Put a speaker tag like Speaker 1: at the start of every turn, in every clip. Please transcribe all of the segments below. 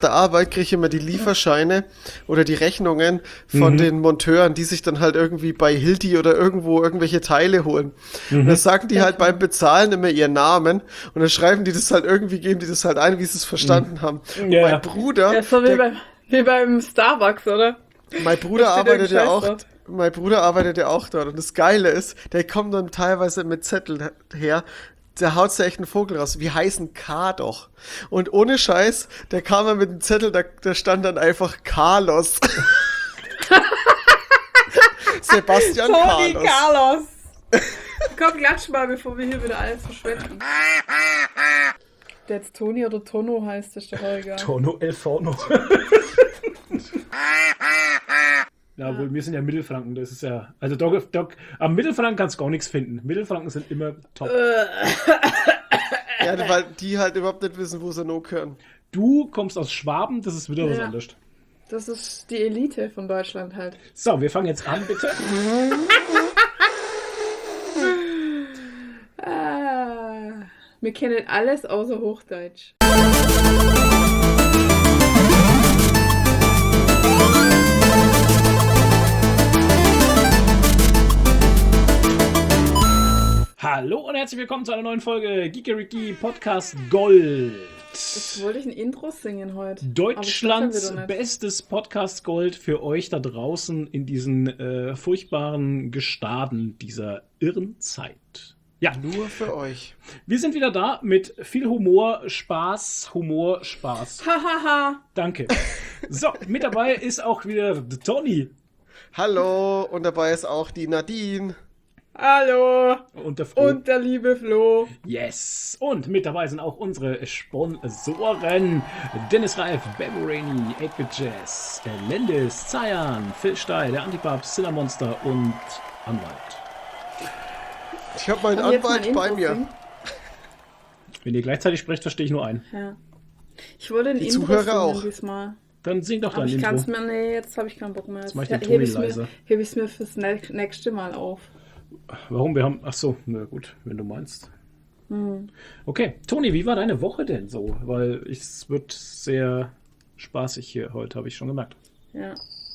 Speaker 1: der Arbeit kriege ich immer die Lieferscheine oder die Rechnungen von den Monteuren, die sich dann halt irgendwie bei Hilti oder irgendwo irgendwelche Teile holen. Und dann sagen die halt beim Bezahlen immer ihren Namen und dann schreiben die das halt irgendwie, geben die das halt ein, wie sie es verstanden haben. Und mein Bruder...
Speaker 2: Ja, so wie beim Starbucks, oder?
Speaker 1: Mein Bruder arbeitet ja auch dort. Und das Geile ist, der kommt dann teilweise mit Zettel her, der haut ja echt einen Vogel raus. Wie heißen K doch? Und ohne Scheiß, der kam dann mit dem Zettel, da stand dann einfach Carlos. Sebastian
Speaker 2: Toni
Speaker 1: Carlos.
Speaker 2: Komm, klatsch mal, bevor wir hier wieder alles verschwenden. Der jetzt Toni oder Tono heißt, ist doch egal.
Speaker 3: Tono El Forno. Ja, wohl, wir sind ja Mittelfranken, das ist ja... Also am Mittelfranken kannst du gar nichts finden. Mittelfranken sind immer top.
Speaker 1: Ja, weil die halt überhaupt nicht wissen, wo sie noch können.
Speaker 3: Du kommst aus Schwaben, das ist wieder was anderes.
Speaker 2: Das ist die Elite von Deutschland halt.
Speaker 3: So, wir fangen jetzt an, bitte.
Speaker 2: Wir kennen alles außer Hochdeutsch.
Speaker 3: Hallo und herzlich willkommen zu einer neuen Folge Geekeriki Podcast Gold.
Speaker 2: Jetzt wollte ich ein Intro singen heute.
Speaker 3: Deutschlands bestes Podcast Gold für euch da draußen in diesen furchtbaren Gestaden dieser irren Zeit. Ja,
Speaker 1: nur für euch.
Speaker 3: Wir sind wieder da mit viel Humor, Spaß.
Speaker 2: Hahaha.
Speaker 3: Danke. So, mit dabei ist auch wieder der Toni.
Speaker 1: Hallo, und dabei ist auch die Nadine.
Speaker 2: Hallo.
Speaker 3: Und der Flo.
Speaker 2: Und der liebe Flo.
Speaker 3: Yes. Und mit dabei sind auch unsere Sponsoren. Dennis Reif, Beverani, 8-Bit Jazz, Lendis, Zayan, Phil Steil, der Antipap, Cinnamonster und Anwalt.
Speaker 1: Ich habe meinen Anwalt bei mir.
Speaker 2: Singen?
Speaker 3: Wenn ihr gleichzeitig sprecht, verstehe ich nur einen.
Speaker 2: Ja. Ich wollte ein
Speaker 1: Die
Speaker 2: Intro
Speaker 1: Zuhörer
Speaker 2: singen
Speaker 1: auch.
Speaker 2: diesmal.
Speaker 3: Dann sing doch
Speaker 2: Aber
Speaker 3: dein
Speaker 2: ich
Speaker 3: Intro.
Speaker 2: kann's mir, nee, jetzt habe ich keinen Bock mehr.
Speaker 3: Jetzt mach ich den Toni leiser.
Speaker 2: Hebe ich es mir fürs nächste Mal auf.
Speaker 3: Warum? Ach so, na gut, wenn du meinst. Okay, Toni, wie war deine Woche denn so? Weil es wird sehr spaßig hier heute, habe ich schon gemerkt.
Speaker 2: Ja.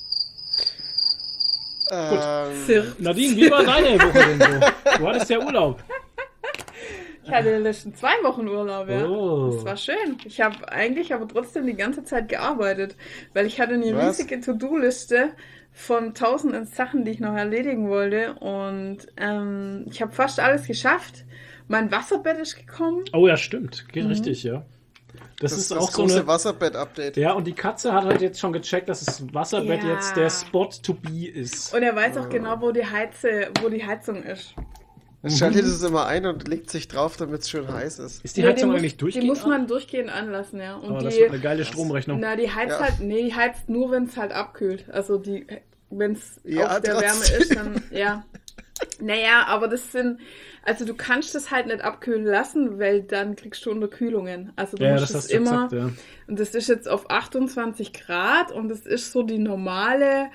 Speaker 3: Nadine, wie war deine Woche denn so? Du hattest ja Urlaub.
Speaker 2: Ich hatte die letzten 2 Wochen Urlaub, ja.
Speaker 3: Oh.
Speaker 2: Das war schön. Ich habe eigentlich aber trotzdem die ganze Zeit gearbeitet, weil ich hatte eine riesige To-Do-Liste von tausenden Sachen, die ich noch erledigen wollte, und ich habe fast alles geschafft. Mein Wasserbett ist gekommen.
Speaker 3: Oh ja, stimmt. Geht richtig, ja. Das ist auch so
Speaker 1: große
Speaker 3: eine
Speaker 1: Wasserbett-Update.
Speaker 3: Ja, und die Katze hat halt jetzt schon gecheckt, dass das Wasserbett jetzt der Spot to be ist.
Speaker 2: Und er weiß auch genau, wo die Heizung ist.
Speaker 1: Dann schaltet es immer ein und legt sich drauf, damit es schön heiß ist.
Speaker 3: Ist die Heizung eigentlich durchgehend?
Speaker 2: Die muss man durchgehend anlassen, ja. Und
Speaker 3: das wird eine geile Stromrechnung.
Speaker 2: Na, die heizt die heizt nur, wenn es halt abkühlt. Also wenn es auf der
Speaker 1: trotzdem.
Speaker 2: Wärme ist, dann, ja. Naja, aber also du kannst das halt nicht abkühlen lassen, weil dann kriegst du Unterkühlungen. Also du musst es immer,
Speaker 3: gesagt, ja.
Speaker 2: Und das ist jetzt auf 28 Grad und das ist so die normale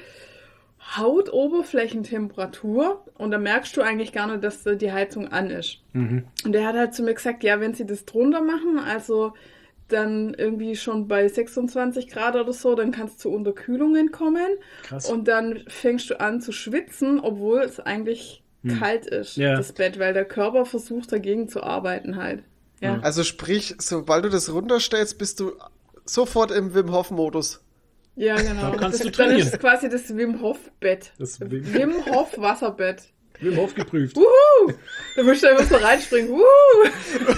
Speaker 2: Hautoberflächentemperatur, und da merkst du eigentlich gar nicht, dass die Heizung an ist. Und der hat halt zu mir gesagt, ja, wenn sie das drunter machen, also dann irgendwie schon bei 26 Grad oder so, dann kann es zu Unterkühlungen kommen.
Speaker 3: Krass.
Speaker 2: Und dann fängst du an zu schwitzen, obwohl es eigentlich kalt ist, das Bett, weil der Körper versucht dagegen zu arbeiten halt. Ja.
Speaker 1: Also sprich, sobald du das runterstellst, bist du sofort im Wim Hof Modus.
Speaker 2: Ja, genau.
Speaker 3: Dann kannst du
Speaker 2: Dann
Speaker 3: trainieren.
Speaker 2: ist es quasi das Wim Hof Bett.
Speaker 3: Das
Speaker 2: Wim Hof Wasserbett.
Speaker 3: Wim Hof geprüft.
Speaker 2: Wuhu! Da musst du einfach so reinspringen. Wuhu!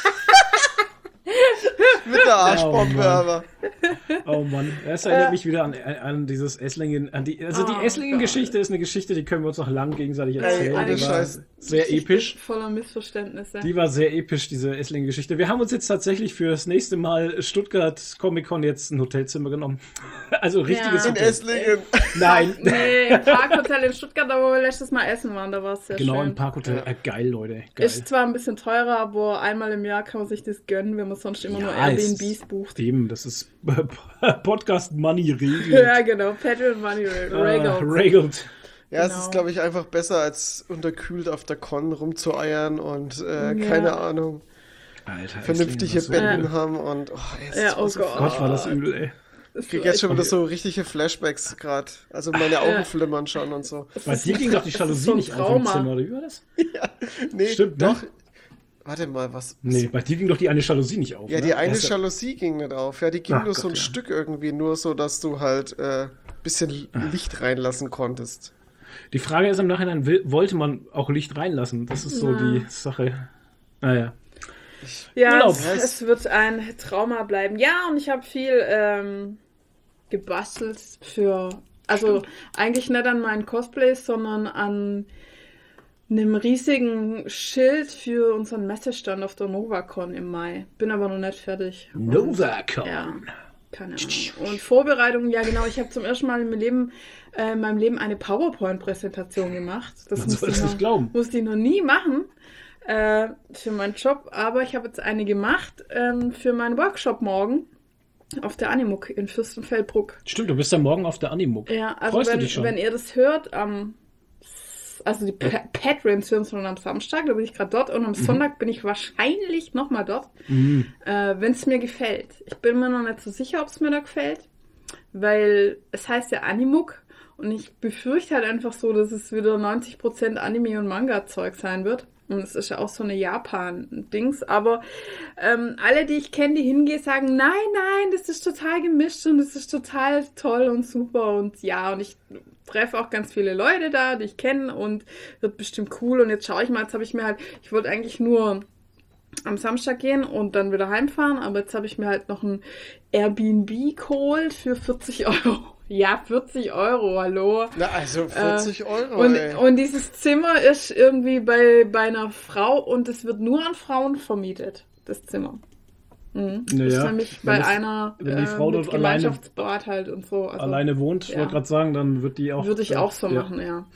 Speaker 1: Mit der Arschbombe, aber.
Speaker 3: Oh Mann, das erinnert mich wieder an dieses Esslingen, die Esslingen-Geschichte ist eine Geschichte, die können wir uns noch lang gegenseitig erzählen. Die war sehr episch.
Speaker 2: Voller Missverständnisse.
Speaker 3: Die war sehr episch, diese Esslingen-Geschichte. Wir haben uns jetzt tatsächlich für das nächste Mal Stuttgart Comic-Con jetzt ein Hotelzimmer genommen. Also richtiges
Speaker 1: In
Speaker 3: Hotel.
Speaker 1: Esslingen.
Speaker 3: Nein.
Speaker 2: Nee, im Parkhotel in Stuttgart, da wo wir letztes Mal essen waren, da war es sehr schön.
Speaker 3: Genau, im Parkhotel. Geil, Leute. Geil.
Speaker 2: Ist zwar ein bisschen teurer, aber einmal im Jahr kann man sich das gönnen, wenn man sonst immer nur Airbnbs bucht.
Speaker 3: Eben, das ist Podcast Money regelt.
Speaker 2: Ja, genau. Patreon Money regelt.
Speaker 1: Ja, es ist, glaube ich, einfach besser, als unterkühlt auf der Con rumzueiern und keine Ahnung.
Speaker 3: Alter,
Speaker 1: vernünftige Betten haben und
Speaker 2: oh Gott.
Speaker 3: Gott, war das übel, ey.
Speaker 1: Ich krieg jetzt schon wieder so richtige Flashbacks gerade. Also meine Augen flimmern schon und so.
Speaker 3: Bei dir ging doch die Jalousie nicht auf im Zimmer, oder wie war das?
Speaker 1: Ja, nee,
Speaker 3: stimmt,
Speaker 1: doch.
Speaker 3: Ne?
Speaker 1: Warte mal, was?
Speaker 3: Nee, bei dir ging doch die eine Jalousie nicht auf.
Speaker 1: Ja,
Speaker 3: ne?
Speaker 1: die eine Jalousie ging nicht auf. Ja, die ging nur
Speaker 3: Gott,
Speaker 1: so ein Stück irgendwie, nur so, dass du halt bisschen Licht reinlassen konntest.
Speaker 3: Die Frage ist im Nachhinein, wollte man auch Licht reinlassen? Das ist so die Sache. Naja.
Speaker 2: Ja, es wird ein Trauma bleiben. Ja, und ich habe viel gebastelt also eigentlich nicht an meinen Cosplays, sondern an einem riesigen Schild für unseren Messestand auf der NovaCon im Mai. Bin aber noch nicht fertig.
Speaker 3: NovaCon?
Speaker 2: Ja, keine Ahnung. Und Vorbereitung, ja genau, ich habe zum ersten Mal in meinem Leben eine PowerPoint-Präsentation gemacht. Das musste ich noch nie machen für meinen Job, aber ich habe jetzt eine gemacht für meinen Workshop morgen. Auf der Animuk in Fürstenfeldbruck.
Speaker 3: Stimmt, du bist ja morgen auf der Animuk.
Speaker 2: Ja, also wenn ihr das hört, also die Patrons hören es schon am Samstag, da bin ich gerade dort und am Sonntag bin ich wahrscheinlich nochmal dort, wenn es mir gefällt. Ich bin mir noch nicht so sicher, ob es mir da gefällt, weil es heißt ja Animuk und ich befürchte halt einfach so, dass es wieder 90% Anime- und Manga-Zeug sein wird. Und es ist ja auch so eine Japan-Dings, aber alle, die ich kenne, die hingehen, sagen, nein, das ist total gemischt und das ist total toll und super und ja, und ich treffe auch ganz viele Leute da, die ich kenne und wird bestimmt cool und jetzt schaue ich mal, ich wollte eigentlich nur am Samstag gehen und dann wieder heimfahren, aber jetzt habe ich mir halt noch ein Airbnb geholt für 40 Euro. Ja, 40 Euro, hallo.
Speaker 1: Na, also 40 Euro,
Speaker 2: und dieses Zimmer ist irgendwie bei einer Frau und es wird nur an Frauen vermietet, das Zimmer. Naja, das ist nämlich bei einer
Speaker 3: wenn die Frau dort
Speaker 2: Gemeinschaftsbad halt und so. Also,
Speaker 3: alleine wohnt, ich wollte gerade sagen, dann wird die auch...
Speaker 2: Würde ich auch so machen, ja.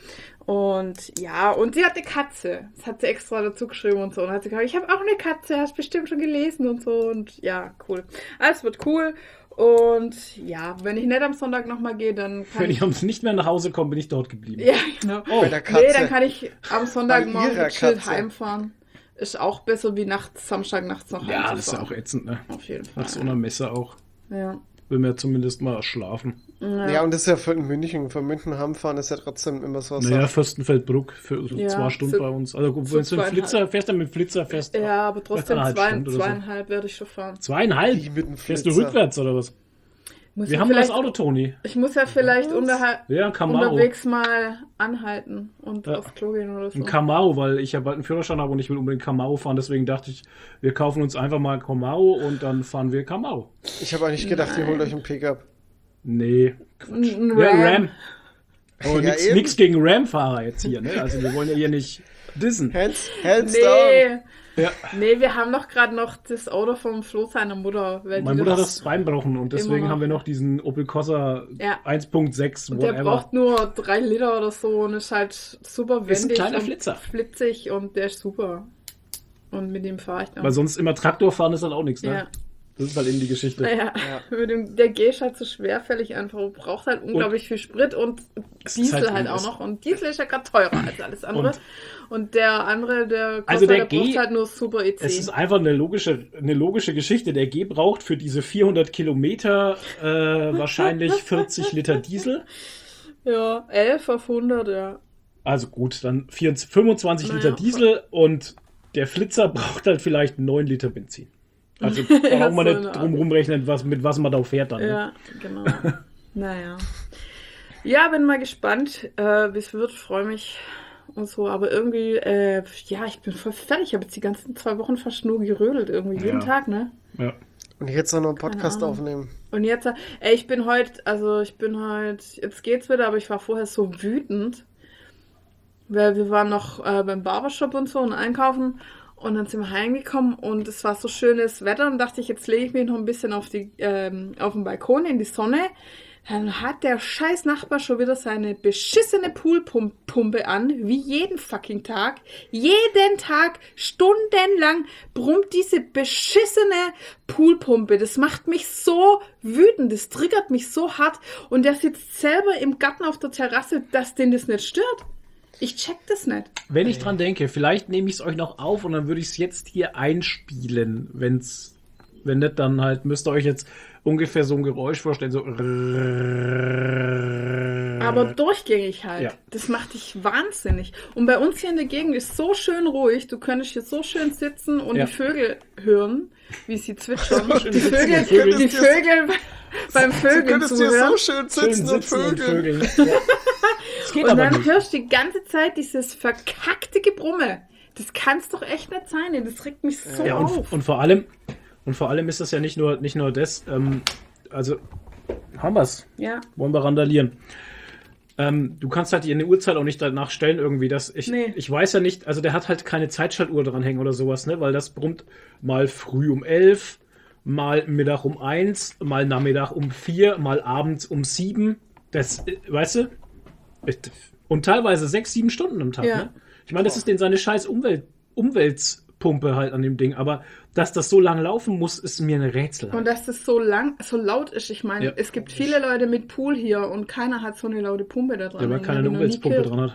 Speaker 2: Und ja, und sie hat eine Katze. Das hat sie extra dazu geschrieben und so. Und hat sie gesagt, ich habe auch eine Katze, hast bestimmt schon gelesen und so. Und ja, cool. Alles wird cool. Und ja, wenn ich nicht am Sonntag nochmal gehe, dann kann
Speaker 3: Wenn ich nicht mehr nach Hause komme, bin ich dort geblieben.
Speaker 2: Ja, genau.
Speaker 1: Bei der Katze.
Speaker 2: Nee, dann kann ich am Sonntagmorgen mit Schild heimfahren. Ist auch besser wie Samstag nachts noch heimzufahren.
Speaker 3: Ja, das ist ja auch ätzend, ne?
Speaker 2: Auf jeden Fall.
Speaker 3: Nach so einer Messe auch.
Speaker 2: Ja.
Speaker 3: Will mir zumindest mal schlafen.
Speaker 1: Ja, und das ist ja für München. Von München heimfahren ist ja trotzdem immer so.
Speaker 3: Naja, Fürstenfeldbruck für so 2 Stunden bei uns. Also wenn du mit Flitzer fährst, dann mit Flitzer fährst du.
Speaker 2: Ja, aber trotzdem 2,5 werde ich schon fahren.
Speaker 3: 2,5? Fährst du rückwärts oder was? Wir haben das Auto, Toni.
Speaker 2: Ich muss ja vielleicht unterwegs mal anhalten und aufs Klo gehen oder so.
Speaker 3: Ein Camaro, weil ich ja bald einen Führerschein habe und ich will unbedingt Camaro fahren. Deswegen dachte ich, wir kaufen uns einfach mal ein Camaro und dann fahren wir Camaro.
Speaker 1: Ich habe eigentlich gedacht, ihr holt euch einen Pickup.
Speaker 3: Nee, Quatsch. Ram. Oh, nix gegen Ram-Fahrer jetzt hier, ne? Also wir wollen ja hier nicht dissen.
Speaker 1: Hands down.
Speaker 3: Ja.
Speaker 2: Nee, wir haben doch gerade noch das Auto vom Flo seiner Mutter.
Speaker 3: Meine Mutter hat das reinbrauchen und deswegen haben wir noch diesen Opel Corsa 1.6,
Speaker 2: whatever. Der braucht nur 3 Liter oder so und ist halt super wendig.
Speaker 3: Ist ein kleiner Flitzer.
Speaker 2: Flitzig und der ist super. Und mit dem fahre ich dann.
Speaker 3: Weil sonst immer Traktor fahren ist halt auch nichts, ne?
Speaker 2: Ja.
Speaker 3: Das ist halt eben die Geschichte.
Speaker 2: Ja. Der G ist halt so schwerfällig einfach. Braucht halt unglaublich viel Sprit und Diesel halt auch noch. Und Diesel ist ja gerade teurer als alles andere. Und der andere, der braucht halt nur Super EC.
Speaker 3: Es ist einfach eine logische Geschichte. Der G braucht für diese 400 Kilometer wahrscheinlich 40 Liter Diesel.
Speaker 2: Ja, 11 auf 100, ja.
Speaker 3: Also gut, dann 25 Liter Diesel und der Flitzer braucht halt vielleicht 9 Liter Benzin. Also braucht man nicht drum rumrechnen, mit was man da fährt dann.
Speaker 2: Ja, genau. Naja. Ja, bin mal gespannt, wie es wird. Freue mich und so. Aber irgendwie, ich bin voll fertig. Ich habe jetzt die ganzen 2 Wochen fast nur gerödelt. Irgendwie jeden Tag, ne?
Speaker 3: Ja.
Speaker 1: Und jetzt noch einen Podcast aufnehmen.
Speaker 2: Und jetzt, ich bin heute, jetzt geht's wieder, aber ich war vorher so wütend. Weil wir waren noch beim Barbershop und so und einkaufen. Und dann sind wir heimgekommen und es war so schönes Wetter und dachte ich, jetzt lege ich mich noch ein bisschen auf den Balkon in die Sonne. Dann hat der scheiß Nachbar schon wieder seine beschissene Poolpumpe an, wie jeden fucking Tag. Jeden Tag, stundenlang brummt diese beschissene Poolpumpe. Das macht mich so wütend, das triggert mich so hart. Und der sitzt selber im Garten auf der Terrasse, dass den das nicht stört. Ich check das nicht.
Speaker 3: Wenn ich dran denke, vielleicht nehme ich es euch noch auf und dann würde ich es jetzt hier einspielen. Wenn nicht, dann halt müsst ihr euch jetzt ungefähr so ein Geräusch vorstellen. So.
Speaker 2: Aber durchgängig halt.
Speaker 3: Ja.
Speaker 2: Das macht dich wahnsinnig. Und bei uns hier in der Gegend ist so schön ruhig. Du könntest hier so schön sitzen und
Speaker 3: Ja.
Speaker 2: die Vögel hören, wie sie zwitschern.
Speaker 3: schön
Speaker 2: Die
Speaker 3: sitzen
Speaker 2: Vögel,
Speaker 3: und Vögeln.
Speaker 2: die Vögel beim
Speaker 1: Du
Speaker 2: Vögeln
Speaker 1: könntest dir
Speaker 2: zuhören.
Speaker 1: so schön sitzen und Vögeln.
Speaker 3: Ja. Das geht
Speaker 2: Und
Speaker 3: aber
Speaker 2: dann
Speaker 3: nicht.
Speaker 2: hörst du die ganze Zeit dieses verkackte Gebrumme. Das kann's doch echt nicht sein. ey. Das regt mich so
Speaker 3: Ja,
Speaker 2: auf.
Speaker 3: und vor allem ist das ja nicht nur das, also haben wir's.
Speaker 2: Ja.
Speaker 3: Wollen wir randalieren. Du kannst halt eine Uhrzeit auch nicht danach stellen irgendwie.
Speaker 2: Nee.
Speaker 3: Ich weiß ja nicht, also der hat halt keine Zeitschaltuhr dranhängen oder sowas, ne? Weil das brummt mal früh um 11, mal Mittag um 1, mal Nachmittag um 4, mal abends um 7. Das, weißt du? Und teilweise 6, 7 Stunden am Tag,
Speaker 2: Ja.
Speaker 3: ne? Ich meine, das ist seine scheiß Umweltpumpe halt an dem Ding, aber dass das so lang laufen muss, ist mir ein Rätsel.
Speaker 2: Und dass das so laut ist. Ich meine,
Speaker 3: Ja.
Speaker 2: es gibt viele Leute mit Pool hier und keiner hat so eine laute Pumpe da dran.
Speaker 3: Ja, weil
Speaker 2: hängen,
Speaker 3: keiner
Speaker 2: die
Speaker 3: eine
Speaker 2: noch nie
Speaker 3: Umweltpumpe
Speaker 2: killt.
Speaker 3: dran hat.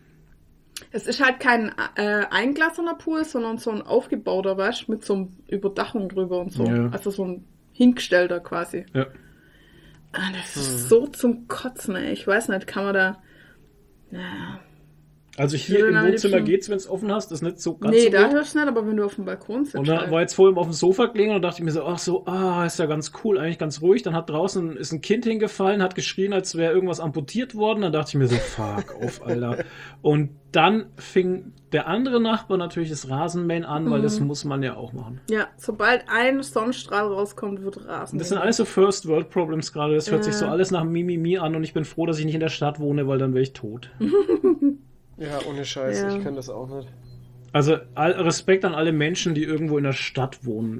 Speaker 2: Es ist halt kein eingelasener Pool, sondern so ein aufgebauter, weißt du, mit so einer Überdachung drüber und so.
Speaker 3: Ja.
Speaker 2: Also so ein hingestellter quasi.
Speaker 3: Ja.
Speaker 2: Das ist so zum Kotzen, ey. Ich weiß nicht, kann man da... Naja.
Speaker 3: Also hier
Speaker 2: würde
Speaker 3: im
Speaker 2: am
Speaker 3: Wohnzimmer
Speaker 2: liebsten-
Speaker 3: geht's, wenn es offen hast, ist nicht so ganz
Speaker 2: Nee,
Speaker 3: so
Speaker 2: da
Speaker 3: gut.
Speaker 2: hörst du nicht, aber wenn du auf dem Balkon sitzt.
Speaker 3: Und dann
Speaker 2: halt.
Speaker 3: war jetzt vorhin auf dem Sofa gelegen und dachte ich mir so, ist ja ganz cool, eigentlich ganz ruhig. Dann hat draußen ist ein Kind hingefallen, hat geschrien, als wäre irgendwas amputiert worden. Dann dachte ich mir so, fuck auf, Alter. Und dann fing der andere Nachbar natürlich das Rasenmähen an, weil das muss man ja auch machen.
Speaker 2: Ja, sobald ein Sonnenstrahl rauskommt, wird Rasen.
Speaker 3: Und das sind alles so First World Problems gerade. Das hört sich so alles nach Mimimi an und ich bin froh, dass ich nicht in der Stadt wohne, weil dann wäre ich tot.
Speaker 1: Ja, ohne Scheiß,
Speaker 2: Ja.
Speaker 1: ich kann das auch nicht.
Speaker 3: Also Respekt an alle Menschen, die irgendwo in der Stadt wohnen.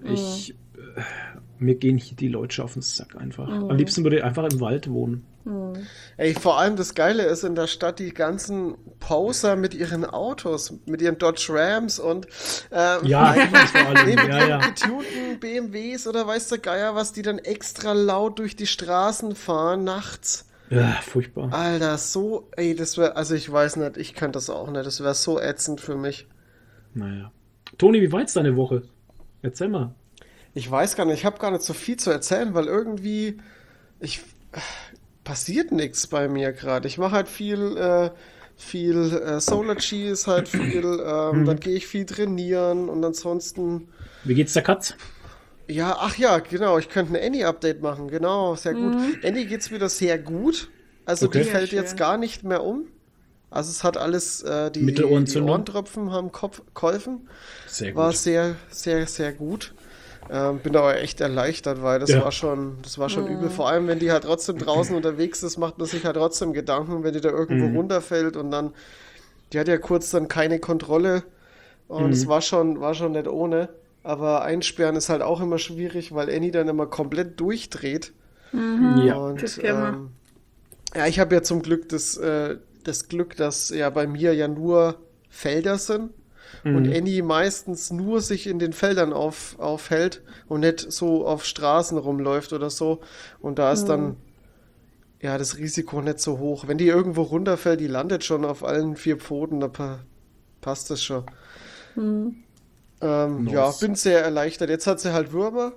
Speaker 3: Mir gehen hier die Leute auf den Sack einfach. Am liebsten würde ich einfach im Wald wohnen.
Speaker 1: Ey, vor allem das Geile ist in der Stadt die ganzen Poser mit ihren Autos, mit ihren Dodge Rams und
Speaker 3: Ja, ich weiß vor allem.
Speaker 1: mit
Speaker 3: Ja,
Speaker 1: ihren
Speaker 3: ja.
Speaker 1: getunten BMWs oder weiß der Geier was, die dann extra laut durch die Straßen fahren nachts.
Speaker 3: Ja, furchtbar.
Speaker 1: Alter, so, ey, das wäre, also ich weiß nicht, ich kann das auch nicht, das wäre so ätzend für mich.
Speaker 3: Naja. Toni, wie war jetzt deine Woche? Erzähl mal.
Speaker 1: Ich weiß gar nicht, ich habe gar nicht so viel zu erzählen, weil irgendwie passiert nichts bei mir gerade. Ich mache halt viel Solar Cheese, halt viel, dann gehe ich viel trainieren und ansonsten,
Speaker 3: Wie geht's der Katz?
Speaker 1: ja, ach ja, genau, ich könnte ein Annie-Update machen, genau, sehr gut. Annie geht's wieder sehr gut, also
Speaker 3: Okay.
Speaker 1: die fällt
Speaker 2: Sehr
Speaker 1: jetzt
Speaker 2: schön.
Speaker 1: gar nicht mehr um. Also es hat alles, die
Speaker 3: Mittelohrentzündung?
Speaker 1: Ohrentropfen haben geholfen.
Speaker 3: Sehr
Speaker 1: War
Speaker 3: gut.
Speaker 1: sehr, sehr, sehr gut. Bin aber echt erleichtert, weil das
Speaker 3: Ja.
Speaker 1: war schon übel. Vor allem, wenn die halt trotzdem draußen unterwegs ist, macht man sich halt trotzdem Gedanken, wenn die da irgendwo runterfällt und dann, die hat ja kurz dann keine Kontrolle und es war schon nicht ohne. Aber einsperren ist halt auch immer schwierig, weil Annie dann immer komplett durchdreht.
Speaker 3: Ja.
Speaker 1: Und
Speaker 2: das kennen wir.
Speaker 1: ja, ich habe ja zum Glück das Glück, dass ja bei mir ja nur Felder sind und Annie meistens nur sich in den Feldern aufhält und nicht so auf Straßen rumläuft oder so. Und da ist dann ja das Risiko nicht so hoch. Wenn die irgendwo runterfällt, die landet schon auf allen 4 Pfoten, da passt das schon. Ja,
Speaker 3: Nice.
Speaker 1: bin sehr erleichtert. Jetzt hat sie halt Würmer.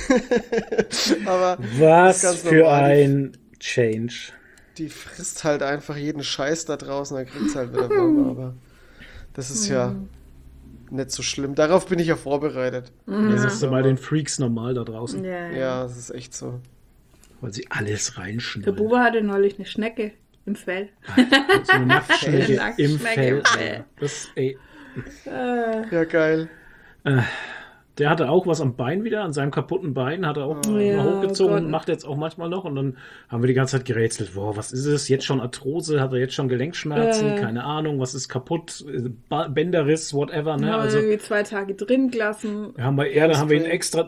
Speaker 1: Aber
Speaker 3: Was
Speaker 1: ganz
Speaker 3: für
Speaker 1: normal.
Speaker 3: ein Change.
Speaker 1: Die frisst halt einfach jeden Scheiß da draußen, dann kriegt sie halt wieder Würmer. Aber das ist ja nicht so schlimm. Darauf bin ich ja vorbereitet.
Speaker 3: Das ist ja bei den Freaks normal da draußen.
Speaker 2: Ja, ja.
Speaker 1: Ja, das ist echt so.
Speaker 3: Weil sie alles
Speaker 2: Der
Speaker 3: reinschneiden.
Speaker 2: Bube hatte neulich eine Schnecke im Fell.
Speaker 3: So eine Nacktschnecke im
Speaker 2: Nacktschnecke
Speaker 3: Fell.
Speaker 2: im Fell.
Speaker 3: Alter. Das, ey,
Speaker 1: Ja, geil.
Speaker 3: der hatte auch was am Bein wieder, an seinem kaputten Bein, hat er auch
Speaker 2: Ja,
Speaker 3: mal hochgezogen,
Speaker 2: Gott.
Speaker 3: macht jetzt auch manchmal noch und dann haben wir die ganze Zeit gerätselt, boah, was ist es, jetzt schon Arthrose, hat er jetzt schon Gelenkschmerzen, keine Ahnung, was ist kaputt, Bänderriss, whatever, ne,
Speaker 2: Haben wir
Speaker 3: also
Speaker 2: irgendwie 2 Tage drin gelassen.
Speaker 3: da haben wir ihn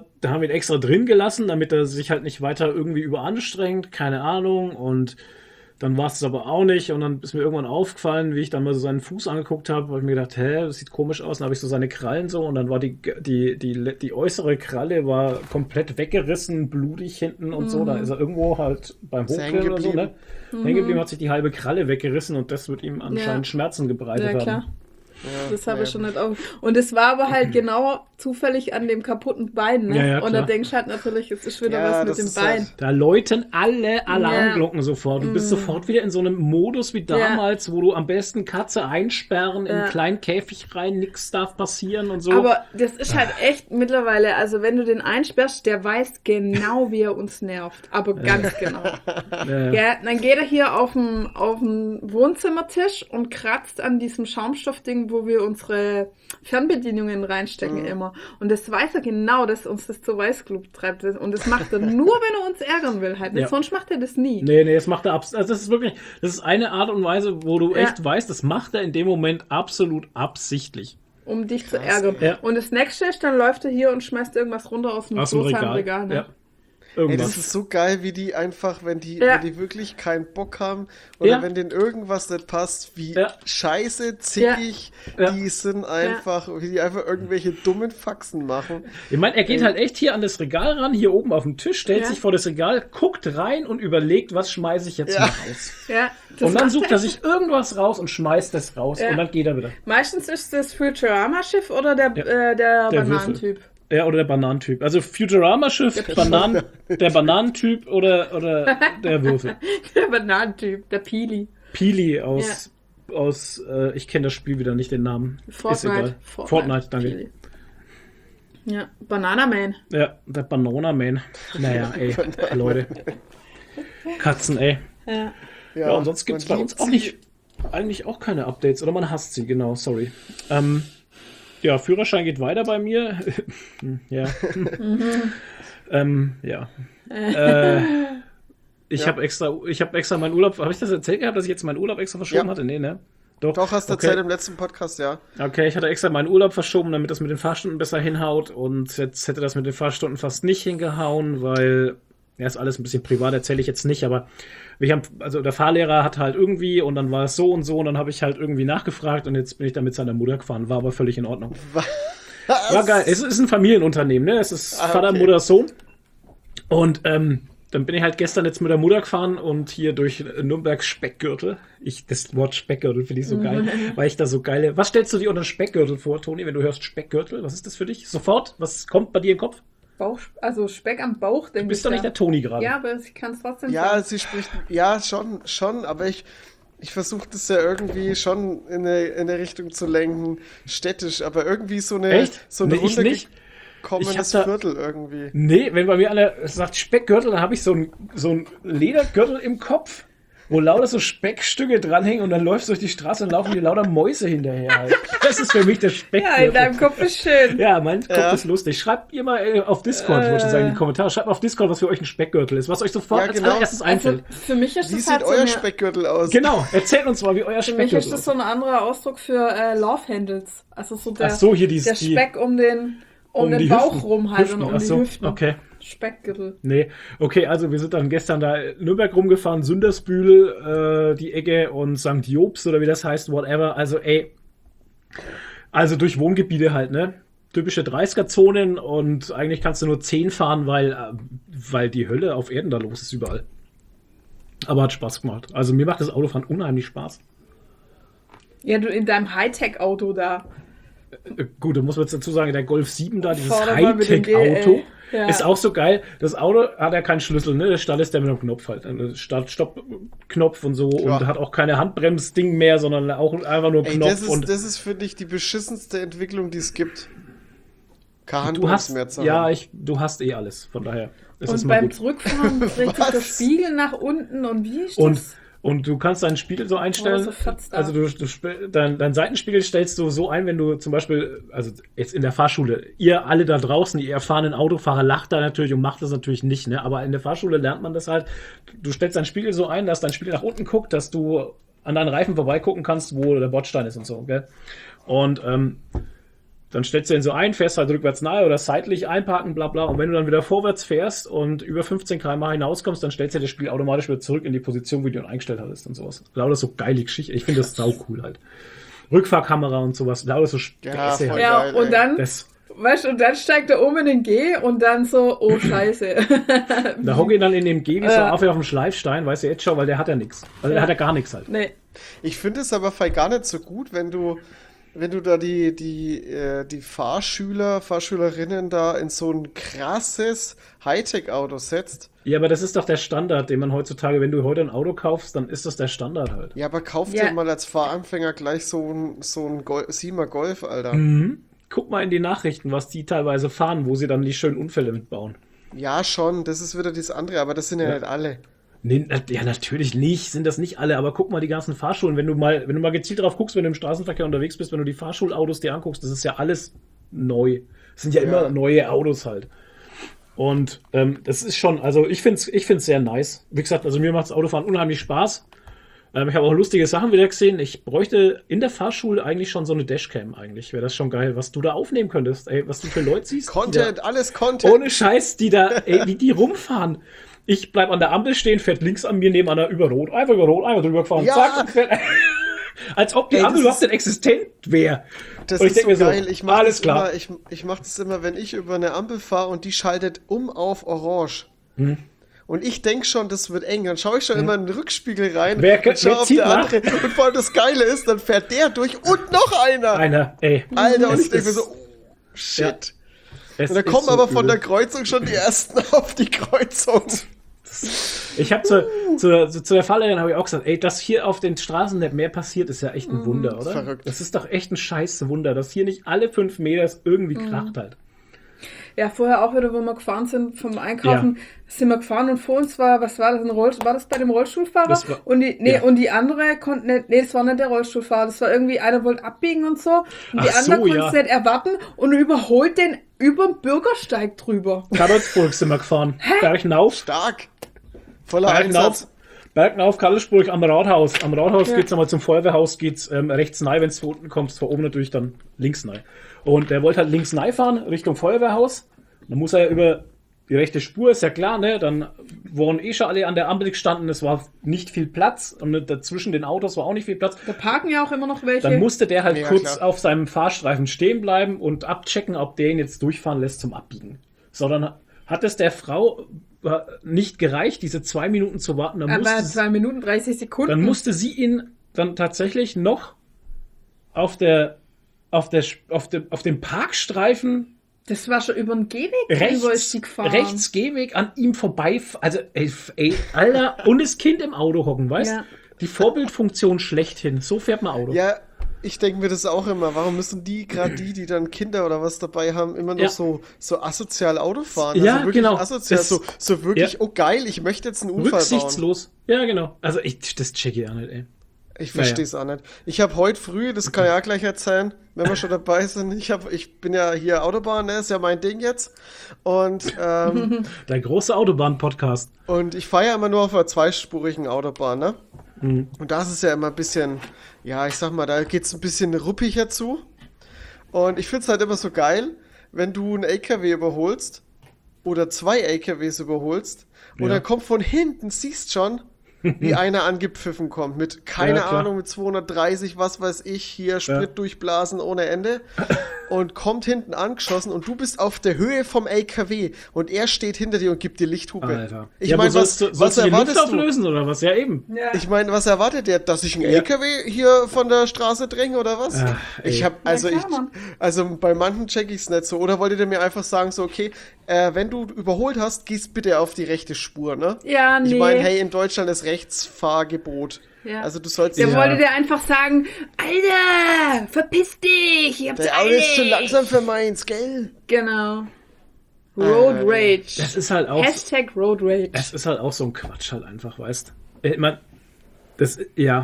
Speaker 3: extra drin gelassen, damit er sich halt nicht weiter irgendwie überanstrengt, keine Ahnung und Dann war es aber auch nicht und dann ist mir irgendwann aufgefallen, wie ich dann mal so seinen Fuß angeguckt habe, habe ich mir gedacht, das sieht komisch aus. Dann habe ich so seine Krallen so und dann war die äußere Kralle war komplett weggerissen, blutig hinten und so. Da ist er irgendwo halt beim Hochklettern oder so, ne? Hängen geblieben, hat sich die halbe Kralle weggerissen und das wird ihm anscheinend Schmerzen gebreitet haben.
Speaker 2: Klar. Das habe ich schon nicht auf. Und es war aber halt genau zufällig an dem kaputten Bein, ne?
Speaker 3: Ja,
Speaker 2: und da denkst du halt natürlich, es ist wieder was mit dem Bein.
Speaker 1: Halt,
Speaker 3: Da läuten alle Alarmglocken sofort. Du bist sofort wieder in so einem Modus wie damals, wo du am besten Katze einsperren, in einen kleinen Käfig rein, nichts darf passieren und so.
Speaker 2: Aber das ist halt echt mittlerweile, also wenn du den einsperrst, der weiß genau, wie er uns nervt. Aber ganz genau. Ja, dann geht er hier auf den Wohnzimmertisch und kratzt an diesem Schaumstoffding, wo wir unsere Fernbedienungen reinstecken immer. Und das weiß er genau, dass uns das zu Weißglut treibt. Und das macht er nur, wenn er uns ärgern will halt.
Speaker 3: Ja.
Speaker 2: Sonst macht er das nie.
Speaker 3: Nee, das macht er also das ist wirklich, das ist eine Art und Weise, wo du echt weißt, das macht er in dem Moment absolut absichtlich.
Speaker 2: Um dich zu ärgern.
Speaker 3: Ja.
Speaker 2: Und das nächste ist, dann läuft er hier und schmeißt irgendwas runter aus dem Regal. Ne?
Speaker 3: Ja.
Speaker 1: Ey,
Speaker 3: Irgendwas.
Speaker 1: das ist so geil, wie die einfach, wenn die wirklich keinen Bock haben oder wenn denen irgendwas nicht passt, wie scheiße, zickig die sind einfach, wie die einfach irgendwelche dummen Faxen machen.
Speaker 3: Ich meine, er geht halt echt hier an das Regal ran, hier oben auf dem Tisch, stellt sich vor das Regal, guckt rein und überlegt, was schmeiße ich jetzt mal raus.
Speaker 2: Ja,
Speaker 3: und dann sucht er sich irgendwas raus und schmeißt das raus und dann geht er wieder.
Speaker 2: Meistens ist das Futurama-Schiff oder der Bananentyp.
Speaker 3: Ja, oder der Bananentyp. Also Futurama-Schiff, der Bananentyp oder der Würfel.
Speaker 2: Der Bananentyp, der Pili.
Speaker 3: Pili aus ich kenne das Spiel wieder nicht, den Namen.
Speaker 2: Fortnite.
Speaker 3: Ist egal. Fortnite, danke.
Speaker 2: Pili. Ja, Banana Man.
Speaker 3: Ja, der Banana Man. Naja, ey, Leute. Katzen, ey. Ja, und sonst gibt es bei uns auch nicht, eigentlich auch keine Updates. Oder man hasst sie, genau, sorry. Ja, Führerschein geht weiter bei mir. Ja. Ja. Ich habe extra meinen Urlaub, habe ich das erzählt gehabt, dass ich jetzt meinen Urlaub extra verschoben hatte? Nee, ne?
Speaker 1: Doch, hast du erzählt im letzten Podcast, ja.
Speaker 3: Okay, ich hatte extra meinen Urlaub verschoben, damit das mit den Fahrstunden besser hinhaut und jetzt hätte das mit den Fahrstunden fast nicht hingehauen, weil ist alles ein bisschen privat, erzähle ich jetzt nicht, aber also der Fahrlehrer hat halt irgendwie und dann war es so und dann habe ich halt irgendwie nachgefragt und jetzt bin ich da mit seiner Mutter gefahren, war aber völlig in Ordnung. War geil, es ist ein Familienunternehmen, ne? Es ist Vater, Mutter, Sohn und dann bin ich halt gestern jetzt mit der Mutter gefahren und hier durch Nürnberg Speckgürtel. Das Wort Speckgürtel finde ich so geil, weil ich da so geile. Was stellst du dir unter Speckgürtel vor, Toni, wenn du hörst Speckgürtel? Was ist das für dich? Sofort? Was kommt bei dir im Kopf?
Speaker 2: Bauch, also Speck am Bauch, denke ich.
Speaker 3: Du bist doch nicht der Toni gerade.
Speaker 2: Ja, aber ich kann es trotzdem
Speaker 1: sagen.
Speaker 2: sagen.
Speaker 1: Sie spricht, schon, aber ich versuche das ja irgendwie schon in eine Richtung zu lenken, städtisch, aber irgendwie so eine runtergekommenes Viertel irgendwie.
Speaker 3: Nee, wenn bei mir einer sagt Speckgürtel, dann habe ich so ein Ledergürtel im Kopf, wo lauter so Speckstücke dranhängen und dann läufst du durch die Straße und laufen dir lauter Mäuse hinterher. Halt. Das ist für mich der Speckgürtel.
Speaker 2: Ja, in deinem Kopf ist schön.
Speaker 3: Ja, mein Kopf ist lustig. Schreibt ihr mal auf Discord, würde ich sagen, in die Kommentare. Schreibt mal auf Discord, was für euch ein Speckgürtel ist, was euch sofort als allererstes einfällt.
Speaker 2: Also, für mich ist
Speaker 1: wie
Speaker 2: das
Speaker 1: sieht euer Speckgürtel aus?
Speaker 3: Genau, erzählt uns mal, wie euer Speckgürtel ist.
Speaker 2: Für mich ist das so ein anderer Ausdruck für Love Handles. Also so der Speck um den Bauch rum halt und um die Hüften.
Speaker 3: Okay.
Speaker 2: Speckgürtel.
Speaker 3: Nee, okay, also wir sind dann gestern da in Nürnberg rumgefahren, Sündersbühl, die Ecke und St. Jobst oder wie das heißt, whatever. Also also durch Wohngebiete halt, ne? Typische 30er-Zonen und eigentlich kannst du nur 10 fahren, weil die Hölle auf Erden da los ist überall. Aber hat Spaß gemacht. Also mir macht das Autofahren unheimlich Spaß.
Speaker 2: Ja, du in deinem Hightech-Auto da.
Speaker 3: Gut, da muss man jetzt dazu sagen, der Golf 7 da, dieses Hightech-Auto, ist auch so geil. Das Auto hat ja keinen Schlüssel, ne? Der Start ist der mit einem Knopf halt. Start-Stopp-Knopf und so und hat auch keine Handbremsding mehr, sondern auch einfach nur Knopf.
Speaker 1: Das ist für dich die beschissenste Entwicklung, die es gibt. Keine Handbremse mehr zu haben.
Speaker 3: Ja, du hast alles, von daher ist es
Speaker 2: und
Speaker 3: mal
Speaker 2: beim
Speaker 3: gut.
Speaker 2: Zurückfahren dreht sich der Spiegel nach unten und wie ist das?
Speaker 3: Und du kannst deinen Spiegel so einstellen, also deinen Seitenspiegel stellst du so ein, wenn du zum Beispiel, also jetzt in der Fahrschule, ihr alle da draußen, ihr erfahrenen Autofahrer lacht da natürlich und macht das natürlich nicht, ne? Aber in der Fahrschule lernt man das halt, du stellst deinen Spiegel so ein, dass dein Spiegel nach unten guckt, dass du an deinen Reifen vorbeigucken kannst, wo der Bordstein ist und so, gell? Und Dann stellst du ihn so ein, fährst halt rückwärts nahe oder seitlich einparken, bla bla. Und wenn du dann wieder vorwärts fährst und über 15 km/h hinauskommst, dann stellst du das Spiel automatisch wieder zurück in die Position, wie du ihn eingestellt hattest und sowas. Lauter so geile Geschichte. Ich finde das sau cool halt. Rückfahrkamera und sowas. Lauter so Späße halt.
Speaker 2: Ja, und dann,
Speaker 3: Das,
Speaker 2: weißt du, und dann steigt er in den G und dann so, oh Scheiße.
Speaker 3: da hocke ich dann in dem G wie so auf dem Schleifstein, weißt du jetzt schon, weil der hat ja nichts. Also der hat ja gar nichts halt.
Speaker 2: Nee.
Speaker 1: Ich finde es aber vielleicht gar nicht so gut, wenn du da die Fahrschülerinnen da in so ein krasses Hightech-Auto setzt.
Speaker 3: Ja, aber das ist doch der Standard, den man heutzutage, wenn du heute ein Auto kaufst, dann ist das der Standard halt.
Speaker 1: Ja, aber kauf
Speaker 2: Ja.
Speaker 1: dir mal als Fahranfänger gleich so ein 7er Golf, Alter.
Speaker 3: Guck mal in die Nachrichten, was die teilweise fahren, wo sie dann die schönen Unfälle mitbauen.
Speaker 1: Ja, schon, das ist wieder das andere, aber das sind ja nicht alle.
Speaker 3: Nee, ja, natürlich nicht, sind das nicht alle, aber guck mal die ganzen Fahrschulen, wenn du mal gezielt drauf guckst, wenn du im Straßenverkehr unterwegs bist, wenn du die Fahrschulautos dir anguckst, das ist ja alles neu. Das sind ja immer neue Autos halt. Und das ist schon, also ich find's sehr nice. Wie gesagt, also mir macht das Autofahren unheimlich Spaß. Ich habe auch lustige Sachen wieder gesehen. Ich bräuchte in der Fahrschule eigentlich schon so eine Dashcam eigentlich. Wäre das schon geil, was du da aufnehmen könntest. Ey, was du für Leute siehst.
Speaker 1: Content, alles Content.
Speaker 3: Ohne Scheiß, die da, ey, wie die rumfahren. Ich bleib an der Ampel stehen, fährt links an mir neben einer über Rot, einfach drüber gefahren,
Speaker 1: Ja.
Speaker 3: zack, und fährt. Als ob die Ampel überhaupt nicht existent wäre.
Speaker 1: Das
Speaker 3: Und ich
Speaker 1: ist
Speaker 3: denk
Speaker 1: so
Speaker 3: mir
Speaker 1: geil.
Speaker 3: so,
Speaker 1: Ich mach
Speaker 3: alles
Speaker 1: das
Speaker 3: klar.
Speaker 1: Immer, ich mach das immer, wenn ich über eine Ampel fahre und die schaltet um auf Orange. Und ich denke schon, das wird eng. Dann schaue ich schon immer in den Rückspiegel rein und schaue auf
Speaker 3: zieht
Speaker 1: der
Speaker 3: nach?
Speaker 1: andere. Und vor allem das Geile ist, dann fährt der durch und noch einer.
Speaker 3: Einer, ey.
Speaker 1: Alter, und
Speaker 3: Es
Speaker 1: ich denke mir
Speaker 3: ist-
Speaker 1: so, oh, shit.
Speaker 3: Es
Speaker 1: Und da
Speaker 3: ist
Speaker 1: kommen
Speaker 3: so
Speaker 1: aber von
Speaker 3: übel.
Speaker 1: der Kreuzung schon die ersten auf die Kreuzung.
Speaker 3: Ich habe zu der Fahrlehrerin habe ich auch gesagt, ey, dass hier auf den Straßen nicht mehr passiert, ist ja echt ein Wunder, oder?
Speaker 1: verrückt.
Speaker 3: Das ist doch echt ein scheiß Wunder, dass hier nicht alle 5 Meter es irgendwie kracht halt.
Speaker 2: Ja, vorher auch wieder, wo wir gefahren sind vom Einkaufen, sind wir gefahren und vor uns war, was war das, ein Rollstuhl? War das bei dem Rollstuhlfahrer?
Speaker 3: Das war-
Speaker 2: und die,
Speaker 3: ja.
Speaker 2: und die andere konnte nicht, nee, das war nicht der Rollstuhlfahrer, das war irgendwie, einer wollte abbiegen und so, und die
Speaker 3: Ach so,
Speaker 2: andere konnte es
Speaker 3: ja.
Speaker 2: nicht erwarten und überholt den über den Bürgersteig drüber.
Speaker 3: Karlsburg sind wir gefahren. Bergnauf.
Speaker 1: Stark. Voller Einsatz.
Speaker 3: Bergnauf, Karlsburg am Rathaus. Am Rathaus
Speaker 2: Ja.
Speaker 3: geht's nochmal zum Feuerwehrhaus, geht's rechts nahe, wenn du von unten kommst, von oben natürlich dann links nahe. Und der wollte halt links nahe fahren, Richtung Feuerwehrhaus. Dann muss er ja über die rechte Spur, ist ja klar, ne? Dann waren eh schon alle an der Ampel gestanden, es war nicht viel Platz und dazwischen den Autos war auch nicht viel Platz.
Speaker 2: Da parken ja auch immer noch welche.
Speaker 3: Dann musste der halt
Speaker 1: Ja,
Speaker 3: kurz
Speaker 1: klar.
Speaker 3: auf seinem Fahrstreifen stehen bleiben und abchecken, ob der ihn jetzt durchfahren lässt zum Abbiegen. So, dann hat es der Frau nicht gereicht, diese 2 Minuten zu warten. Dann
Speaker 2: aber
Speaker 3: musste,
Speaker 2: 2 Minuten 30 Sekunden.
Speaker 3: dann musste sie ihn dann tatsächlich noch auf dem Parkstreifen
Speaker 2: das war schon über den Gehweg drüber ist sie gefahren.
Speaker 3: rechts Gehweg an ihm vorbei. Also, ey, Alter, und das Kind im Auto hocken, weißt du?
Speaker 2: Ja.
Speaker 3: Die Vorbildfunktion schlechthin. So fährt man Auto.
Speaker 1: Ja, ich denke mir das auch immer. Warum müssen gerade die dann Kinder oder was dabei haben, immer nur
Speaker 3: Ja.
Speaker 1: so asozial Auto fahren?
Speaker 3: Ja,
Speaker 1: also wirklich
Speaker 3: genau.
Speaker 1: asozial.
Speaker 3: Das-
Speaker 1: So wirklich,
Speaker 3: ja.
Speaker 1: oh geil, ich möchte jetzt einen Unfall bauen.
Speaker 3: Rücksichtslos. Ja, genau. Also, das check ich auch nicht, ey.
Speaker 1: Ich verstehe es auch nicht. Ich habe heute früh, das kann ich auch gleich erzählen, wenn wir schon dabei sind, ich bin ja hier Autobahn, ne, ist ja mein Ding jetzt. Und,
Speaker 3: Der große Autobahn-Podcast.
Speaker 1: und ich fahre ja immer nur auf einer zweispurigen Autobahn, ne? Und das ist ja immer ein bisschen, ja, ich sag mal, da geht's ein bisschen ruppiger zu. Und ich find's halt immer so geil, wenn du einen LKW überholst oder 2 LKWs überholst und
Speaker 3: Ja.
Speaker 1: dann kommt von hinten, siehst schon, wie einer angepfiffen kommt mit, keine
Speaker 3: Ja, klar.
Speaker 1: Ahnung, mit 230, was weiß ich, hier Sprit durchblasen ohne Ende und kommt hinten angeschossen und du bist auf der Höhe vom LKW und er steht hinter dir und gibt dir Lichthupe.
Speaker 3: Alter.
Speaker 1: Ich
Speaker 3: ja,
Speaker 1: meine,
Speaker 3: aber sollst
Speaker 1: was
Speaker 3: du die Luft
Speaker 1: erwartest du?
Speaker 3: auflösen oder was? Ja, eben.
Speaker 2: Ja.
Speaker 1: Ich meine, was erwartet der, dass ich einen LKW hier von der Straße dränge oder was?
Speaker 3: Ach, ey.
Speaker 1: Ich habe also
Speaker 2: Ja, klar, Mann.
Speaker 1: also bei manchen check ich's nicht so. Oder wolltet ihr mir einfach sagen so, okay, wenn du überholt hast, gehst bitte auf die rechte Spur, ne?
Speaker 2: Ja, nee.
Speaker 1: Ich meine, hey, in Deutschland ist Rechtsfahrgebot.
Speaker 2: Ja.
Speaker 1: Also du sollst
Speaker 2: Der
Speaker 3: Ja.
Speaker 2: wollte dir einfach sagen, Alter, verpiss dich, ich hab's
Speaker 1: der Auto ist zu
Speaker 2: eilig.
Speaker 1: langsam für meins, gell?
Speaker 2: Genau. Road Rage.
Speaker 3: Das ist halt auch.
Speaker 2: Road Rage.
Speaker 3: Es ist halt auch so ein Quatsch halt einfach, weißt. Ich mein, das, ja.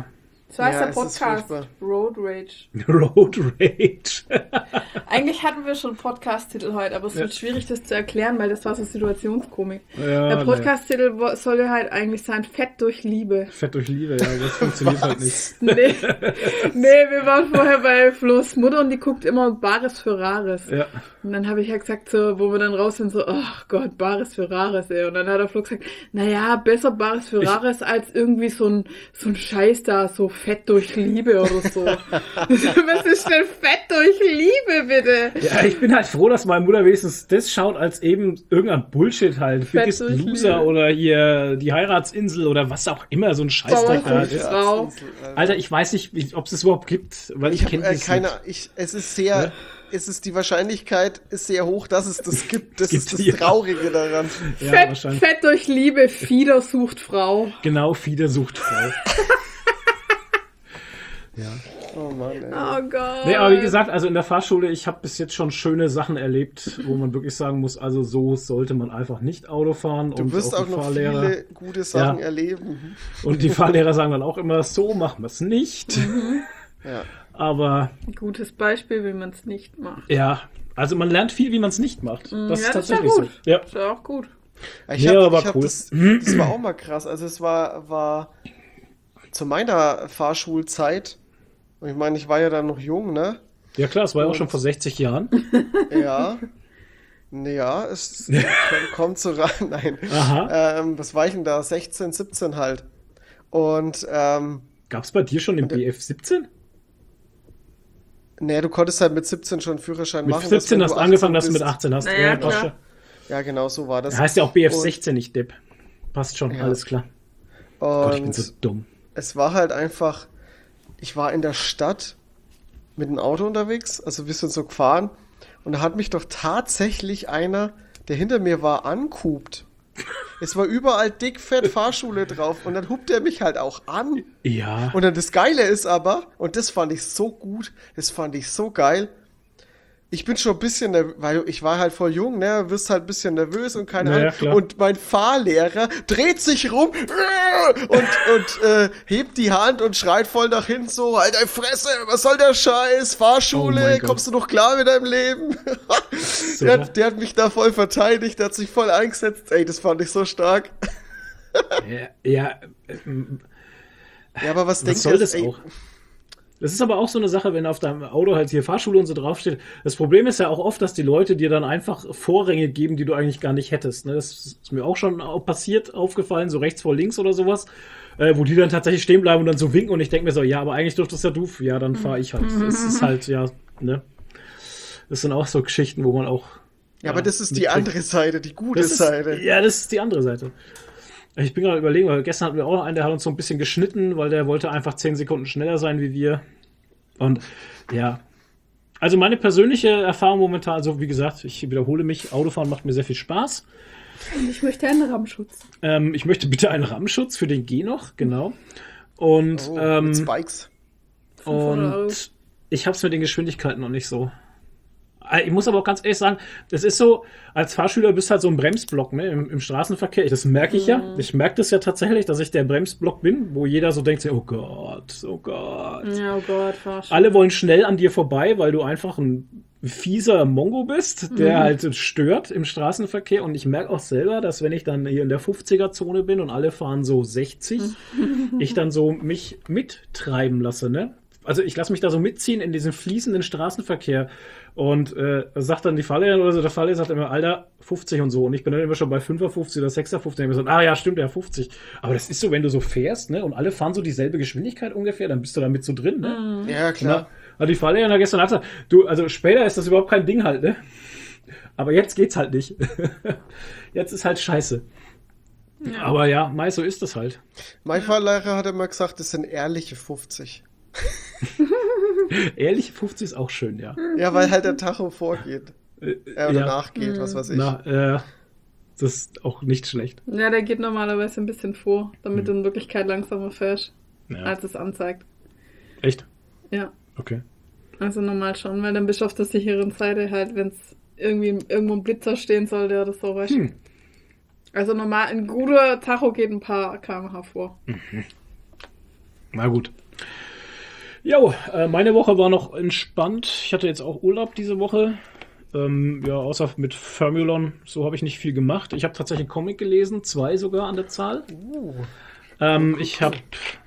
Speaker 2: So heißt
Speaker 1: Ja,
Speaker 2: der
Speaker 1: es ist
Speaker 2: Podcast.
Speaker 1: furchtbar.
Speaker 2: Road Rage.
Speaker 3: Road Rage.
Speaker 2: Eigentlich hatten wir schon einen Podcast-Titel heute, aber es wird schwierig, das zu erklären, weil das war so Situationskomik.
Speaker 3: Ja,
Speaker 2: Der Podcast-Titel sollte halt eigentlich sein Fett durch Liebe.
Speaker 3: Fett durch Liebe, ja, das funktioniert halt nicht.
Speaker 2: Nee, wir waren vorher bei Flo's Mutter und die guckt immer Bares für Rares.
Speaker 3: Ja.
Speaker 2: Und dann habe ich ja gesagt, so, wo wir dann raus sind, so, ach Gott, Bares für Rares, ey. Und dann hat der Flo gesagt, naja, besser Bares für Rares als irgendwie so ein Scheiß da, so Fett durch Liebe oder so. Was ist denn Fett durch Liebe, bitte?
Speaker 3: Ja, ich bin halt froh, dass meine Mutter wenigstens das schaut, als eben irgendein Bullshit halt. Biggest
Speaker 2: durch
Speaker 3: Loser
Speaker 2: Liebe.
Speaker 3: oder hier die Heiratsinsel oder was auch immer, so ein Scheißdreck da halt ist.
Speaker 2: Frau.
Speaker 3: Alter, ich weiß nicht, ob es das überhaupt gibt, weil ich kenne das nicht.
Speaker 1: Es ist sehr, die Wahrscheinlichkeit ist sehr hoch, dass es das gibt. Das ist das
Speaker 3: ja.
Speaker 1: Traurige daran.
Speaker 3: Ja, wahrscheinlich.
Speaker 2: Fett durch Liebe, Fieder sucht Frau.
Speaker 3: Genau, Fieder sucht Frau. Ja.
Speaker 1: Oh Mann, ey.
Speaker 2: Oh Gott.
Speaker 3: Nee, aber wie gesagt, also in der Fahrschule, ich habe bis jetzt schon schöne Sachen erlebt, wo man wirklich sagen muss, also so sollte man einfach nicht Auto fahren.
Speaker 1: Du wirst
Speaker 3: und
Speaker 1: auch
Speaker 3: die
Speaker 1: noch
Speaker 3: Fahrlehrer,
Speaker 1: viele gute Sachen erleben.
Speaker 3: und die Fahrlehrer sagen dann auch immer, so machen wir es nicht.
Speaker 1: Ja.
Speaker 3: Aber
Speaker 2: Ein gutes Beispiel, wie man es nicht macht.
Speaker 3: ja, also man lernt viel, wie man es nicht macht. Das ist
Speaker 2: ja, das ist ja
Speaker 3: tatsächlich so.
Speaker 2: gut.
Speaker 3: Ja.
Speaker 2: Ist ja auch gut.
Speaker 1: Das war auch mal krass. Also es war zu meiner Fahrschulzeit, und ich meine, ich war ja dann noch jung, ne?
Speaker 3: Ja klar, es war ja auch schon vor 60 Jahren.
Speaker 1: Ja. Ja, es kommt so ran. Nein.
Speaker 3: Aha.
Speaker 1: Was war ich denn da? 16, 17 halt. Und
Speaker 3: Gab es bei dir schon den BF 17?
Speaker 1: nee, du konntest halt mit 17 schon einen Führerschein
Speaker 3: Mit
Speaker 1: machen.
Speaker 3: 17 hast du angefangen, dass du mit
Speaker 1: bist.
Speaker 3: 18 hast.
Speaker 2: Naja,
Speaker 3: passt
Speaker 2: klar.
Speaker 3: schon.
Speaker 1: Ja, genau so war das.
Speaker 3: Heißt ja auch BF
Speaker 1: Und-
Speaker 3: 16, nicht Depp. Passt schon,
Speaker 1: Ja.
Speaker 3: alles klar. Gott, ich bin
Speaker 1: Und
Speaker 3: so dumm.
Speaker 1: es war halt einfach, ich war in der Stadt mit dem Auto unterwegs, also wir sind so gefahren, und da hat mich doch tatsächlich einer, der hinter mir war, angehupt. Es war überall dickfett Fahrschule drauf und dann hupt er mich halt auch an.
Speaker 3: Ja.
Speaker 1: Und dann das Geile ist aber, und das fand ich so gut, das fand ich so geil, ich bin schon ein bisschen, weil ich war halt voll jung, ne, wirst halt ein bisschen nervös und keine
Speaker 3: Ja,
Speaker 1: Ahnung.
Speaker 3: klar.
Speaker 1: Und mein Fahrlehrer dreht sich rum und hebt die Hand und schreit voll nach hinten so, halt deine Fresse, was soll der Scheiß,
Speaker 3: Oh
Speaker 1: Fahrschule,
Speaker 3: mein Gott.
Speaker 1: kommst du noch klar mit deinem Leben? Der hat mich da voll verteidigt, der hat sich voll eingesetzt, ey, das fand ich so stark.
Speaker 3: Ja,
Speaker 1: Ja, aber was
Speaker 3: was
Speaker 1: denkst
Speaker 3: soll
Speaker 1: du
Speaker 3: das
Speaker 1: jetzt, ey?
Speaker 3: auch? Das ist aber auch so eine Sache, wenn auf deinem Auto halt hier Fahrschule und so draufsteht. Das Problem ist ja auch oft, dass die Leute dir dann einfach Vorränge geben, die du eigentlich gar nicht hättest. Ne? Das ist mir auch schon passiert, aufgefallen, so rechts vor links oder sowas, wo die dann tatsächlich stehen bleiben und dann so winken und ich denke mir so, ja, aber eigentlich dürftest ja du, ja, dann fahre ich halt. Das ist halt, ja, ne? Das sind auch so Geschichten, wo man auch.
Speaker 1: Ja, aber das ist die
Speaker 3: mitkriegt.
Speaker 1: andere Seite, die gute
Speaker 3: Das ist,
Speaker 1: Seite.
Speaker 3: ja, das ist die andere Seite. Ich bin gerade überlegen, weil gestern hatten wir auch noch einen, der hat uns so ein bisschen geschnitten, weil der wollte einfach 10 Sekunden schneller sein wie wir. Und ja, also meine persönliche Erfahrung momentan, also wie gesagt, ich wiederhole mich, Autofahren macht mir sehr viel Spaß.
Speaker 2: Und ich möchte einen Rammschutz.
Speaker 3: Ich möchte bitte einen Rahmenschutz für den G noch, genau. Und,
Speaker 1: Mit Spikes.
Speaker 2: 500 Euro.
Speaker 3: und ich habe es mit den Geschwindigkeiten noch nicht so. Ich muss aber auch ganz ehrlich sagen, das ist so, als Fahrschüler bist du halt so ein Bremsblock, ne, im Straßenverkehr. Das merke ich ja. Ich merke das ja tatsächlich, dass ich der Bremsblock bin, wo jeder so denkt, oh Gott, oh Gott.
Speaker 2: Ja, oh Gott, Fahrschule.
Speaker 3: Alle wollen schnell an dir vorbei, weil du einfach ein fieser Mongo bist, der halt stört im Straßenverkehr. Und ich merke auch selber, dass wenn ich dann hier in der 50er-Zone bin und alle fahren so 60, ich dann so mich mittreiben lasse, ne? Also ich lasse mich da so mitziehen in diesen fließenden Straßenverkehr und sagt dann die Fahrlehrerin oder so, der Fahrlehrer sagt immer, Alter, 50 und so. Und ich bin dann immer schon bei 5er50 oder 6er50 und ich so, ja, stimmt, ja, 50. Aber das ist so, wenn du so fährst, ne, und alle fahren so dieselbe Geschwindigkeit ungefähr, dann bist du damit so drin, ne?
Speaker 1: Ja, klar.
Speaker 3: Also die Fahrlehrerin da gestern hat du, also später ist das überhaupt kein Ding halt, ne? Aber jetzt geht's halt nicht. Jetzt ist halt scheiße. Ja. Aber ja, meist so ist das halt.
Speaker 1: Mein Fahrlehrer hat immer gesagt, das sind ehrliche 50.
Speaker 3: Ehrlich, 50 ist auch schön, ja.
Speaker 1: Ja, weil halt der Tacho vorgeht. Oder
Speaker 3: ja.
Speaker 1: nachgeht, was weiß ich.
Speaker 3: Das ist auch nicht schlecht.
Speaker 2: Ja, der geht normalerweise ein bisschen vor, damit du in Wirklichkeit langsamer fährst, als es anzeigt.
Speaker 3: Echt?
Speaker 2: Ja.
Speaker 3: Okay.
Speaker 2: Also normal schon, weil dann bist du auf der sicheren Seite halt, wenn es irgendwie irgendwo ein Blitzer stehen sollte oder so, weißt du. Also normal, ein guter Tacho geht ein paar km/h vor.
Speaker 3: Na gut. Jo, meine Woche war noch entspannt. Ich hatte jetzt auch Urlaub diese Woche. Ja, außer mit Formulon, so habe ich nicht viel gemacht. Ich habe tatsächlich einen Comic gelesen, 2 sogar an der Zahl. Ich habe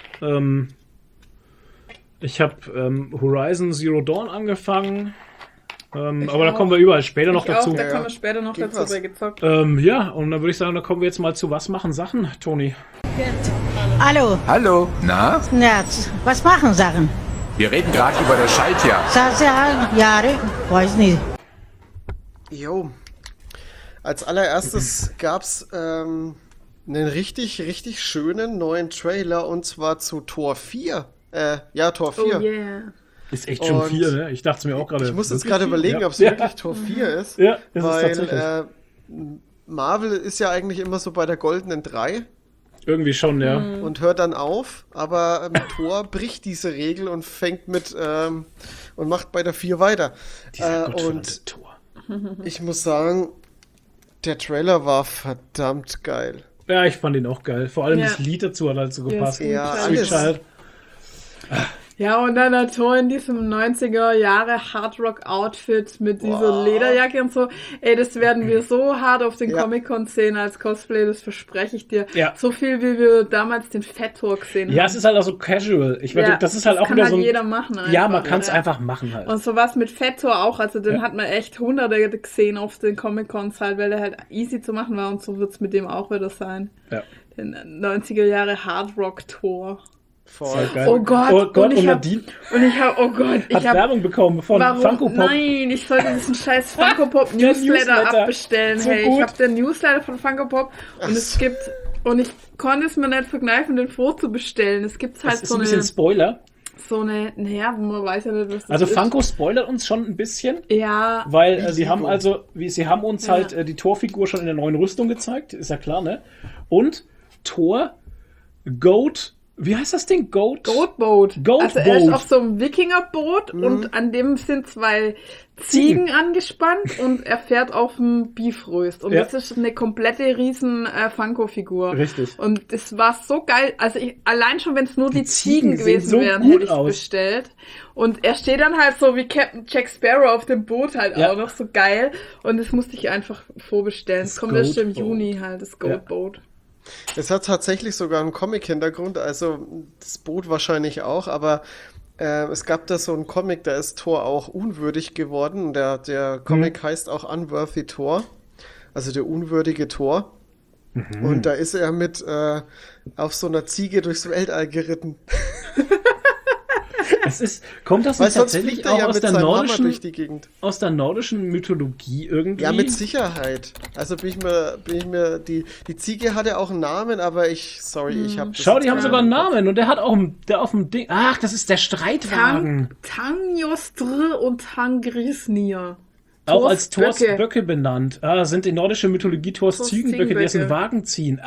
Speaker 3: Horizon Zero Dawn angefangen. Aber da kommen wir überall später noch dazu.
Speaker 2: Da kommen wir später noch dazu bei gezockt.
Speaker 3: Ja, und dann würde ich sagen, da kommen wir jetzt mal zu Was machen Sachen, Toni?
Speaker 4: Hallo.
Speaker 5: Hallo, na?
Speaker 4: Ja, was machen Sachen?
Speaker 5: Wir reden gerade über das Schaltjahr.
Speaker 4: Jahre, weiß nicht.
Speaker 1: Jo. Als allererstes gab's einen richtig, richtig schönen neuen Trailer und zwar zu Tor 4. Tor 4.
Speaker 2: Oh yeah.
Speaker 3: Ist echt schon 4, ne? Ich dachte es mir auch gerade.
Speaker 1: Ich muss jetzt gerade überlegen, ob es
Speaker 3: Ja.
Speaker 1: wirklich Tor 4 ist.
Speaker 3: Ja, das ist
Speaker 1: weil
Speaker 3: tatsächlich.
Speaker 1: Marvel ist ja eigentlich immer so bei der goldenen 3
Speaker 3: Irgendwie schon, ja.
Speaker 1: und hört dann auf, aber Thor bricht diese Regel und fängt mit und macht bei der 4 weiter. Und
Speaker 3: Tor.
Speaker 1: ich muss sagen, der Trailer war verdammt geil.
Speaker 3: Ja, ich fand ihn auch geil. Vor allem
Speaker 2: Ja.
Speaker 3: das Lied dazu hat halt so gepasst.
Speaker 1: Ja,
Speaker 3: Sweet
Speaker 1: alles.
Speaker 3: Child.
Speaker 2: Ja, und dann der Tor in diesem 90er Jahre Hardrock-Outfit mit dieser Lederjacke und so. Ey, das werden wir so hart auf den
Speaker 1: Ja.
Speaker 2: Comic-Con sehen als Cosplay, das verspreche ich dir.
Speaker 3: Ja.
Speaker 2: So viel, wie wir damals den Fat Tor gesehen
Speaker 3: Ja,
Speaker 2: haben.
Speaker 3: es ist halt auch so casual. Ich meine,
Speaker 2: Ja,
Speaker 3: das ist halt
Speaker 2: das
Speaker 3: auch
Speaker 2: kann
Speaker 3: wieder
Speaker 2: halt
Speaker 3: so ein,
Speaker 2: jeder machen einfach,
Speaker 3: Ja, man kann es
Speaker 2: ja.
Speaker 3: einfach machen halt.
Speaker 2: Und sowas mit Fat Tor auch, also den
Speaker 3: Ja.
Speaker 2: hat man echt Hunderte gesehen auf den Comic-Cons halt, weil er halt easy zu machen war und so wird's mit dem auch wieder sein.
Speaker 3: Ja.
Speaker 2: Den 90er Jahre Hardrock-Tor.
Speaker 1: Voll
Speaker 3: Geil.
Speaker 2: Oh Gott,
Speaker 3: Oh Gott,
Speaker 2: und
Speaker 3: und
Speaker 2: ich hab,
Speaker 3: Nadine
Speaker 2: oh Gott, ich
Speaker 3: hat
Speaker 2: hab,
Speaker 3: Werbung bekommen von
Speaker 2: warum?
Speaker 3: Funko Pop.
Speaker 2: Nein, ich sollte diesen scheiß Funko Pop
Speaker 3: Der
Speaker 2: Newsletter
Speaker 3: Newsletter.
Speaker 2: abbestellen.
Speaker 3: So
Speaker 2: Hey,
Speaker 3: gut.
Speaker 2: ich habe den Newsletter von Funko Pop und es gibt, und ich konnte es mir nicht verkneifen, den vorzubestellen. Es gibt halt
Speaker 3: Das ist ein bisschen Spoiler.
Speaker 2: naja, man weiß ja nicht, was das
Speaker 3: Also
Speaker 2: ist.
Speaker 3: Funko spoilert uns schon ein bisschen.
Speaker 2: Ja,
Speaker 3: Weil sie haben uns
Speaker 2: Ja.
Speaker 3: halt die Torfigur schon in der neuen Rüstung gezeigt, ist ja klar, ne? Und Thor, Goat, wie heißt das Ding?
Speaker 2: Goatboat.
Speaker 3: Goatboat.
Speaker 2: Also er ist auf so einem Wikingerboot und an dem sind 2 Ziegen angespannt und er fährt auf dem Beefröst. Und
Speaker 3: Ja.
Speaker 2: das ist eine komplette riesen Funko-Figur.
Speaker 3: Richtig.
Speaker 2: Und das war so geil. Also allein schon, wenn es nur die Ziegen
Speaker 3: Ziegen sehen
Speaker 2: gewesen
Speaker 3: so
Speaker 2: wären,
Speaker 3: gut
Speaker 2: hätte ich
Speaker 3: aus.
Speaker 2: bestellt. Und er steht dann halt so wie Captain Jack Sparrow auf dem Boot halt
Speaker 3: Ja.
Speaker 2: auch noch so geil. Und das musste ich einfach vorbestellen. Es
Speaker 3: Das
Speaker 2: kommt erst im
Speaker 3: Goatboat.
Speaker 2: Juni halt, das Goatboat.
Speaker 1: Es hat tatsächlich sogar einen Comic-Hintergrund, also das Boot wahrscheinlich auch, aber es gab da so einen Comic, da ist Thor auch unwürdig geworden. Der Comic heißt auch Unworthy Thor, also der unwürdige Thor. Und da ist er mit auf so einer Ziege durchs Weltall geritten.
Speaker 3: Kommt das
Speaker 1: Weil
Speaker 3: nicht
Speaker 1: sonst
Speaker 3: tatsächlich
Speaker 1: fliegt er
Speaker 3: auch
Speaker 1: ja
Speaker 3: aus
Speaker 1: mit
Speaker 3: der
Speaker 1: seinem Hammer
Speaker 3: nordischen,
Speaker 1: durch die Gegend.
Speaker 3: aus der nordischen Mythologie irgendwie?
Speaker 1: Ja, mit Sicherheit. Also bin ich mir, die Ziege hatte auch einen Namen, aber ich habe
Speaker 3: Schau, die haben sogar einen Namen und der hat auch der auf dem Ding. Ach, das ist der Streitwagen.
Speaker 2: Tangjostr und Tangrisnir.
Speaker 3: Auch als Thors
Speaker 2: Böcke.
Speaker 3: Böcke benannt. Sind in nordischer Mythologie Thors
Speaker 2: Thors
Speaker 3: Ziegenböcke, die aus dem
Speaker 2: Ziegenböcke.
Speaker 3: Wagen ziehen.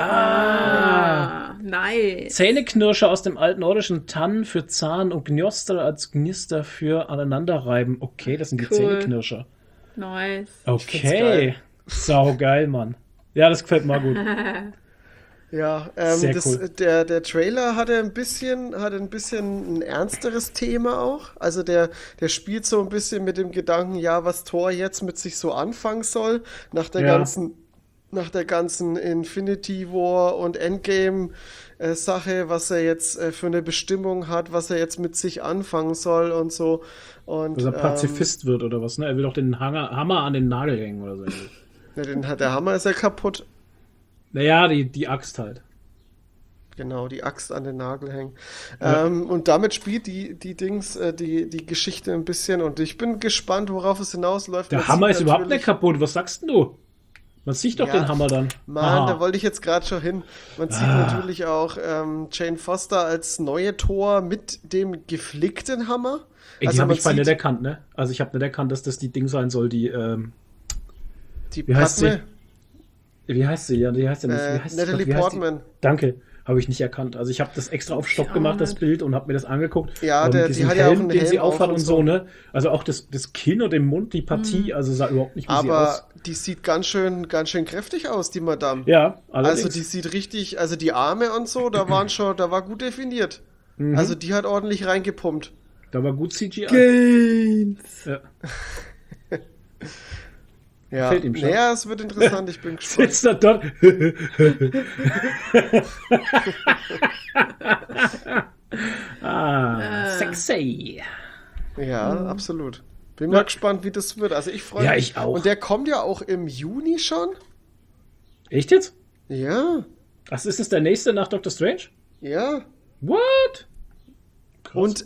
Speaker 2: Nice.
Speaker 3: Zähneknirscher aus dem altnordischen Tann für Zahn und Gnoster als Gnister für Aneinanderreiben. Okay, das sind die
Speaker 2: Cool.
Speaker 3: Zähneknirscher.
Speaker 2: Nice.
Speaker 1: find's
Speaker 3: Okay.
Speaker 1: geil.
Speaker 3: Sau geil, Mann. Ja, das gefällt mir gut.
Speaker 1: Ja,
Speaker 3: Sehr cool.
Speaker 1: der Trailer hatte ein bisschen ein ernsteres Thema auch. Also der spielt so ein bisschen mit dem Gedanken, ja, was Thor jetzt mit sich so anfangen soll, nach der ganzen Infinity War und Endgame Sache, was er jetzt für eine Bestimmung hat, was er jetzt mit sich anfangen soll und so. Und,
Speaker 3: Dass er Pazifist wird oder was, ne? Er will doch den Hammer an den Nagel hängen oder so.
Speaker 1: Der Hammer ist ja kaputt.
Speaker 3: Naja, die Axt halt.
Speaker 1: Genau, die Axt an den Nagel hängen.
Speaker 3: Ja.
Speaker 1: Und damit spielt die Geschichte ein bisschen und ich bin gespannt, worauf es hinausläuft.
Speaker 3: Der
Speaker 1: Man
Speaker 3: Hammer
Speaker 1: sieht
Speaker 3: ist überhaupt
Speaker 1: natürlich-
Speaker 3: nicht kaputt. Was sagst denn du? Man sieht doch
Speaker 1: Ja,
Speaker 3: den Hammer dann.
Speaker 1: Mann,
Speaker 3: Aha.
Speaker 1: da wollte ich jetzt gerade schon hin. Man sieht natürlich auch Jane Foster als neue Thor mit dem geflickten Hammer.
Speaker 3: Ey, die
Speaker 1: Also
Speaker 3: habe
Speaker 1: man
Speaker 3: ich vorhin nicht
Speaker 1: sieht
Speaker 3: erkannt, ne? Also ich habe nicht erkannt, dass das die Ding sein soll, die,
Speaker 1: die
Speaker 3: wie heißt
Speaker 1: Padme,
Speaker 3: wie heißt sie? Ja, die heißt ja nicht. Wie heißt
Speaker 1: Natalie
Speaker 3: wie heißt die?
Speaker 1: Portman.
Speaker 3: Danke. Habe ich nicht erkannt. Also ich habe das extra auf Stopp
Speaker 2: auch
Speaker 3: gemacht, das
Speaker 2: nicht.
Speaker 3: Bild, und habe mir das angeguckt.
Speaker 1: Ja,
Speaker 3: und
Speaker 1: die
Speaker 3: diesen
Speaker 1: hat ja auch einen
Speaker 3: den sie
Speaker 1: Helm auf
Speaker 3: aufhat
Speaker 1: und
Speaker 3: und so, ne? Also auch das Kinn und den Mund, die Partie, also sah überhaupt nicht wie sie aus.
Speaker 1: Aber die sieht ganz schön kräftig aus, die Madame.
Speaker 3: Ja, allerdings.
Speaker 1: Also die sieht richtig, also die Arme und so, da war gut definiert. Also die hat ordentlich reingepumpt.
Speaker 3: Da war gut CGI.
Speaker 2: Gains.
Speaker 3: Ja.
Speaker 1: Ja,
Speaker 3: Fällt ihm schon.
Speaker 1: naja, es wird interessant, ich bin gespannt.
Speaker 3: Sitzt da dort. Sexy.
Speaker 1: Ja, absolut. Bin mal gespannt, wie das wird. Also ich freue
Speaker 3: Ja,
Speaker 1: mich.
Speaker 3: ich auch.
Speaker 1: Und der kommt ja auch im Juni schon.
Speaker 3: Echt jetzt?
Speaker 1: Ja,
Speaker 3: Was ist es der nächste nach Doctor Strange?
Speaker 1: ja.
Speaker 3: What? Krass.
Speaker 1: Und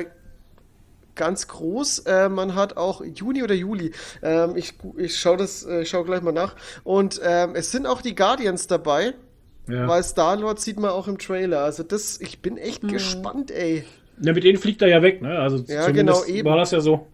Speaker 1: ganz groß, man hat auch Juni oder Juli. Ich schau gleich mal nach. Und es sind auch die Guardians dabei,
Speaker 3: Ja.
Speaker 1: weil Star-Lord sieht man auch im Trailer. Also ich bin echt
Speaker 2: Mhm.
Speaker 1: gespannt, ey.
Speaker 3: Ja, mit denen fliegt er ja weg, ne? Also
Speaker 1: Ja,
Speaker 3: zumindest
Speaker 1: genau, eben.
Speaker 3: war das ja so.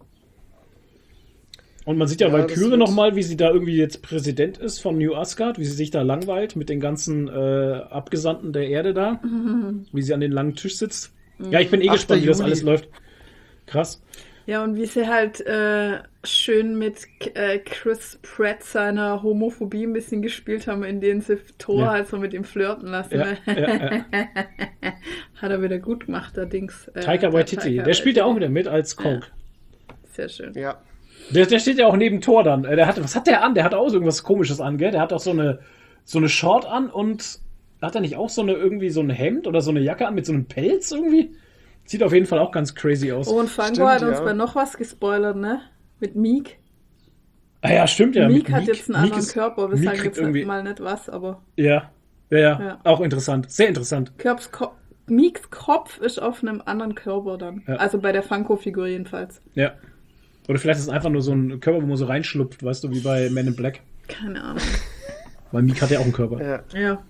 Speaker 3: Und man sieht ja,
Speaker 1: Ja, das
Speaker 3: Valkyrie
Speaker 1: wird-
Speaker 3: nochmal, wie sie da irgendwie jetzt Präsident ist von New Asgard, wie sie sich da langweilt mit den ganzen Abgesandten der Erde da, wie sie an den langen Tisch sitzt. Ja, ich bin
Speaker 1: 8.
Speaker 3: gespannt, wie das
Speaker 1: Juli.
Speaker 3: alles läuft. Krass.
Speaker 2: Ja, und wie sie halt schön mit Chris Pratt seiner Homophobie ein bisschen gespielt haben, in denen sie Thor
Speaker 3: Ja.
Speaker 2: halt so mit ihm flirten lassen.
Speaker 3: Ja,
Speaker 2: Ne?
Speaker 3: ja, ja.
Speaker 2: Hat er wieder gut gemacht, der Dings.
Speaker 3: Taika Waititi, der spielt ja auch wieder mit als Kong.
Speaker 2: Sehr schön.
Speaker 1: Ja.
Speaker 3: Der steht ja auch neben Thor dann. Was hat der an? Der hat auch so irgendwas Komisches an, gell? Der hat auch so eine Short an und hat er nicht auch irgendwie so ein Hemd oder so eine Jacke an mit so einem Pelz irgendwie? Sieht auf jeden Fall auch ganz crazy aus.
Speaker 2: Oh, und Fango
Speaker 1: Stimmt,
Speaker 2: hat uns
Speaker 1: ja.
Speaker 2: bei noch was gespoilert, ne? Mit Meek.
Speaker 3: Ah ja, stimmt ja.
Speaker 2: Meek hat jetzt einen
Speaker 3: Meek
Speaker 2: anderen
Speaker 3: ist-
Speaker 2: Körper. Wir
Speaker 3: Meek
Speaker 2: sagen
Speaker 3: kriegt
Speaker 2: jetzt
Speaker 3: irgendwie-
Speaker 2: mal nicht was, aber
Speaker 3: Ja.
Speaker 2: Ja.
Speaker 3: Auch interessant. Sehr interessant.
Speaker 2: Meeks Kopf ist auf einem anderen Körper dann.
Speaker 3: Ja.
Speaker 2: Also bei der Funko-Figur jedenfalls.
Speaker 3: Ja. Oder vielleicht ist es einfach nur so ein Körper, wo man so reinschlupft, weißt du, wie bei Men in Black.
Speaker 2: Keine Ahnung.
Speaker 3: Weil Meek hat ja auch einen Körper.
Speaker 1: Ja.
Speaker 2: Ja.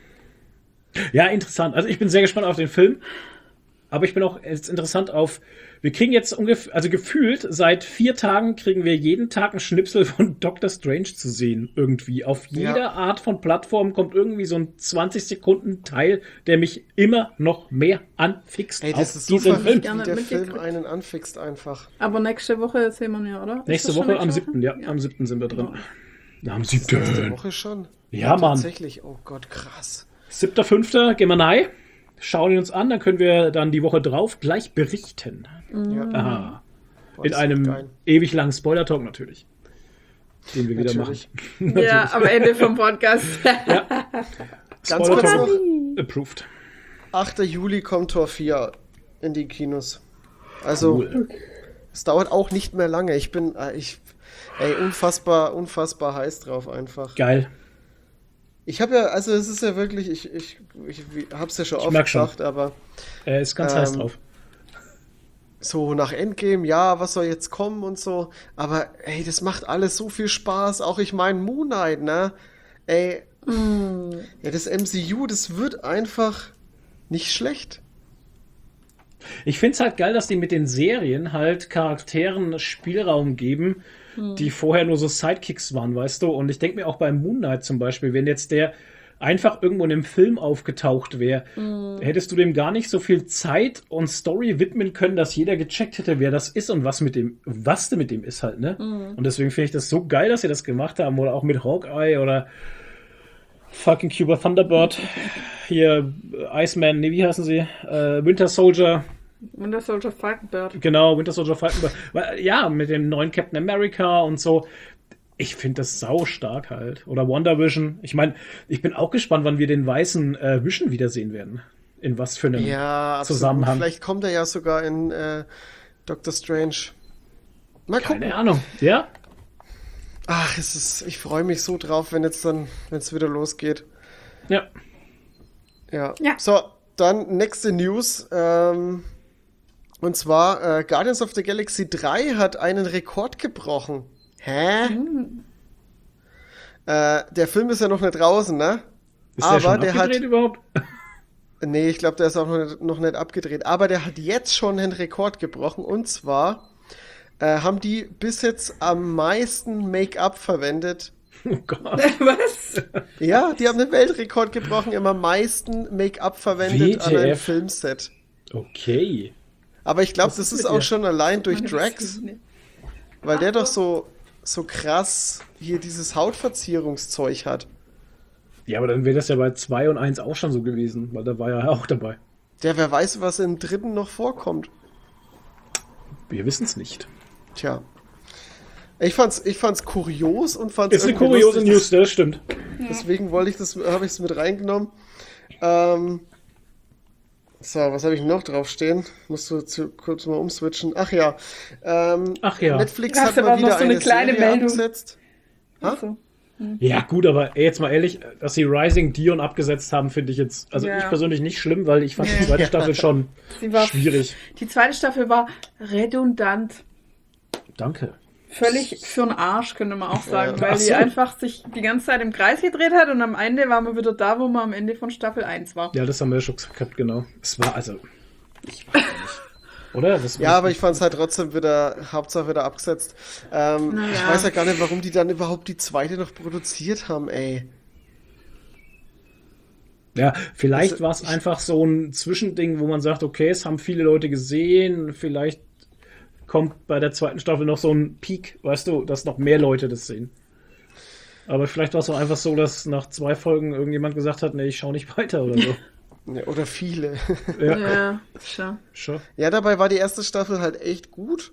Speaker 3: Ja, interessant. Also ich bin sehr gespannt auf den Film. Aber ich bin auch jetzt interessant wir kriegen jetzt ungefähr, also gefühlt, seit 4 Tagen kriegen wir jeden Tag einen Schnipsel von Doctor Strange zu sehen. Irgendwie. Auf jeder Art von Plattform kommt irgendwie so ein 20-Sekunden-Teil, der mich immer noch mehr anfixt
Speaker 1: Ey, das
Speaker 3: auf
Speaker 1: ist
Speaker 3: diesen
Speaker 1: super,
Speaker 3: Film.
Speaker 1: wie
Speaker 2: Gerne
Speaker 1: der
Speaker 2: mitgekriegt.
Speaker 1: Film einen anfixt einfach.
Speaker 2: Aber nächste Woche sehen wir ihn ja, oder? Ist
Speaker 3: Nächste
Speaker 2: das schon
Speaker 3: Woche am
Speaker 2: nächste
Speaker 3: 7. Ja, am 7. sind wir drin. Ja, am
Speaker 1: Nächste
Speaker 3: 7.
Speaker 1: Woche schon.
Speaker 3: Ja, Mann.
Speaker 1: Tatsächlich, oh Gott, krass.
Speaker 3: 7.5. gehen wir rein, schauen ihn uns an, dann können wir dann die Woche drauf gleich berichten.
Speaker 1: Ja.
Speaker 3: Aha.
Speaker 1: Boah,
Speaker 3: In
Speaker 1: das wird
Speaker 3: einem
Speaker 1: geil.
Speaker 3: ewig langen Spoiler-Talk natürlich. Den wir wieder
Speaker 1: Natürlich.
Speaker 3: machen.
Speaker 2: Ja, am Ende vom Podcast.
Speaker 1: Ganz kurz
Speaker 3: Spoiler-Talk
Speaker 1: noch,
Speaker 3: approved.
Speaker 1: 8. Juli kommt Tor 4 in die Kinos. Also,
Speaker 3: Cool.
Speaker 1: es dauert auch nicht mehr lange. Ich bin, unfassbar heiß drauf einfach.
Speaker 3: Geil.
Speaker 1: Ich habe ja, also es ist ja wirklich, ich hab's ja schon oft
Speaker 3: merk schon.
Speaker 1: gesagt, aber
Speaker 3: Er ist ganz heiß drauf.
Speaker 1: so nach Endgame, ja, was soll jetzt kommen und so, aber ey, das macht alles so viel Spaß, auch ich meine Moon Knight, ne? Ey, ja, das MCU, das wird einfach nicht schlecht.
Speaker 3: Ich finde es halt geil, dass die mit den Serien halt Charakteren Spielraum geben, die vorher nur so Sidekicks waren, weißt du? Und ich denke mir auch bei Moon Knight zum Beispiel, wenn jetzt der einfach irgendwo in einem Film aufgetaucht wäre, hättest du dem gar nicht so viel Zeit und Story widmen können, dass jeder gecheckt hätte, wer das ist und was denn mit dem ist halt, ne? Und deswegen finde ich das so geil, dass sie das gemacht haben, oder auch mit Hawkeye oder fucking Cuba Thunderbird, hier Iceman, nee, wie heißen sie? Winter Soldier.
Speaker 2: Winter Soldier Falkenbird.
Speaker 3: Genau, Winter Soldier Falcon. Ja, mit dem neuen Captain America und so. Ich finde das sau stark halt. Oder Wonder Vision. Ich meine, ich bin auch gespannt, wann wir den weißen Vision wiedersehen werden. In was für einem
Speaker 1: Ja, absolut.
Speaker 3: Zusammenhang.
Speaker 1: Vielleicht kommt er ja sogar in Doctor Strange. Mal gucken.
Speaker 3: Keine Ahnung. Ja?
Speaker 1: Ach, ich freue mich so drauf, wenn es wieder losgeht.
Speaker 3: Ja.
Speaker 1: Ja.
Speaker 2: Ja.
Speaker 1: So, dann nächste News. Und zwar Guardians of the Galaxy 3 hat einen Rekord gebrochen. Hä? Der Film ist ja noch nicht draußen, ne?
Speaker 3: Ist der schon abgedreht überhaupt?
Speaker 1: Nee, ich glaube, der ist auch noch nicht abgedreht. Aber der hat jetzt schon einen Rekord gebrochen. Und zwar haben die bis jetzt am meisten Make-up verwendet.
Speaker 3: Oh Gott.
Speaker 2: Was?
Speaker 1: Ja, die haben den Weltrekord gebrochen, immer am meisten Make-up verwendet an einem
Speaker 3: WTF.
Speaker 1: Filmset.
Speaker 3: Okay.
Speaker 1: Aber ich glaube,
Speaker 3: Was
Speaker 1: das
Speaker 3: ist
Speaker 1: ist
Speaker 3: mit
Speaker 1: auch
Speaker 3: dir?
Speaker 1: schon allein durch
Speaker 2: Meine
Speaker 1: Drax,
Speaker 2: Beziehung.
Speaker 1: weil der doch so krass hier dieses Hautverzierungszeug hat.
Speaker 3: Ja, aber dann wäre das ja bei 2 und 1 auch schon so gewesen, weil da war er auch dabei.
Speaker 1: wer weiß, was im dritten noch vorkommt.
Speaker 3: Wir wissen es nicht.
Speaker 1: Tja. Ich fand's kurios und fand's
Speaker 3: Ist eine
Speaker 1: irgendwie
Speaker 3: kuriose
Speaker 1: lustig.
Speaker 3: News, das stimmt.
Speaker 1: Deswegen habe ich es mit reingenommen. So, was habe ich noch draufstehen? Musst du kurz mal umswitchen. Ach ja. Netflix
Speaker 2: Hast
Speaker 1: hat
Speaker 2: du
Speaker 1: mal
Speaker 2: aber noch
Speaker 1: wieder
Speaker 2: so eine
Speaker 1: eine
Speaker 2: kleine
Speaker 1: Serie
Speaker 2: Meldung?
Speaker 1: abgesetzt.
Speaker 2: Also,
Speaker 3: Ja, gut, aber jetzt mal ehrlich, dass sie Rising Dion abgesetzt haben, finde ich jetzt, also
Speaker 2: Ja.
Speaker 3: ich persönlich nicht schlimm, weil ich fand die zweite Staffel schon
Speaker 2: sie war
Speaker 3: schwierig.
Speaker 2: Die zweite Staffel war redundant.
Speaker 3: Danke.
Speaker 2: Völlig für'n Arsch, könnte man auch sagen,
Speaker 1: Ja.
Speaker 2: weil
Speaker 3: Ach
Speaker 2: die
Speaker 3: so.
Speaker 2: einfach sich die ganze Zeit im Kreis gedreht hat und am Ende waren wir wieder da, wo man am Ende von Staffel 1 war.
Speaker 3: Ja, das haben wir ja schon gesagt, genau. Es war also. Ich weiß nicht. Oder? Das
Speaker 1: Ja, aber ich fand's halt trotzdem Hauptsache wieder abgesetzt. Ich weiß ja gar nicht, warum die dann überhaupt die zweite noch produziert haben, ey.
Speaker 3: Ja, vielleicht
Speaker 1: Also,
Speaker 3: war es einfach so ein Zwischending, wo man sagt, okay, es haben viele Leute gesehen, vielleicht kommt bei der zweiten Staffel noch so ein Peak, weißt du, dass noch mehr Leute das sehen. Aber vielleicht war es auch einfach so, dass nach 2 Folgen irgendjemand gesagt hat, nee, ich schaue nicht weiter oder so.
Speaker 1: Ja, oder viele.
Speaker 3: Ja,
Speaker 2: Schon.
Speaker 3: schon.
Speaker 1: Ja, dabei war die erste Staffel halt echt gut.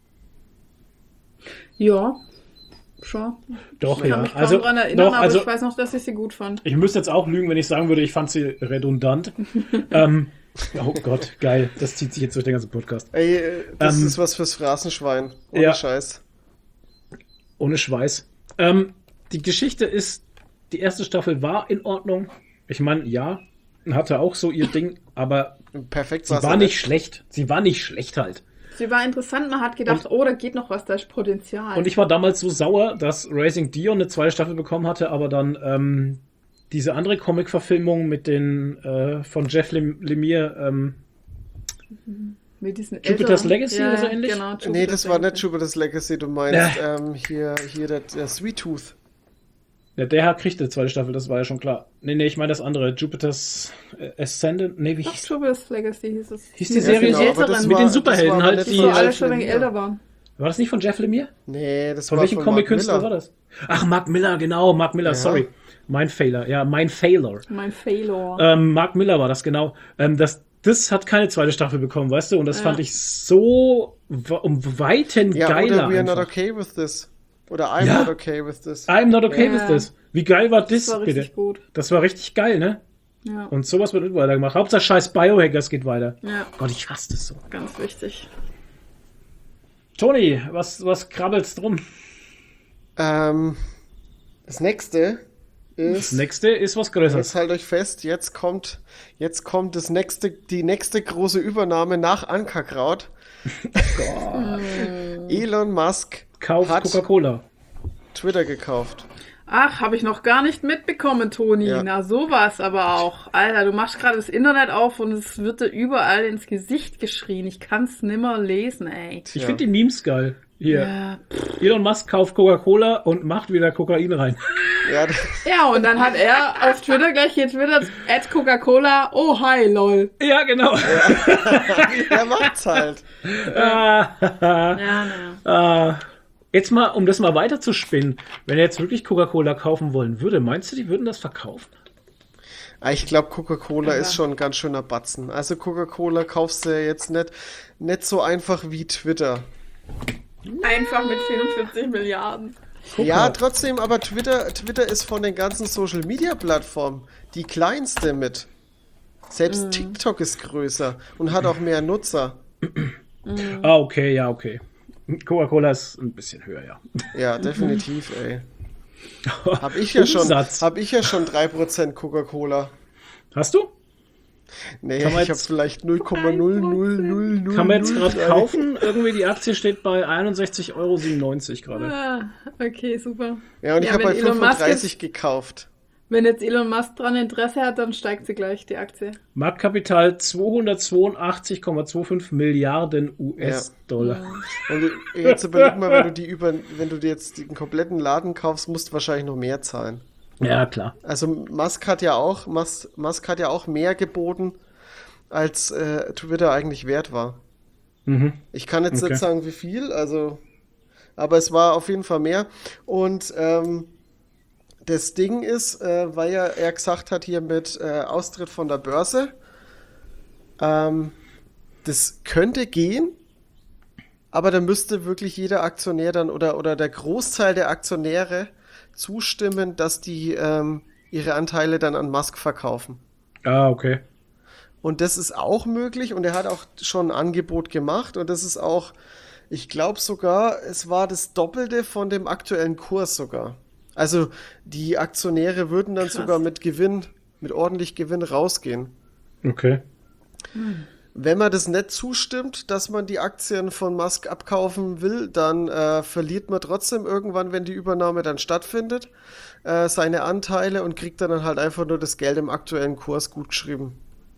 Speaker 2: Ja, schon.
Speaker 3: Doch,
Speaker 2: Ich kann
Speaker 3: ja.
Speaker 2: mich kaum
Speaker 3: Also,
Speaker 2: dran erinnern,
Speaker 3: doch,
Speaker 2: aber
Speaker 3: also
Speaker 2: ich weiß noch, dass ich sie gut fand.
Speaker 3: ich müsste jetzt auch lügen, wenn ich sagen würde, ich fand sie redundant. Oh Gott, geil. Das zieht sich jetzt durch den ganzen Podcast.
Speaker 1: Ey, das
Speaker 3: Ähm,
Speaker 1: ist was fürs Phrasenschwein. Ohne
Speaker 3: ja.
Speaker 1: Scheiß.
Speaker 3: Ohne Schweiß. Die Geschichte ist, die erste Staffel war in Ordnung. Ich meine, ja, hatte auch so ihr Ding, aber
Speaker 1: Perfekt
Speaker 3: sie
Speaker 1: war's
Speaker 3: war
Speaker 1: ja
Speaker 3: nicht schlecht. Sie war nicht schlecht halt.
Speaker 2: Sie war interessant, man hat gedacht, oh, da geht noch was, da ist Potenzial.
Speaker 3: Und ich war damals so sauer, dass Raising Dion eine zweite Staffel bekommen hatte, aber dann diese andere Comic-Verfilmung mit den von Jeff Lemire,
Speaker 2: Mit diesen
Speaker 3: Jupiter's
Speaker 2: älteren-
Speaker 3: Legacy oder so ähnlich?
Speaker 2: Genau,
Speaker 1: Nee, das war nicht
Speaker 2: Legacy.
Speaker 1: Jupiter's Legacy, du meinst hier der Sweet Tooth.
Speaker 3: ja, der kriegt eine zweite Staffel, das war ja schon klar. Nee, ich meine das andere, Jupiter's Ascendant, nee, wie
Speaker 2: Doch,
Speaker 3: hieß
Speaker 2: Jupiter's Legacy hieß es.
Speaker 3: Hieß die
Speaker 2: Die
Speaker 3: Serie
Speaker 1: genau,
Speaker 3: so?
Speaker 1: aber das
Speaker 3: Mit
Speaker 1: war-
Speaker 3: den
Speaker 1: das
Speaker 3: Superhelden
Speaker 1: war aber
Speaker 3: halt,
Speaker 1: nicht
Speaker 2: Die
Speaker 3: die.
Speaker 2: so
Speaker 1: von
Speaker 2: alle
Speaker 1: Jeff
Speaker 2: schon ein wenig
Speaker 1: Lemire.
Speaker 2: älter waren.
Speaker 3: War das nicht von Jeff Lemire?
Speaker 1: Nee, das
Speaker 3: Von
Speaker 1: war
Speaker 3: welchem
Speaker 1: von
Speaker 3: Comic-Künstler
Speaker 1: Mark
Speaker 3: war
Speaker 1: Miller.
Speaker 3: das? Ach, Mark Miller, genau, Mark Miller,
Speaker 1: Ja.
Speaker 3: sorry. Mein Fehler, ja, mein Failure.
Speaker 2: Mein Failor.
Speaker 3: Mark Miller war das, genau. Das hat keine zweite Staffel bekommen, weißt du? Und das fand ich so um Weiten
Speaker 1: Ja,
Speaker 3: geiler
Speaker 1: oder We Are Not
Speaker 3: einfach.
Speaker 1: Okay With This. Oder I'm
Speaker 3: Ja.
Speaker 1: Not Okay With This.
Speaker 3: I'm not okay
Speaker 2: Ja.
Speaker 3: with this. Wie geil war das,
Speaker 2: Das war
Speaker 3: bitte?
Speaker 2: richtig gut.
Speaker 3: Das war richtig geil, ne?
Speaker 2: Ja,
Speaker 3: Und sowas wird weitergemacht. Hauptsache scheiß Biohackers geht weiter.
Speaker 2: ja,
Speaker 3: Gott, ich hasse das so.
Speaker 2: ganz wichtig.
Speaker 3: Toni, was krabbelst drum?
Speaker 1: Das nächste
Speaker 3: Das
Speaker 1: ist,
Speaker 3: nächste ist was Größeres.
Speaker 1: jetzt halt euch fest, jetzt kommt die nächste große Übernahme nach Ankerkraut. Elon Musk
Speaker 3: Kauf
Speaker 1: hat
Speaker 3: Coca-Cola.
Speaker 1: Twitter gekauft.
Speaker 2: Ach, habe ich noch gar nicht mitbekommen, Toni.
Speaker 1: Ja.
Speaker 2: Na, sowas aber auch. Alter, du machst gerade das Internet auf und es wird dir überall ins Gesicht geschrien. Ich kann's nimmer lesen, ey.
Speaker 3: Ich
Speaker 1: Ja.
Speaker 3: finde die Memes geil. Hier.
Speaker 2: Ja,
Speaker 3: Elon Musk kauft Coca-Cola und macht wieder Kokain rein.
Speaker 1: Ja,
Speaker 2: ja, und dann hat er auf Twitter gleich getwittert, @Coca-Cola, oh hi, lol.
Speaker 3: Ja, genau.
Speaker 1: er macht's halt.
Speaker 2: Ja, naja.
Speaker 3: Jetzt mal, um das mal weiter zu spinnen, wenn er jetzt wirklich Coca-Cola kaufen wollen würde, meinst du, die würden das verkaufen?
Speaker 1: Ich glaube, Coca-Cola
Speaker 2: Ja.
Speaker 1: ist schon ein ganz schöner Batzen. Also Coca-Cola kaufst du ja jetzt nicht so einfach wie Twitter.
Speaker 2: Einfach mit 44 Milliarden.
Speaker 1: Ja, trotzdem, aber Twitter ist von den ganzen Social-Media-Plattformen die kleinste mit. Selbst TikTok ist größer und hat auch mehr Nutzer.
Speaker 3: Okay, ja, okay. Coca-Cola ist ein bisschen höher, ja.
Speaker 1: Ja, definitiv, ey. Hab ich ja schon 3% Coca-Cola.
Speaker 3: Hast du?
Speaker 1: Nee,
Speaker 3: Kann man
Speaker 1: ich habe
Speaker 3: jetzt-
Speaker 1: vielleicht 0,00000.
Speaker 3: Kann man jetzt gerade kaufen? Irgendwie die Aktie steht bei 61,97 € gerade.
Speaker 2: Ah, okay, super.
Speaker 1: Ja, und ich
Speaker 2: Ja,
Speaker 1: habe
Speaker 2: wenn
Speaker 1: bei
Speaker 2: Elon Musk
Speaker 1: 35 gekauft.
Speaker 2: Wenn jetzt Elon Musk dran Interesse hat, dann steigt sie gleich, die Aktie.
Speaker 3: Marktkapital 282,25 Milliarden US-Dollar.
Speaker 1: Und jetzt überleg mal, wenn du dir jetzt den kompletten Laden kaufst, musst du wahrscheinlich noch mehr zahlen.
Speaker 3: Ja, klar.
Speaker 1: Also Musk hat ja auch mehr geboten, als Twitter eigentlich wert war.
Speaker 3: Mhm.
Speaker 1: Ich kann jetzt
Speaker 3: Okay.
Speaker 1: nicht sagen, wie viel, also, aber es war auf jeden Fall mehr. Und das Ding ist, weil er gesagt hat hier mit Austritt von der Börse, Das könnte gehen, aber da müsste wirklich jeder Aktionär dann oder der Großteil der Aktionäre zustimmen, dass die ihre Anteile dann an Musk verkaufen.
Speaker 3: Ah, okay.
Speaker 1: Und das ist auch möglich und er hat auch schon ein Angebot gemacht und das ist auch, ich glaube sogar, es war das Doppelte von dem aktuellen Kurs sogar. Also die Aktionäre würden dann sogar mit ordentlich Gewinn rausgehen.
Speaker 3: Okay.
Speaker 1: Wenn man das nicht zustimmt, dass man die Aktien von Musk abkaufen will, dann verliert man trotzdem irgendwann, wenn die Übernahme dann stattfindet, seine Anteile und kriegt dann halt einfach nur das Geld im aktuellen Kurs gutgeschrieben.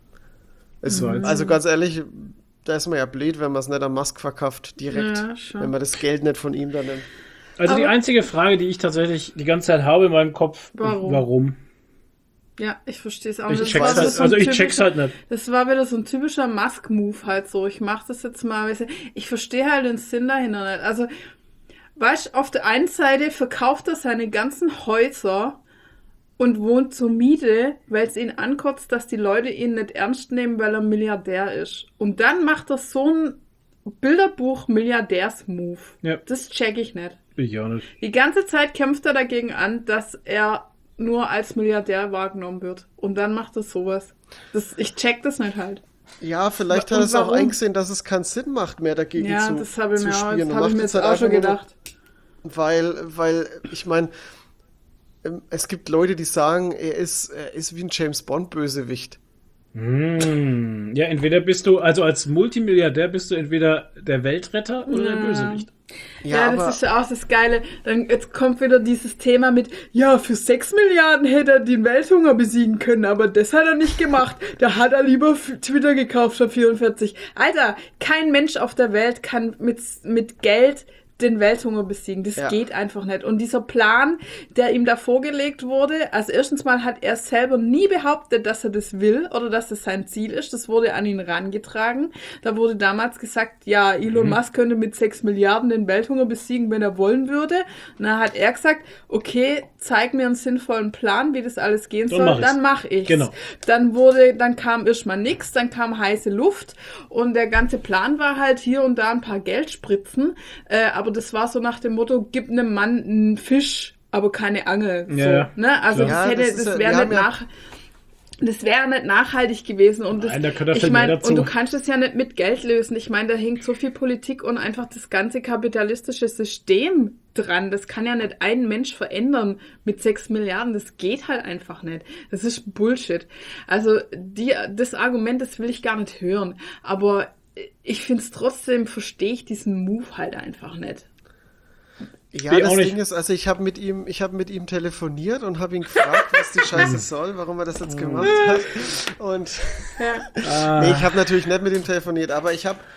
Speaker 1: Also ganz ehrlich, da ist man ja blöd, wenn man es nicht an Musk verkauft, direkt, wenn man das Geld nicht von ihm dann nimmt.
Speaker 3: Also die einzige Frage, die ich tatsächlich die ganze Zeit habe in meinem Kopf, warum?
Speaker 2: Ja, ich verstehe es auch
Speaker 3: Ich
Speaker 2: nicht.
Speaker 3: check's halt nicht.
Speaker 2: Das war wieder so ein typischer Musk-Move halt so. Ich mache das jetzt mal. Ich verstehe halt den Sinn dahinter nicht. Also, weißt du, auf der einen Seite verkauft er seine ganzen Häuser und wohnt zur Miete, weil es ihn ankotzt, dass die Leute ihn nicht ernst nehmen, weil er Milliardär ist. Und dann macht er so ein Bilderbuch-Milliardärs-Move.
Speaker 3: Ja.
Speaker 2: Das check ich nicht.
Speaker 3: Ich auch nicht.
Speaker 2: Die ganze Zeit kämpft er dagegen an, dass er nur als Milliardär wahrgenommen wird. Und dann macht er sowas. Ich check das nicht halt.
Speaker 1: Ja, vielleicht hat er es auch eingesehen, dass es keinen Sinn macht, mehr dagegen
Speaker 2: ja,
Speaker 1: zu
Speaker 2: das habe ich
Speaker 1: spielen.
Speaker 2: mir jetzt auch schon gedacht.
Speaker 1: Weil ich meine, es gibt Leute, die sagen, er ist wie ein James-Bond-Bösewicht.
Speaker 3: Ja, entweder bist du, also als Multimilliardär bist du entweder der Weltretter oder der Bösewicht.
Speaker 2: Ja, das ist ja auch das Geile. Dann jetzt kommt wieder dieses Thema mit, ja, für 6 Milliarden hätte er den Welthunger besiegen können, aber das hat er nicht gemacht. Da hat er lieber Twitter gekauft für 44. Alter, kein Mensch auf der Welt kann mit Geld den Welthunger besiegen. Das geht einfach nicht. Und dieser Plan, der ihm da vorgelegt wurde, also erstens mal hat er selber nie behauptet, dass er das will oder dass das sein Ziel ist. Das wurde an ihn rangetragen. Da wurde damals gesagt, ja, Elon Musk könnte mit 6 Milliarden den Welthunger besiegen, wenn er wollen würde. Und dann hat er gesagt, okay, zeig mir einen sinnvollen Plan, wie das alles gehen soll, dann mach ich's.
Speaker 3: Genau.
Speaker 2: Dann kam erstmal nix, dann kam heiße Luft und der ganze Plan war halt hier und da ein paar Geldspritzen, aber das war so nach dem Motto, gib einem Mann einen Fisch, aber keine Angel.
Speaker 3: Ja,
Speaker 2: so, ne? Also das wäre nicht nachhaltig gewesen. Und das, ich meine, und du kannst es ja nicht mit Geld lösen. Ich meine, da hängt so viel Politik und einfach das ganze kapitalistische System dran. Das kann ja nicht ein Mensch verändern mit 6 Milliarden. Das geht halt einfach nicht. Das ist Bullshit. Also das Argument, das will ich gar nicht hören. Aber ich finde es trotzdem, verstehe ich diesen Move halt einfach nicht.
Speaker 1: Ja, das Ding ist, also ich habe mit ihm telefoniert und habe ihn gefragt, was die Scheiße soll, warum er das jetzt gemacht hat. Und nee, ich habe natürlich nicht mit ihm telefoniert, aber ich habe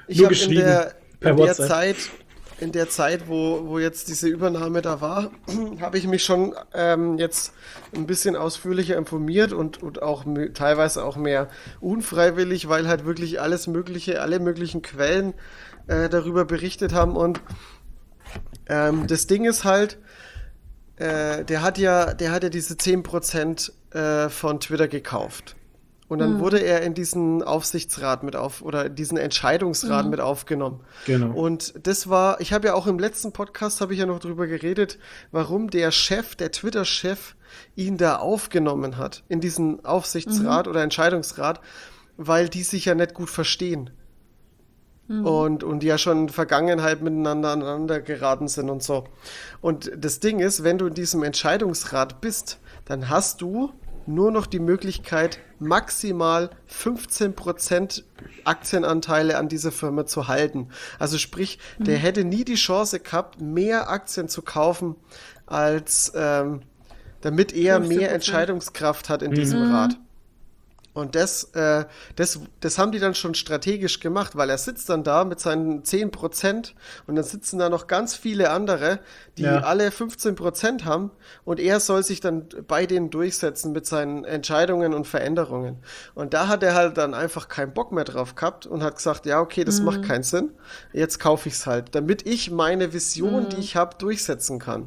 Speaker 1: in der Zeit, wo jetzt diese Übernahme da war, habe ich mich schon jetzt ein bisschen ausführlicher informiert und auch teilweise auch mehr unfreiwillig, weil halt wirklich alle möglichen Quellen darüber berichtet haben. Und das Ding ist halt, der hat ja diese 10% von Twitter gekauft. Und dann wurde er in diesen Aufsichtsrat oder in diesen Entscheidungsrat mit aufgenommen.
Speaker 3: Genau.
Speaker 1: Und ich habe ja auch im letzten Podcast, habe ich ja noch drüber geredet, warum der Twitter-Chef ihn da aufgenommen hat, in diesen Aufsichtsrat oder Entscheidungsrat, weil die sich ja nicht gut verstehen. Und die ja schon in der Vergangenheit miteinander aneinander geraten sind und so. Und das Ding ist, wenn du in diesem Entscheidungsrat bist, dann hast du nur noch die Möglichkeit, maximal 15% Aktienanteile an dieser Firma zu halten. Also sprich, der hätte nie die Chance gehabt, mehr Aktien zu kaufen, als damit er 15%. Mehr Entscheidungskraft hat in diesem Rat. Und das haben die dann schon strategisch gemacht, weil er sitzt dann da mit seinen 10% und dann sitzen da noch ganz viele andere, die alle 15% haben und er soll sich dann bei denen durchsetzen mit seinen Entscheidungen und Veränderungen. Und da hat er halt dann einfach keinen Bock mehr drauf gehabt und hat gesagt, ja okay, das macht keinen Sinn, jetzt kaufe ich's halt, damit ich meine Vision, die ich habe, durchsetzen kann.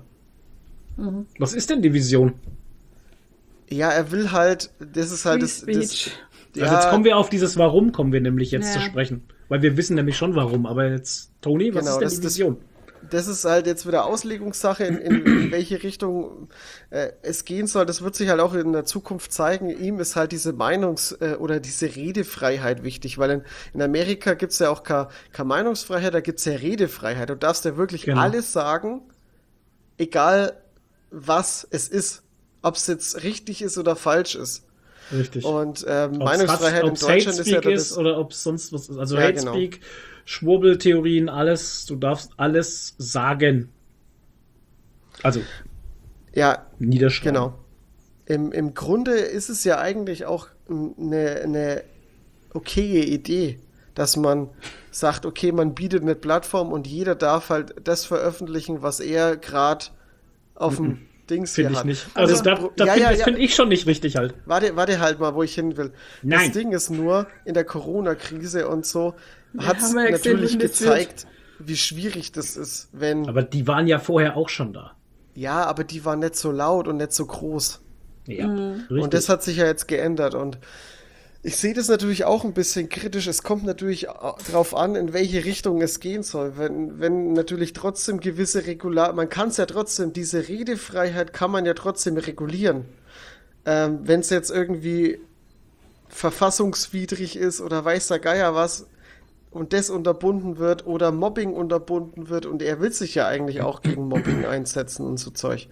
Speaker 3: Was ist denn die Vision?
Speaker 1: Ja, er will halt, das ist halt
Speaker 3: Also jetzt kommen wir auf dieses Warum, kommen wir nämlich jetzt zu sprechen. Weil wir wissen nämlich schon warum. Aber jetzt, Toni, was ist denn die Vision?
Speaker 1: Das ist halt jetzt wieder Auslegungssache, in welche Richtung es gehen soll. Das wird sich halt auch in der Zukunft zeigen. Ihm ist halt diese oder diese Redefreiheit wichtig, weil in Amerika gibt es ja auch keine Meinungsfreiheit, da gibt es ja Redefreiheit. Du darfst ja wirklich alles sagen, egal was es ist, ob es jetzt richtig ist oder falsch ist.
Speaker 3: Richtig.
Speaker 1: Und Meinungsfreiheit in Deutschland ist ja
Speaker 3: das, oder ob es sonst was ist. Also Hate Speak, Schwurbeltheorien, alles, du darfst alles sagen. Also niederschreiben.
Speaker 1: Genau. Im Grunde ist es ja eigentlich auch eine okaye Idee, dass man sagt, okay, man bietet eine Plattform und jeder darf halt das veröffentlichen, was er gerade auf dem Dings hier hat.
Speaker 3: Finde ich nicht. Also das finde ich schon nicht richtig halt.
Speaker 1: Warte halt mal, wo ich hin will.
Speaker 3: Nein.
Speaker 1: Das Ding ist nur, in der Corona-Krise und so hat es natürlich gezeigt, wie schwierig das ist, wenn...
Speaker 3: Aber die waren ja vorher auch schon da.
Speaker 1: Ja, aber die waren nicht so laut und nicht so groß.
Speaker 3: Ja, richtig.
Speaker 1: Und das hat sich ja jetzt geändert und ich sehe das natürlich auch ein bisschen kritisch. Es kommt natürlich darauf an, in welche Richtung es gehen soll. Wenn natürlich trotzdem gewisse man kann es ja trotzdem, diese Redefreiheit kann man ja trotzdem regulieren. Wenn es jetzt irgendwie verfassungswidrig ist oder weiß der Geier was und das unterbunden wird oder Mobbing unterbunden wird und er will sich ja eigentlich auch gegen Mobbing einsetzen und so Zeug.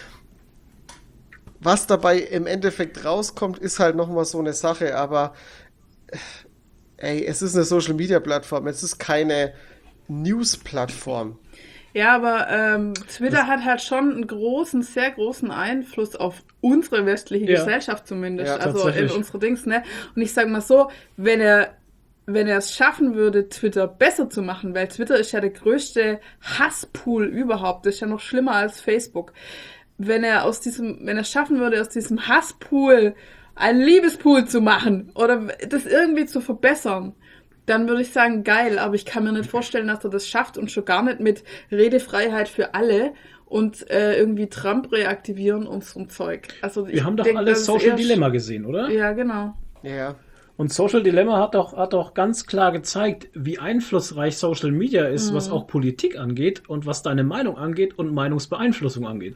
Speaker 1: Was dabei im Endeffekt rauskommt, ist halt nochmal so eine Sache, aber es ist eine Social-Media-Plattform, es ist keine News-Plattform.
Speaker 2: Ja, aber Twitter hat halt schon einen sehr großen Einfluss auf unsere westliche Gesellschaft zumindest, also in unsere Dings, ne? Und ich sag mal so, wenn er es schaffen würde, Twitter besser zu machen, weil Twitter ist ja der größte Hasspool überhaupt, das ist ja noch schlimmer als Facebook. Wenn er es schaffen würde, aus diesem Hasspool einen Liebespool zu machen oder das irgendwie zu verbessern, dann würde ich sagen, geil, aber ich kann mir nicht vorstellen, dass er das schafft und schon gar nicht mit Redefreiheit für alle und irgendwie Trump reaktivieren und so ein Zeug. Also
Speaker 3: wir haben doch alle Social Dilemma gesehen, oder?
Speaker 2: Ja, genau.
Speaker 1: Ja.
Speaker 3: Und Social Dilemma hat doch ganz klar gezeigt, wie einflussreich Social Media ist, was auch Politik angeht und was deine Meinung angeht und Meinungsbeeinflussung angeht.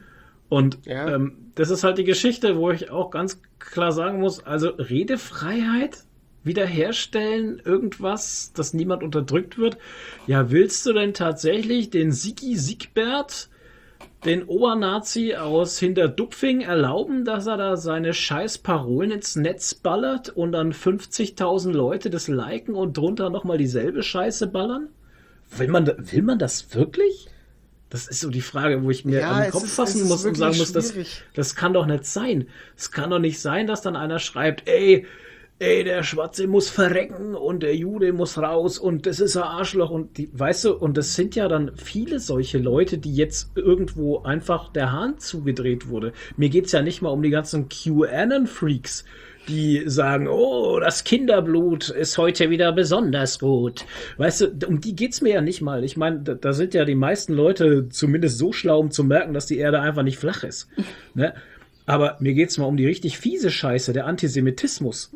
Speaker 3: Und das ist halt die Geschichte, wo ich auch ganz klar sagen muss, also Redefreiheit wiederherstellen, irgendwas, dass niemand unterdrückt wird. Ja, willst du denn tatsächlich den Siegbert, den Obernazi aus Hinterdupfing, erlauben, dass er da seine scheiß Parolen ins Netz ballert und dann 50.000 Leute das liken und drunter nochmal dieselbe Scheiße ballern? Will man das wirklich? Das ist so die Frage, wo ich mir an den Kopf fassen muss und sagen muss, das kann doch nicht sein. Es kann doch nicht sein, dass dann einer schreibt, ey, der Schwarze muss verrecken und der Jude muss raus und das ist ein Arschloch und weißt du, und das sind ja dann viele solche Leute, die jetzt irgendwo einfach der Hahn zugedreht wurde. Mir geht's ja nicht mal um die ganzen QAnon-Freaks, die sagen, oh, das Kinderblut ist heute wieder besonders gut. Weißt du, um die geht's mir ja nicht mal. Ich meine, da sind ja die meisten Leute zumindest so schlau, um zu merken, dass die Erde einfach nicht flach ist. Ne? Aber mir geht's mal um die richtig fiese Scheiße, der Antisemitismus.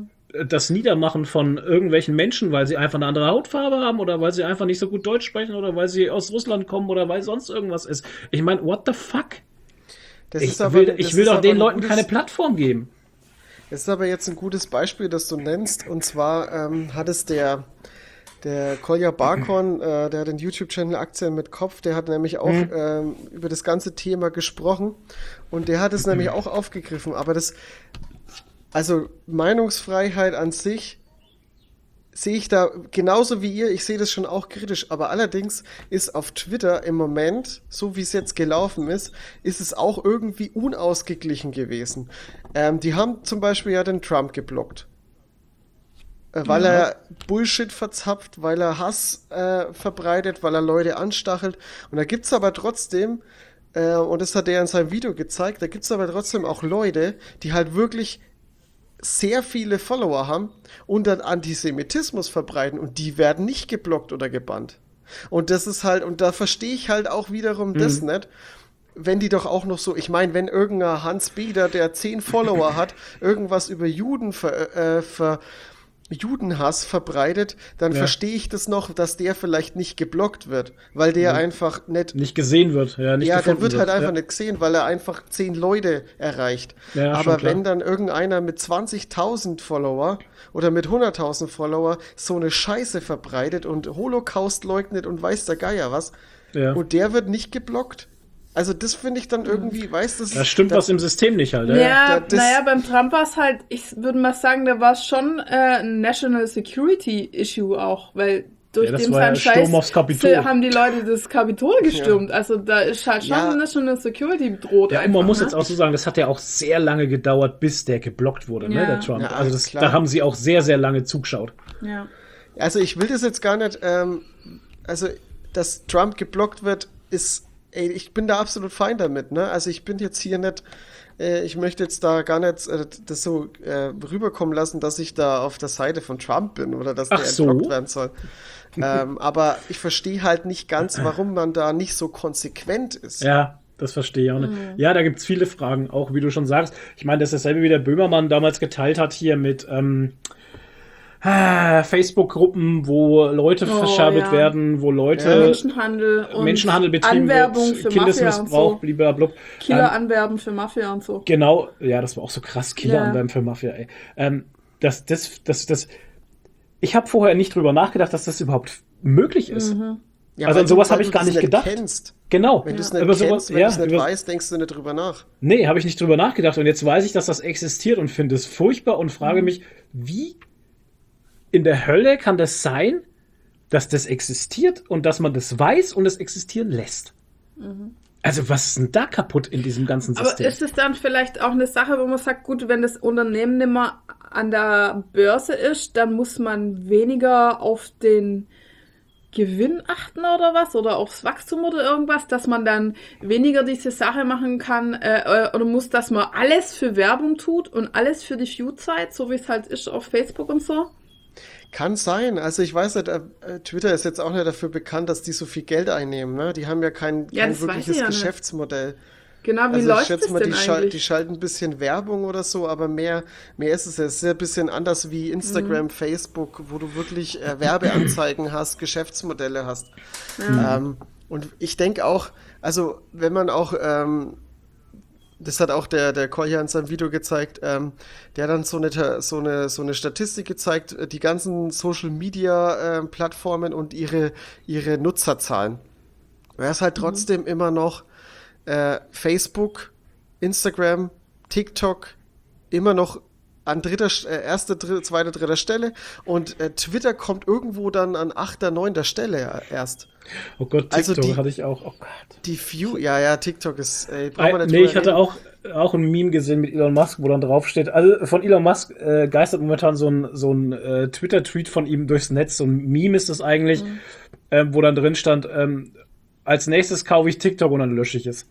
Speaker 3: Das Niedermachen von irgendwelchen Menschen, weil sie einfach eine andere Hautfarbe haben oder weil sie einfach nicht so gut Deutsch sprechen oder weil sie aus Russland kommen oder weil sonst irgendwas ist. Ich meine, what the fuck? Ich will doch den Leuten keine Plattform geben.
Speaker 1: Das ist aber jetzt ein gutes Beispiel, das du nennst. Und zwar hat es der Kolja Barkon, der hat den YouTube-Channel Aktien mit Kopf, der hat nämlich auch über das ganze Thema gesprochen. Und der hat es nämlich auch aufgegriffen. Aber also Meinungsfreiheit an sich sehe ich da genauso wie ihr, ich sehe das schon auch kritisch, aber allerdings ist auf Twitter im Moment, so wie es jetzt gelaufen ist es auch irgendwie unausgeglichen gewesen. Die haben zum Beispiel ja den Trump geblockt, weil er Bullshit verzapft, weil er Hass verbreitet, weil er Leute anstachelt. Und da gibt's aber trotzdem, und das hat er in seinem Video gezeigt, da gibt's aber trotzdem auch Leute, die halt wirklich sehr viele Follower haben und dann Antisemitismus verbreiten und die werden nicht geblockt oder gebannt. Und das ist halt, und da verstehe ich halt auch wiederum das nicht. wenn die doch auch noch so, ich meine, wenn irgendein Hans Beder, der 10 Follower hat, irgendwas über Judenhass verbreitet, dann verstehe ich das noch, dass der vielleicht nicht geblockt wird, weil der einfach
Speaker 3: nicht gesehen wird. Ja, nicht
Speaker 1: der wird halt einfach
Speaker 3: ja.
Speaker 1: nicht gesehen, weil er einfach 10 Leute erreicht.
Speaker 3: Ja,
Speaker 1: aber wenn dann irgendeiner mit 20.000 Follower oder mit 100.000 Follower so eine Scheiße verbreitet und Holocaust leugnet und weiß der Geier was, und der wird nicht geblockt. Also das finde ich dann irgendwie, weißt du...
Speaker 3: Da stimmt was im System nicht halt.
Speaker 2: Ja, beim Trump war es halt, ich würde mal sagen, da war es schon ein National Security Issue auch, weil durch den seinen Scheiß haben die Leute das Kapitol gestürmt. Ja. Also da ist halt schon National Security bedroht.
Speaker 3: Ja, und man muss jetzt auch so sagen, das hat ja auch sehr lange gedauert, bis der geblockt wurde, ne, der Trump. Ja, also da haben sie auch sehr, sehr lange zugeschaut.
Speaker 2: Ja.
Speaker 1: Also ich will das jetzt gar nicht, also dass Trump geblockt wird, ist... Ey, ich bin da absolut fein damit, ne? Also ich bin jetzt hier nicht, ich möchte jetzt da gar nicht das so rüberkommen lassen, dass ich da auf der Seite von Trump bin oder dass der entblockt werden soll. Aber ich verstehe halt nicht ganz, warum man da nicht so konsequent ist.
Speaker 3: Ja, das verstehe ich auch nicht. Ja, da gibt's viele Fragen, auch wie du schon sagst. Ich meine, das ist dasselbe, wie der Böhmermann damals geteilt hat hier mit Facebook-Gruppen, wo Leute verscherbelt werden, wo Leute Menschenhandel betrieben wird, Kindesmissbrauch, blablabla.
Speaker 2: Killer anwerben für Mafia und so.
Speaker 3: Genau, ja, das war auch so krass, Killer anwerben für Mafia, ey. Ich habe vorher nicht drüber nachgedacht, dass das überhaupt möglich ist. Mhm.
Speaker 1: Ja,
Speaker 3: also an sowas habe ich gar nicht gedacht.
Speaker 1: Kennst.
Speaker 3: Genau.
Speaker 1: Wenn du es nicht kennst, wenn du es nicht weißt, denkst du nicht drüber nach.
Speaker 3: Nee, habe ich nicht drüber nachgedacht. Und jetzt weiß ich, dass das existiert und finde es furchtbar und frage mich, wie in der Hölle kann das sein, dass das existiert und dass man das weiß und es existieren lässt? Mhm. Also was ist denn da kaputt in diesem ganzen System?
Speaker 2: Aber ist es dann vielleicht auch eine Sache, wo man sagt, gut, wenn das Unternehmen nicht mehr an der Börse ist, dann muss man weniger auf den Gewinn achten oder was? Oder aufs Wachstum oder irgendwas, dass man dann weniger diese Sache machen kann oder muss, dass man alles für Werbung tut und alles für die Viewzeit, so wie es halt ist auf Facebook und so?
Speaker 1: Kann sein. Also ich weiß nicht, Twitter ist jetzt auch nicht dafür bekannt, dass die so viel Geld einnehmen. Ne? Die haben ja kein wirkliches Geschäftsmodell.
Speaker 2: Nicht. Genau, wie läuft das denn eigentlich?
Speaker 1: Die schalten ein bisschen Werbung oder so, aber mehr ist es. Es ist ein bisschen anders wie Instagram, Facebook, wo du wirklich Werbeanzeigen hast, Geschäftsmodelle hast. Ja. Und ich denke auch, also wenn man auch das hat auch der Kolja in seinem Video gezeigt, der dann so eine Statistik gezeigt, die ganzen Social-Media-Plattformen und ihre Nutzerzahlen. Da ist halt trotzdem immer noch Facebook, Instagram, TikTok immer noch an erster, zweiter, dritter Stelle und Twitter kommt irgendwo dann an 8., 9. Stelle erst.
Speaker 3: Oh Gott, TikTok hatte ich auch. Oh Gott.
Speaker 1: Die TikTok ist,
Speaker 3: ich hatte auch ein Meme gesehen mit Elon Musk, wo dann draufsteht, also von Elon Musk geistert momentan so ein Twitter-Tweet von ihm durchs Netz, so ein Meme ist das eigentlich, wo dann drin stand, als nächstes kaufe ich TikTok und dann lösche ich es.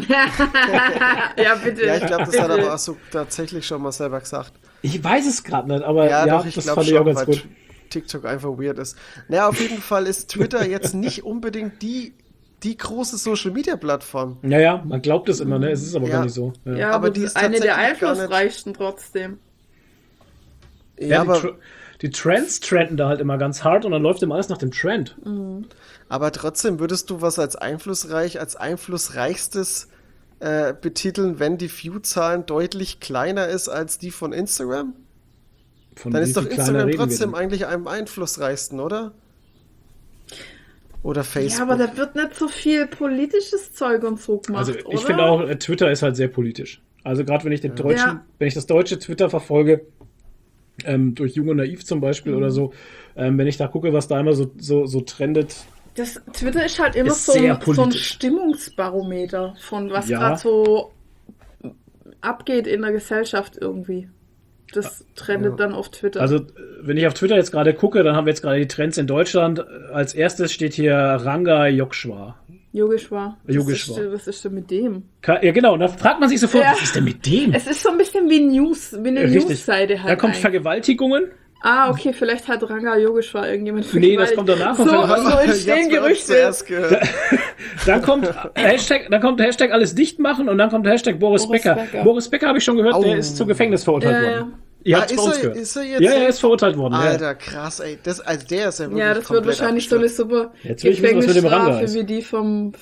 Speaker 2: Ja, bitte.
Speaker 1: Ja, ich glaube, das hat er aber auch so tatsächlich schon mal selber gesagt.
Speaker 3: Ich weiß es gerade nicht, aber
Speaker 1: doch,
Speaker 3: das fand ich auch ganz gut.
Speaker 1: TikTok einfach weird ist. Naja, auf jeden Fall ist Twitter jetzt nicht unbedingt die große Social-Media-Plattform.
Speaker 3: Ja, man glaubt es immer, ne? Es ist aber gar nicht so.
Speaker 2: Ja, aber die ist eine der einflussreichsten trotzdem.
Speaker 3: Ja, aber die Trends trenden da halt immer ganz hart und dann läuft immer alles nach dem Trend.
Speaker 2: Mhm.
Speaker 1: Aber trotzdem würdest du was als einflussreichstes betiteln, wenn die View-Zahlen deutlich kleiner ist als die von Instagram? Dann ist doch Instagram trotzdem eigentlich am einflussreichsten, oder? Oder Facebook.
Speaker 2: Ja, aber da wird nicht so viel politisches Zeug und so gemacht,
Speaker 3: also ich finde auch, Twitter ist halt sehr politisch. Also gerade wenn ich wenn ich das deutsche Twitter verfolge, durch Jung und Naiv zum Beispiel oder so, wenn ich da gucke, was da immer so trendet.
Speaker 2: Das Twitter ist halt immer so ein Stimmungsbarometer von was gerade so abgeht in der Gesellschaft irgendwie. Das trendet dann auf Twitter.
Speaker 3: Also, wenn ich auf Twitter jetzt gerade gucke, dann haben wir jetzt gerade die Trends in Deutschland. Als erstes steht hier Ranga Yogeshwar.
Speaker 2: Yogeshwar. Was ist denn mit dem?
Speaker 3: Ja, genau. Und da fragt man sich sofort, was ist denn mit dem?
Speaker 2: Es ist so ein bisschen wie eine Newsseite halt.
Speaker 3: Da kommt Vergewaltigungen.
Speaker 2: Ah, okay, vielleicht hat Ranga Yogeshwar irgendjemand
Speaker 3: vergewaltigt. Nee, das kommt danach.
Speaker 2: So entstehen Gerüchte.
Speaker 3: Dann kommt Hashtag alles dicht machen und dann kommt Hashtag Boris Becker. Boris Becker habe ich schon gehört, der ist zu Gefängnis verurteilt worden. Ihr habt's bei uns gehört.
Speaker 1: Ist er jetzt?
Speaker 3: Ja, er ist verurteilt worden.
Speaker 1: Alter, krass, ey. Also der ist ja wirklich
Speaker 2: Ja, das wird wahrscheinlich so eine super
Speaker 3: Jetzt will ich wissen, was mit dem Ranga
Speaker 2: Gefängnisstrafe
Speaker 3: ist.
Speaker 2: wie die vom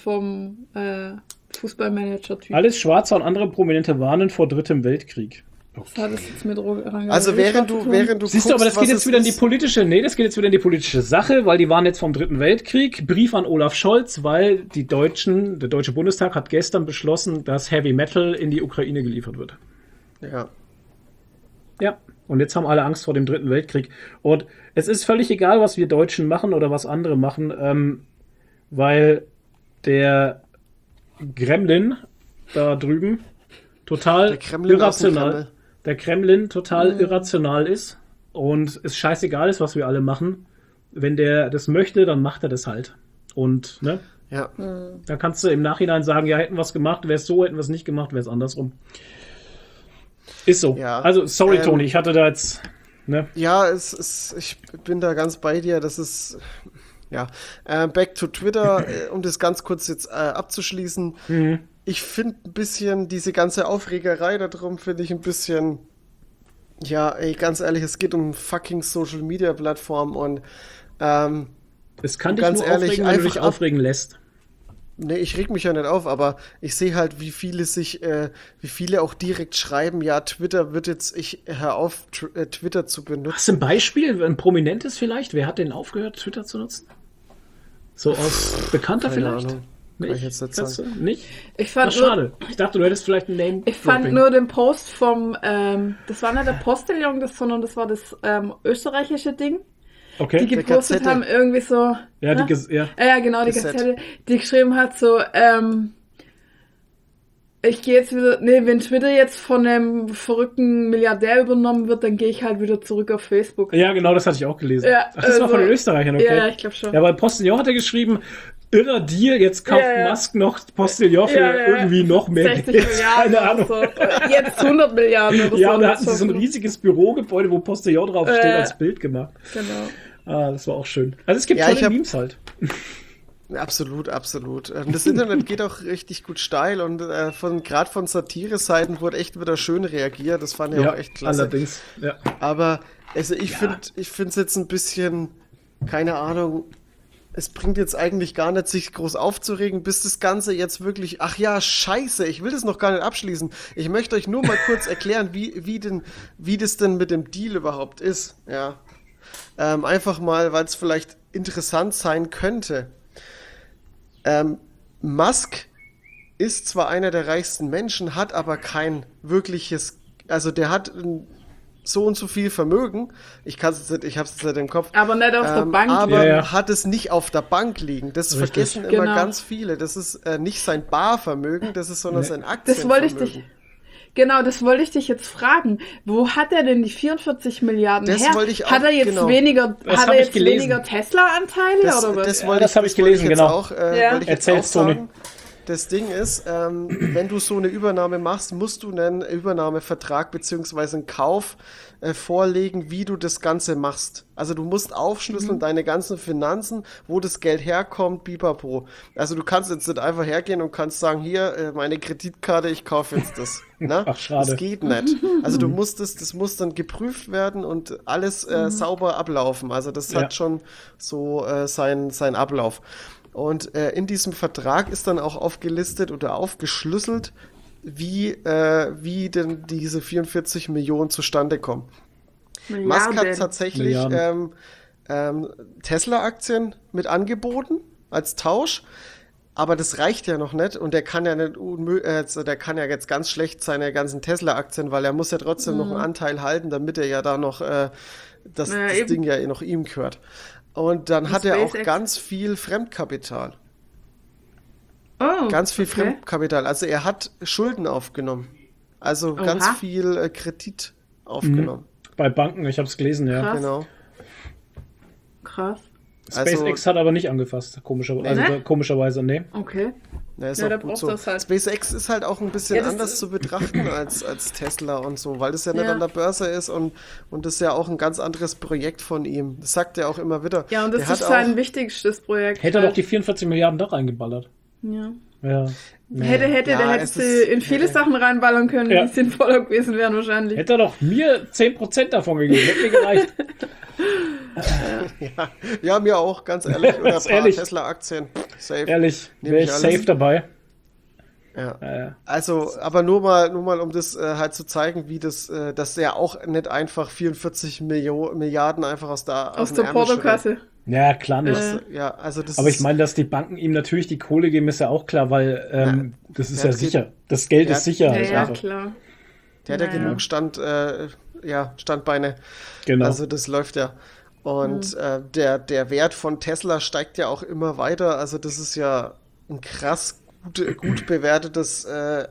Speaker 2: Fußballmanager-Typ.
Speaker 3: Alles Schwarze und andere Prominente warnen vor Drittem Weltkrieg.
Speaker 2: Was hat das jetzt mit Ranga?
Speaker 1: Also während du
Speaker 3: Siehst du, aber das geht jetzt wieder in die politische, das geht jetzt wieder in die politische Sache, weil die waren jetzt vom Dritten Weltkrieg. Brief an Olaf Scholz, weil der Deutsche Bundestag hat gestern beschlossen, dass Heavy Metal in die Ukraine geliefert wird.
Speaker 1: Ja.
Speaker 3: Ja, und jetzt haben alle Angst vor dem Dritten Weltkrieg. Und es ist völlig egal, was wir Deutschen machen oder was andere machen, weil der Gremlin da drüben total irrational, der Kremlin total irrational ist und es scheißegal ist, was wir alle machen. Wenn der das möchte, dann macht er das halt. Und, ne?
Speaker 1: Ja.
Speaker 3: Dann kannst du im Nachhinein sagen, ja, hätten wir es gemacht, wäre es so, hätten wir es nicht gemacht, wäre es andersrum. Ist so.
Speaker 1: Ja.
Speaker 3: Also, sorry, Toni, ich hatte da jetzt, ne?
Speaker 1: Ja, ich bin da ganz bei dir. Das ist, ja. Back to Twitter, um das ganz kurz jetzt abzuschließen. Ich finde ein bisschen diese ganze Aufregerei darum, finde ich ein bisschen, ja, ey, ganz ehrlich, es geht um fucking Social Media Plattform und
Speaker 3: es kann dich
Speaker 1: ganz
Speaker 3: nur
Speaker 1: ehrlich,
Speaker 3: aufregen, wenn du dich
Speaker 1: einfach
Speaker 3: aufregen lässt.
Speaker 1: Nee, ich reg mich ja nicht auf, aber ich sehe halt, wie viele auch direkt schreiben, ja, Twitter wird jetzt, ich hör auf, Twitter zu benutzen.
Speaker 3: Hast du ein Beispiel, ein prominentes vielleicht? Wer hat denn aufgehört, Twitter zu nutzen? So aus Bekannter
Speaker 1: Keine
Speaker 3: vielleicht?
Speaker 1: Ahnung. Kann ich jetzt nicht
Speaker 3: Kannst
Speaker 1: sagen.
Speaker 3: du? Nicht?
Speaker 2: Ich fand
Speaker 3: Ach, schade. Ich dachte, du hättest vielleicht ein Name.
Speaker 2: Ich fand nur den Post vom, das war nicht der Postillon, sondern das war das österreichische Ding,
Speaker 3: Okay.
Speaker 2: die gepostet
Speaker 1: Gazette.
Speaker 2: haben, irgendwie so.
Speaker 3: Ja,
Speaker 2: ne?
Speaker 3: ja.
Speaker 2: Ja, genau, die
Speaker 1: Gazette.
Speaker 2: Gazette, die geschrieben hat so, ich gehe jetzt wieder, wenn Twitter jetzt von einem verrückten Milliardär übernommen wird, dann gehe ich halt wieder zurück auf Facebook.
Speaker 3: Ja, genau, das hatte ich auch gelesen.
Speaker 2: Ja,
Speaker 3: Ach, das war von den Österreichern, okay.
Speaker 2: Ja, ich glaube schon.
Speaker 3: Ja, weil Postillon hat er geschrieben, irrer Deal, jetzt kauft Musk noch Postillon für irgendwie noch mehr
Speaker 2: 60
Speaker 3: Geld.
Speaker 2: Milliarden
Speaker 3: Keine Ahnung.
Speaker 2: oder so. Jetzt 100 Milliarden oder so.
Speaker 3: Ja, und da hatten sie so ein riesiges Bürogebäude, wo Postillon draufsteht, als Bild gemacht.
Speaker 2: Genau.
Speaker 3: Ah, das war auch schön. Also es gibt
Speaker 1: Ja,
Speaker 3: tolle Memes halt.
Speaker 1: Absolut, absolut. Das Internet geht auch richtig gut steil und gerade von Satire-Seiten wurde echt wieder schön reagiert. Das fand ich auch echt klasse.
Speaker 3: Allerdings, ja.
Speaker 1: Aber also ich finde es jetzt ein bisschen, keine Ahnung, es bringt jetzt eigentlich gar nicht, sich groß aufzuregen, bis das Ganze jetzt wirklich, ach ja, scheiße, ich will das noch gar nicht abschließen. Ich möchte euch nur mal kurz erklären, wie das denn mit dem Deal überhaupt ist. Ja. Einfach mal, weil es vielleicht interessant sein könnte. Musk ist zwar einer der reichsten Menschen, hat aber kein wirkliches, also der hat so und so viel Vermögen, ich hab's jetzt nicht im Kopf,
Speaker 2: Aber nicht auf der Bank.
Speaker 1: aber hat es nicht auf der Bank liegen. Das
Speaker 3: Richtig.
Speaker 1: vergessen immer
Speaker 2: Genau.
Speaker 1: ganz viele. Das ist nicht sein Barvermögen, das ist sondern sein
Speaker 2: Das
Speaker 1: Aktienvermögen.
Speaker 2: wollte ich dich. Genau, das wollte ich dich jetzt fragen. Wo hat er denn die 44 Milliarden
Speaker 1: Das
Speaker 2: her?
Speaker 1: wollte ich auch,
Speaker 2: hat er jetzt
Speaker 1: genau.
Speaker 2: weniger,
Speaker 3: Das
Speaker 2: hat
Speaker 3: hab
Speaker 2: er
Speaker 3: ich
Speaker 2: jetzt
Speaker 3: gelesen.
Speaker 2: weniger Tesla-Anteile oder was?
Speaker 1: Das wollte
Speaker 3: das habe ich gelesen,
Speaker 1: jetzt
Speaker 3: genau.
Speaker 1: Auch, wollte ich jetzt
Speaker 3: Erzähl's,
Speaker 1: auch
Speaker 3: Toni.
Speaker 1: sagen. Das Ding ist, wenn du so eine Übernahme machst, musst du einen Übernahmevertrag beziehungsweise einen Kauf vorlegen, wie du das Ganze machst. Also du musst aufschlüsseln deine ganzen Finanzen, wo das Geld herkommt, pipapo. Also du kannst jetzt nicht einfach hergehen und kannst sagen, hier, meine Kreditkarte, ich kaufe jetzt das. Na?
Speaker 3: Ach, schade.
Speaker 1: Das geht nicht. Also du musst das muss dann geprüft werden und alles sauber ablaufen. Also das hat schon so sein Ablauf. Und in diesem Vertrag ist dann auch aufgelistet oder aufgeschlüsselt, wie denn diese 44 Millionen zustande kommen. Musk hat tatsächlich Tesla-Aktien mit angeboten als Tausch, aber das reicht ja noch nicht und der kann ja jetzt ganz schlecht seine ganzen Tesla-Aktien, weil er muss ja trotzdem noch einen Anteil halten, damit er ja da noch das Ding ja noch ihm gehört. Und dann hat er auch ganz viel Fremdkapital.
Speaker 2: Oh,
Speaker 1: Ganz viel Fremdkapital. Also er hat Schulden aufgenommen. Also ganz viel Kredit aufgenommen.
Speaker 3: Bei Banken, ich habe es gelesen, ja.
Speaker 2: Krass.
Speaker 1: Genau.
Speaker 2: Krass.
Speaker 3: SpaceX hat aber nicht angefasst, komischerweise, nee.
Speaker 2: Okay.
Speaker 1: Ja, ist
Speaker 2: Ja, da
Speaker 1: auch gut
Speaker 2: brauchst
Speaker 1: so.
Speaker 2: du das halt.
Speaker 1: SpaceX ist halt auch ein bisschen
Speaker 2: Ja, das
Speaker 1: anders
Speaker 2: ist-
Speaker 1: zu betrachten als Tesla und so, weil das ja nicht
Speaker 2: Ja.
Speaker 1: an der Börse ist und das ist ja auch ein ganz anderes Projekt von ihm. Das sagt er auch immer wieder.
Speaker 2: Ja, und das
Speaker 1: Der
Speaker 2: ist
Speaker 1: hat
Speaker 2: sein
Speaker 1: auch,
Speaker 2: wichtigstes Projekt.
Speaker 3: Hätte er doch die 44 Milliarden da reingeballert.
Speaker 2: Ja.
Speaker 3: Ja.
Speaker 2: Hätte,
Speaker 1: Ja,
Speaker 2: da hättest
Speaker 1: es
Speaker 2: du
Speaker 1: ist-
Speaker 2: in viele Sachen reinballern können,
Speaker 3: Ja.
Speaker 2: die sinnvoller gewesen wären wahrscheinlich.
Speaker 3: Hätte er doch mir 10% davon gegeben. Hätte mir gereicht.
Speaker 1: Ja, mir auch, ganz ehrlich. Oder
Speaker 3: Ganz
Speaker 1: ein paar
Speaker 3: ehrlich.
Speaker 1: Tesla-Aktien. Safe.
Speaker 3: Ehrlich,
Speaker 1: Nehm
Speaker 3: wäre
Speaker 1: ich
Speaker 3: ich
Speaker 1: alles.
Speaker 3: safe dabei.
Speaker 1: Ja. Also, aber nur mal, um das halt zu zeigen, wie das, dass der auch nicht einfach 44 Milliarden einfach aus
Speaker 2: Aus
Speaker 1: dem
Speaker 2: der
Speaker 1: Ärmel schüttelt.
Speaker 2: Portokasse.
Speaker 3: Ja, klar nicht.
Speaker 1: Ja, also das
Speaker 3: Aber ich
Speaker 1: ist-
Speaker 3: meine, dass die Banken ihm natürlich die Kohle geben, ist ja auch klar, weil das ist
Speaker 1: Ja,
Speaker 3: ja
Speaker 1: das geht-
Speaker 3: sicher. Das Geld
Speaker 1: Ja,
Speaker 3: ist sicher.
Speaker 2: Ja,
Speaker 3: halt
Speaker 2: ja,
Speaker 3: einfach.
Speaker 2: klar.
Speaker 1: der hat ja
Speaker 2: Naja.
Speaker 1: genug Standbeine.
Speaker 3: Genau.
Speaker 1: Also das läuft ja. Und der Wert von Tesla steigt ja auch immer weiter. Also das ist ja ein krass gut bewertetes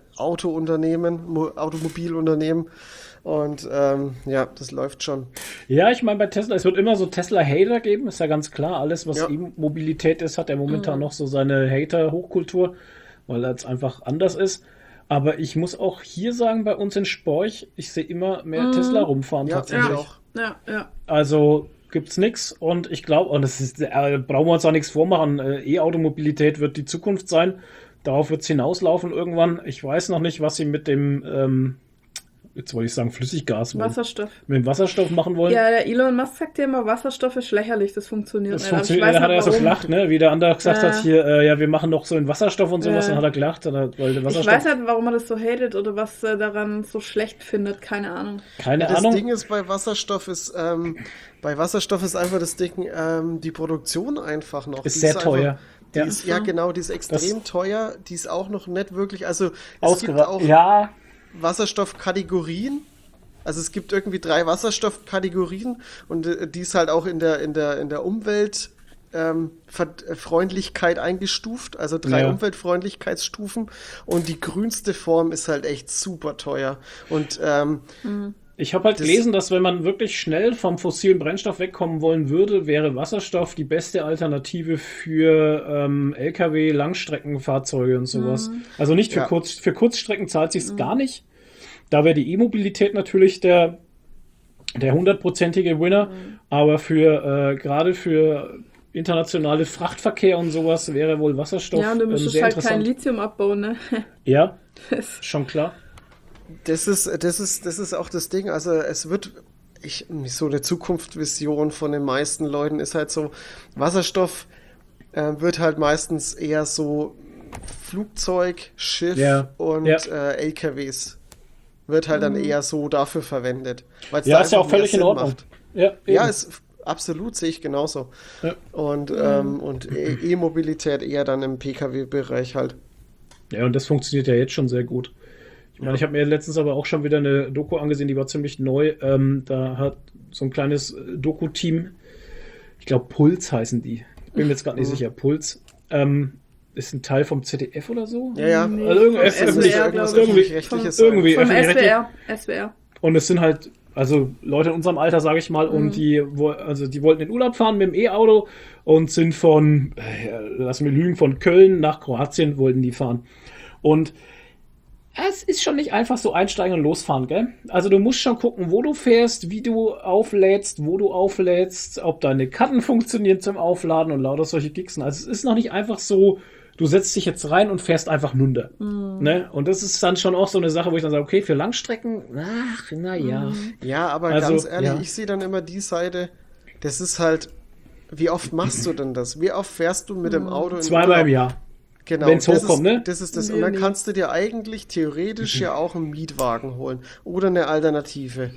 Speaker 1: Automobilunternehmen. Und ja, das läuft schon.
Speaker 3: Ja, ich meine, bei Tesla, es wird immer so Tesla-Hater geben, ist ja ganz klar. Alles, was
Speaker 1: Ja.
Speaker 3: E-Mobilität ist, hat ja momentan noch so seine Hater-Hochkultur, weil das einfach anders ist. Aber ich muss auch hier sagen, bei uns in Sporch, ich sehe immer mehr Tesla rumfahren
Speaker 1: Ja,
Speaker 3: tatsächlich.
Speaker 1: ich auch.
Speaker 2: Ja.
Speaker 3: Also gibt's nix und ich glaube, und das ist, brauchen wir uns auch nichts vormachen, E-Automobilität wird die Zukunft sein. Darauf wird's hinauslaufen irgendwann. Ich weiß noch nicht, was sie mit dem, jetzt wollte ich sagen Flüssiggas,
Speaker 2: Wasserstoff.
Speaker 3: mit dem Wasserstoff machen wollen.
Speaker 2: Ja, der Elon Musk sagt ja immer, Wasserstoff ist lächerlich, das funktioniert
Speaker 3: Das
Speaker 2: nicht.
Speaker 3: funktioniert,
Speaker 2: Aber ich
Speaker 3: da
Speaker 2: weiß
Speaker 3: hat er
Speaker 2: nicht,
Speaker 3: so
Speaker 2: warum.
Speaker 3: gelacht, ne? Wie der andere gesagt hat, hier, ja, wir machen doch so in Wasserstoff und sowas,
Speaker 2: Ja.
Speaker 3: dann hat er gelacht, weil der
Speaker 2: Ich
Speaker 3: Wasserstoff,
Speaker 2: weiß nicht, warum er das so hatet oder was er daran so schlecht findet, keine Ahnung.
Speaker 3: keine
Speaker 1: Das
Speaker 3: Ahnung.
Speaker 1: Ding ist bei Wasserstoff ist einfach das Ding, die Produktion einfach noch.
Speaker 3: Ist
Speaker 1: Die
Speaker 3: sehr
Speaker 1: einfach-
Speaker 3: teuer.
Speaker 1: Die
Speaker 3: Ja.
Speaker 1: ist, ja, genau, die ist extrem teuer. Die ist auch noch nicht wirklich, also es gibt auch
Speaker 3: Ja,
Speaker 1: Wasserstoffkategorien. Also es gibt irgendwie 3 Wasserstoffkategorien und die ist halt auch in der Umwelt Freundlichkeit eingestuft, also 3
Speaker 3: Ja.
Speaker 1: Umweltfreundlichkeitsstufen und die grünste Form ist halt echt super teuer und
Speaker 3: ich habe halt
Speaker 1: Das-
Speaker 3: gelesen, dass wenn man wirklich schnell vom fossilen Brennstoff wegkommen wollen würde, wäre Wasserstoff die beste Alternative für LKW, Langstreckenfahrzeuge und sowas. Also nicht für
Speaker 1: Ja.
Speaker 3: für Kurzstrecken zahlt sich's gar nicht. Da wäre die E-Mobilität natürlich der 100%ige Winner, aber für gerade für internationale Frachtverkehr und sowas wäre wohl Wasserstoff
Speaker 2: Ja, und du müsstest
Speaker 3: sehr
Speaker 2: halt kein
Speaker 3: interessant.
Speaker 2: Lithium abbauen, ne?
Speaker 3: Ja,
Speaker 2: Das-
Speaker 3: schon klar.
Speaker 1: das ist auch das Ding, also es wird so eine Zukunftsvision von den meisten Leuten ist halt so, Wasserstoff wird halt meistens eher so Flugzeug, Schiff
Speaker 3: Ja,
Speaker 1: und
Speaker 3: ja.
Speaker 1: LKWs wird halt dann eher so dafür verwendet. Weil's
Speaker 3: Ja,
Speaker 1: da
Speaker 3: ist ja auch
Speaker 1: einfach mehr
Speaker 3: völlig in
Speaker 1: Sinn
Speaker 3: Ordnung.
Speaker 1: macht.
Speaker 3: Ja,
Speaker 1: Ja,
Speaker 3: eben.
Speaker 1: ist absolut, sehe ich genauso.
Speaker 3: Ja.
Speaker 1: Und E-Mobilität eher dann im Pkw-Bereich halt.
Speaker 3: Ja, und das funktioniert ja jetzt schon sehr gut. Ich meine, ich habe mir letztens aber auch schon wieder eine Doku angesehen, die war ziemlich neu. Da hat so ein kleines Doku-Team, ich glaube Puls heißen die. Ich bin mir jetzt gerade nicht sicher. Puls ist ein Teil vom ZDF oder so.
Speaker 1: Ja, ja.
Speaker 2: Nee,
Speaker 3: Also irgendwie-
Speaker 2: vom
Speaker 3: es-
Speaker 1: Müsste
Speaker 2: SWR,
Speaker 1: irgendwas
Speaker 2: glaube ich.
Speaker 1: öffentlich-rechtliches sein.
Speaker 3: Irgendwie
Speaker 2: Vom
Speaker 3: öffentlich-rechtlich.
Speaker 2: SWR.
Speaker 3: Und es sind halt, also Leute in unserem Alter, sage ich mal, und die wollten in Urlaub fahren mit dem E-Auto und sind von, lass mich lügen, von Köln nach Kroatien wollten die fahren. Und es ist schon nicht einfach so einsteigen und losfahren, gell? Also du musst schon gucken, wo du fährst, wie du auflädst, wo du auflädst, ob deine Karten funktionieren zum Aufladen und lauter solche Gixen. Also es ist noch nicht einfach so, du setzt dich jetzt rein und fährst einfach runter. Ne? Und das ist dann schon auch so eine Sache, wo ich dann sage, okay, für Langstrecken, ach, naja.
Speaker 1: Ja, aber
Speaker 3: Also,
Speaker 1: ganz ehrlich,
Speaker 3: ja.
Speaker 1: ich sehe dann immer die Seite, das ist halt, wie oft machst du denn das? Wie oft fährst du mit dem Auto in
Speaker 3: Zweimal
Speaker 1: Urlaub?
Speaker 3: im Jahr.
Speaker 1: Genau,
Speaker 3: wenn's
Speaker 1: das
Speaker 3: hochkommt,
Speaker 1: ist,
Speaker 3: ne?
Speaker 1: Das ist das.
Speaker 2: Nee,
Speaker 1: Und dann
Speaker 2: nee.
Speaker 1: kannst du dir eigentlich theoretisch ja auch einen Mietwagen holen. Oder eine Alternative.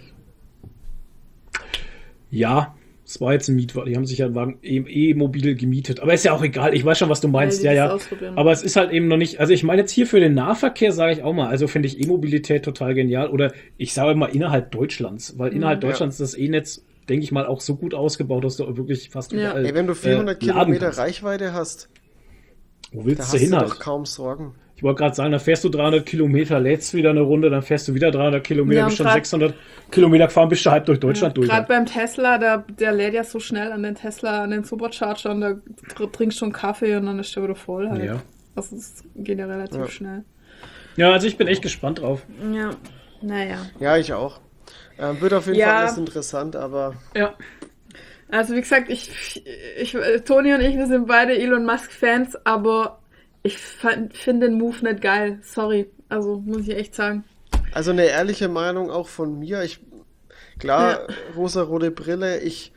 Speaker 3: Ja, es war jetzt ein Mietwagen. Die haben sich ja einen Wagen E-Mobil gemietet. Aber ist ja auch egal. Ich weiß schon, was du meinst.
Speaker 2: die
Speaker 3: Ja,
Speaker 2: das
Speaker 3: ja.
Speaker 2: ausprobieren.
Speaker 3: Aber es ist halt eben noch nicht. Also ich meine jetzt hier für den Nahverkehr sage ich auch mal. Also finde ich E-Mobilität total genial. Oder ich sage mal innerhalb Deutschlands. Weil innerhalb Deutschlands ist das E-Netz, denke ich mal, auch so gut ausgebaut, dass du wirklich fast
Speaker 2: Ja.
Speaker 3: überall
Speaker 1: Ey, wenn du 400
Speaker 3: laden
Speaker 1: Kilometer
Speaker 3: kannst.
Speaker 1: Reichweite hast,
Speaker 3: Wo
Speaker 1: da
Speaker 3: willst
Speaker 1: hast
Speaker 3: du
Speaker 1: du
Speaker 3: hin halt?
Speaker 1: doch kaum Sorgen.
Speaker 3: Ich wollte gerade sagen, dann fährst du 300 Kilometer, lädst wieder eine Runde, dann fährst du wieder 300 Kilometer,
Speaker 2: Ja,
Speaker 3: bist
Speaker 2: und
Speaker 3: schon
Speaker 2: grad-
Speaker 3: 600 Kilometer gefahren, bist du halb durch Deutschland durch.
Speaker 2: Gerade beim Tesla, der lädt ja so schnell an den Tesla, an den Supercharger und da trinkst du einen Kaffee und dann ist der wieder voll halt.
Speaker 3: Ja.
Speaker 2: Also es geht ja relativ schnell.
Speaker 3: Ja, also ich bin echt gespannt drauf.
Speaker 2: Ja, naja.
Speaker 1: Ja, ich auch. Wird auf jeden
Speaker 2: Ja.
Speaker 1: Fall alles interessant, aber
Speaker 3: Ja.
Speaker 2: Also wie gesagt, Toni und ich, wir sind beide Elon Musk Fans, aber Ich finde den Move nicht geil. Sorry. Also, muss ich echt sagen.
Speaker 1: Also eine ehrliche Meinung auch von mir. Klar, rosa-rote Brille,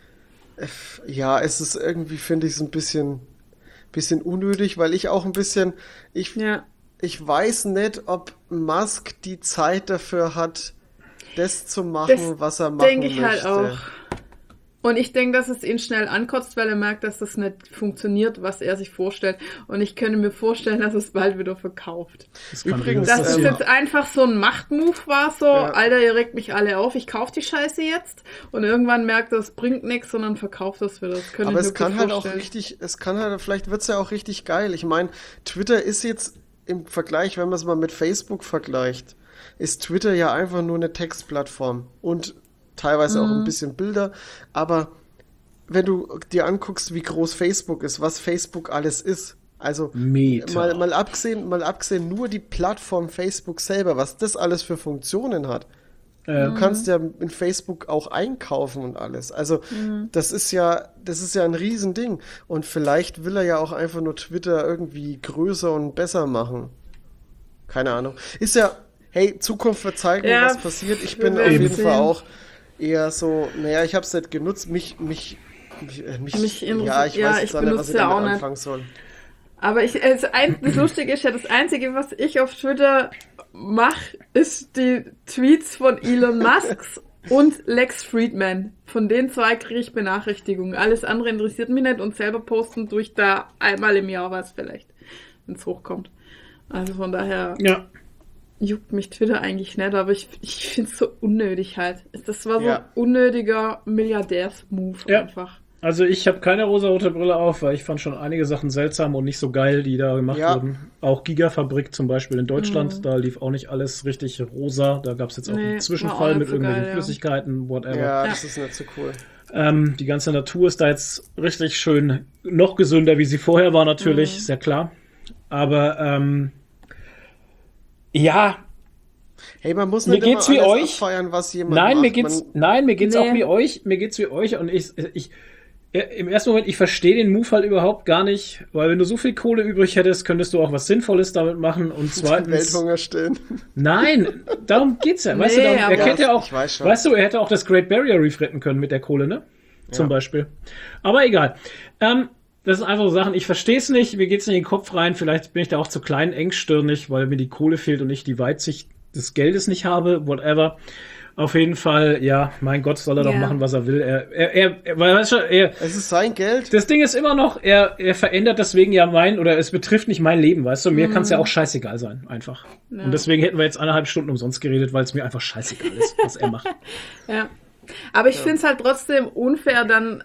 Speaker 1: ja, es ist irgendwie, finde ich, so ein bisschen unnötig, weil ich auch ein bisschen, ich weiß nicht, ob Musk die Zeit dafür hat, das zu machen, was er machen
Speaker 2: denke ich
Speaker 1: möchte.
Speaker 2: halt auch. Und ich denke, dass es ihn schnell ankotzt, weil er merkt, dass das nicht funktioniert, was er sich vorstellt. Und ich könnte mir vorstellen, dass es bald wieder verkauft.
Speaker 1: Übrigens,
Speaker 2: Dass es jetzt einfach so ein Machtmove war, so,
Speaker 1: Ja.
Speaker 2: Alter, ihr regt mich alle auf, ich kaufe die Scheiße jetzt. Und irgendwann merkt er, es bringt nichts, sondern verkauft das wieder. Das könnte
Speaker 1: Aber
Speaker 2: ich
Speaker 1: es
Speaker 2: mir
Speaker 1: kann
Speaker 2: gut
Speaker 1: halt auch
Speaker 2: vorstellen.
Speaker 1: vielleicht wird es ja auch richtig geil. Ich meine, Twitter ist jetzt im Vergleich, wenn man es mal mit Facebook vergleicht, ist Twitter ja einfach nur eine Textplattform und teilweise auch ein bisschen Bilder, aber wenn du dir anguckst, wie groß Facebook ist, was Facebook alles ist, also
Speaker 3: Meta.
Speaker 1: mal abgesehen nur die Plattform Facebook selber, was das alles für Funktionen hat. Du kannst ja in Facebook auch einkaufen und alles. Also das ist ja ein Riesending. Und vielleicht will er ja auch einfach nur Twitter irgendwie größer und besser machen. Keine Ahnung. Ist ja, hey, Zukunft wird zeigen,
Speaker 2: Ja,
Speaker 1: was passiert. Ich
Speaker 2: wir
Speaker 1: bin auf
Speaker 2: werden
Speaker 1: jeden
Speaker 2: sehen.
Speaker 1: Fall auch eher so, naja, ich habe es nicht genutzt. Ich
Speaker 2: interessiert-
Speaker 1: weiß
Speaker 2: ja,
Speaker 1: jetzt
Speaker 2: ich
Speaker 1: auch nicht, was
Speaker 2: benutze
Speaker 1: ich
Speaker 2: ja
Speaker 1: damit
Speaker 2: auch nicht.
Speaker 1: anfangen soll.
Speaker 2: Aber das Lustige ist ja, das Einzige, was ich auf Twitter mache, ist die Tweets von Elon Musk und Lex Fridman. Von den zwei kriege ich Benachrichtigungen. Alles andere interessiert mich nicht und selber posten tue ich da einmal im Jahr was vielleicht, wenn es hochkommt. Also von daher
Speaker 3: Ja.
Speaker 2: juckt mich Twitter eigentlich nicht, aber ich finde es so unnötig halt. Das war so
Speaker 1: Ja.
Speaker 2: ein unnötiger Milliardärs-Move
Speaker 3: Ja.
Speaker 2: einfach.
Speaker 3: Also ich habe keine rosa-rote Brille auf, weil ich fand schon einige Sachen seltsam und nicht so geil, die da gemacht
Speaker 1: Ja.
Speaker 3: wurden. Auch Gigafabrik zum Beispiel in Deutschland, da lief auch nicht alles richtig rosa. Da gab es jetzt auch
Speaker 2: Nee,
Speaker 3: einen
Speaker 2: war
Speaker 3: Zwischenfall
Speaker 2: auch nicht
Speaker 3: mit
Speaker 2: so
Speaker 3: irgendwelchen
Speaker 2: geil, ja.
Speaker 3: Flüssigkeiten, whatever.
Speaker 1: Ja, das ist nicht so cool.
Speaker 3: Die ganze Natur ist da jetzt richtig schön noch gesünder, wie sie vorher war natürlich, ist ja klar. Aber ja,
Speaker 1: Hey, man muss
Speaker 3: Mir
Speaker 1: nicht
Speaker 3: geht's
Speaker 1: immer
Speaker 3: wie
Speaker 1: alles
Speaker 3: euch.
Speaker 1: abfeiern, was jemand
Speaker 3: Nein,
Speaker 1: macht.
Speaker 3: mir geht's
Speaker 2: Nee.
Speaker 3: auch wie euch. Mir geht's wie euch und im ersten Moment, ich verstehe den Move halt überhaupt gar nicht, weil wenn du so viel Kohle übrig hättest, könntest du auch was Sinnvolles damit machen und
Speaker 1: Den
Speaker 3: zweitens,
Speaker 1: Welthunger stillen.
Speaker 3: nein, darum geht's ja. Weißt du,
Speaker 2: Nee,
Speaker 3: darum, er
Speaker 2: aber-
Speaker 3: hätte ja auch,
Speaker 1: Ich weiß schon.
Speaker 3: weißt du, er hätte auch das Great Barrier Reef retten können mit der Kohle, ne? Zum Beispiel. Aber egal. Das sind einfach so Sachen, ich verstehe es nicht, mir geht's nicht in den Kopf rein, vielleicht bin ich da auch zu klein, engstirnig, weil mir die Kohle fehlt und ich die Weitsicht des Geldes nicht habe, whatever. Auf jeden Fall, ja, mein Gott, soll er doch
Speaker 2: Ja.
Speaker 3: machen, was er will. Weißt du,
Speaker 1: Es ist sein Geld.
Speaker 3: das Ding ist immer noch, er verändert deswegen ja es betrifft nicht mein Leben, weißt du, mir kann es ja auch scheißegal sein, einfach.
Speaker 2: Ja.
Speaker 3: Und deswegen hätten wir jetzt 1,5 Stunden umsonst geredet, weil es mir einfach scheißegal ist, was er macht.
Speaker 2: Ja. Aber ich finde es halt trotzdem unfair, dann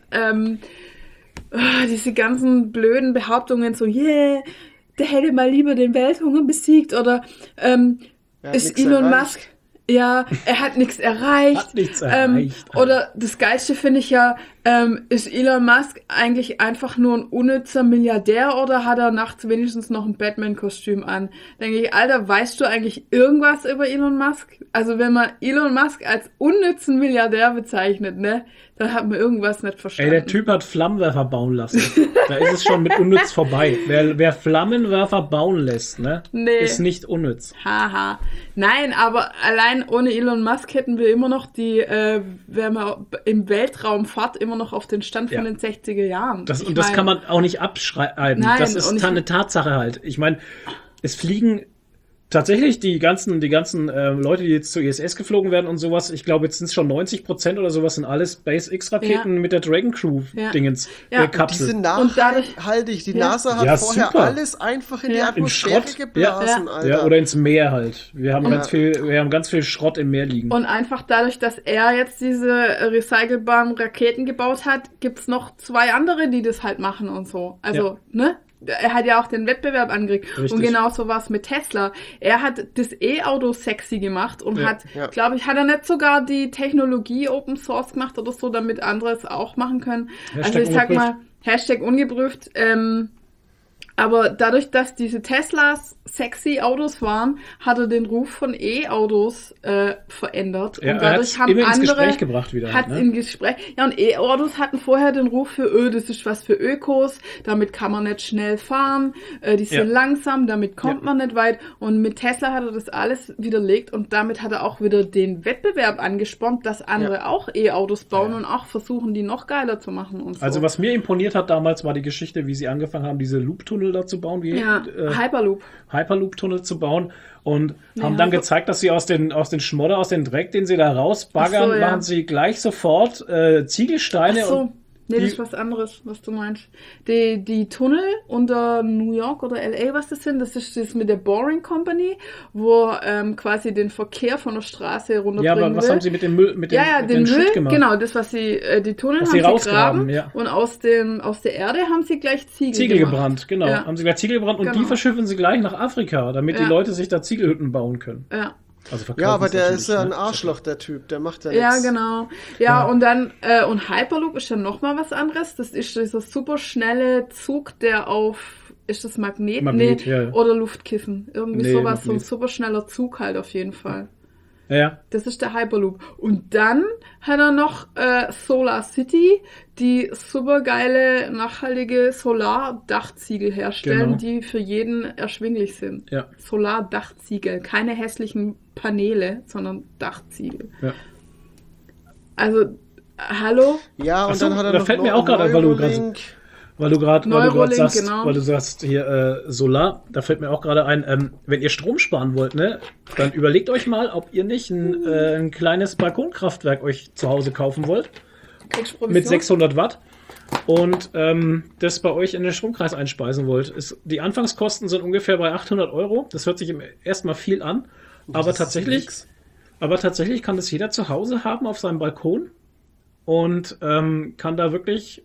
Speaker 2: diese ganzen blöden Behauptungen so, yeah, der hätte mal lieber den Welthunger besiegt oder
Speaker 1: Er hat
Speaker 2: ist
Speaker 1: nix
Speaker 2: Elon
Speaker 1: erreicht.
Speaker 2: Musk, ja, er hat nichts erreicht.
Speaker 3: Hat nichts erreicht.
Speaker 2: Oder das Geilste finde ich ja, ist Elon Musk eigentlich einfach nur ein unnützer Milliardär oder hat er nachts wenigstens noch ein Batman-Kostüm an? Denke ich, Alter, weißt du eigentlich irgendwas über Elon Musk? Also wenn man Elon Musk als unnützen Milliardär bezeichnet, ne, dann hat man irgendwas nicht
Speaker 3: Ey,
Speaker 2: verstanden.
Speaker 3: der Typ hat Flammenwerfer bauen lassen. Da ist es schon mit unnütz vorbei. Wer Flammenwerfer bauen lässt, ne,
Speaker 2: Nee.
Speaker 3: ist nicht unnütz.
Speaker 2: Haha. Nein, aber allein ohne Elon Musk hätten wir immer noch wären wir im Weltraumfahrt immer noch auf den Stand von
Speaker 3: Ja.
Speaker 2: den 60er Jahren.
Speaker 3: Das
Speaker 2: Ich
Speaker 3: kann
Speaker 2: mein,
Speaker 3: man auch nicht abschreiben.
Speaker 2: Nein,
Speaker 3: Das ist
Speaker 2: und
Speaker 3: eine Tatsache halt. Ich meine, es fliegen tatsächlich die ganzen Leute, die jetzt zur ISS geflogen werden und sowas, ich glaube, jetzt sind es schon 90% oder sowas, sind alles SpaceX-Raketen mit der Dragon Crew-Dingens,
Speaker 2: Ja.
Speaker 1: Die
Speaker 3: Kapsel.
Speaker 1: sind
Speaker 2: Und dadurch-
Speaker 1: nachhaltig. Die
Speaker 2: Ja.
Speaker 1: NASA hat
Speaker 3: Ja,
Speaker 1: vorher
Speaker 3: super.
Speaker 1: alles einfach in die
Speaker 2: Ja.
Speaker 3: In
Speaker 1: Atmosphäre
Speaker 3: Schrott.
Speaker 1: geblasen,
Speaker 2: Ja.
Speaker 1: Alter.
Speaker 3: Ja, oder ins Meer halt. Wir haben ganz viel Schrott im Meer liegen.
Speaker 2: Und einfach dadurch, dass er jetzt diese recycelbaren Raketen gebaut hat, gibt's noch 2 andere, die das halt machen und so. Also, ne? Er hat ja auch den Wettbewerb angeregt.
Speaker 3: Richtig.
Speaker 2: Und genauso war es mit Tesla. Er hat das E-Auto sexy gemacht und hat er nicht sogar die Technologie Open Source gemacht oder so, damit andere es auch machen können.
Speaker 3: Hashtag
Speaker 2: also ich sag
Speaker 3: ungeprüft.
Speaker 2: mal, Hashtag ungeprüft. Aber dadurch, dass diese Teslas sexy Autos waren, hat er den Ruf von E-Autos verändert.
Speaker 3: Ja,
Speaker 2: und dadurch haben
Speaker 3: immer ins
Speaker 2: andere
Speaker 3: Gespräch gebracht wieder.
Speaker 2: Hat in Gespräch. Ja, und E-Autos hatten vorher den Ruf für, das ist was für Ökos, damit kann man nicht schnell fahren, die sind langsam, damit kommt man nicht weit. Und mit Tesla hat er das alles widerlegt und damit hat er auch wieder den Wettbewerb angespornt, dass andere auch E-Autos bauen und auch versuchen, die noch geiler zu machen und so.
Speaker 3: Also was mir imponiert hat damals, war die Geschichte, wie sie angefangen haben, diese Loop-Tunnel da zu bauen, Hyperloop-Tunnel zu bauen und haben dann gezeigt, dass sie aus den Schmodder, aus dem Dreck, den sie da rausbaggern, machen sie gleich sofort Ziegelsteine und
Speaker 2: nee, das ist was anderes, was du meinst. Die Tunnel unter New York oder L.A., was das sind, das ist das mit der Boring Company, wo quasi den Verkehr von der Straße runterbringen
Speaker 3: Ja, aber was haben sie mit dem Müll, mit
Speaker 2: den
Speaker 3: Schutt
Speaker 2: Müll
Speaker 3: gemacht?
Speaker 2: Genau, das, was sie, die Tunnel
Speaker 3: was
Speaker 2: haben
Speaker 3: sie
Speaker 2: gegraben
Speaker 3: ja.
Speaker 2: und aus der Erde haben sie gleich Ziegel gemacht.
Speaker 3: gebrannt, genau.
Speaker 2: Ja.
Speaker 3: Haben sie gleich Ziegel gebrannt und die verschiffen sie gleich nach Afrika, damit die Leute sich da Ziegelhütten bauen können.
Speaker 2: Ja.
Speaker 3: Also
Speaker 1: ja, aber der ist ja ein Arschloch, der Typ. Der macht ja nichts.
Speaker 2: Ja, genau. Ja, und dann, und Hyperloop ist dann nochmal was anderes. Das ist dieser super schnelle Zug, der auf, ist das Magnet? Nee,
Speaker 3: ja.
Speaker 2: Oder Luftkissen. Irgendwie sowas,
Speaker 3: Magnet.
Speaker 2: so ein super schneller Zug halt auf jeden Fall.
Speaker 3: Ja.
Speaker 2: Das ist der Hyperloop. Und dann hat er noch Solar City, die super geile, nachhaltige Solardachziegel herstellen, die für jeden erschwinglich sind.
Speaker 3: Ja.
Speaker 2: Solardachziegel, keine hässlichen Paneele, sondern Dachziegel.
Speaker 3: Ja.
Speaker 2: Also, hallo?
Speaker 1: Ja, und
Speaker 3: Achso,
Speaker 1: dann hat er
Speaker 3: da
Speaker 1: noch
Speaker 3: fällt mir auch gerade, weil du gerade sagst,
Speaker 2: genau.
Speaker 3: weil du sagst hier Solar, da fällt mir auch gerade ein, wenn ihr Strom sparen wollt, ne, dann überlegt euch mal, ob ihr nicht ein kleines Balkonkraftwerk euch zu Hause kaufen wollt mit 600 Watt und das bei euch in den Stromkreis einspeisen wollt. Die Anfangskosten sind ungefähr bei 800 Euro. Das hört sich erstmal viel an, aber tatsächlich kann das jeder zu Hause haben auf seinem Balkon und kann da wirklich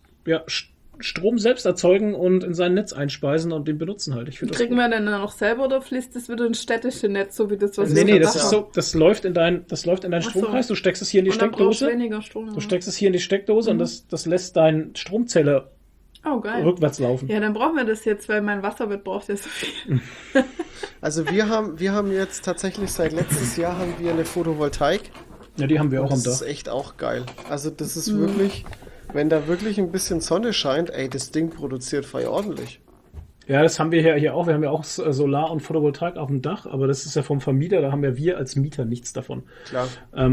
Speaker 3: Strom selbst erzeugen und in sein Netz einspeisen und den benutzen halt. Ich finde das
Speaker 2: Kriegen wir denn dann noch selber oder fließt das wieder ins städtische Netz, so wie das, was
Speaker 3: Nee, das ist so, das läuft in dein Stromkreis, du steckst es hier in die Steckdose.
Speaker 2: Strom,
Speaker 3: Du steckst es hier in die Steckdose und das lässt dein Stromzähler rückwärts laufen.
Speaker 2: Ja, dann brauchen wir das jetzt, weil mein Wasserbett braucht ja so viel.
Speaker 1: Also wir haben jetzt tatsächlich seit letztes Jahr haben wir eine Photovoltaik.
Speaker 3: Ja, die haben wir auch am Dach.
Speaker 1: Das ist echt auch geil. Also das ist wirklich, wenn da wirklich ein bisschen Sonne scheint, ey, das Ding produziert voll ordentlich.
Speaker 3: Ja, das haben wir hier auch. Wir haben ja auch Solar- und Photovoltaik auf dem Dach, aber das ist ja vom Vermieter, da haben ja wir als Mieter nichts davon.
Speaker 1: Klar.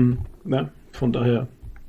Speaker 3: Von daher,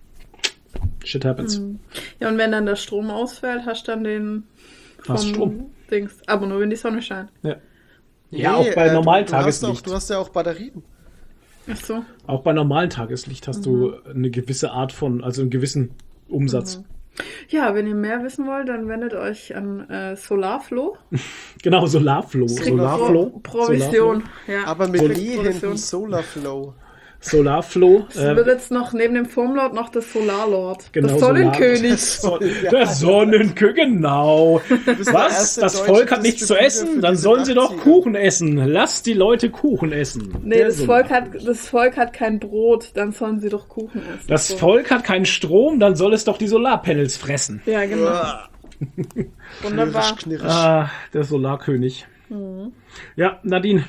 Speaker 3: shit happens.
Speaker 2: Ja, und wenn dann der Strom ausfällt, hast du dann den
Speaker 3: Strom.
Speaker 2: Dings. Aber nur wenn die Sonne scheint.
Speaker 3: Ja, auch bei normalen
Speaker 1: du hast
Speaker 3: Tageslicht.
Speaker 1: Du hast ja auch Batterien.
Speaker 2: Ach so.
Speaker 3: Auch bei normalen Tageslicht hast du eine gewisse Art von, also einen gewissen Umsatz.
Speaker 2: Ja, wenn ihr mehr wissen wollt, dann wendet euch an Solarflow.
Speaker 3: Genau, Solarflow.
Speaker 2: Provision. Ja.
Speaker 1: Aber mit
Speaker 2: Provision.
Speaker 1: hinten Solarflow.
Speaker 3: Solarflow.
Speaker 2: Es wird jetzt noch neben dem Formlord noch das Solarlord.
Speaker 3: Genau,
Speaker 2: das Sonnenkönig.
Speaker 3: Der Sonnenkönig, genau. Was? Das Volk hat nichts zu essen? Dann sollen sie doch Kuchen essen. Lasst die Leute Kuchen essen.
Speaker 2: Nee, das Volk hat kein Brot, dann sollen sie doch Kuchen essen.
Speaker 3: Das Volk hat keinen Strom, dann soll es doch die Solarpanels fressen.
Speaker 2: Ja, genau. Wunderbar.
Speaker 3: Ah, der Solarkönig. Ja, Nadine.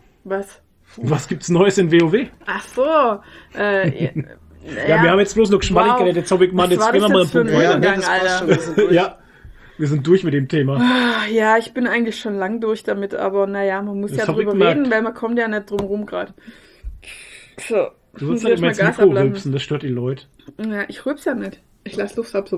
Speaker 3: Was gibt's Neues in WoW?
Speaker 2: Ach so. Ja,
Speaker 3: wir haben jetzt bloß noch Geschmack geredet. Jetzt habe ich mal, jetzt gehen wir mal einen Punkt weiter. Ja, wir sind durch mit dem Thema.
Speaker 2: Ja, ich bin eigentlich schon lang durch damit, aber naja, man muss ja drüber reden, weil man kommt ja nicht drum rum gerade. So.
Speaker 3: Du sollst halt immer ins Mikro rülpsen, das stört die Leute.
Speaker 2: Ja, ich rülps ja nicht. Ich lasse Luft ab, so.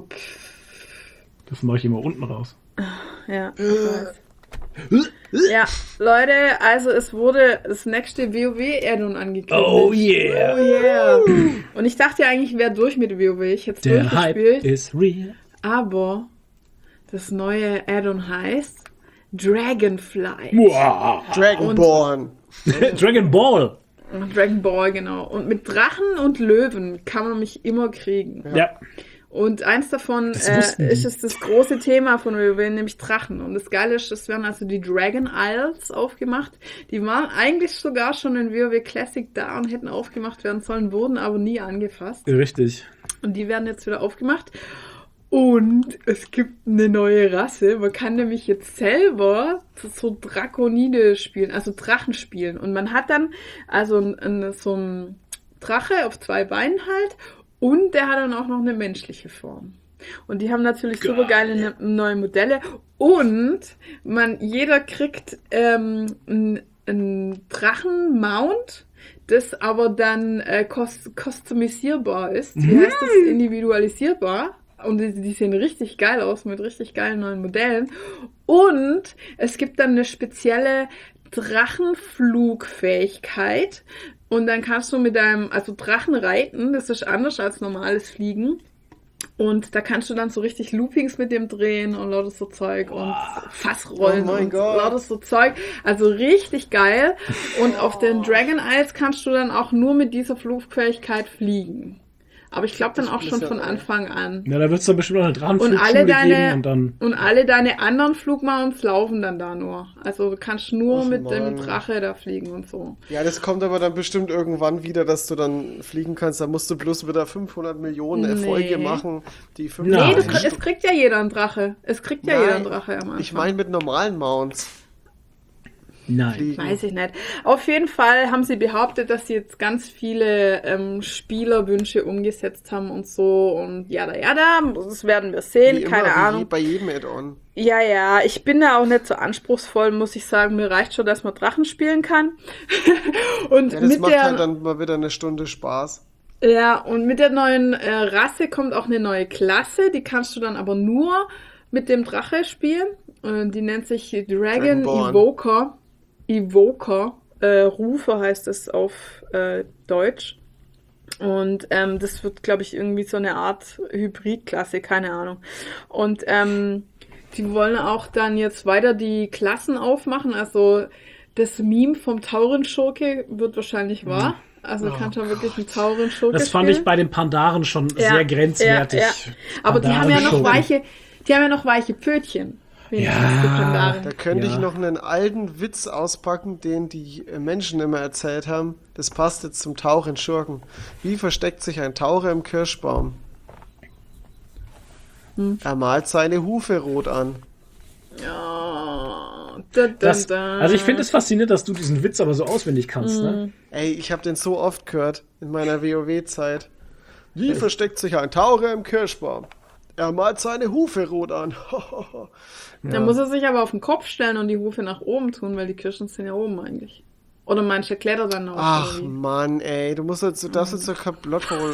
Speaker 3: Das mache ich immer unten raus.
Speaker 2: Ja, ich weiß. Ja, Leute, also es wurde das nächste WoW-Addon angekündigt.
Speaker 3: Oh yeah!
Speaker 2: Oh yeah! Und ich dachte ja eigentlich, ich wäre durch mit WoW. Ich hätte es durchgespielt.
Speaker 3: Der Hype is real.
Speaker 2: Aber das neue Addon heißt Dragonfly.
Speaker 3: Wow.
Speaker 1: Dragonborn.
Speaker 3: Dragon Ball.
Speaker 2: Dragon Ball, genau. Und mit Drachen und Löwen kann man mich immer kriegen.
Speaker 3: Ja.
Speaker 2: Und eins davon ist es das große Thema von WoW, nämlich Drachen. Und das Geile ist, es werden also die Dragon Isles aufgemacht. Die waren eigentlich sogar schon in WoW Classic da und hätten aufgemacht werden sollen, wurden aber nie angefasst.
Speaker 3: Richtig.
Speaker 2: Und die werden jetzt wieder aufgemacht. Und es gibt eine neue Rasse. Man kann nämlich jetzt selber so Drakonide spielen, also Drachen spielen. Und man hat dann also so einen Drache auf 2 Beinen halt und der hat dann auch noch eine menschliche Form. Und die haben natürlich super geile neue Modelle. Und jeder kriegt einen Drachenmount, das aber dann customisierbar ist. Wie heißt das? Individualisierbar. Und die sehen richtig geil aus mit richtig geilen neuen Modellen. Und es gibt dann eine spezielle Drachenflugfähigkeit. Und dann kannst du mit deinem Drachen reiten. Das ist anders als normales Fliegen. Und da kannst du dann so richtig Loopings mit dem drehen und lauter so Zeug und Fassrollen und lauter so Zeug. Also richtig geil. Und auf den Dragon Isles kannst du dann auch nur mit dieser Flugfähigkeit fliegen. Aber ich glaube dann auch schon von Anfang an.
Speaker 3: Ja, da wird es dann bestimmt noch eine Drachenflugschule geben.
Speaker 2: Und alle deine anderen Flugmounts laufen dann da nur. Also du kannst nur mit dem Drache da fliegen und so.
Speaker 1: Ja, das kommt aber dann bestimmt irgendwann wieder, dass du dann fliegen kannst. Da musst du bloß wieder 500 Millionen Erfolge machen. Die 500
Speaker 2: es kriegt ja jeder einen Drache. Es kriegt ja jeder einen Drache am Anfang.
Speaker 1: Ich meine mit normalen Mounts.
Speaker 3: Nein.
Speaker 2: Weiß ich nicht. Auf jeden Fall haben sie behauptet, dass sie jetzt ganz viele Spielerwünsche umgesetzt haben und so und jada. Das werden wir sehen, keine Ahnung.
Speaker 1: Wie bei jedem Add-on.
Speaker 2: Ja, ich bin da auch nicht so anspruchsvoll, muss ich sagen. Mir reicht schon, dass man Drachen spielen kann. Und
Speaker 1: ja, das macht halt dann mal wieder eine Stunde Spaß.
Speaker 2: Ja, und mit der neuen Rasse kommt auch eine neue Klasse. Die kannst du dann aber nur mit dem Drache spielen. Die nennt sich Dragon Evoker. Rufer heißt es auf Deutsch. Und das wird, glaube ich, irgendwie so eine Art Hybridklasse, keine Ahnung. Und die wollen auch dann jetzt weiter die Klassen aufmachen. Also das Meme vom Taurenschurke wird wahrscheinlich wahr. Also kannst du wirklich einen Taurenschurke
Speaker 3: Das fand ich bei den Pandaren schon sehr grenzwertig.
Speaker 2: Ja. Aber die haben ja noch weiche Pfötchen.
Speaker 1: Da könnte ich noch einen alten Witz auspacken, den die Menschen immer erzählt haben. Das passt jetzt zum Taurenschurken. Wie versteckt sich ein Taucher im Kirschbaum? Er malt seine Hufe rot an.
Speaker 2: Ja.
Speaker 3: Also ich finde es faszinierend, dass du diesen Witz aber so auswendig kannst. Ne?
Speaker 1: Ey, ich habe den so oft gehört in meiner WoW-Zeit. Wie versteckt sich ein Taucher im Kirschbaum? Er malt seine Hufe rot an.
Speaker 2: Dann muss er sich aber auf den Kopf stellen und die Hufe nach oben tun, weil die Kirschen sind ja oben eigentlich. Oder meinst du, er klettert dann noch?
Speaker 1: Ach Mann, ey, du darfst jetzt so kaputt holen.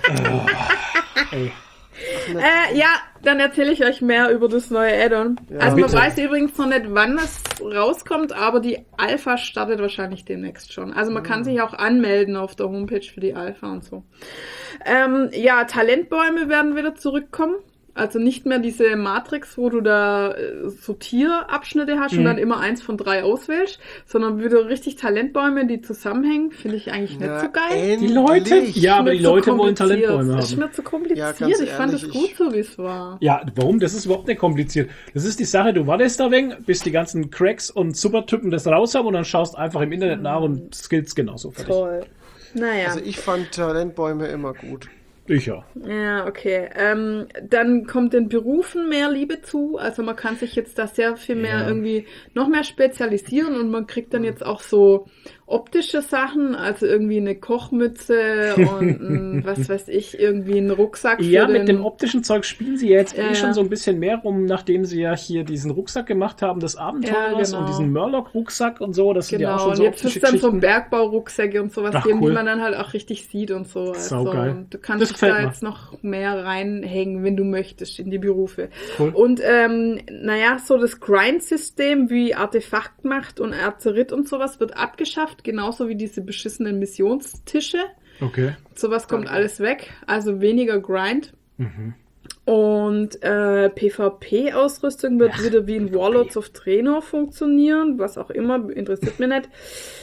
Speaker 2: Ja, dann erzähle ich euch mehr über das neue Add-on.
Speaker 1: Ja,
Speaker 2: also man
Speaker 3: bitte.
Speaker 2: weiß übrigens noch nicht, wann es rauskommt, aber die Alpha startet wahrscheinlich demnächst schon. Also man kann sich auch anmelden auf der Homepage für die Alpha und so. Talentbäume werden wieder zurückkommen. Also nicht mehr diese Matrix, wo du da Sortierabschnitte hast und dann immer 1 von 3 auswählst, sondern wieder richtig Talentbäume, die zusammenhängen, finde ich eigentlich nicht so geil.
Speaker 3: Die Leute wollen Talentbäume haben.
Speaker 2: Das ist mir zu kompliziert.
Speaker 1: Ja,
Speaker 2: ich fand es gut so, wie es war.
Speaker 3: Ja, warum? Das ist überhaupt nicht kompliziert. Das ist die Sache, du wartest da wenig, bis die ganzen Cracks und Supertypen das raus haben und dann schaust einfach im Internet nach und skillst genauso fertig.
Speaker 2: Toll. Naja.
Speaker 1: Also ich fand Talentbäume immer gut.
Speaker 3: Ich ja.
Speaker 2: Ja, okay. Dann kommt den Berufen mehr Liebe zu. Also man kann sich jetzt da sehr viel mehr irgendwie noch mehr spezialisieren und man kriegt dann jetzt auch so optische Sachen, also irgendwie eine Kochmütze und was weiß ich, irgendwie einen Rucksack.
Speaker 3: Mit dem optischen Zeug spielen sie jetzt schon so ein bisschen mehr rum, nachdem sie ja hier diesen Rucksack gemacht haben, des Abenteurers und diesen Murloc-Rucksack und so. Das sind ja auch schon so
Speaker 2: und jetzt ist dann so Bergbaurucksäcke und sowas geben, die man dann halt auch richtig sieht und so.
Speaker 3: Saugeil.
Speaker 2: Also, du kannst dich da jetzt noch mehr reinhängen, wenn du möchtest, in die Berufe.
Speaker 3: Cool.
Speaker 2: Und so das Grind-System wie Artefaktmacht und Azerit und sowas wird abgeschafft, genauso wie diese beschissenen Missionstische.
Speaker 3: Okay.
Speaker 2: Sowas kommt alles weg, also weniger Grind. Und PvP-Ausrüstung wird wieder wie in Warlords of Draenor funktionieren, was auch immer, interessiert mich nicht.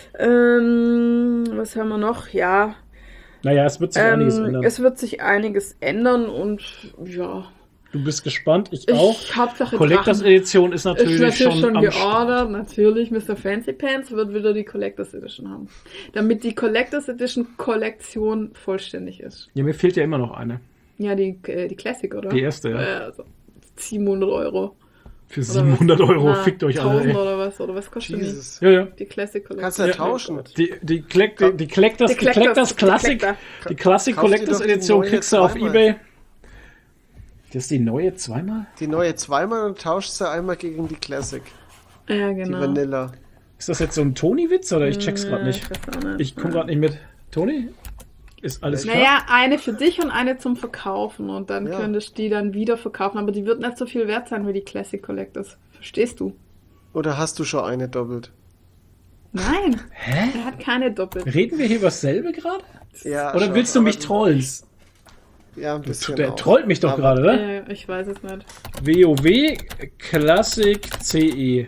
Speaker 2: Was haben wir noch? Ja.
Speaker 3: Naja, es wird sich einiges ändern.
Speaker 2: Es wird sich einiges ändern und ja.
Speaker 3: Du bist gespannt, ich auch.
Speaker 2: Hauptsache
Speaker 3: Collectors Edition ist natürlich schon
Speaker 2: geordert.
Speaker 3: Start.
Speaker 2: Natürlich, Mr. Fancy Pants wird wieder die Collectors Edition haben. Damit die Collectors Edition Kollektion vollständig ist.
Speaker 3: Ja, mir fehlt ja immer noch eine.
Speaker 2: Ja, die Classic, oder?
Speaker 3: Die erste, ja.
Speaker 2: Also 700 Euro.
Speaker 3: Für 700 Euro,
Speaker 2: Na,
Speaker 3: fickt euch alle,
Speaker 2: 1000
Speaker 3: ey.
Speaker 2: oder was? Oder was kostet
Speaker 1: Jesus.
Speaker 3: Ja, ja.
Speaker 2: die Classic Collector?
Speaker 1: Kannst du ja tauschen.
Speaker 3: Die Collectors Classic, die Classic
Speaker 1: Kauf dir
Speaker 3: Collectors
Speaker 1: doch die
Speaker 3: Edition
Speaker 1: neue
Speaker 3: kriegst du auf
Speaker 1: zweimal.
Speaker 3: Ebay. Das ist die neue zweimal?
Speaker 1: Die neue zweimal und tauscht sie einmal gegen die Classic.
Speaker 2: Ja,
Speaker 1: Die
Speaker 2: genau.
Speaker 1: Vanilla.
Speaker 3: Ist das jetzt so ein Toni-Witz oder ich check's gerade nicht?
Speaker 2: Ich weiß auch nicht.
Speaker 3: Ich komme gerade nicht mit. Toni? Ist alles klar?
Speaker 2: Naja, eine für dich und eine zum Verkaufen und dann
Speaker 1: Ja.
Speaker 2: könntest du die dann wieder verkaufen, aber die wird nicht so viel wert sein wie die Classic Collectors. Verstehst du?
Speaker 1: Oder hast du schon eine doppelt?
Speaker 2: Nein,
Speaker 3: Hä?
Speaker 2: er hat keine doppelt.
Speaker 3: Reden wir hier über dasselbe gerade?
Speaker 1: Ja,
Speaker 3: Oder
Speaker 1: schon,
Speaker 3: willst du
Speaker 1: aber-
Speaker 3: mich trollen?
Speaker 1: Ja, ein bisschen.
Speaker 3: Der
Speaker 1: auch.
Speaker 3: trollt mich doch
Speaker 1: Aber-
Speaker 3: gerade, oder?
Speaker 2: Ich weiß es nicht.
Speaker 3: WoW Classic CE.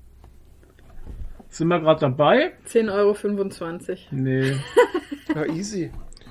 Speaker 3: Sind wir gerade dabei?
Speaker 2: 10,25 €.
Speaker 3: Nee.
Speaker 1: Ja, easy.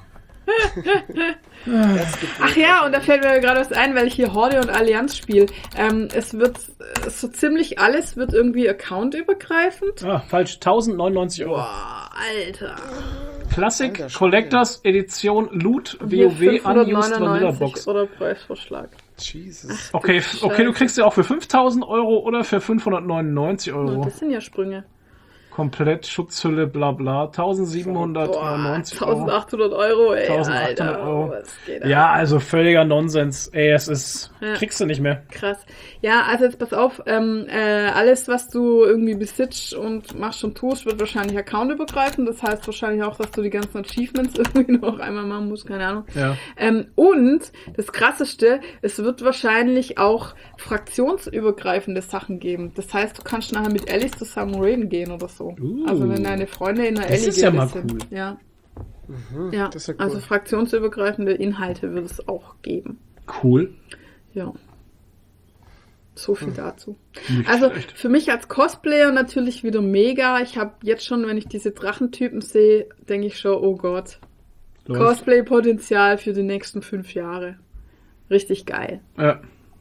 Speaker 2: Ach ja, und da fällt mir gerade was ein, weil ich hier Horde und Allianz spiele. Es wird so ziemlich alles wird irgendwie accountübergreifend.
Speaker 3: Ah, falsch. 1099 Euro.
Speaker 2: Boah, Alter.
Speaker 3: Classic
Speaker 1: Alter Schwede.
Speaker 3: Collectors Edition Loot
Speaker 2: Hier
Speaker 3: WoW Unused Vanilla
Speaker 2: 599
Speaker 3: Box.
Speaker 2: oder Preisvorschlag.
Speaker 1: Jesus.
Speaker 3: Okay, okay, du kriegst ja auch für 5000 Euro oder für 599
Speaker 2: Oh,
Speaker 3: Euro.
Speaker 2: das sind ja Sprünge.
Speaker 3: Komplett Schutzhülle, bla bla. 1799 Euro.
Speaker 2: 1800 €, ey,
Speaker 3: 1800
Speaker 2: Alter.
Speaker 3: Euro.
Speaker 2: Was geht ab?
Speaker 3: Ja, also völliger Nonsens. Ey, es ist.
Speaker 2: Ja.
Speaker 3: Kriegst du nicht mehr.
Speaker 2: Krass. Ja, also jetzt pass auf, alles, was du irgendwie besitzt und machst und tust, wird wahrscheinlich accountübergreifend. Das heißt wahrscheinlich auch, dass du die ganzen Achievements irgendwie noch einmal machen musst, keine Ahnung.
Speaker 3: Ja.
Speaker 2: Und das Krasseste, es wird wahrscheinlich auch fraktionsübergreifende Sachen geben. Das heißt, du kannst nachher mit Alice zusammen raiden gehen oder so. Also wenn deine Freunde in der
Speaker 3: Das ist ja mal
Speaker 2: sind.
Speaker 3: cool.
Speaker 2: Ja. Ja,
Speaker 1: das ist ja cool.
Speaker 2: also fraktionsübergreifende Inhalte wird es auch geben.
Speaker 3: Cool.
Speaker 2: Ja. So viel dazu.
Speaker 3: Nicht
Speaker 2: Also
Speaker 3: schlecht.
Speaker 2: für mich als Cosplayer natürlich wieder mega. Ich habe jetzt schon, wenn ich diese Drachentypen sehe, denke ich schon, oh Gott.
Speaker 3: Läuft.
Speaker 2: Cosplay-Potenzial für die nächsten 5 Jahre. Richtig geil.
Speaker 3: Ja.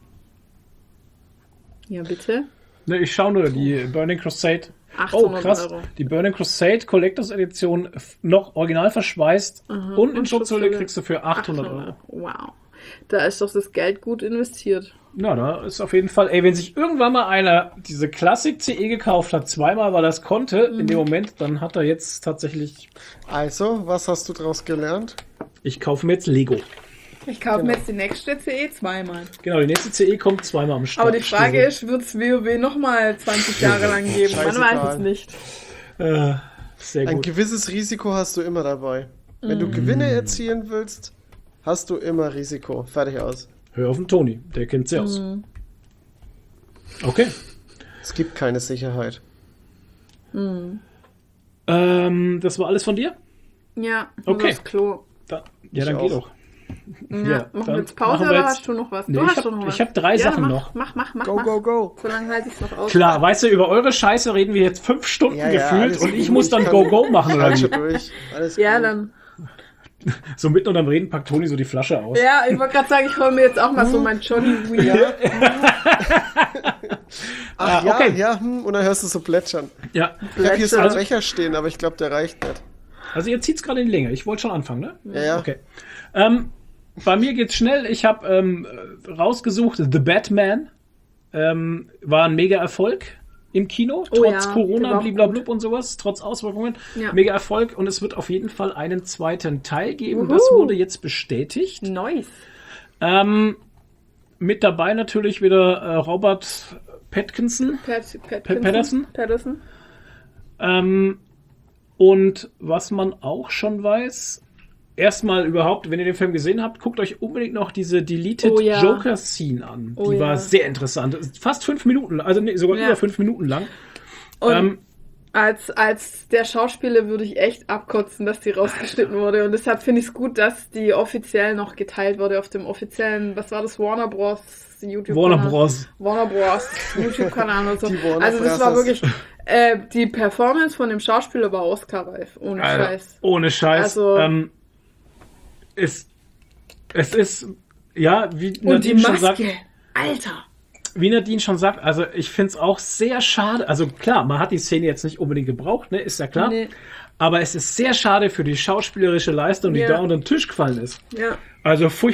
Speaker 2: Ja, bitte.
Speaker 3: Ne, ich schaue nur die Burning Crusade.
Speaker 2: 800
Speaker 3: Oh, krass.
Speaker 2: Euro.
Speaker 3: Die Burning Crusade Collectors Edition noch original verschweißt und in
Speaker 2: Und
Speaker 3: Schutzhülle
Speaker 2: Schutzhülle.
Speaker 3: kriegst du für 800 Euro.
Speaker 2: Wow. Da ist doch das Geld gut investiert.
Speaker 3: Na, da ist auf jeden Fall, ey, wenn sich irgendwann mal einer diese Classic CE gekauft hat, zweimal, weil er es konnte, in dem Moment, dann hat er jetzt tatsächlich,
Speaker 1: Also, was hast du daraus gelernt?
Speaker 3: ich kaufe mir jetzt Lego.
Speaker 2: Ich kaufe mir jetzt die nächste CE zweimal.
Speaker 3: Genau, die nächste CE kommt zweimal am Start.
Speaker 2: Aber die Frage ist, wird es WoW nochmal 20 Jahre lang geben? Man
Speaker 1: Scheißegal.
Speaker 2: weiß es nicht.
Speaker 3: Sehr
Speaker 1: Ein
Speaker 3: gut.
Speaker 1: gewisses Risiko hast du immer dabei. Wenn du Gewinne erzielen willst, hast du immer Risiko. Fertig aus.
Speaker 3: Hör auf den Toni, der kennt sie aus. Okay.
Speaker 1: Es gibt keine Sicherheit.
Speaker 3: Das war alles von dir?
Speaker 2: Ja,
Speaker 3: Okay.
Speaker 2: das Klo.
Speaker 3: Ja,
Speaker 1: Ich
Speaker 3: dann
Speaker 1: auch.
Speaker 3: geht doch.
Speaker 2: Ja,
Speaker 3: Ja,
Speaker 2: machen
Speaker 3: dann
Speaker 2: wir jetzt Pause
Speaker 3: machen wir
Speaker 2: oder
Speaker 3: jetzt-
Speaker 2: hast du noch was?
Speaker 3: Nee,
Speaker 2: Du
Speaker 3: ich
Speaker 2: hast
Speaker 3: hab-
Speaker 2: doch noch was.
Speaker 3: ich hab 3 Sachen
Speaker 2: mach,
Speaker 3: noch.
Speaker 2: Mach.
Speaker 1: Go, go, go.
Speaker 2: So lange halte ich es noch aus.
Speaker 3: Klar, weißt du, über eure Scheiße reden wir jetzt 5 Stunden
Speaker 1: Ja, ja,
Speaker 3: gefühlt
Speaker 1: alles
Speaker 3: und ich
Speaker 1: gut.
Speaker 3: muss dann
Speaker 1: Ich kann-
Speaker 3: Go-Go machen oder
Speaker 1: Halt
Speaker 3: wie?
Speaker 1: schon durch. Alles
Speaker 2: Ja,
Speaker 1: gut.
Speaker 2: dann.
Speaker 3: So mitten unterm Reden packt Toni so die Flasche aus.
Speaker 2: Ja, ich wollte gerade sagen, ich hole mir jetzt auch mal so mein Johnny Weir.
Speaker 1: Ach ja,
Speaker 3: okay.
Speaker 1: ja, und dann hörst du so plätschern.
Speaker 3: Ja.
Speaker 1: Ich habe hier so einen
Speaker 3: Also-
Speaker 1: Becher stehen, aber ich glaube, der reicht nicht.
Speaker 3: Also ihr zieht's gerade in die Länge. Ich wollte schon anfangen, ne?
Speaker 1: Ja, ja.
Speaker 3: Okay. Bei mir geht's schnell. Ich habe rausgesucht, The Batman war ein Mega-Erfolg im Kino,
Speaker 2: Oh
Speaker 3: trotz
Speaker 2: ja, der
Speaker 3: Corona,
Speaker 2: war auch
Speaker 3: bliblablub und sowas, trotz Auswirkungen.
Speaker 2: Ja.
Speaker 3: Mega-Erfolg und es wird auf jeden Fall einen zweiten Teil geben.
Speaker 2: Wuhu.
Speaker 3: Das wurde jetzt bestätigt.
Speaker 2: Nice.
Speaker 3: Mit dabei natürlich wieder Robert Pattinson.
Speaker 2: Patterson.
Speaker 3: Und was man auch schon weiß, erstmal überhaupt, wenn ihr den Film gesehen habt, guckt euch unbedingt noch diese Deleted
Speaker 2: Oh ja.
Speaker 3: Joker-Scene an.
Speaker 2: Oh
Speaker 3: Die war
Speaker 2: ja.
Speaker 3: sehr interessant. Fast 5 Minuten, also nee, sogar
Speaker 2: Ja.
Speaker 3: über 5 Minuten lang.
Speaker 2: Und als der Schauspieler würde ich echt abkotzen, dass die rausgeschnitten wurde. Und deshalb finde ich es gut, dass die offiziell noch geteilt wurde auf dem offiziellen, was war das, Warner Bros. YouTube-Kanal. Warner Bros. YouTube-Kanal und so.
Speaker 1: Die Warner
Speaker 2: Also das war
Speaker 1: Brothers.
Speaker 2: wirklich, die Performance von dem Schauspieler war Oscar-reif, ohne
Speaker 3: Alter,
Speaker 2: Scheiß.
Speaker 3: ohne Scheiß.
Speaker 2: Also-
Speaker 3: Es ist, ja, wie
Speaker 2: Und die
Speaker 3: Nadine schon sagt,
Speaker 2: Maske, Alter.
Speaker 3: wie Nadine schon sagt, also ich finde es auch sehr schade. Also klar, man hat die Szene jetzt nicht unbedingt gebraucht, ne, ist ja klar.
Speaker 2: Nee.
Speaker 3: Aber es ist sehr schade für die schauspielerische Leistung, die
Speaker 2: Ja.
Speaker 3: da unter den Tisch gefallen ist.
Speaker 2: Ja.
Speaker 3: Also furchtbar.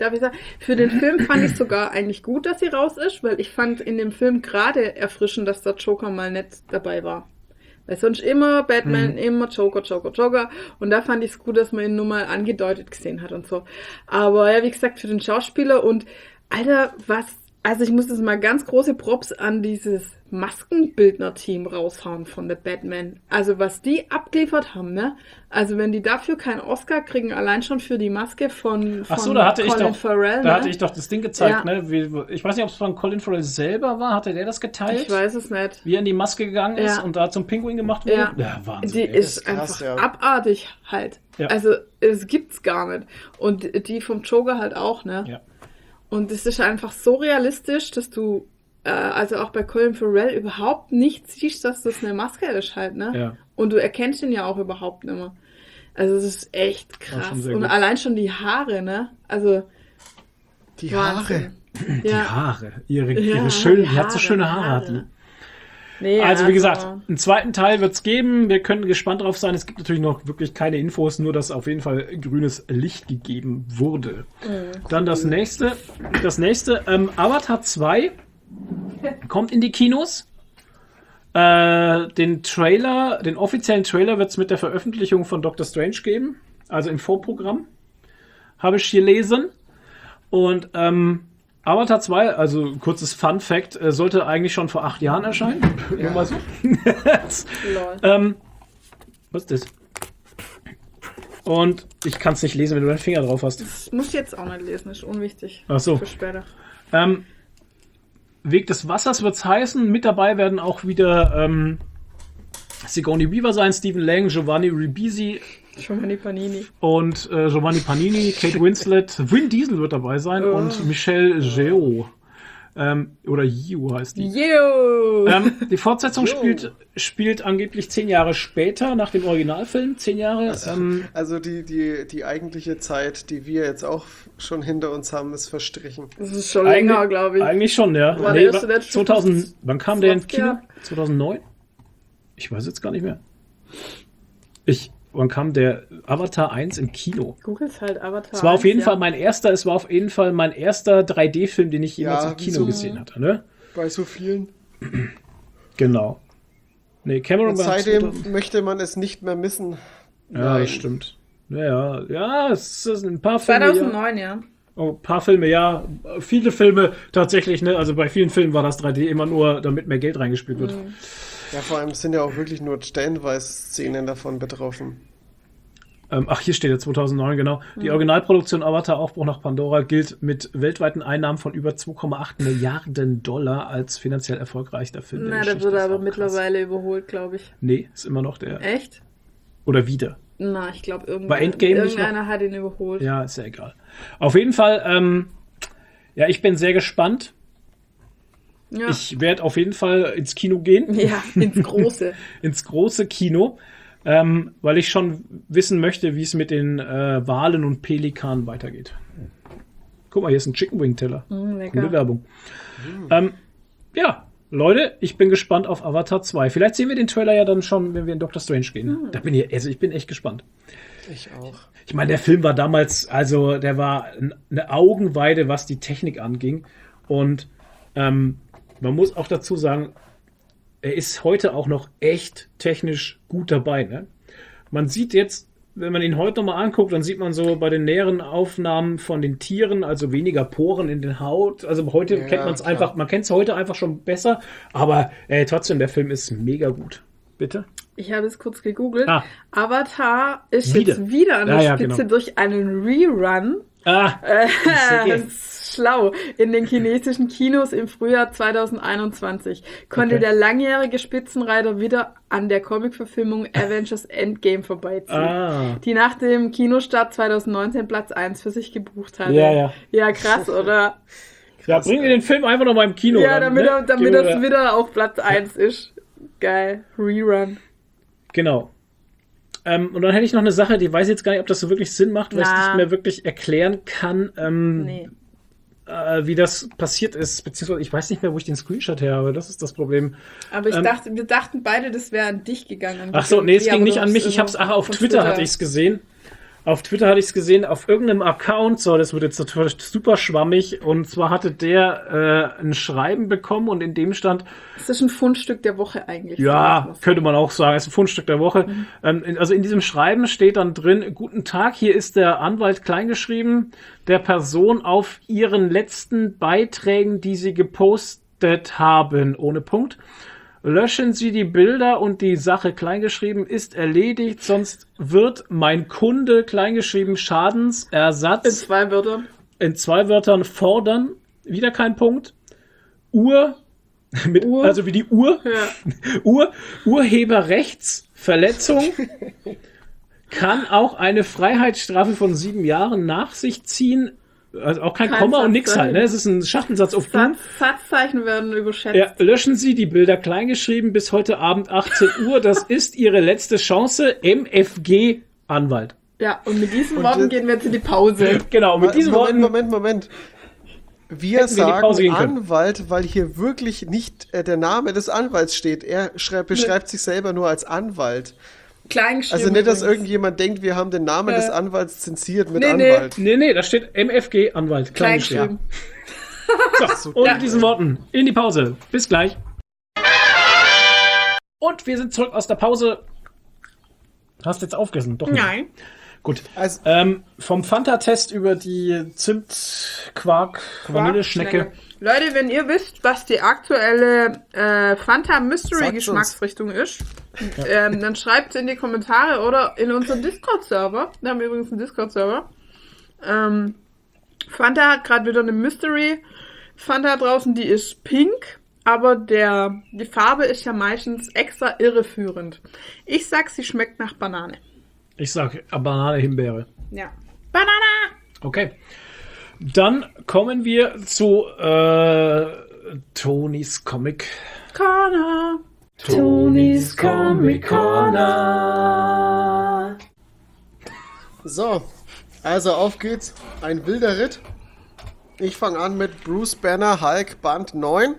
Speaker 2: darf ich sagen, für den Film fand ich sogar eigentlich gut, dass sie raus ist, weil ich fand in dem Film gerade erfrischend, dass der Joker mal nicht dabei war. Weil sonst immer Batman, immer Joker. Und da fand ich es gut, dass man ihn nur mal angedeutet gesehen hat und so. Aber ja, wie gesagt, für den Schauspieler und Alter, also ich muss jetzt mal ganz große Props an dieses Maskenbildner-Team raushauen von The Batman. Also was die abgeliefert haben, ne? Also wenn die dafür keinen Oscar kriegen, allein schon für die Maske von
Speaker 3: Ach so, da hatte
Speaker 2: Colin Farrell,
Speaker 3: da
Speaker 2: ne?
Speaker 3: hatte ich doch das Ding gezeigt,
Speaker 2: Ja.
Speaker 3: ne? Ich weiß nicht, ob es von Colin Farrell selber war. Hatte der das geteilt?
Speaker 2: Ich weiß es nicht.
Speaker 3: Wie er in die Maske gegangen ist
Speaker 2: Ja.
Speaker 3: und da zum Pinguin gemacht wurde?
Speaker 2: Ja.
Speaker 3: Wahnsinn.
Speaker 2: Die
Speaker 3: ey.
Speaker 2: ist
Speaker 1: krass,
Speaker 2: einfach
Speaker 1: ja.
Speaker 2: abartig halt.
Speaker 3: Ja.
Speaker 2: Also es gibt's gar nicht. Und die vom Joker halt auch, ne?
Speaker 3: Ja.
Speaker 2: Und es ist einfach so realistisch, dass du also auch bei Colin Farrell überhaupt nicht siehst, dass das eine Maske ist halt, ne?
Speaker 3: Ja.
Speaker 2: Und du erkennst ihn ja auch überhaupt nicht mehr. Also es ist echt krass.
Speaker 3: schon sehr
Speaker 2: Und
Speaker 3: gut.
Speaker 2: allein schon die Haare, ne? Also
Speaker 1: Die
Speaker 2: Wahnsinn.
Speaker 1: Haare.
Speaker 3: Die
Speaker 2: Ja.
Speaker 3: Haare. Ihre
Speaker 2: Ja,
Speaker 3: schönen,
Speaker 2: die
Speaker 3: die hat so schöne Haare. Hat die.
Speaker 2: Nee,
Speaker 3: Also wie gesagt, einen zweiten Teil wird es geben. Wir können gespannt drauf sein. Es gibt natürlich noch wirklich keine Infos, nur dass auf jeden Fall grünes Licht gegeben wurde. Dann das nächste. Avatar 2 kommt in die Kinos. Den offiziellen Trailer wird es mit der Veröffentlichung von Doctor Strange geben. Also im Vorprogramm. Habe ich gelesen. Und Avatar 2, also kurzes Fun Fact, sollte eigentlich schon vor 8 Jahren erscheinen. Nur mal so.
Speaker 2: Lol.
Speaker 3: Was ist das? Und ich kann es nicht lesen, wenn du deinen Finger drauf hast.
Speaker 2: Das muss ich jetzt auch nicht lesen, ist unwichtig.
Speaker 3: Ach so.
Speaker 2: Für später.
Speaker 3: Weg des Wassers wird es heißen. Mit dabei werden auch wieder Sigourney Weaver sein, Stephen Lang, Giovanni Ribisi
Speaker 2: Schon mal die Panini.
Speaker 3: und Giovanni Panini, Kate Winslet, Vin Diesel wird dabei sein und Michelle Yeoh. Oder Yeoh heißt die.
Speaker 2: Yo!
Speaker 3: Die Fortsetzung spielt angeblich 10 Jahre später nach dem Originalfilm. 10 Jahre.
Speaker 1: Also die eigentliche Zeit, die wir jetzt auch schon hinter uns haben, ist verstrichen.
Speaker 2: Das ist schon länger, glaube ich.
Speaker 3: Eigentlich schon, ja.
Speaker 2: War der erste, der schon
Speaker 3: 2000, wann kam der ins
Speaker 2: 20
Speaker 3: Kino?
Speaker 2: Jahre?
Speaker 3: 2009? Ich weiß jetzt gar nicht mehr. Wann kam der Avatar 1 im Kino?
Speaker 2: Googles halt Avatar.
Speaker 3: Es war auf jeden
Speaker 2: 1,
Speaker 3: Fall mein erster 3D-Film, den ich jemals
Speaker 1: Ja,
Speaker 3: im Kino
Speaker 1: so-
Speaker 3: gesehen hatte, ne?
Speaker 1: Bei so vielen.
Speaker 3: Genau. Nee, Cameron
Speaker 1: Und
Speaker 3: war
Speaker 1: seitdem möchte man es nicht mehr missen.
Speaker 3: Ja,
Speaker 1: Nein.
Speaker 3: das stimmt. Ja, es ist ein paar Filme.
Speaker 2: 2009, ja.
Speaker 3: Ein paar Filme, ja. Viele Filme tatsächlich, ne? Also bei vielen Filmen war das 3D immer nur, damit mehr Geld reingespielt wird.
Speaker 1: Ja, vor allem sind ja auch wirklich nur stellenweise Szenen davon betroffen.
Speaker 3: Hier steht ja 2009, genau. Die Originalproduktion Avatar Aufbruch nach Pandora gilt mit weltweiten Einnahmen von über 2,8 Milliarden $, als finanziell erfolgreichster Film.
Speaker 2: Na,
Speaker 3: der
Speaker 2: der wurde
Speaker 3: Geschichte.
Speaker 2: aber
Speaker 3: Ist auch krass.
Speaker 2: mittlerweile überholt, glaube ich.
Speaker 3: Nee, ist immer noch der.
Speaker 2: Echt?
Speaker 3: Oder wieder.
Speaker 2: Na, ich glaube,
Speaker 3: Bei Endgame nicht
Speaker 2: irgendeiner hat ihn überholt.
Speaker 3: Ja, ist ja egal. Auf jeden Fall, ja, ich bin sehr gespannt.
Speaker 2: Ja.
Speaker 3: Ich werde auf jeden Fall ins Kino gehen.
Speaker 2: Ja, ins Große.
Speaker 3: Ins große Kino. Weil ich schon wissen möchte, wie es mit den Walen und Pelikanen weitergeht. Guck mal, hier ist ein Chicken Wing Teller.
Speaker 2: Lecker.
Speaker 3: Gute Werbung. Ja, Leute, ich bin gespannt auf Avatar 2. Vielleicht sehen wir den Trailer ja dann schon, wenn wir in Doctor Strange gehen. Ich bin echt gespannt.
Speaker 1: Ich auch.
Speaker 3: Ich meine, der Film war damals, also der war eine Augenweide, was die Technik anging. Und man muss auch dazu sagen, er ist heute auch noch echt technisch gut dabei. Ne? Man sieht jetzt, wenn man ihn heute nochmal anguckt, dann sieht man so bei den näheren Aufnahmen von den Tieren, also weniger Poren in den Haut. Also heute
Speaker 1: Ja,
Speaker 3: kennt man es
Speaker 1: klar.
Speaker 3: einfach, man kennt es heute einfach schon besser, aber trotzdem, der Film ist mega gut. Bitte?
Speaker 2: Ich habe es kurz gegoogelt.
Speaker 3: Ah.
Speaker 2: Avatar ist
Speaker 3: Wieder.
Speaker 2: jetzt wieder an der
Speaker 3: Ja,
Speaker 2: Spitze
Speaker 3: genau.
Speaker 2: durch einen Rerun.
Speaker 3: Ah,
Speaker 2: Das ist schlau. In den chinesischen Kinos im Frühjahr 2021 konnte
Speaker 3: Okay.
Speaker 2: der langjährige Spitzenreiter wieder an der Comicverfilmung Avengers Endgame vorbeiziehen,
Speaker 3: Ah.
Speaker 2: die nach dem Kinostart 2019 Platz 1 für sich gebucht hatte.
Speaker 3: Ja.
Speaker 2: Ja, krass, oder?
Speaker 3: Ja, bringen wir den Film einfach noch mal im Kino.
Speaker 2: Ja,
Speaker 3: dann,
Speaker 2: damit,
Speaker 3: ne?
Speaker 2: damit das wieder auf Platz 1 ist. Geil. Rerun.
Speaker 3: Genau. Und dann hätte ich noch eine Sache, die weiß ich jetzt gar nicht, ob das so wirklich Sinn macht, weil ich es
Speaker 2: Na.
Speaker 3: nicht mehr wirklich erklären kann,
Speaker 2: Nee.
Speaker 3: wie das passiert ist. Beziehungsweise ich weiß nicht mehr, wo ich den Screenshot her habe. Das ist das Problem.
Speaker 2: Aber wir dachten beide, das wäre an dich gegangen.
Speaker 3: Ach so, nee, es
Speaker 2: Ja,
Speaker 3: ging
Speaker 2: aber
Speaker 3: nicht
Speaker 2: du
Speaker 3: an
Speaker 2: hast
Speaker 3: mich. Ich hab's,
Speaker 2: irgendwo
Speaker 3: auf
Speaker 2: von
Speaker 3: Twitter hatte ich es gesehen. Auf Twitter hatte ich es gesehen, auf irgendeinem Account, so, das wird jetzt natürlich super schwammig, und zwar hatte der ein Schreiben bekommen und in dem stand,
Speaker 2: Das ist ein Fundstück der Woche eigentlich.
Speaker 3: ja, könnte man auch sagen, es ist ein Fundstück der Woche. Also in diesem Schreiben steht dann drin, guten Tag, hier ist der Anwalt kleingeschrieben, der Person auf ihren letzten Beiträgen, die sie gepostet haben, ohne Punkt. Löschen Sie die Bilder und die Sache kleingeschrieben ist erledigt, sonst wird mein Kunde kleingeschrieben Schadensersatz
Speaker 2: In 2 Wörtern.
Speaker 3: in 2 Wörtern fordern, wieder kein Punkt, also wie die Uhr,
Speaker 2: Ja.
Speaker 3: Urheberrechtsverletzung kann auch eine Freiheitsstrafe von 7 Jahren nach sich ziehen. Also auch kein Komma und nix halt, ne? Es ist ein Schachtensatz auf du.
Speaker 2: Satzzeichen werden überschätzt.
Speaker 3: Ja, löschen Sie die Bilder kleingeschrieben bis heute Abend 18 Uhr. Das ist Ihre letzte Chance. MFG Anwalt.
Speaker 2: Ja, und mit diesen Worten gehen wir jetzt in die Pause.
Speaker 3: Genau, mit diesen Worten.
Speaker 1: Moment. Wir
Speaker 3: Hätten wir in die Pause
Speaker 1: sagen
Speaker 3: gehen können.
Speaker 1: Anwalt, weil hier wirklich nicht der Name des Anwalts steht. Er beschreibt sich selber nur als Anwalt.
Speaker 2: Kleingeschrieben.
Speaker 1: Also nicht, dass
Speaker 2: übrigens.
Speaker 1: irgendjemand denkt, wir haben den Namen des Anwalts zensiert mit
Speaker 2: Nee.
Speaker 1: Anwalt.
Speaker 3: Nee, da steht MFG Anwalt.
Speaker 2: Kleingeschrieben.
Speaker 3: So, und mit diesen Worten in die Pause. Bis gleich. Und wir sind zurück aus der Pause. Hast du jetzt aufgegessen? Doch nicht.
Speaker 2: Nein.
Speaker 3: Gut.
Speaker 1: Also,
Speaker 3: Vom Fanta-Test über die Zimt-Quark-Vanilleschnecke.
Speaker 2: Leute, wenn ihr wisst, was die aktuelle Fanta Mystery
Speaker 1: Sagt's
Speaker 2: Geschmacksrichtung ist, dann schreibt es in die Kommentare oder in unseren Discord-Server. Wir haben übrigens einen Discord-Server. Fanta hat gerade wieder eine Mystery Fanta draußen, die ist pink, aber die Farbe ist ja meistens extra irreführend. Ich sag, sie schmeckt nach Banane.
Speaker 3: Ich sag Banane, Himbeere.
Speaker 2: Ja. Banane!
Speaker 3: Okay. Dann kommen wir zu Tonys Comic.
Speaker 2: Corner.
Speaker 3: Tonys Comic Corner.
Speaker 1: so, also auf geht's. Ein wilder Ritt. Ich fange an mit Bruce Banner Hulk Band 9.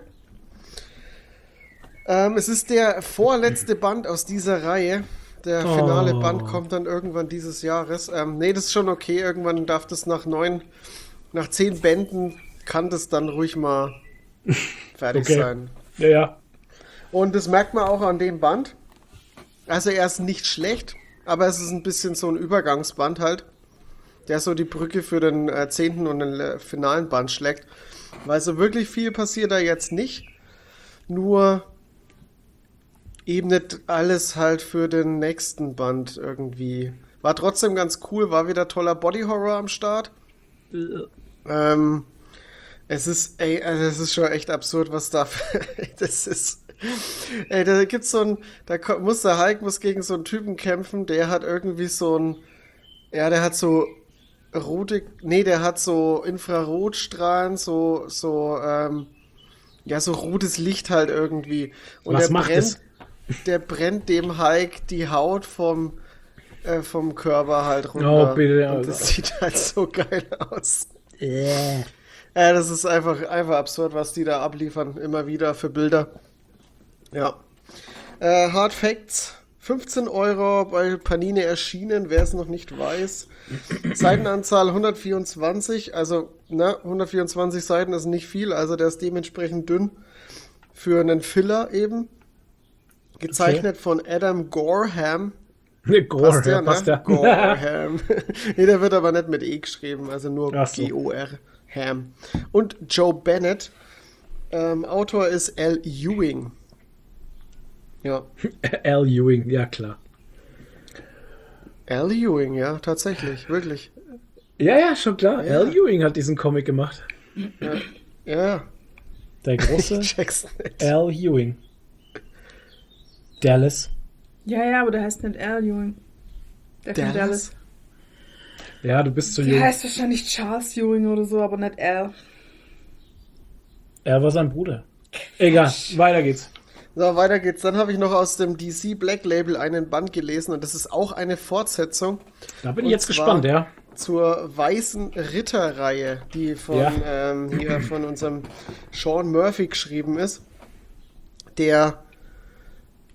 Speaker 1: Es ist der vorletzte Band aus dieser Reihe. Der finale Band kommt dann irgendwann dieses Jahres. Nee, das ist schon okay. Irgendwann darf das nach 10 Bänden kann das dann ruhig mal fertig sein.
Speaker 3: Ja.
Speaker 1: Und das merkt man auch an dem Band. Also er ist nicht schlecht, aber es ist ein bisschen so ein Übergangsband halt, der so die Brücke für den 10. und den finalen Band schlägt. Weil so wirklich viel passiert da jetzt nicht. Nur ebnet alles halt für den nächsten Band irgendwie. War trotzdem ganz cool, war wieder toller Body Horror am Start. Es ist schon echt absurd, was da das ist. Ey, da gibt's der Hulk muss gegen so einen Typen kämpfen, der hat irgendwie der hat so Infrarotstrahlen, so rotes Licht halt irgendwie. Und
Speaker 3: Was macht es?
Speaker 1: Der brennt dem Hulk die Haut vom Körper halt runter.
Speaker 3: Oh, bitte.
Speaker 1: Und das sieht halt so geil aus. Das ist einfach absurd, was die da abliefern, immer wieder für Bilder. Ja. Hard Facts, 15 € bei Panini erschienen, wer es noch nicht weiß. Seitenanzahl 124, also 124 Seiten ist nicht viel, also der ist dementsprechend dünn für einen Filler eben. Gezeichnet von Adam Gorham.
Speaker 3: Passt der.
Speaker 1: Gorham. Nee, der wird aber nicht mit E geschrieben, also nur
Speaker 3: Ach so.
Speaker 1: G-O-R-Ham. Und Joe Bennett. Autor ist Al Ewing. Ja.
Speaker 3: Al Ewing, ja klar.
Speaker 1: Al Ewing, ja, tatsächlich, wirklich.
Speaker 3: Ja, schon klar.
Speaker 1: Ja.
Speaker 3: Al Ewing hat diesen Comic gemacht.
Speaker 1: Ja.
Speaker 3: Der große
Speaker 1: Ich check's nicht.
Speaker 3: Al Ewing. Dallas.
Speaker 2: Ja, aber der heißt nicht Al Ewing. Der von Dallas.
Speaker 3: Ja, du bist zu
Speaker 2: Der
Speaker 3: jung.
Speaker 2: heißt wahrscheinlich Charles Ewing oder so, aber nicht Al.
Speaker 3: Er war sein Bruder. Egal, weiter geht's.
Speaker 1: So, weiter geht's. Dann habe ich noch aus dem DC Black Label einen Band gelesen und das ist auch eine Fortsetzung
Speaker 3: Da bin
Speaker 1: Und
Speaker 3: ich jetzt
Speaker 1: zwar-
Speaker 3: gespannt, ja.
Speaker 1: zur Weißen Ritter-Reihe, die hier von unserem Sean Murphy geschrieben ist, der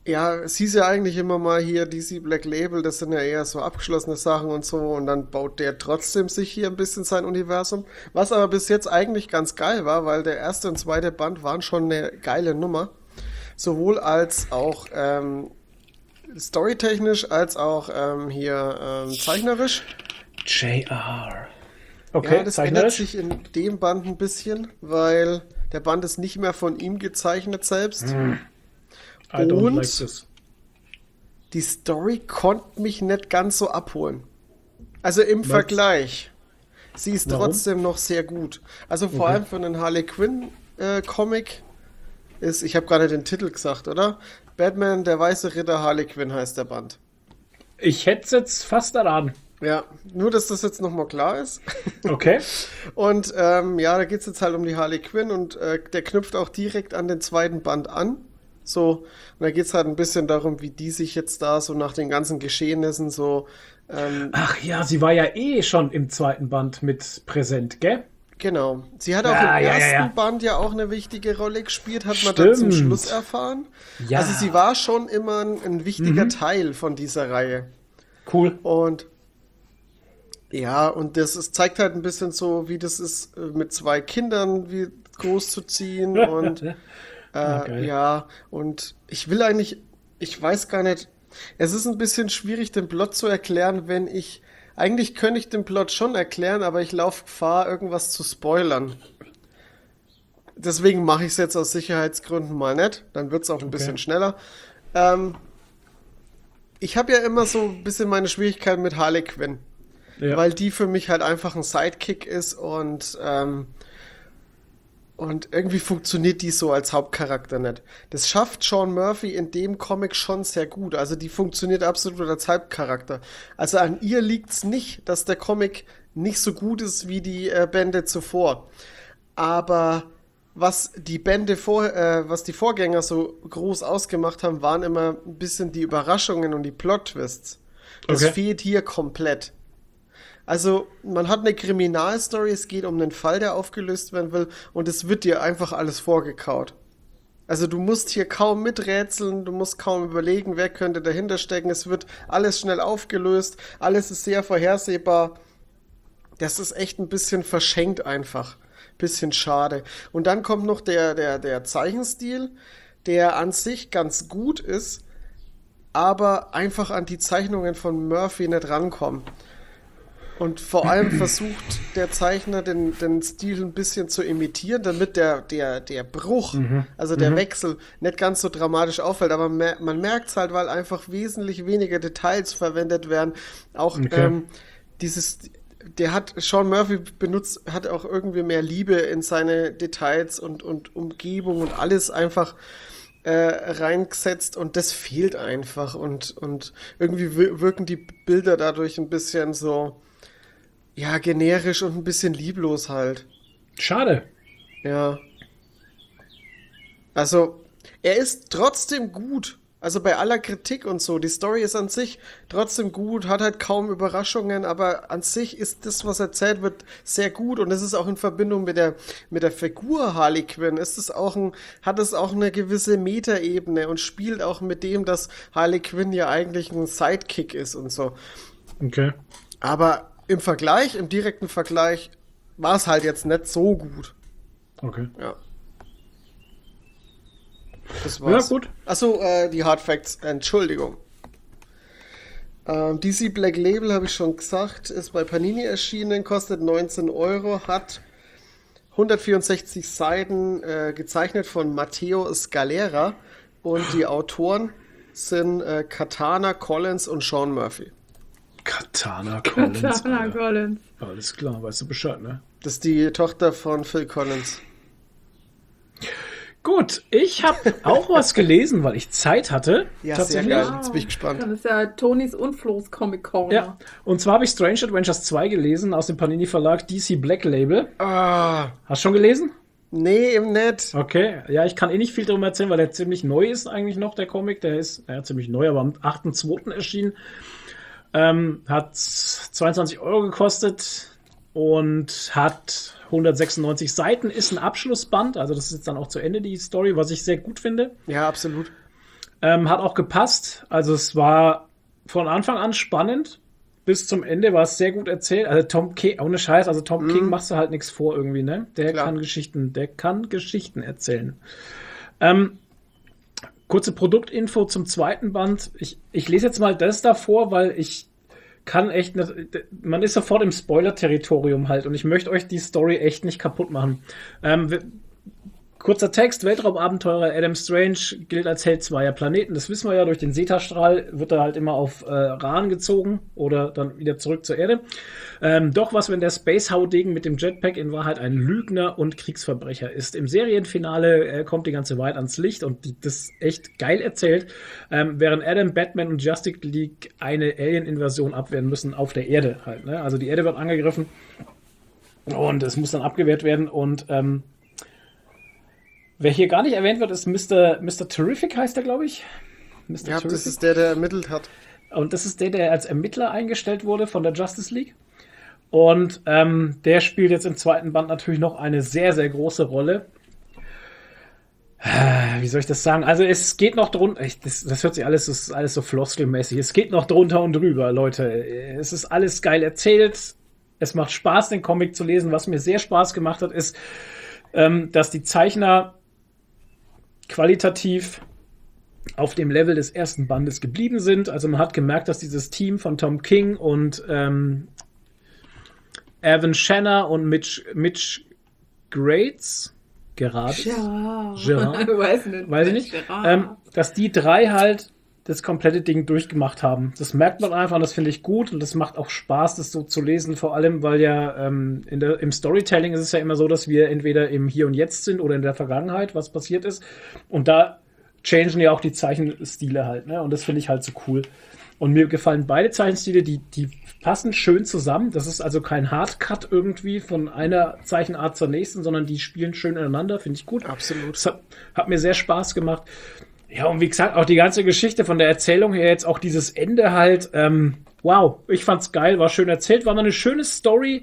Speaker 1: Ja, es hieß ja eigentlich immer mal hier DC Black Label, das sind ja eher so abgeschlossene Sachen und so und dann baut der trotzdem sich hier ein bisschen sein Universum. Was aber bis jetzt eigentlich ganz geil war, weil der erste und zweite Band waren schon eine geile Nummer. Sowohl als auch storytechnisch als auch zeichnerisch.
Speaker 3: JR. Okay,
Speaker 1: Ja, das ändert sich in dem Band ein bisschen, weil der Band ist nicht mehr von ihm gezeichnet selbst.
Speaker 3: I don't
Speaker 1: Und
Speaker 3: like this.
Speaker 1: die Story konnte mich nicht ganz so abholen. Also im Vergleich. Sie ist
Speaker 3: Warum?
Speaker 1: trotzdem noch sehr gut. Also vor allem für einen Harley Quinn Comic ist, ich habe gerade den Titel gesagt, oder? Batman, der weiße Ritter, Harley Quinn heißt der Band.
Speaker 3: Ich hätte es jetzt fast erraten.
Speaker 1: Ja, nur dass das jetzt nochmal klar ist.
Speaker 3: Okay.
Speaker 1: Und ja, da geht es jetzt halt um die Harley Quinn und der knüpft auch direkt an den zweiten Band an. So, und da geht es halt ein bisschen darum, wie die sich jetzt da so nach den ganzen Geschehnissen so.
Speaker 3: Ach ja, sie war ja eh schon im zweiten Band mit präsent, gell?
Speaker 1: Genau. Sie hat auch
Speaker 3: Ja,
Speaker 1: im
Speaker 3: ja,
Speaker 1: ersten
Speaker 3: ja.
Speaker 1: Band ja auch eine wichtige Rolle gespielt, hat man dann zum
Speaker 3: Stimmt.
Speaker 1: Schluss erfahren.
Speaker 3: Ja.
Speaker 1: Also sie war schon immer ein wichtiger Teil von dieser Reihe.
Speaker 3: Cool.
Speaker 1: Und ja, und zeigt halt ein bisschen so, wie das ist, mit zwei Kindern wie groß zu ziehen. Und
Speaker 3: geil.
Speaker 1: ja, und ich weiß gar nicht, es ist ein bisschen schwierig, den Plot zu erklären, eigentlich könnte ich den Plot schon erklären, aber ich laufe Gefahr, irgendwas zu spoilern. Deswegen mache ich es jetzt aus Sicherheitsgründen mal nicht, dann wird es auch ein bisschen schneller. Ich habe ja immer so ein bisschen meine Schwierigkeiten mit Harley Quinn.
Speaker 3: Ja.
Speaker 1: Weil die für mich halt einfach ein Sidekick ist und irgendwie funktioniert die so als Hauptcharakter nicht. Das schafft Sean Murphy in dem Comic schon sehr gut. Also die funktioniert absolut als Hauptcharakter. Also an ihr liegt's nicht, dass der Comic nicht so gut ist wie die Bände zuvor. Aber was die Vorgänger so groß ausgemacht haben, waren immer ein bisschen die Überraschungen und die Plot-Twists. Das
Speaker 3: Okay.
Speaker 1: fehlt hier komplett. Also, man hat eine Kriminalstory, es geht um einen Fall, der aufgelöst werden will, und es wird dir einfach alles vorgekaut. Also, du musst hier kaum miträtseln, du musst kaum überlegen, wer könnte dahinter stecken. Es wird alles schnell aufgelöst, alles ist sehr vorhersehbar. Das ist echt ein bisschen verschenkt einfach. Bisschen schade. Und dann kommt noch der Zeichenstil, der an sich ganz gut ist, aber einfach an die Zeichnungen von Murphy nicht rankommt. Und vor allem versucht der Zeichner den Stil ein bisschen zu imitieren, damit der Bruch, also der Wechsel, nicht ganz so dramatisch auffällt. Aber man merkt es halt, weil einfach wesentlich weniger Details verwendet werden. Auch Sean Murphy hat auch irgendwie mehr Liebe in seine Details und Umgebung und alles einfach reingesetzt, und das fehlt einfach. Und irgendwie wirken die Bilder dadurch ein bisschen so, ja, generisch und ein bisschen lieblos halt.
Speaker 3: Schade.
Speaker 1: Ja. Also, er ist trotzdem gut. Also bei aller Kritik und so. Die Story ist an sich trotzdem gut, hat halt kaum Überraschungen, aber an sich ist das, was erzählt wird, sehr gut. Und es ist auch in Verbindung mit der Figur Harley Quinn, hat es auch eine gewisse Metaebene und spielt auch mit dem, dass Harley Quinn ja eigentlich ein Sidekick ist und so.
Speaker 3: Okay.
Speaker 1: Aber im direkten Vergleich, war es halt jetzt nicht so gut.
Speaker 3: Okay.
Speaker 1: Ja. Das war's.
Speaker 3: Ja, gut.
Speaker 1: Achso, die Hard Facts, Entschuldigung. DC Black Label, habe ich schon gesagt, ist bei Panini erschienen, kostet 19 €, hat 164 Seiten, gezeichnet von Matteo Scalera, und die Autoren sind Katana Collins und Sean Murphy.
Speaker 3: Katana Collins.
Speaker 2: Katana
Speaker 3: Alter.
Speaker 2: Collins.
Speaker 3: Alles klar, weißt du Bescheid, ne?
Speaker 1: Das ist die Tochter von Phil Collins.
Speaker 3: Gut, ich habe auch was gelesen, weil ich Zeit hatte.
Speaker 1: Ja, sehr
Speaker 3: tatsächlich.
Speaker 1: geil. Jetzt bin ich gespannt.
Speaker 2: Das ist ja Tonys und Flo's Comic Corner.
Speaker 3: Ja, und zwar habe ich Strange Adventures 2 gelesen aus dem Panini Verlag DC Black Label.
Speaker 1: Ah,
Speaker 3: Hast du schon gelesen?
Speaker 1: nee, eben nicht.
Speaker 3: Okay, ja, ich kann eh nicht viel darüber erzählen, weil der ziemlich neu ist eigentlich noch, der Comic. Der ist ziemlich neu, aber am 8.2. erschienen. Hat 22 € gekostet und hat 196 Seiten, ist ein Abschlussband, also das ist jetzt dann auch zu Ende die Story, was ich sehr gut finde.
Speaker 1: Ja, absolut.
Speaker 3: Hat auch gepasst. Also es war von Anfang an spannend. Bis zum Ende war es sehr gut erzählt. Also Tom King, ohne Scheiß, also Tom King machst du halt nichts vor irgendwie, ne? Der kann Geschichten erzählen. Kurze Produktinfo zum zweiten Band. Ich lese jetzt mal das davor, weil ich kann echt nicht, man ist sofort im Spoiler-Territorium halt und ich möchte euch die Story echt nicht kaputt machen. Kurzer Text, Weltraumabenteurer Adam Strange gilt als Held zweier Planeten. Das wissen wir ja, durch den Zeta-Strahl wird er halt immer auf Rahn gezogen oder dann wieder zurück zur Erde. Doch was, wenn der Space-Haudegen mit dem Jetpack in Wahrheit ein Lügner und Kriegsverbrecher ist? Im Serienfinale kommt die ganze Wahrheit ans Licht und das ist echt geil erzählt, während Adam, Batman und Justice League eine Alien-Invasion abwehren müssen auf der Erde halt. Ne? Also die Erde wird angegriffen und es muss dann abgewehrt werden und wer hier gar nicht erwähnt wird, ist Mr. Terrific, heißt er, glaube ich.
Speaker 1: Ja, Terrific. Das ist der ermittelt hat.
Speaker 3: Und das ist der als Ermittler eingestellt wurde von der Justice League. Und der spielt jetzt im zweiten Band natürlich noch eine sehr, sehr große Rolle. Wie soll ich das sagen? Also es geht noch drunter, das hört sich alles, das ist alles so floskelmäßig. Es geht noch drunter und drüber, Leute. Es ist alles geil erzählt. Es macht Spaß, den Comic zu lesen. Was mir sehr Spaß gemacht hat, ist, dass die Zeichner qualitativ auf dem Level des ersten Bandes geblieben sind. Also man hat gemerkt, dass dieses Team von Tom King und Evan Shanner und Mitch Grates Gerard, weiß ich nicht, dass die drei halt das komplette Ding durchgemacht haben. Das merkt man einfach und das finde ich gut und das macht auch Spaß, das so zu lesen, vor allem, weil ja im Storytelling ist es ja immer so, dass wir entweder im Hier und Jetzt sind oder in der Vergangenheit, was passiert ist und da changen ja auch die Zeichenstile halt, ne? Und das finde ich halt so cool. Und mir gefallen beide Zeichenstile, die passen schön zusammen. Das ist also kein Hardcut irgendwie von einer Zeichenart zur nächsten, sondern die spielen schön ineinander, finde ich gut.
Speaker 1: Absolut.
Speaker 3: Das hat mir sehr Spaß gemacht. Ja, und wie gesagt, auch die ganze Geschichte von der Erzählung her, jetzt auch dieses Ende halt, wow, ich fand's geil, war schön erzählt, war noch eine schöne Story.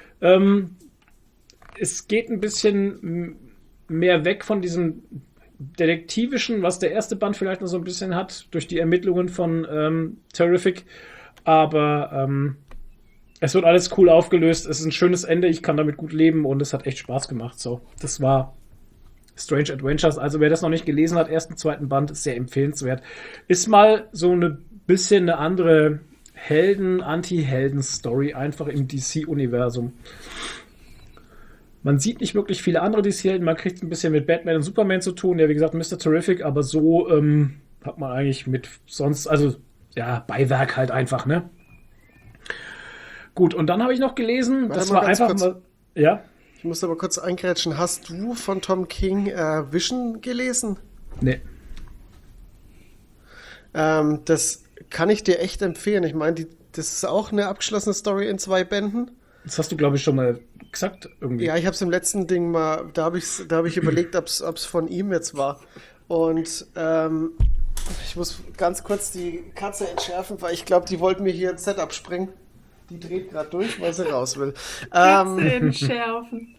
Speaker 3: Es geht ein bisschen mehr weg von diesem Detektivischen, was der erste Band vielleicht noch so ein bisschen hat, durch die Ermittlungen von Terrific. Aber es wird alles cool aufgelöst. Es ist ein schönes Ende. Ich kann damit gut leben und es hat echt Spaß gemacht. So, das war Strange Adventures. Also wer das noch nicht gelesen hat, ersten, zweiten Band, ist sehr empfehlenswert. Ist mal so eine bisschen eine andere Anti-Helden-Story einfach im DC-Universum. Man sieht nicht wirklich viele andere DC-Helden, man kriegt ein bisschen mit Batman und Superman zu tun, ja, wie gesagt, Mr. Terrific, aber so hat man eigentlich mit sonst, also, ja, Beiwerk halt einfach, ne? Gut, und dann habe ich noch gelesen, das war einfach mal, ja?
Speaker 1: Ich muss aber kurz eingrätschen, hast du von Tom King Vision gelesen?
Speaker 3: Nee.
Speaker 1: Das kann ich dir echt empfehlen, ich meine, das ist auch eine abgeschlossene Story in 2 Bänden.
Speaker 3: Das hast du, glaube ich, schon mal gesagt irgendwie.
Speaker 1: Ja, ich habe es im letzten Ding mal, da habe ich überlegt, ob es von ihm jetzt war. Und ich muss ganz kurz die Katze entschärfen, weil ich glaube, die wollten mir hier ein Setup springen. Die dreht gerade durch, weil sie raus will.
Speaker 2: Katze entschärfen.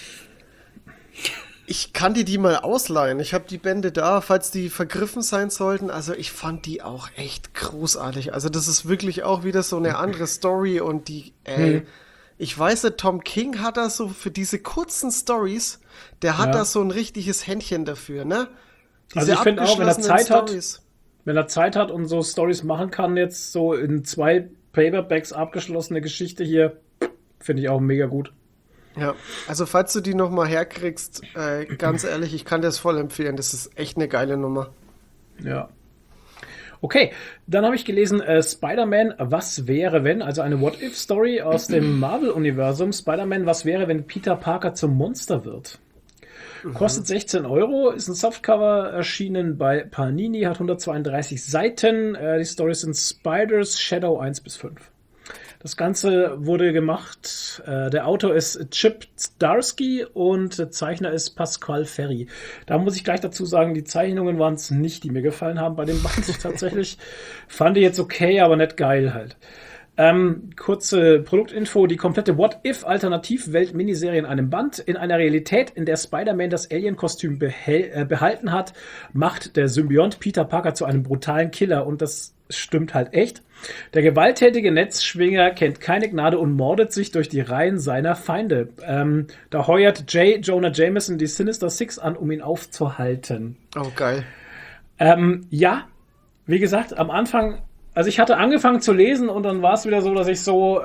Speaker 1: Ich kann die mal ausleihen. Ich habe die Bände da, falls die vergriffen sein sollten. Also ich fand die auch echt großartig. Also das ist wirklich auch wieder so eine andere Story und die, ich weiß nicht, Tom King hat da so für diese kurzen Stories, der hat da so ein richtiges Händchen dafür, ne?
Speaker 3: Also ich finde auch, wenn er Zeit hat und so Stories machen kann, jetzt so in 2 Paperbacks abgeschlossene Geschichte hier, finde ich auch mega gut.
Speaker 1: Ja, also falls du die noch mal herkriegst, ganz ehrlich, ich kann dir das voll empfehlen. Das ist echt eine geile Nummer.
Speaker 3: Ja. Okay, dann habe ich gelesen, Spider-Man, was wäre, wenn, also eine What-If-Story aus dem Marvel-Universum. Spider-Man, was wäre, wenn Peter Parker zum Monster wird? Kostet 16 €, ist ein Softcover, erschienen bei Panini, hat 132 Seiten. Die Storys sind Spiders, Shadow 1 bis 5. Das Ganze wurde gemacht, der Autor ist Chip Zdarsky und der Zeichner ist Pasquale Ferry. Da muss ich gleich dazu sagen, die Zeichnungen waren es nicht, die mir gefallen haben bei dem Band. Tatsächlich fand ich jetzt okay, aber nicht geil halt. Kurze Produktinfo, die komplette What-If-Alternativwelt-Miniserie in einem Band. In einer Realität, in der Spider-Man das Alien-Kostüm behalten hat, macht der Symbiont Peter Parker zu einem brutalen Killer und das stimmt halt echt. Der gewalttätige Netzschwinger kennt keine Gnade und mordet sich durch die Reihen seiner Feinde. Da heuert J. Jonah Jameson die Sinister Six an, um ihn aufzuhalten.
Speaker 1: Oh, geil.
Speaker 3: Ja, wie gesagt, am Anfang, also ich hatte angefangen zu lesen und dann war es wieder so, dass ich so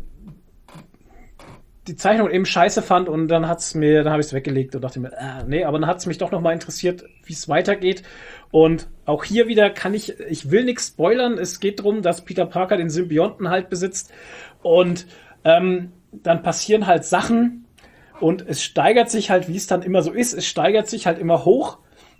Speaker 3: die Zeichnung eben scheiße fand und dann habe ich es weggelegt und dachte mir, nee, aber dann hat es mich doch nochmal interessiert, wie es weitergeht. Und auch hier wieder ich will nichts spoilern, es geht darum, dass Peter Parker den Symbionten halt besitzt und dann passieren halt Sachen und es steigert sich halt, wie es dann immer so ist, es steigert sich halt immer hoch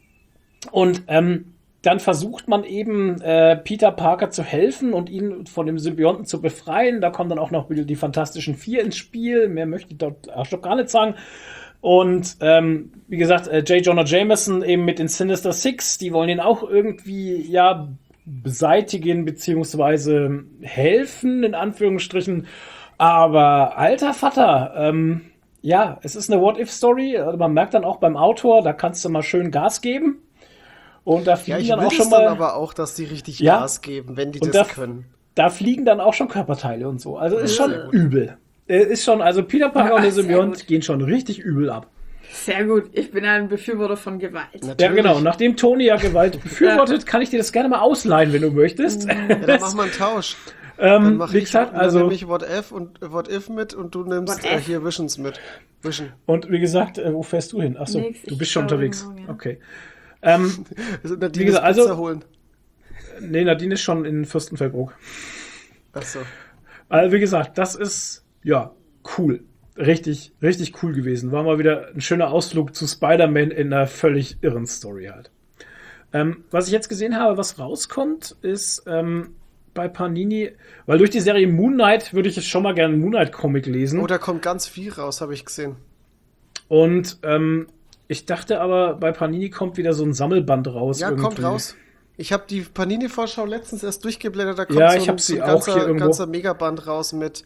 Speaker 3: und dann versucht man eben Peter Parker zu helfen und ihn von dem Symbionten zu befreien. Da kommen dann auch noch die Fantastischen Vier ins Spiel. Mehr möchte ich dort auch schon gar nicht sagen. Und wie gesagt, J. Jonah Jameson eben mit den Sinister Six, die wollen ihn auch irgendwie beseitigen beziehungsweise helfen, in Anführungsstrichen. Aber alter Vater, es ist eine What-If-Story. Man merkt dann auch beim Autor, da kannst du mal schön Gas geben. Und da fliegen dann auch schon mal.
Speaker 1: Aber auch, dass die richtig Gas geben, wenn die das können.
Speaker 3: Da fliegen dann auch schon Körperteile und so. Also ist schon übel. Ist schon, also Peter Parker und der Symbiont gehen schon richtig übel ab.
Speaker 2: Sehr gut. Ich bin ein Befürworter von Gewalt.
Speaker 1: Natürlich.
Speaker 3: Ja, genau. Nachdem Toni ja Gewalt befürwortet, kann ich dir das gerne mal ausleihen, wenn du möchtest.
Speaker 1: Ja, dann machen wir einen Tausch. Dann mache ich nämlich What If mit und du nimmst hier Visions mit. Vision.
Speaker 3: Und wie gesagt, wo fährst du hin? Achso, du bist schon unterwegs.
Speaker 2: Morgen, ja.
Speaker 3: Okay.
Speaker 1: Nadine
Speaker 3: wie gesagt,
Speaker 1: Pizza holen.
Speaker 3: Nee, Nadine ist schon in Fürstenfeldbruck.
Speaker 1: Achso.
Speaker 3: Also wie gesagt, das ist, cool. Richtig, richtig cool gewesen. War mal wieder ein schöner Ausflug zu Spider-Man in einer völlig irren Story halt. Was ich jetzt gesehen habe, was rauskommt, ist bei Panini, weil durch die Serie Moon Knight würde ich jetzt schon mal gerne einen Moon Knight-Comic lesen.
Speaker 1: Oh, da kommt ganz viel raus, habe ich gesehen.
Speaker 3: Und ich dachte aber, bei Panini kommt wieder so ein Sammelband raus.
Speaker 1: Ja,
Speaker 3: irgendwie.
Speaker 1: Kommt raus. Ich habe die Panini-Vorschau letztens erst durchgeblättert, da kommt
Speaker 3: so ein
Speaker 1: ganzer Megaband raus mit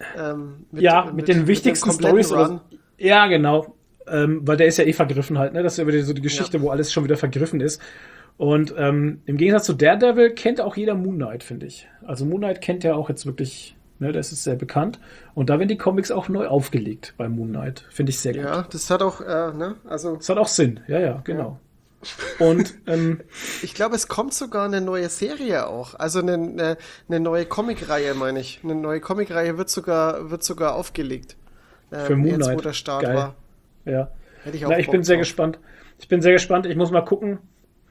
Speaker 3: den wichtigsten Storys. Ja, genau. Weil der ist ja vergriffen halt, ne? Das ist ja wieder so die Geschichte, wo alles schon wieder vergriffen ist. Und im Gegensatz zu Daredevil kennt auch jeder Moon Knight, finde ich. Also Moon Knight kennt ja auch jetzt wirklich, ne, das ist sehr bekannt. Und da werden die Comics auch neu aufgelegt bei Moon Knight. Finde ich sehr gut.
Speaker 1: Ja, das hat auch,
Speaker 3: Das hat auch Sinn, ja, genau. Ja. Und
Speaker 1: ich glaube, es kommt sogar eine neue Serie auch. Also eine neue Comicreihe, meine ich. Eine neue Comicreihe wird sogar aufgelegt.
Speaker 3: Für Moon Knight.
Speaker 1: Jetzt, wo der Start
Speaker 3: Geil.
Speaker 1: war.
Speaker 3: Ja.
Speaker 1: Hätte ich auch
Speaker 3: Ich bin sehr gespannt. Ich muss mal gucken,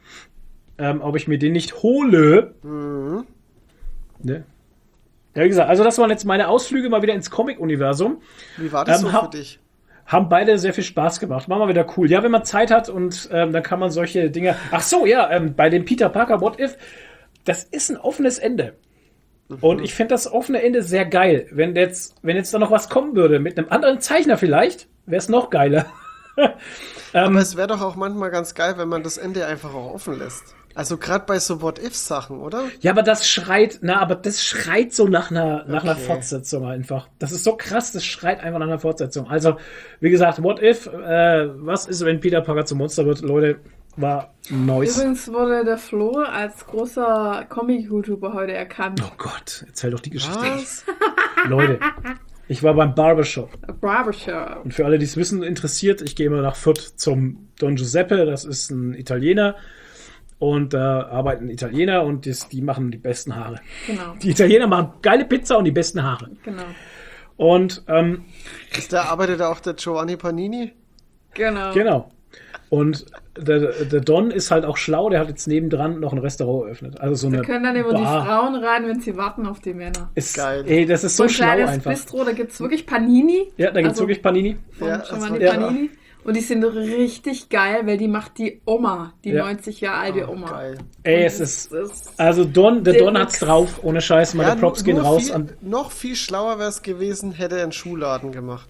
Speaker 3: ob ich mir den nicht hole.
Speaker 1: Mhm.
Speaker 3: Ne? Ja, wie gesagt, also das waren jetzt meine Ausflüge mal wieder ins Comic-Universum.
Speaker 1: Wie war das so für dich?
Speaker 3: Haben beide sehr viel Spaß gemacht. War mal wieder cool. Ja, wenn man Zeit hat und dann kann man solche Dinge. Ach so, ja, bei dem Peter Parker What If, das ist ein offenes Ende. Und ich finde das offene Ende sehr geil. Wenn jetzt da noch was kommen würde, mit einem anderen Zeichner vielleicht, wäre es noch geiler.
Speaker 1: Aber es wäre doch auch manchmal ganz geil, wenn man das Ende einfach auch offen lässt. Also gerade bei so What-If-Sachen, oder?
Speaker 3: Ja, aber das schreit so nach einer Fortsetzung einfach. Das ist so krass, das schreit einfach nach einer Fortsetzung. Also, wie gesagt, What If, was ist, wenn Peter Parker zum Monster wird? Leute, war nice.
Speaker 2: Übrigens wurde der Flo als großer Comic-YouTuber heute erkannt.
Speaker 3: Oh Gott, erzähl doch die Geschichte.
Speaker 1: Was?
Speaker 3: Leute, ich war beim Barbershop.
Speaker 2: Barbershop.
Speaker 3: Und für alle, die es wissen, interessiert, ich gehe immer nach Fürth zum Don Giuseppe, das ist ein Italiener. Und da arbeiten Italiener und die machen die besten Haare.
Speaker 2: Genau.
Speaker 3: Die Italiener machen geile Pizza und die besten Haare.
Speaker 2: Genau.
Speaker 3: Und
Speaker 1: Da arbeitet auch der Giovanni Panini?
Speaker 3: Genau. Und der Don ist halt auch schlau, der hat jetzt nebendran noch ein Restaurant eröffnet. Also so
Speaker 2: da
Speaker 3: eine
Speaker 2: können dann immer
Speaker 3: Bar.
Speaker 2: die Frauen rein, wenn sie warten auf die Männer.
Speaker 3: Ist
Speaker 1: geil.
Speaker 3: Ey, das ist so
Speaker 2: ein
Speaker 3: schlau
Speaker 2: kleines
Speaker 3: einfach.
Speaker 2: Bistro, da gibt es wirklich Panini.
Speaker 3: Ja, da gibt es wirklich Panini.
Speaker 2: Von
Speaker 1: Ja,
Speaker 2: Giovanni
Speaker 1: das war-
Speaker 2: Panini. Und die sind richtig geil, weil die macht die Oma, die 90 Jahre alte Oma.
Speaker 1: Geil.
Speaker 3: Ey, es ist. Also der Don hat's drauf, ohne Scheiß, meine Props gehen raus an.
Speaker 1: Noch viel schlauer wäre es gewesen, hätte er einen Schuhladen gemacht.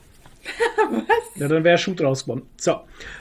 Speaker 3: Ja, dann wäre Schuh draus geworden. So.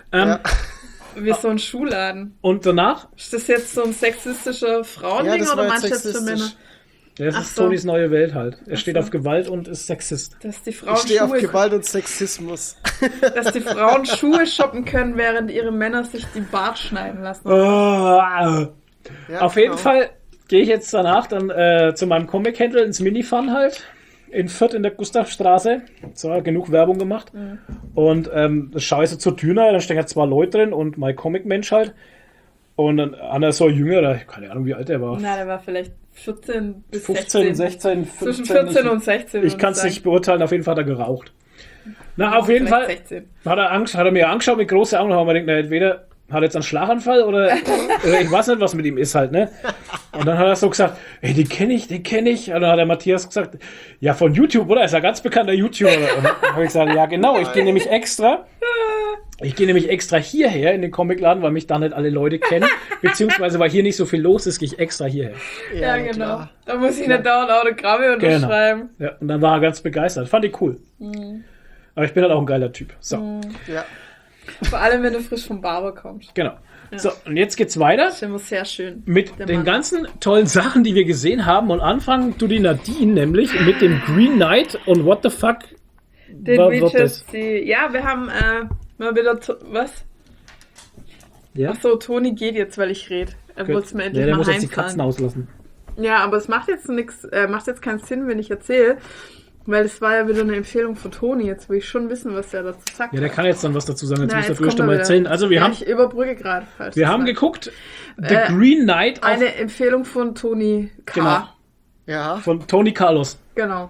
Speaker 2: Wie so ein Schuhladen.
Speaker 3: Und danach?
Speaker 2: Ist das jetzt so ein sexistischer Frauending
Speaker 1: Ja, das
Speaker 2: oder
Speaker 1: war
Speaker 2: meinst du
Speaker 1: jetzt
Speaker 2: jetzt für Männer?
Speaker 3: Das
Speaker 2: Ach
Speaker 3: ist
Speaker 2: so.
Speaker 3: Tonys neue Welt halt. Er steht
Speaker 2: so.
Speaker 3: auf Gewalt und ist Sexist.
Speaker 2: Dass die Frauen
Speaker 1: Ich stehe auf
Speaker 2: Schuhe,
Speaker 1: Gewalt und Sexismus.
Speaker 2: dass die Frauen Schuhe shoppen können, während ihre Männer sich die Bart schneiden lassen.
Speaker 3: Ja, auf jeden
Speaker 1: genau.
Speaker 3: Fall gehe ich jetzt danach dann zu meinem Comic-Händler ins Minifun halt. In Fürth in der Gustavstraße. So, genug Werbung gemacht. Und das schaue ich so zur Tür rein, da stehen halt 2 Leute drin und mein Comic-Mensch halt. Und dann einer so jünger, keine Ahnung, wie alt der war.
Speaker 2: Na, der war vielleicht 14 bis
Speaker 3: 15,
Speaker 2: 16.
Speaker 3: 16, 15.
Speaker 2: Zwischen 14 und 16.
Speaker 3: Ich kann es nicht beurteilen, auf jeden Fall hat er geraucht. Na, auf jeden Fall
Speaker 2: 16.
Speaker 3: hat er mir angeschaut mit großen Augen und hat mir gedacht, na, entweder hat er jetzt einen Schlaganfall oder ich weiß nicht, was mit ihm ist halt, ne? Und dann hat er so gesagt, ey, den kenne ich. Und dann hat der Matthias gesagt, ja, von YouTube, oder? Ist ja ganz bekannter YouTuber. Und dann habe ich gesagt, ja, genau, ich gehe nämlich extra hierher in den Comicladen, weil mich da nicht alle Leute kennen, beziehungsweise weil hier nicht so viel los ist, gehe ich extra hierher.
Speaker 2: Ja, genau.
Speaker 1: klar.
Speaker 2: Da muss ich nicht dauernd Autogramme unterschreiben.
Speaker 3: Ja, und dann war er ganz begeistert. Fand ich cool. Aber ich bin halt auch ein geiler Typ. So,
Speaker 1: Ja.
Speaker 2: Vor allem, wenn du frisch vom Barber kommst.
Speaker 3: genau. So, und jetzt geht's weiter
Speaker 2: Das ist immer sehr schön.
Speaker 3: mit
Speaker 2: Der
Speaker 3: den
Speaker 2: Mann.
Speaker 3: ganzen tollen Sachen, die wir gesehen haben. Und anfangen du die Nadine, nämlich mit dem Green Knight und what the fuck
Speaker 2: Den
Speaker 3: war
Speaker 2: Witches,
Speaker 3: das?
Speaker 2: ja, wir haben mal wieder, was?
Speaker 3: Ja?
Speaker 2: Achso, Toni geht jetzt, weil ich rede. Er wollte es mir endlich
Speaker 3: Ja, der
Speaker 2: mal
Speaker 3: muss jetzt die Katzen
Speaker 2: heimzahlen.
Speaker 3: auslassen.
Speaker 2: Ja, aber es macht jetzt nichts, macht jetzt keinen Sinn, wenn ich erzähle, weil es war ja wieder eine Empfehlung von Toni. Jetzt will ich schon wissen, was der dazu sagt.
Speaker 3: Ja, der kann jetzt dann was dazu sagen. Jetzt
Speaker 2: Na,
Speaker 3: muss der
Speaker 2: jetzt kommt
Speaker 3: Fürster
Speaker 2: er
Speaker 3: mal
Speaker 2: wieder.
Speaker 3: erzählen. Also wir
Speaker 2: Ja,
Speaker 3: haben,
Speaker 2: ich überbrücke gerade falsch.
Speaker 3: wir haben
Speaker 2: gesagt.
Speaker 3: geguckt, The Green Knight auf,
Speaker 2: Eine Empfehlung von Toni K.
Speaker 3: Genau.
Speaker 1: Ja.
Speaker 3: von Tony Carlos.
Speaker 2: Genau.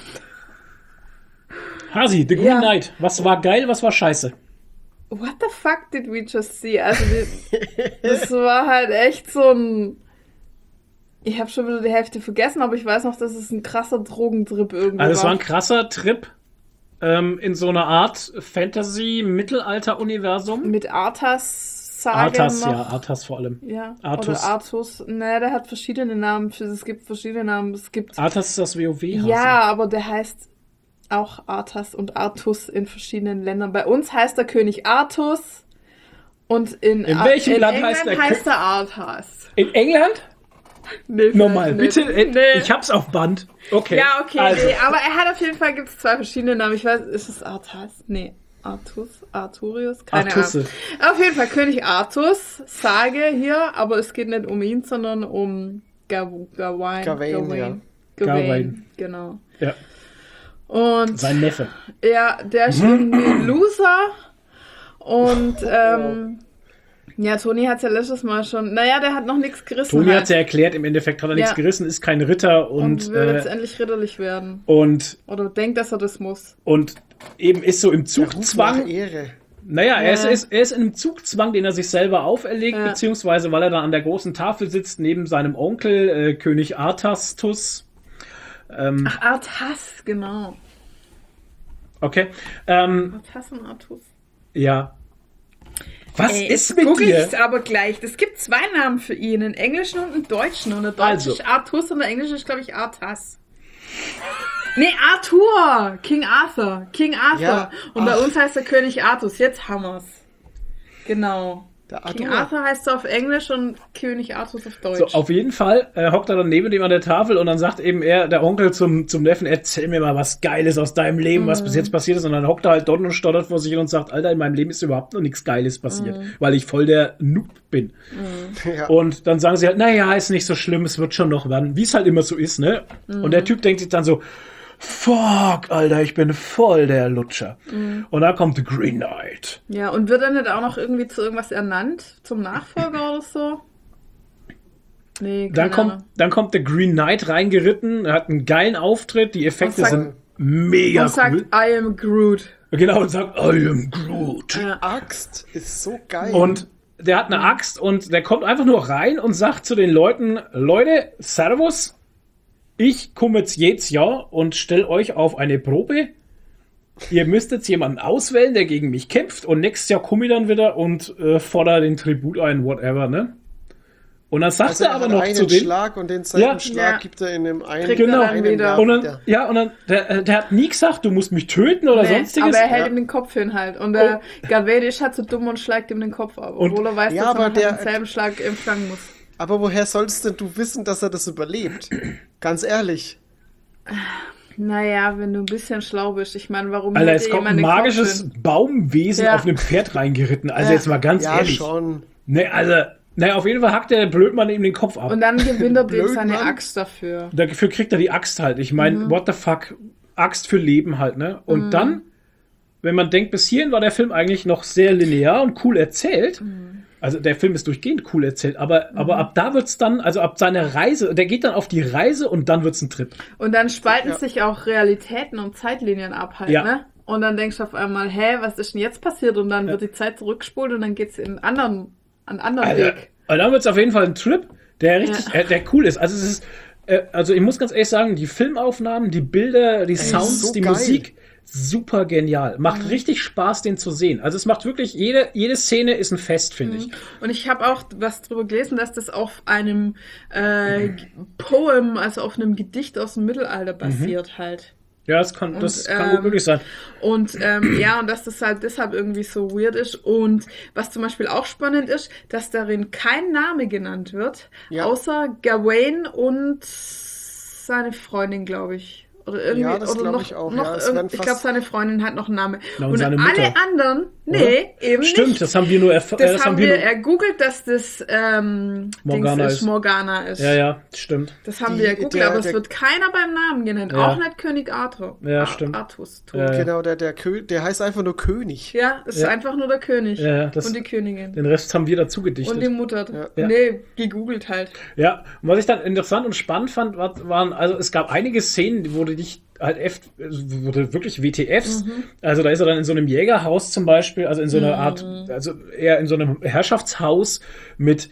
Speaker 3: Hasi, The Green
Speaker 2: Ja.
Speaker 3: Knight. Was war geil, was war scheiße?
Speaker 2: What the fuck did we just see? Also, das war halt echt so ein. Ich habe schon wieder die Hälfte vergessen, aber ich weiß noch, dass es ein krasser Drogentrip irgendwie
Speaker 3: Also es war
Speaker 2: war.
Speaker 3: ein krasser Trip in so einer Art Fantasy-Mittelalter-Universum.
Speaker 2: Mit Arthas-Sage
Speaker 3: Arthas,
Speaker 2: noch.
Speaker 3: ja, Arthas vor allem.
Speaker 2: Ja,
Speaker 3: Artus.
Speaker 2: oder Artus. Naja, der hat verschiedene Namen. Es gibt verschiedene Namen. Es gibt.
Speaker 3: Arthas ist das WoW-Hase.
Speaker 2: Ja, aber der heißt auch Arthas und Artus in verschiedenen Ländern. Bei uns heißt der König Artus und in
Speaker 3: welchem Land
Speaker 2: England
Speaker 3: heißt der
Speaker 2: heißt er Arthas.
Speaker 3: In England?
Speaker 2: Nee,
Speaker 3: Nochmal,
Speaker 2: vielleicht
Speaker 3: bitte.
Speaker 2: nicht. Nee.
Speaker 3: Ich hab's auf Band. Okay.
Speaker 2: Ja, okay,
Speaker 3: Also,
Speaker 2: nee, aber er hat auf jeden Fall, gibt es 2 verschiedene Namen. Ich weiß, ist es Arthas? Nee, Arturius? Keine
Speaker 3: Artusse.
Speaker 2: Ahnung. Auf jeden Fall König Artus, Sage hier, aber es geht nicht um ihn, sondern um Gawain.
Speaker 1: Gawain.
Speaker 3: Gawain.
Speaker 2: Genau.
Speaker 3: Ja,
Speaker 2: Und
Speaker 3: sein Neffe.
Speaker 2: ja, der ist irgendwie ein Loser. Und ja, Toni hat es ja letztes Mal schon. Naja, der hat noch nichts gerissen.
Speaker 3: Toni
Speaker 2: halt.
Speaker 3: hat's ja erklärt, im Endeffekt hat er nichts
Speaker 2: Ja.
Speaker 3: gerissen, ist kein Ritter
Speaker 2: Und
Speaker 3: und
Speaker 2: will jetzt endlich ritterlich werden.
Speaker 3: und
Speaker 2: Oder denkt, dass er das muss.
Speaker 3: eben ist so im
Speaker 1: Nach
Speaker 3: Zugzwang.
Speaker 1: Ehre.
Speaker 3: Naja, er
Speaker 2: Ja.
Speaker 3: ist in einem Zugzwang, den er sich selber auferlegt,
Speaker 2: Ja.
Speaker 3: beziehungsweise weil er dann an der großen Tafel sitzt, neben seinem Onkel, König Arthastus.
Speaker 2: Ach, Arthas, genau.
Speaker 3: Okay.
Speaker 2: Arthas und Artus.
Speaker 3: Ja. Was
Speaker 2: Ey,
Speaker 3: ist
Speaker 2: jetzt
Speaker 3: mit
Speaker 2: google
Speaker 3: dir?
Speaker 2: ich's aber gleich. Es gibt 2 Namen für ihn, einen englischen und einen deutschen. Und der deutsche
Speaker 3: Also.
Speaker 2: ist Artus und der englische ist, glaube ich, Arthas. Nee, Arthur! King Arthur. King Arthur.
Speaker 1: Ja,
Speaker 2: Und bei
Speaker 1: ach.
Speaker 2: uns heißt er König Artus. Jetzt haben wir's. Genau.
Speaker 1: Der
Speaker 2: King
Speaker 1: Arthur.
Speaker 2: Arthur heißt er auf Englisch und König Artus auf Deutsch.
Speaker 3: So, auf jeden Fall hockt er dann neben dem an der Tafel und dann sagt eben der Onkel zum Neffen, erzähl mir mal was Geiles aus deinem Leben, was bis jetzt passiert ist. Und dann hockt er halt dort und stottert vor sich hin und sagt, Alter, in meinem Leben ist überhaupt noch nichts Geiles passiert, weil ich voll der Noob bin.
Speaker 1: Ja.
Speaker 3: Und dann sagen sie halt, naja, ist nicht so schlimm, es wird schon noch werden, wie es halt immer so ist, ne? Und der Typ denkt sich dann so, fuck, Alter, ich bin voll der Lutscher. Und da kommt The Green Knight.
Speaker 2: Ja, und wird er nicht auch noch irgendwie zu irgendwas ernannt? Zum Nachfolger oder so? Nee, keine Ahnung.
Speaker 3: Dann kommt der Green Knight reingeritten, er hat einen geilen Auftritt, die Effekte
Speaker 2: Und sagt-
Speaker 3: sind mega
Speaker 2: Und sagt,
Speaker 3: cool.
Speaker 2: I am Groot.
Speaker 3: Genau, und sagt, I am Groot.
Speaker 2: Ja.
Speaker 1: Axt ist so geil.
Speaker 3: Und der hat eine Axt und der kommt einfach nur rein und sagt zu den Leuten, Leute, Servus, ich komme jetzt Jahr und stelle euch auf eine Probe. Ihr müsst jetzt jemanden auswählen, der gegen mich kämpft und nächstes Jahr komme ich dann wieder und fordere den Tribut ein, whatever, ne? Und dann sagt
Speaker 1: also
Speaker 3: er aber
Speaker 1: hat
Speaker 3: noch
Speaker 1: einen
Speaker 3: zu denen,
Speaker 1: Schlag und den zweiten
Speaker 3: Ja.
Speaker 1: Schlag
Speaker 2: Ja.
Speaker 1: gibt er in einem einen,
Speaker 2: Kriegt er
Speaker 3: Genau.
Speaker 2: dann wieder.
Speaker 3: und dann, ja, und dann, der hat nie gesagt, du musst mich töten oder
Speaker 2: Nee,
Speaker 3: sonstiges.
Speaker 2: aber er hält
Speaker 1: Ja.
Speaker 2: ihm den Kopf hin halt. Und der Gawain ist halt so dumm und schlägt ihm den Kopf ab.
Speaker 3: Und-
Speaker 2: Obwohl er weiß,
Speaker 1: Ja,
Speaker 2: dass er
Speaker 1: aber
Speaker 2: noch
Speaker 1: der-
Speaker 2: denselben Schlag empfangen muss.
Speaker 1: Aber woher sollst denn du wissen, dass er das überlebt? Ganz ehrlich.
Speaker 2: Naja, wenn du ein bisschen schlau bist. Ich meine, warum
Speaker 3: Alter,
Speaker 2: hätte
Speaker 3: es kommt ein
Speaker 2: jemand den
Speaker 3: magisches
Speaker 2: Kopf
Speaker 3: Baumwesen
Speaker 2: Ja.
Speaker 3: auf einem Pferd reingeritten. Also jetzt mal ganz
Speaker 1: Ja,
Speaker 3: ehrlich.
Speaker 1: schon.
Speaker 3: Ne, also, naja, auf jeden Fall hackt der Blödmann ihm den Kopf ab.
Speaker 2: Und dann gewinnt er dem
Speaker 1: Blöd,
Speaker 2: seine
Speaker 1: Mann.
Speaker 2: Axt dafür.
Speaker 3: Dafür kriegt er die Axt halt. Ich meine, what the fuck? Axt für Leben halt, ne? Und dann, wenn man denkt, bis hierhin war der Film eigentlich noch sehr linear und cool erzählt. Also der Film ist durchgehend cool erzählt, aber ab da wird's dann, also ab seiner Reise, der geht dann auf die Reise und dann wird's ein Trip.
Speaker 2: Und dann spalten
Speaker 1: Ja.
Speaker 2: sich auch Realitäten und Zeitlinien ab halt,
Speaker 3: Ja.
Speaker 2: ne? Und dann denkst du auf einmal, was ist denn jetzt passiert? Und dann wird die Zeit zurückgespult und dann geht's in einen anderen Weg.
Speaker 3: Und dann wird's auf jeden Fall ein Trip, der richtig, der cool ist. Also es ist, also ich muss ganz ehrlich sagen, die Filmaufnahmen, die Bilder, die Sounds,
Speaker 1: so
Speaker 3: die
Speaker 1: geil.
Speaker 3: Musik, super genial. Macht richtig Spaß, den zu sehen. Also es macht wirklich, jede Szene ist ein Fest, finde ich.
Speaker 2: Und ich habe auch was drüber gelesen, dass das auf einem Poem, also auf einem Gedicht aus dem Mittelalter basiert halt.
Speaker 3: Ja, das kann gut möglich sein.
Speaker 2: Und ja, und dass das halt deshalb irgendwie so weird ist. Und was zum Beispiel auch spannend ist, dass darin kein Name genannt wird,
Speaker 1: Ja.
Speaker 2: außer Gawain und seine Freundin, glaube ich. Oder irgendwie,
Speaker 1: Ja, das
Speaker 2: oder
Speaker 1: glaube
Speaker 2: noch,
Speaker 1: ich auch,
Speaker 2: noch
Speaker 1: ja, es
Speaker 2: irgend-
Speaker 1: werden
Speaker 2: ich
Speaker 1: fast-
Speaker 2: glaube, seine Freundin hat noch einen Namen.
Speaker 3: Na, und
Speaker 2: und
Speaker 3: seine
Speaker 2: alle
Speaker 3: Mutter.
Speaker 2: anderen, nee, eben
Speaker 3: Stimmt,
Speaker 2: nicht.
Speaker 3: das haben wir nur erfahren.
Speaker 2: Das haben wir ergoogelt, dass das
Speaker 3: Morgana ist.
Speaker 2: Morgana ist.
Speaker 3: Ja, stimmt.
Speaker 2: Das haben
Speaker 1: Die-
Speaker 2: wir ergoogelt,
Speaker 1: der-
Speaker 2: aber es
Speaker 1: der-
Speaker 2: wird keiner beim Namen genannt.
Speaker 3: Ja.
Speaker 2: Auch nicht König Arthur.
Speaker 3: Ja, stimmt.
Speaker 2: Artus.
Speaker 1: Genau, der heißt einfach nur König.
Speaker 2: Ja, es ist
Speaker 3: Ja.
Speaker 2: einfach nur der König
Speaker 3: Ja, das-
Speaker 2: und die Königin.
Speaker 3: Den Rest haben wir dazu
Speaker 2: Und die
Speaker 3: gedichtet.
Speaker 2: Mutter.
Speaker 3: Ja.
Speaker 2: Nee, gegoogelt halt.
Speaker 3: Ja, und was ich dann interessant und spannend fand, waren, also es gab einige Szenen, wo du dich halt wurde wirklich WTFs. Also da ist er dann in so einem Jägerhaus zum Beispiel, also in so einer Art, also eher in so einem Herrschaftshaus mit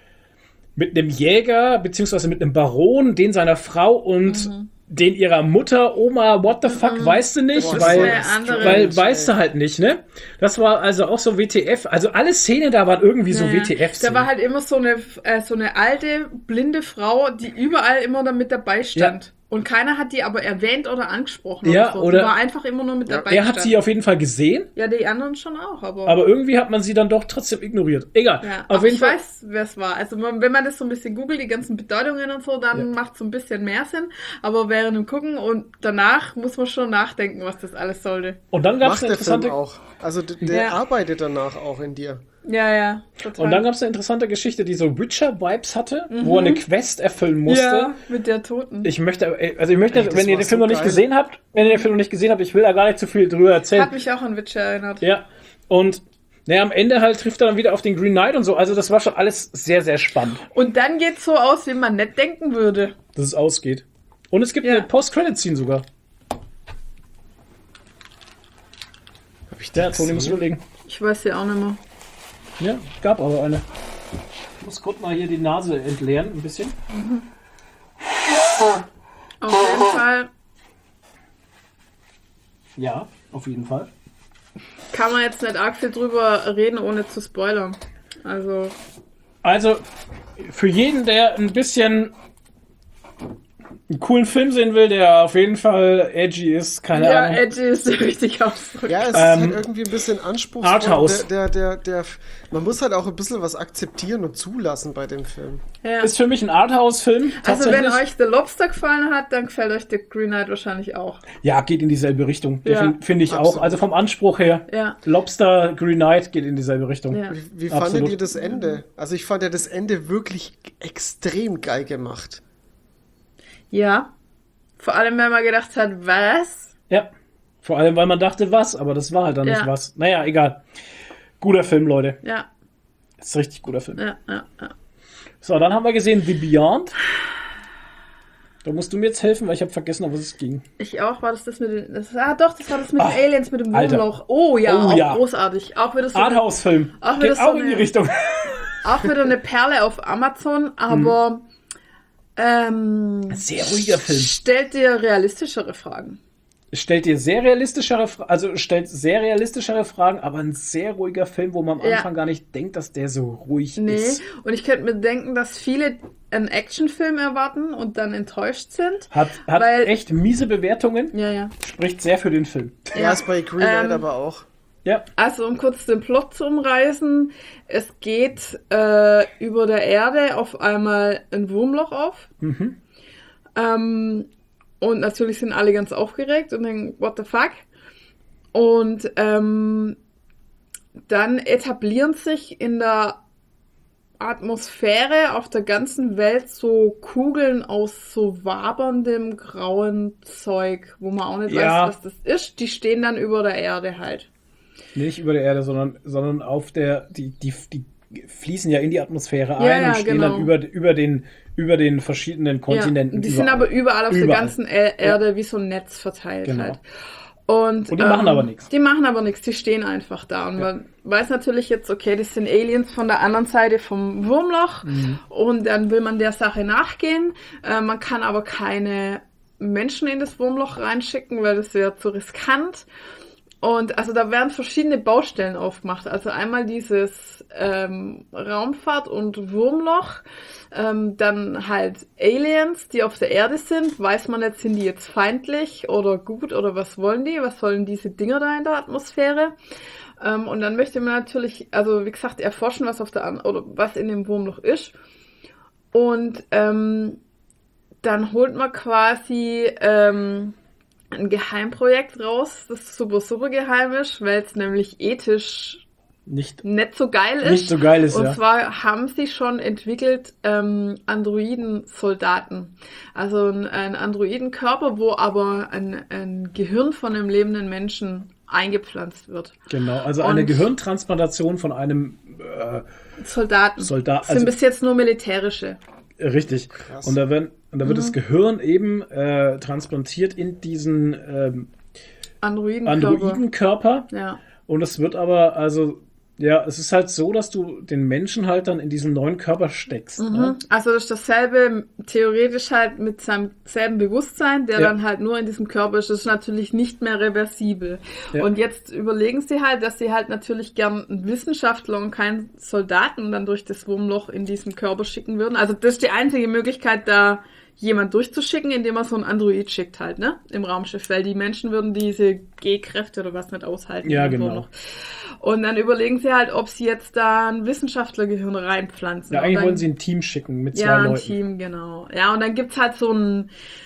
Speaker 3: einem Jäger, beziehungsweise mit einem Baron, den seiner Frau und den ihrer Mutter, Oma, what the fuck, weißt du nicht?
Speaker 1: Boah,
Speaker 2: das
Speaker 3: weil,
Speaker 2: wär andere-
Speaker 3: weil weißt du halt nicht, ne? Das war also auch so WTF. Also alle Szenen da waren irgendwie so
Speaker 2: Ja.
Speaker 3: WTFs.
Speaker 2: Da war halt immer so eine alte, blinde Frau, die überall immer da mit dabei stand. Und keiner hat die aber erwähnt oder angesprochen.
Speaker 3: Ja,
Speaker 2: oder so.
Speaker 3: oder-
Speaker 2: Die war einfach immer nur mit dabei.
Speaker 3: Er hat sie auf jeden Fall gesehen,
Speaker 2: Ja, die anderen schon auch, aber
Speaker 3: aber irgendwie hat man sie dann doch trotzdem ignoriert. Egal.
Speaker 2: ja,
Speaker 3: Auf
Speaker 2: aber
Speaker 3: jeden
Speaker 2: ich
Speaker 3: Fall.
Speaker 2: weiß, wer es war. Also wenn man das so ein bisschen googelt, die ganzen Bedeutungen und so, dann macht es so ein bisschen mehr Sinn. Aber während dem Gucken und danach muss man schon nachdenken, was das alles sollte.
Speaker 3: Und dann gab es
Speaker 1: Macht
Speaker 3: eine
Speaker 1: der Film
Speaker 3: interessante.
Speaker 1: auch. Also der
Speaker 2: Ja.
Speaker 1: arbeitet danach auch in dir.
Speaker 2: Ja, total.
Speaker 3: Und dann gab es eine interessante Geschichte, die so Witcher-Vibes hatte, wo er eine Quest erfüllen musste.
Speaker 2: ja, mit der Toten.
Speaker 3: Ich möchte,
Speaker 1: das
Speaker 3: wenn ihr
Speaker 1: war
Speaker 3: den Film
Speaker 1: so
Speaker 3: noch nicht
Speaker 1: geil.
Speaker 3: gesehen habt, ich will da gar nicht zu viel drüber erzählen.
Speaker 2: Hat mich auch an Witcher erinnert.
Speaker 3: Ja. Und naja, am Ende halt trifft er dann wieder auf den Green Knight und so. Also das war schon alles sehr, sehr spannend,
Speaker 2: Und dann geht's so aus, wie man nicht denken würde.
Speaker 3: dass es ausgeht. Und es gibt
Speaker 2: Ja.
Speaker 3: eine Post-Credit-Scene sogar.
Speaker 1: Hab ich
Speaker 3: Ja,
Speaker 1: das
Speaker 3: Toni, musst du
Speaker 1: so?
Speaker 3: überlegen.
Speaker 2: Ich weiß ja auch nicht mehr.
Speaker 3: Ja, gab aber eine. Ich muss kurz mal hier die Nase entleeren, ein bisschen.
Speaker 2: Auf jeden Fall
Speaker 3: Ja, auf jeden Fall.
Speaker 2: kann man jetzt nicht arg viel drüber reden, ohne zu spoilern. Also,
Speaker 3: Für jeden, der ein bisschen einen coolen Film sehen will, der auf jeden Fall edgy ist, keine
Speaker 2: ja,
Speaker 3: Ahnung.
Speaker 2: edgy ist der richtige Ausdruck.
Speaker 1: Ja, es ist halt irgendwie ein bisschen anspruchsvoll.
Speaker 3: Arthouse.
Speaker 1: Man muss halt auch ein bisschen was akzeptieren und zulassen bei dem Film.
Speaker 2: Ja.
Speaker 3: Ist für mich ein Arthouse-Film.
Speaker 2: Also wenn
Speaker 3: tatsächlich.
Speaker 2: euch The Lobster gefallen hat, dann gefällt euch The Green Knight wahrscheinlich auch.
Speaker 3: Ja, geht in dieselbe Richtung.
Speaker 2: Ja,
Speaker 3: Finde ich
Speaker 1: absolut.
Speaker 3: auch. Also vom Anspruch her.
Speaker 2: Ja.
Speaker 3: Lobster, Green Knight geht in dieselbe Richtung.
Speaker 2: Ja.
Speaker 1: Wie
Speaker 3: Absolut.
Speaker 1: fandet ihr das Ende? Also ich fand ja das Ende wirklich extrem geil gemacht.
Speaker 2: Ja. Vor allem, wenn man gedacht hat, was?
Speaker 3: Ja. Vor allem, weil man dachte, was, aber das war halt dann nicht
Speaker 2: Ja.
Speaker 3: was. Naja, egal. Guter Film, Leute.
Speaker 2: Ja,
Speaker 3: Ist ein richtig guter Film.
Speaker 2: ja.
Speaker 3: So, dann haben wir gesehen The Beyond. Da musst du mir jetzt helfen, weil ich habe vergessen, um was es ging.
Speaker 2: Ich auch. War das mit den... Das war das mit
Speaker 3: Ach,
Speaker 2: den Aliens, mit dem
Speaker 3: Alter.
Speaker 2: Wurmloch. Oh ja,
Speaker 3: Oh
Speaker 2: auch
Speaker 3: ja.
Speaker 2: großartig. Auch wieder so
Speaker 3: Arthouse-Film.
Speaker 2: Auch wieder
Speaker 3: Geht
Speaker 2: so
Speaker 3: auch in die
Speaker 2: eine-
Speaker 3: Richtung.
Speaker 2: Auch wieder eine Perle auf Amazon, aber
Speaker 3: Sehr ruhiger Film.
Speaker 2: stellt dir realistischere Fragen.
Speaker 3: Stellt sehr realistischere Fragen, aber ein sehr ruhiger Film, wo man am
Speaker 2: Ja.
Speaker 3: Anfang gar nicht denkt, dass der so ruhig
Speaker 2: Nee,
Speaker 3: ist.
Speaker 2: und ich könnte mir denken, dass viele einen Actionfilm erwarten und dann enttäuscht sind.
Speaker 3: Hat
Speaker 2: Weil-
Speaker 3: echt miese Bewertungen,
Speaker 2: Ja.
Speaker 3: spricht sehr für den Film.
Speaker 1: Ja, ist bei Green Knight aber auch.
Speaker 3: Ja,
Speaker 2: Also um kurz den Plot zu umreißen, es geht über der Erde auf einmal ein Wurmloch auf. Und natürlich sind alle ganz aufgeregt und denken, what the fuck? Und dann etablieren sich in der Atmosphäre auf der ganzen Welt so Kugeln aus so waberndem grauen Zeug, wo man auch nicht weiß, was das ist. Die stehen dann über der Erde halt.
Speaker 3: Nicht über der Erde, sondern auf der, die fließen ja in die Atmosphäre ein und stehen dann über den verschiedenen Kontinenten.
Speaker 2: Die sind aber überall auf der ganzen Erde wie so ein Netz verteilt halt. Und
Speaker 3: die machen aber nichts.
Speaker 2: Die machen aber nichts, die stehen einfach da. Und man weiß natürlich jetzt, okay, das sind Aliens von der anderen Seite vom Wurmloch. Und dann will man der Sache nachgehen. Man kann aber keine Menschen in das Wurmloch reinschicken, weil das wäre zu riskant. Und also da werden verschiedene Baustellen aufgemacht. Also einmal dieses Raumfahrt und Wurmloch, dann halt Aliens, die auf der Erde sind. Weiß man nicht, sind die jetzt feindlich oder gut oder was wollen die? Was sollen diese Dinger da in der Atmosphäre? Und dann möchte man natürlich, also wie gesagt, erforschen, was oder was in dem Wurmloch ist. Und dann holt man quasi ein Geheimprojekt raus, das super geheim ist, weil es nämlich ethisch nicht so geil ist.
Speaker 3: Nicht so geil ist,
Speaker 2: Und zwar haben sie schon entwickelt Androiden-Soldaten. Also ein Androidenkörper, wo aber ein Gehirn von einem lebenden Menschen eingepflanzt wird.
Speaker 3: Genau, also eine Gehirntransplantation von einem
Speaker 2: Soldaten.
Speaker 3: Also,
Speaker 2: sind bis jetzt nur militärische.
Speaker 3: Richtig. Krass. Und da wird das Gehirn eben transplantiert in diesen Androidenkörper.
Speaker 2: Ja.
Speaker 3: Und es wird aber, es ist halt so, dass du den Menschen halt dann in diesen neuen Körper steckst. Ne?
Speaker 2: Also das ist dasselbe, theoretisch halt mit seinem selben Bewusstsein, der dann halt nur in diesem Körper ist. Das ist natürlich nicht mehr reversibel. Ja. Und jetzt überlegen sie halt, dass sie halt natürlich gern einen Wissenschaftler und keinen Soldaten dann durch das Wurmloch in diesen Körper schicken würden. Also das ist die einzige Möglichkeit, da jemand durchzuschicken, indem er so ein Android schickt halt, ne? Im Raumschiff, weil die Menschen würden diese G-Kräfte oder was nicht aushalten.
Speaker 3: Ja, genau.
Speaker 2: Und dann überlegen sie halt, ob sie jetzt da ein Wissenschaftlergehirn reinpflanzen.
Speaker 3: Ja, eigentlich wollen sie ein Team schicken mit 2 Leuten.
Speaker 2: Ja, ein Team, genau. Ja, und dann gibt's halt so ein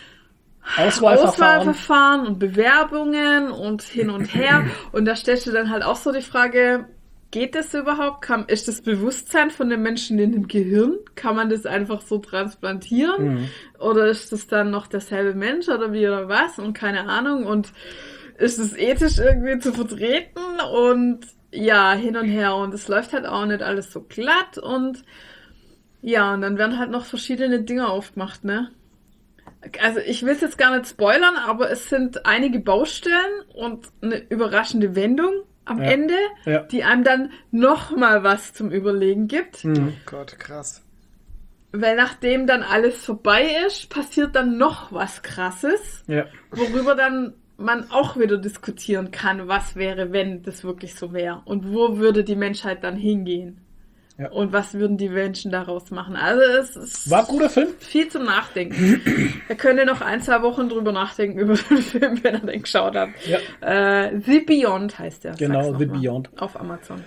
Speaker 3: Auswahlverfahren
Speaker 2: und Bewerbungen und hin und her. Und da stellst du dann halt auch so die Frage, geht das überhaupt? Ist das Bewusstsein von den Menschen in dem Gehirn? Kann man das einfach so transplantieren? Oder ist das dann noch derselbe Mensch oder wie oder was? Und keine Ahnung. Und ist es ethisch irgendwie zu vertreten? Und ja, hin und her. Und es läuft halt auch nicht alles so glatt. Und ja, und dann werden halt noch verschiedene Dinge aufgemacht, ne? Also ich will es jetzt gar nicht spoilern, aber es sind einige Baustellen und eine überraschende Wendung am Ende, die einem dann noch mal was zum Überlegen gibt.
Speaker 1: Oh Gott, krass.
Speaker 2: Weil nachdem dann alles vorbei ist, passiert dann noch was Krasses, worüber dann man auch wieder diskutieren kann, was wäre, wenn das wirklich so wäre und wo würde die Menschheit dann hingehen. Ja. Und was würden die Menschen daraus machen? Also es
Speaker 3: war ein guter Film.
Speaker 2: Viel zum Nachdenken. Er könnte noch 1-2 Wochen drüber nachdenken über den Film, wenn er den geschaut hat. Ja. The Beyond heißt der.
Speaker 3: Genau, The Beyond.
Speaker 2: Auf Amazon.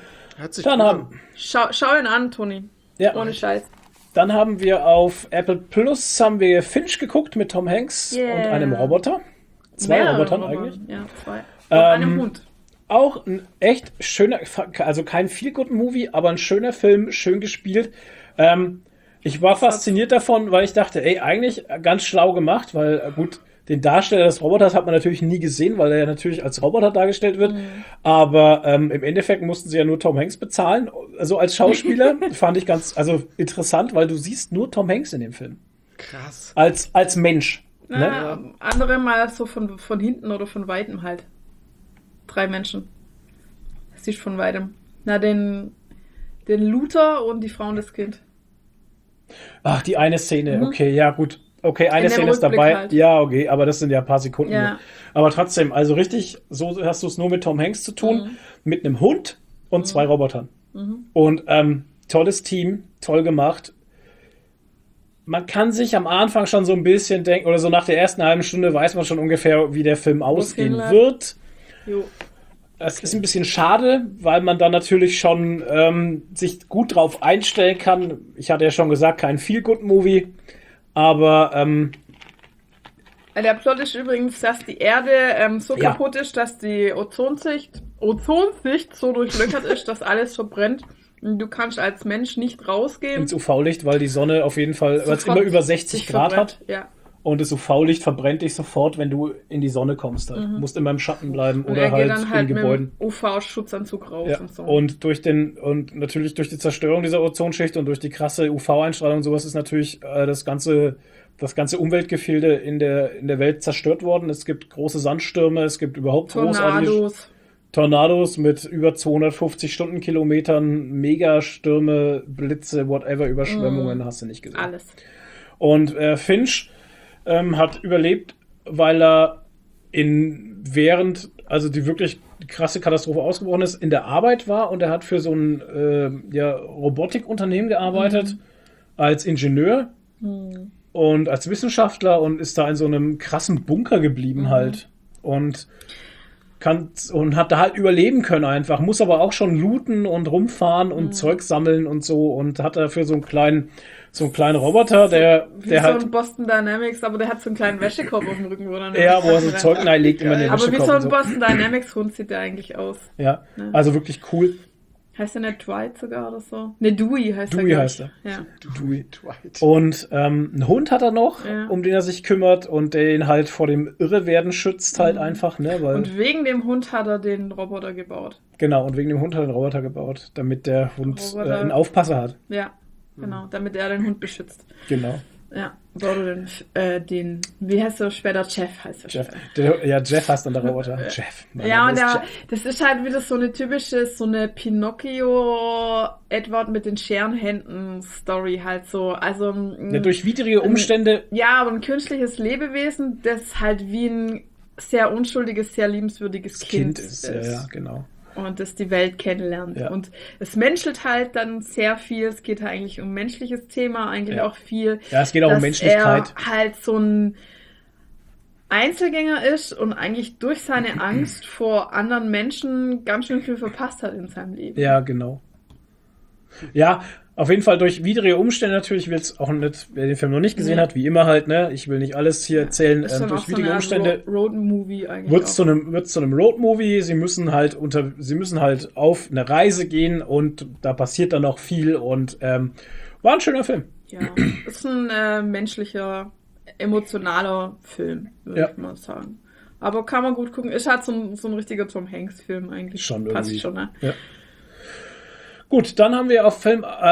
Speaker 3: Schau
Speaker 2: ihn an, Toni.
Speaker 3: Ja.
Speaker 2: Ohne Scheiß.
Speaker 3: Dann haben wir auf Apple Plus Finch geguckt mit Tom Hanks und einem Roboter. 2 Robotern eigentlich.
Speaker 2: Ja, 2. Und einem Hund.
Speaker 3: Auch ein echt schöner, also kein Feel-Good-Movie, aber ein schöner Film, schön gespielt. Ich war fasziniert davon, weil ich dachte, eigentlich ganz schlau gemacht, weil gut, den Darsteller des Roboters hat man natürlich nie gesehen, weil er ja natürlich als Roboter dargestellt wird. Aber im Endeffekt mussten sie ja nur Tom Hanks bezahlen. Also als Schauspieler fand ich ganz interessant, weil du siehst nur Tom Hanks in dem Film.
Speaker 1: Krass.
Speaker 3: Als Mensch.
Speaker 2: Ja, ne? Andere mal so von hinten oder von Weitem halt. 3 Menschen. Das siehst von weitem. Na, den Luther und die Frau und das Kind.
Speaker 3: Ach, die eine Szene. Okay, ja, gut. Okay, eine Szene ist dabei. Halt. Ja, okay, aber das sind ja ein paar Sekunden. Ja. Aber trotzdem, also richtig, so hast du es nur mit Tom Hanks zu tun, mit einem Hund und 2 Robotern. Und tolles Team, toll gemacht. Man kann sich am Anfang schon so ein bisschen denken, oder so nach der ersten halben Stunde weiß man schon ungefähr, wie der Film ausgehen wird. Jo. Es ist ein bisschen schade, weil man dann natürlich schon sich gut drauf einstellen kann. Ich hatte ja schon gesagt, kein Feel-Good-Movie, aber
Speaker 2: Der Plot ist übrigens, dass die Erde so kaputt ist, dass die Ozonschicht so durchlöchert ist, dass alles verbrennt. Und du kannst als Mensch nicht rausgehen.
Speaker 3: Ins UV-Licht, weil die Sonne auf jeden Fall, weil es immer über 60 Grad hat.
Speaker 2: Ja.
Speaker 3: Und das UV-Licht verbrennt dich sofort, wenn du in die Sonne kommst. Halt. Du musst immer im Schatten bleiben
Speaker 2: Und
Speaker 3: oder
Speaker 2: er
Speaker 3: halt
Speaker 2: geht dann halt
Speaker 3: in Gebäuden.
Speaker 2: mit dem UV-Schutzanzug raus
Speaker 3: Ja.
Speaker 2: und so.
Speaker 3: Und natürlich durch die Zerstörung dieser Ozonschicht und durch die krasse UV-Einstrahlung und sowas ist natürlich das ganze Umweltgefilde in der Welt zerstört worden. Es gibt große Sandstürme, es gibt überhaupt großartige Tornados mit über 250 Stundenkilometern, Megastürme, Blitze, whatever, Überschwemmungen, hast du nicht gesehen.
Speaker 2: Alles.
Speaker 3: Und Finch hat überlebt, weil er also die wirklich krasse Katastrophe ausgebrochen ist, in der Arbeit war und er hat für so ein Robotikunternehmen gearbeitet, als Ingenieur und als Wissenschaftler und ist da in so einem krassen Bunker geblieben halt und hat da halt überleben können einfach, muss aber auch schon looten und rumfahren und Zeug sammeln und so und hat dafür so einen kleinen Roboter, der halt...
Speaker 2: so ein Boston Dynamics, aber der hat so einen kleinen Wäschekorb auf dem Rücken, wo dann...
Speaker 3: Ja, wo er so Zeug reinlegt immer in den
Speaker 2: Aber wie
Speaker 3: Wäschekorb
Speaker 2: so ein
Speaker 3: und
Speaker 2: Boston Dynamics Hund sieht der eigentlich aus.
Speaker 3: Ja, also wirklich cool.
Speaker 2: Heißt der nicht Dwight sogar oder so? Ne, Dewey heißt
Speaker 3: Dewey heißt er.
Speaker 2: Ja.
Speaker 3: Dewey. Und einen Hund hat er noch, um den er sich kümmert und der ihn halt vor dem Irrewerden schützt halt einfach, ne? Weil,
Speaker 2: und wegen dem Hund hat er den Roboter gebaut.
Speaker 3: genau, und wegen dem Hund hat er den Roboter gebaut, damit der Hund einen Aufpasser hat.
Speaker 2: Ja, genau, damit er den Hund beschützt.
Speaker 3: Genau.
Speaker 2: Ja, oder den wie heißt er später? Jeff heißt er.
Speaker 3: Jeff heißt dann der Roboter. Jeff.
Speaker 2: Ja, und das ist halt wieder so eine typische, so eine Pinocchio-Edward mit den Scherenhänden-Story halt so. Also
Speaker 3: durch widrige Umstände.
Speaker 2: Ja, aber ein künstliches Lebewesen, das halt wie ein sehr unschuldiges, sehr liebenswürdiges Kind
Speaker 3: ist. Ja, genau.
Speaker 2: Und das die Welt kennenlernt.
Speaker 3: Ja.
Speaker 2: Und es menschelt halt dann sehr viel. Es geht halt eigentlich um menschliches Thema, eigentlich auch viel.
Speaker 3: Ja, es geht auch um Menschlichkeit.
Speaker 2: Er halt so ein Einzelgänger ist und eigentlich durch seine Angst vor anderen Menschen ganz schön viel verpasst hat in seinem Leben.
Speaker 3: Ja, genau. Ja, auf jeden Fall durch widrige Umstände natürlich, will es auch nicht, wer den Film noch nicht gesehen hat, wie immer halt, ne, ich will nicht alles hier erzählen, durch widrige Umstände
Speaker 2: Road-Movie eigentlich
Speaker 3: wird's zu einem Road-Movie, sie müssen halt auf eine Reise gehen und da passiert dann noch viel und war ein schöner Film.
Speaker 2: Ja, ist ein menschlicher, emotionaler Film, würde ich mal sagen. Aber kann man gut gucken. Ist halt so ein richtiger Tom Hanks-Film eigentlich.
Speaker 3: Schon
Speaker 2: Passt
Speaker 3: irgendwie.
Speaker 2: schon, ne?
Speaker 3: Ja. Gut, dann haben wir auf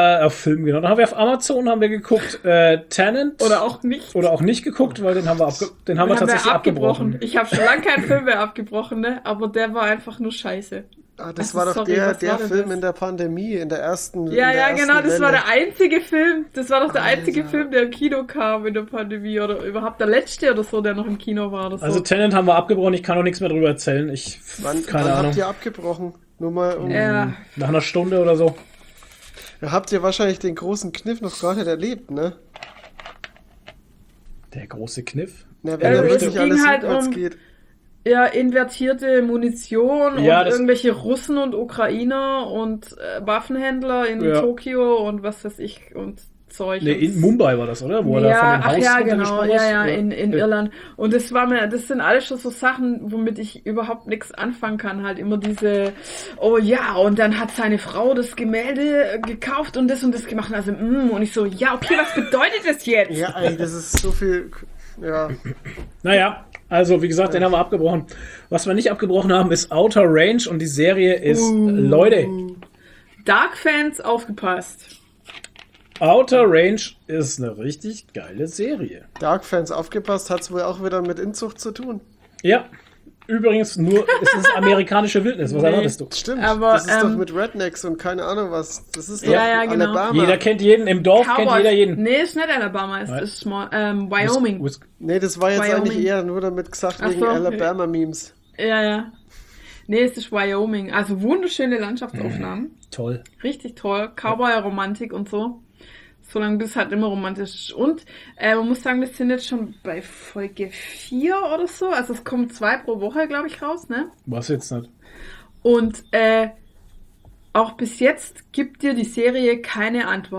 Speaker 3: Amazon haben wir geguckt, Tenet.
Speaker 2: Oder auch nicht.
Speaker 3: Oder auch nicht geguckt, weil den haben wir tatsächlich abgebrochen.
Speaker 2: Ich habe schon lange keinen Film mehr abgebrochen, ne? Aber der war einfach nur scheiße.
Speaker 1: Ah, das war doch der Film in der Pandemie, in der ersten
Speaker 2: Ja, genau, das
Speaker 1: Welle.
Speaker 2: war der einzige Film. Das war doch der einzige Film, der im Kino kam in der Pandemie. Oder überhaupt der letzte oder so, der noch im Kino war. Oder so.
Speaker 3: Also Tenet haben wir abgebrochen, ich kann auch nichts mehr drüber erzählen. Keine Ahnung.
Speaker 1: Habt ihr abgebrochen? Nur mal
Speaker 3: nach einer Stunde oder so.
Speaker 1: Da habt ihr wahrscheinlich den großen Kniff noch gar nicht erlebt, ne?
Speaker 3: Der große Kniff?
Speaker 1: Na, wenn da wirklich alles
Speaker 2: halt
Speaker 1: rückwärts geht.
Speaker 2: Ja, invertierte Munition und irgendwelche Russen und Ukrainer und Waffenhändler in Tokio und was weiß ich und Zeug.
Speaker 3: Nee, in Mumbai war das, oder? Wo er da von dem Haus
Speaker 2: genau,
Speaker 3: ist?
Speaker 2: in Irland. Und das sind alles schon so Sachen, womit ich überhaupt nichts anfangen kann. Halt immer diese, oh ja, und dann hat seine Frau das Gemälde gekauft und das gemacht. Also, und ich so, ja, okay, was bedeutet das jetzt?
Speaker 1: Ja, ey, das ist so viel, ja.
Speaker 3: Naja, also wie gesagt, den haben wir abgebrochen. Was wir nicht abgebrochen haben, ist Outer Range und die Serie ist, Leute.
Speaker 2: Dark-Fans, aufgepasst.
Speaker 3: Outer Range ist eine richtig geile Serie.
Speaker 1: Dark-Fans, aufgepasst, hat es wohl auch wieder mit Inzucht zu tun.
Speaker 3: Ja, übrigens es ist amerikanische Wildnis, was erwartest du?
Speaker 1: Stimmt,
Speaker 2: aber,
Speaker 1: das ist doch mit Rednecks und keine Ahnung was. Das ist doch
Speaker 2: Ja, genau.
Speaker 1: Alabama.
Speaker 3: Jeder kennt jeden, im Dorf
Speaker 2: Cowboys.
Speaker 3: kennt jeder jeden.
Speaker 2: Nee, ist nicht Alabama, es ist Wyoming.
Speaker 1: Nee, das war jetzt
Speaker 2: Wyoming.
Speaker 1: eigentlich eher nur damit gesagt
Speaker 2: Ach
Speaker 1: wegen
Speaker 2: so.
Speaker 1: Alabama-Memes.
Speaker 2: Ja. Nee, es ist Wyoming. Also wunderschöne Landschaftsaufnahmen.
Speaker 3: Toll.
Speaker 2: Richtig toll. Cowboy-Romantik und so. Solange das halt immer romantisch ist. Und man muss sagen, wir sind jetzt schon bei Folge 4 oder so. Also es kommen 2 pro Woche, glaube ich, raus, ne?
Speaker 3: Was jetzt nicht?
Speaker 2: Und auch bis jetzt gibt dir die Serie keine Antworten.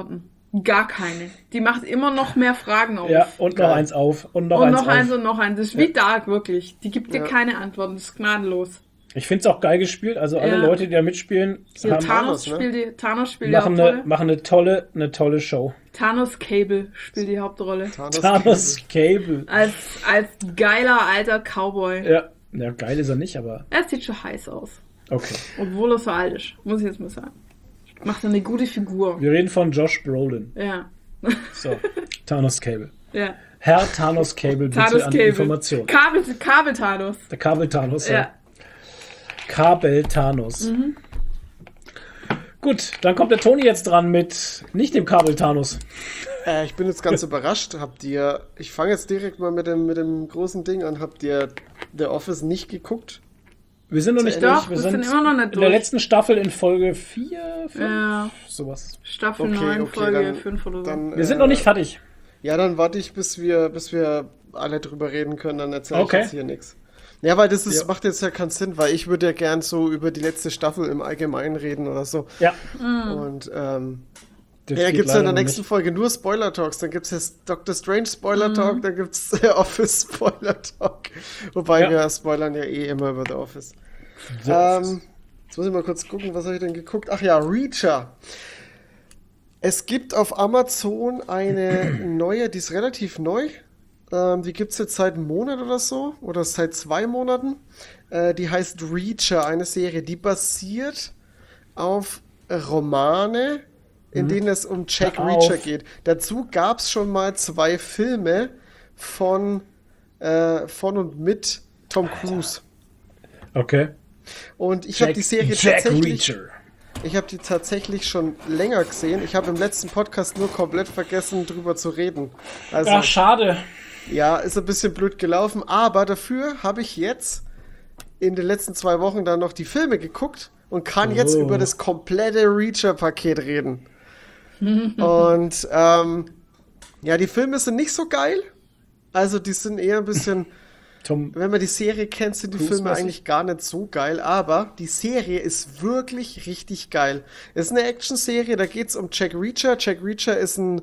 Speaker 2: Gar keine. Die macht immer noch mehr Fragen auf.
Speaker 3: Ja, und noch
Speaker 1: Geil.
Speaker 3: eins auf. Und noch
Speaker 2: und
Speaker 3: eins
Speaker 2: noch
Speaker 3: auf.
Speaker 2: eins und noch eins. Das ist wie Dark, wirklich. Die gibt dir
Speaker 1: Ja.
Speaker 2: keine Antworten. Das ist gnadenlos.
Speaker 3: Ich finde es auch geil gespielt. Also alle
Speaker 2: Ja.
Speaker 3: Leute, die da mitspielen,
Speaker 2: Hier,
Speaker 3: haben,
Speaker 2: Thanos
Speaker 1: ne?
Speaker 2: spielt die
Speaker 3: machen,
Speaker 2: Hauptrolle.
Speaker 3: eine tolle Show.
Speaker 2: Thanos Cable spielt die Hauptrolle.
Speaker 3: Thanos Cable.
Speaker 2: Als geiler alter Cowboy.
Speaker 3: Ja, geil ist er nicht, aber
Speaker 2: Er sieht schon heiß aus.
Speaker 3: okay.
Speaker 2: Obwohl er so alt ist. Muss ich jetzt mal sagen. Macht eine gute Figur.
Speaker 3: Wir reden von Josh Brolin.
Speaker 2: Ja.
Speaker 3: So, Thanos Cable.
Speaker 2: Ja.
Speaker 3: Herr Thanos Cable, bitte
Speaker 2: Thanos
Speaker 3: an die
Speaker 2: Cable.
Speaker 3: Information.
Speaker 2: Kabel Thanos.
Speaker 3: Der Kabel Thanos, ja.
Speaker 2: Ja.
Speaker 3: Kabel Thanos.
Speaker 2: Mhm.
Speaker 3: Gut, dann kommt der Toni jetzt dran mit nicht dem Kabel Thanos.
Speaker 1: Ich bin jetzt ganz überrascht. Ich fange jetzt direkt mal mit dem großen Ding an. Habt ihr The Office nicht geguckt?
Speaker 3: Wir sind noch nicht
Speaker 2: Doch,
Speaker 3: durch.
Speaker 2: wir sind immer noch nicht
Speaker 3: in der
Speaker 2: durch.
Speaker 3: letzten Staffel in Folge 4, 5,
Speaker 2: Ja.
Speaker 3: sowas.
Speaker 2: Staffel 9, Folge 5 oder so.
Speaker 1: Dann,
Speaker 3: Wir sind noch nicht fertig.
Speaker 1: Ja, dann warte ich, bis wir alle drüber reden können. Dann erzähle ich
Speaker 3: Okay.
Speaker 1: jetzt hier nichts. Ja, weil das ist,
Speaker 3: Ja.
Speaker 1: macht jetzt ja keinen Sinn, weil ich würde ja gern so über die letzte Staffel im Allgemeinen reden oder so.
Speaker 3: Ja.
Speaker 1: Und
Speaker 3: Das
Speaker 1: ja,
Speaker 3: geht
Speaker 1: gibt es ja in
Speaker 3: leider
Speaker 1: der
Speaker 3: noch
Speaker 1: nächsten
Speaker 3: nicht.
Speaker 1: Folge nur Spoiler-Talks. Dann gibt es jetzt Doctor Strange Spoiler-Talk, dann gibt es Office Spoiler-Talk. Wobei
Speaker 3: Ja.
Speaker 1: wir spoilern ja eh immer über The Office.
Speaker 3: So ist es.
Speaker 1: Jetzt muss ich mal kurz gucken, was habe ich denn geguckt? Ach ja, Reacher. Es gibt auf Amazon eine neue, die ist relativ neu. Die gibt es jetzt seit einem Monat oder so, oder seit 2 Monaten. Die heißt Reacher, eine Serie, die basiert auf Romane, in denen es um Jack
Speaker 3: Hör
Speaker 1: Reacher
Speaker 3: auf.
Speaker 1: geht. Dazu gab es schon mal 2 Filme von und mit Tom Cruise.
Speaker 3: Okay.
Speaker 1: Und ich habe die Serie
Speaker 3: Jack
Speaker 1: tatsächlich,
Speaker 3: Reacher.
Speaker 1: ich habe die tatsächlich schon länger gesehen. Ich habe im letzten Podcast nur komplett vergessen, drüber zu reden. Also
Speaker 3: Ach, schade.
Speaker 1: ja, ist ein bisschen blöd gelaufen, aber dafür habe ich jetzt in den letzten 2 Wochen dann noch die Filme geguckt und kann jetzt
Speaker 3: Oh.
Speaker 1: über das komplette Reacher-Paket reden. Und ja, die Filme sind nicht so geil. Also die sind eher ein bisschen,
Speaker 3: Tom,
Speaker 1: wenn man die Serie kennt, sind die Filme
Speaker 3: Cruise-mäßig?
Speaker 1: eigentlich gar nicht so geil, aber die Serie ist wirklich richtig geil. Es ist eine Action-Serie, da geht es um Jack Reacher. Jack Reacher ist ein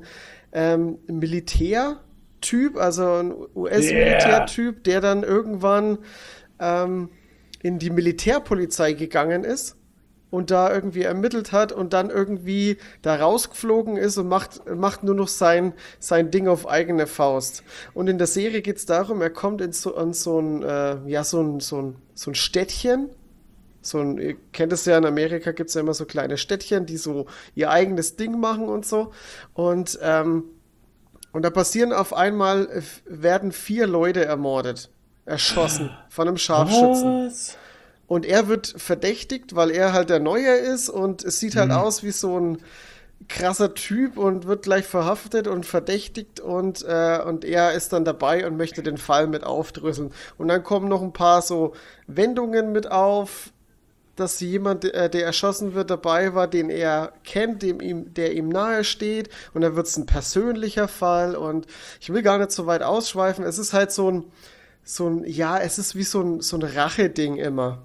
Speaker 1: Militärtyp, also ein US-Militärtyp, der dann irgendwann in die Militärpolizei gegangen ist und da irgendwie ermittelt hat und dann irgendwie da rausgeflogen ist und macht nur noch sein Ding auf eigene Faust. Und in der Serie geht es darum, er kommt an so ein Städtchen. Ihr kennt es ja, in Amerika gibt es ja immer so kleine Städtchen, die so ihr eigenes Ding machen und so. Und da passieren auf einmal, werden 4 Leute ermordet, erschossen von einem Scharfschützen.
Speaker 3: was?
Speaker 1: Und er wird verdächtigt, weil er halt der Neue ist und es sieht halt aus wie so ein krasser Typ und wird gleich verhaftet und verdächtigt und er ist dann dabei und möchte den Fall mit aufdröseln. Und dann kommen noch ein paar so Wendungen mit auf, dass jemand, der erschossen wird, dabei war, den er kennt, der ihm nahe steht. Und dann wird es ein persönlicher Fall. Und ich will gar nicht so weit ausschweifen. Es ist halt es ist wie so ein Rache-Ding immer.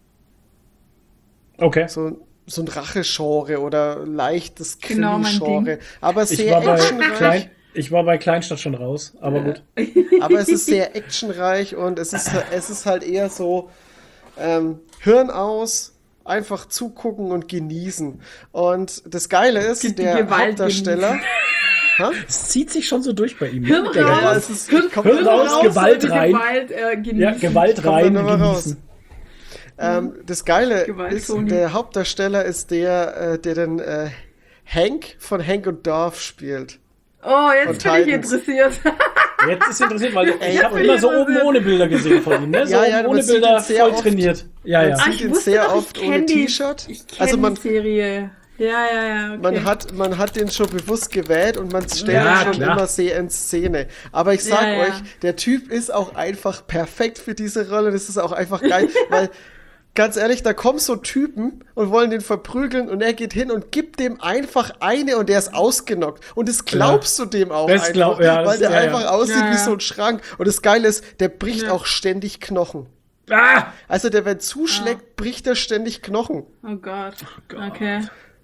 Speaker 3: Okay.
Speaker 1: So ein Rache-Genre oder leichtes
Speaker 2: Genau mein
Speaker 1: Krimi-Genre.
Speaker 2: Ding.
Speaker 1: Aber
Speaker 3: Ich
Speaker 1: sehr actionreich.
Speaker 3: war bei Kleinstadt schon raus, aber gut.
Speaker 1: Aber es ist sehr actionreich und es ist halt eher so Hirn aus, einfach zugucken und genießen. Und das Geile ist,
Speaker 2: Die
Speaker 1: der
Speaker 2: Gewalt
Speaker 1: Hauptdarsteller.
Speaker 3: Es zieht sich schon so durch bei ihm.
Speaker 2: Hirn
Speaker 3: Der
Speaker 2: raus.
Speaker 3: Geil.
Speaker 1: es ist,
Speaker 2: Hirn
Speaker 1: kommt
Speaker 3: Hirn
Speaker 1: dann
Speaker 3: raus,
Speaker 1: raus.
Speaker 3: Gewalt
Speaker 2: die
Speaker 3: rein.
Speaker 2: genießen.
Speaker 3: Ja, Gewalt
Speaker 1: Kommt
Speaker 3: rein,
Speaker 1: dann aber
Speaker 3: genießen.
Speaker 1: Das Geile
Speaker 2: Gewalt,
Speaker 1: ist,
Speaker 2: Toni.
Speaker 1: der Hauptdarsteller ist der den Hank von Hank und Dorf spielt.
Speaker 2: Oh,
Speaker 1: Und
Speaker 2: jetzt bin ich
Speaker 1: Titans.
Speaker 2: interessiert.
Speaker 3: Jetzt ist interessiert, weil ich habe
Speaker 2: bin
Speaker 3: immer so
Speaker 2: interessiert.
Speaker 3: oben ohne Bilder gesehen von ihm. Ne? So
Speaker 1: Ja,
Speaker 3: oben
Speaker 1: man
Speaker 3: ohne
Speaker 1: sieht
Speaker 3: Bilder,
Speaker 1: ihn sehr
Speaker 3: voll
Speaker 1: oft.
Speaker 3: trainiert. Ja, ja.
Speaker 1: Sieht ihn sehr oft ohne T-Shirt.
Speaker 2: Ich kenne
Speaker 1: Also man-
Speaker 2: die Serie. Ja, okay.
Speaker 1: Man hat den schon bewusst gewählt und man stellt
Speaker 3: Ja,
Speaker 1: ihn schon
Speaker 3: klar.
Speaker 1: immer sehr in Szene. Aber ich sag
Speaker 2: Ja, ja.
Speaker 1: euch, der Typ ist auch einfach perfekt für diese Rolle. Das ist auch einfach geil, weil ganz ehrlich, da kommen so Typen und wollen den verprügeln und er geht hin und gibt dem einfach eine und der ist ausgenockt. Und das glaubst du dem auch
Speaker 3: Das
Speaker 1: einfach,
Speaker 3: ja,
Speaker 1: weil der
Speaker 3: ja, ja.
Speaker 1: einfach aussieht
Speaker 2: Ja,
Speaker 1: wie
Speaker 2: ja.
Speaker 1: so ein Schrank. Und das Geile ist, der bricht
Speaker 2: Ja.
Speaker 1: auch ständig Knochen.
Speaker 3: Ah!
Speaker 1: Also der, wenn zuschlägt, bricht er ständig Knochen.
Speaker 2: Oh Gott. Okay.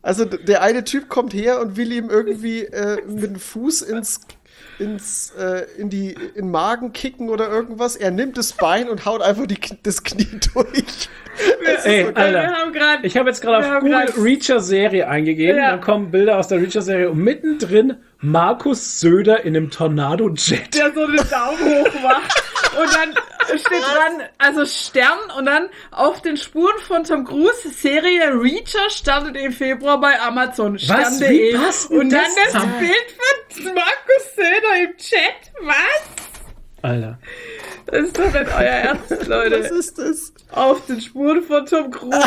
Speaker 1: Also der eine Typ kommt her und will ihm irgendwie mit dem Fuß in den Magen kicken oder irgendwas. Er nimmt das Bein und haut einfach das Knie durch.
Speaker 3: Ey,
Speaker 2: Wir
Speaker 3: Alter,
Speaker 2: haben grad-
Speaker 3: ich habe jetzt gerade
Speaker 2: wir
Speaker 3: auf
Speaker 2: haben
Speaker 3: Google
Speaker 2: grad-
Speaker 3: Reacher-Serie eingegeben,
Speaker 2: Ja.
Speaker 3: dann kommen Bilder aus der Reacher-Serie und mittendrin Markus Söder in einem Tornado-Jet.
Speaker 2: Der so den Daumen hoch macht. Und dann steht dran, also Stern, und dann auf den Spuren von Tom Cruise, Serie Reacher startet im Februar bei Amazon.
Speaker 3: Was?
Speaker 2: Stern.de.
Speaker 3: Wie passt denn
Speaker 2: Und dann
Speaker 3: das
Speaker 2: das
Speaker 3: zusammen?
Speaker 2: Bild von Markus Söder im Chat. Was?
Speaker 3: Alter.
Speaker 2: Das ist doch nicht euer Ernst,
Speaker 1: Was
Speaker 2: Leute.
Speaker 1: ist das?
Speaker 2: Auf den Spuren von Tom Cruise.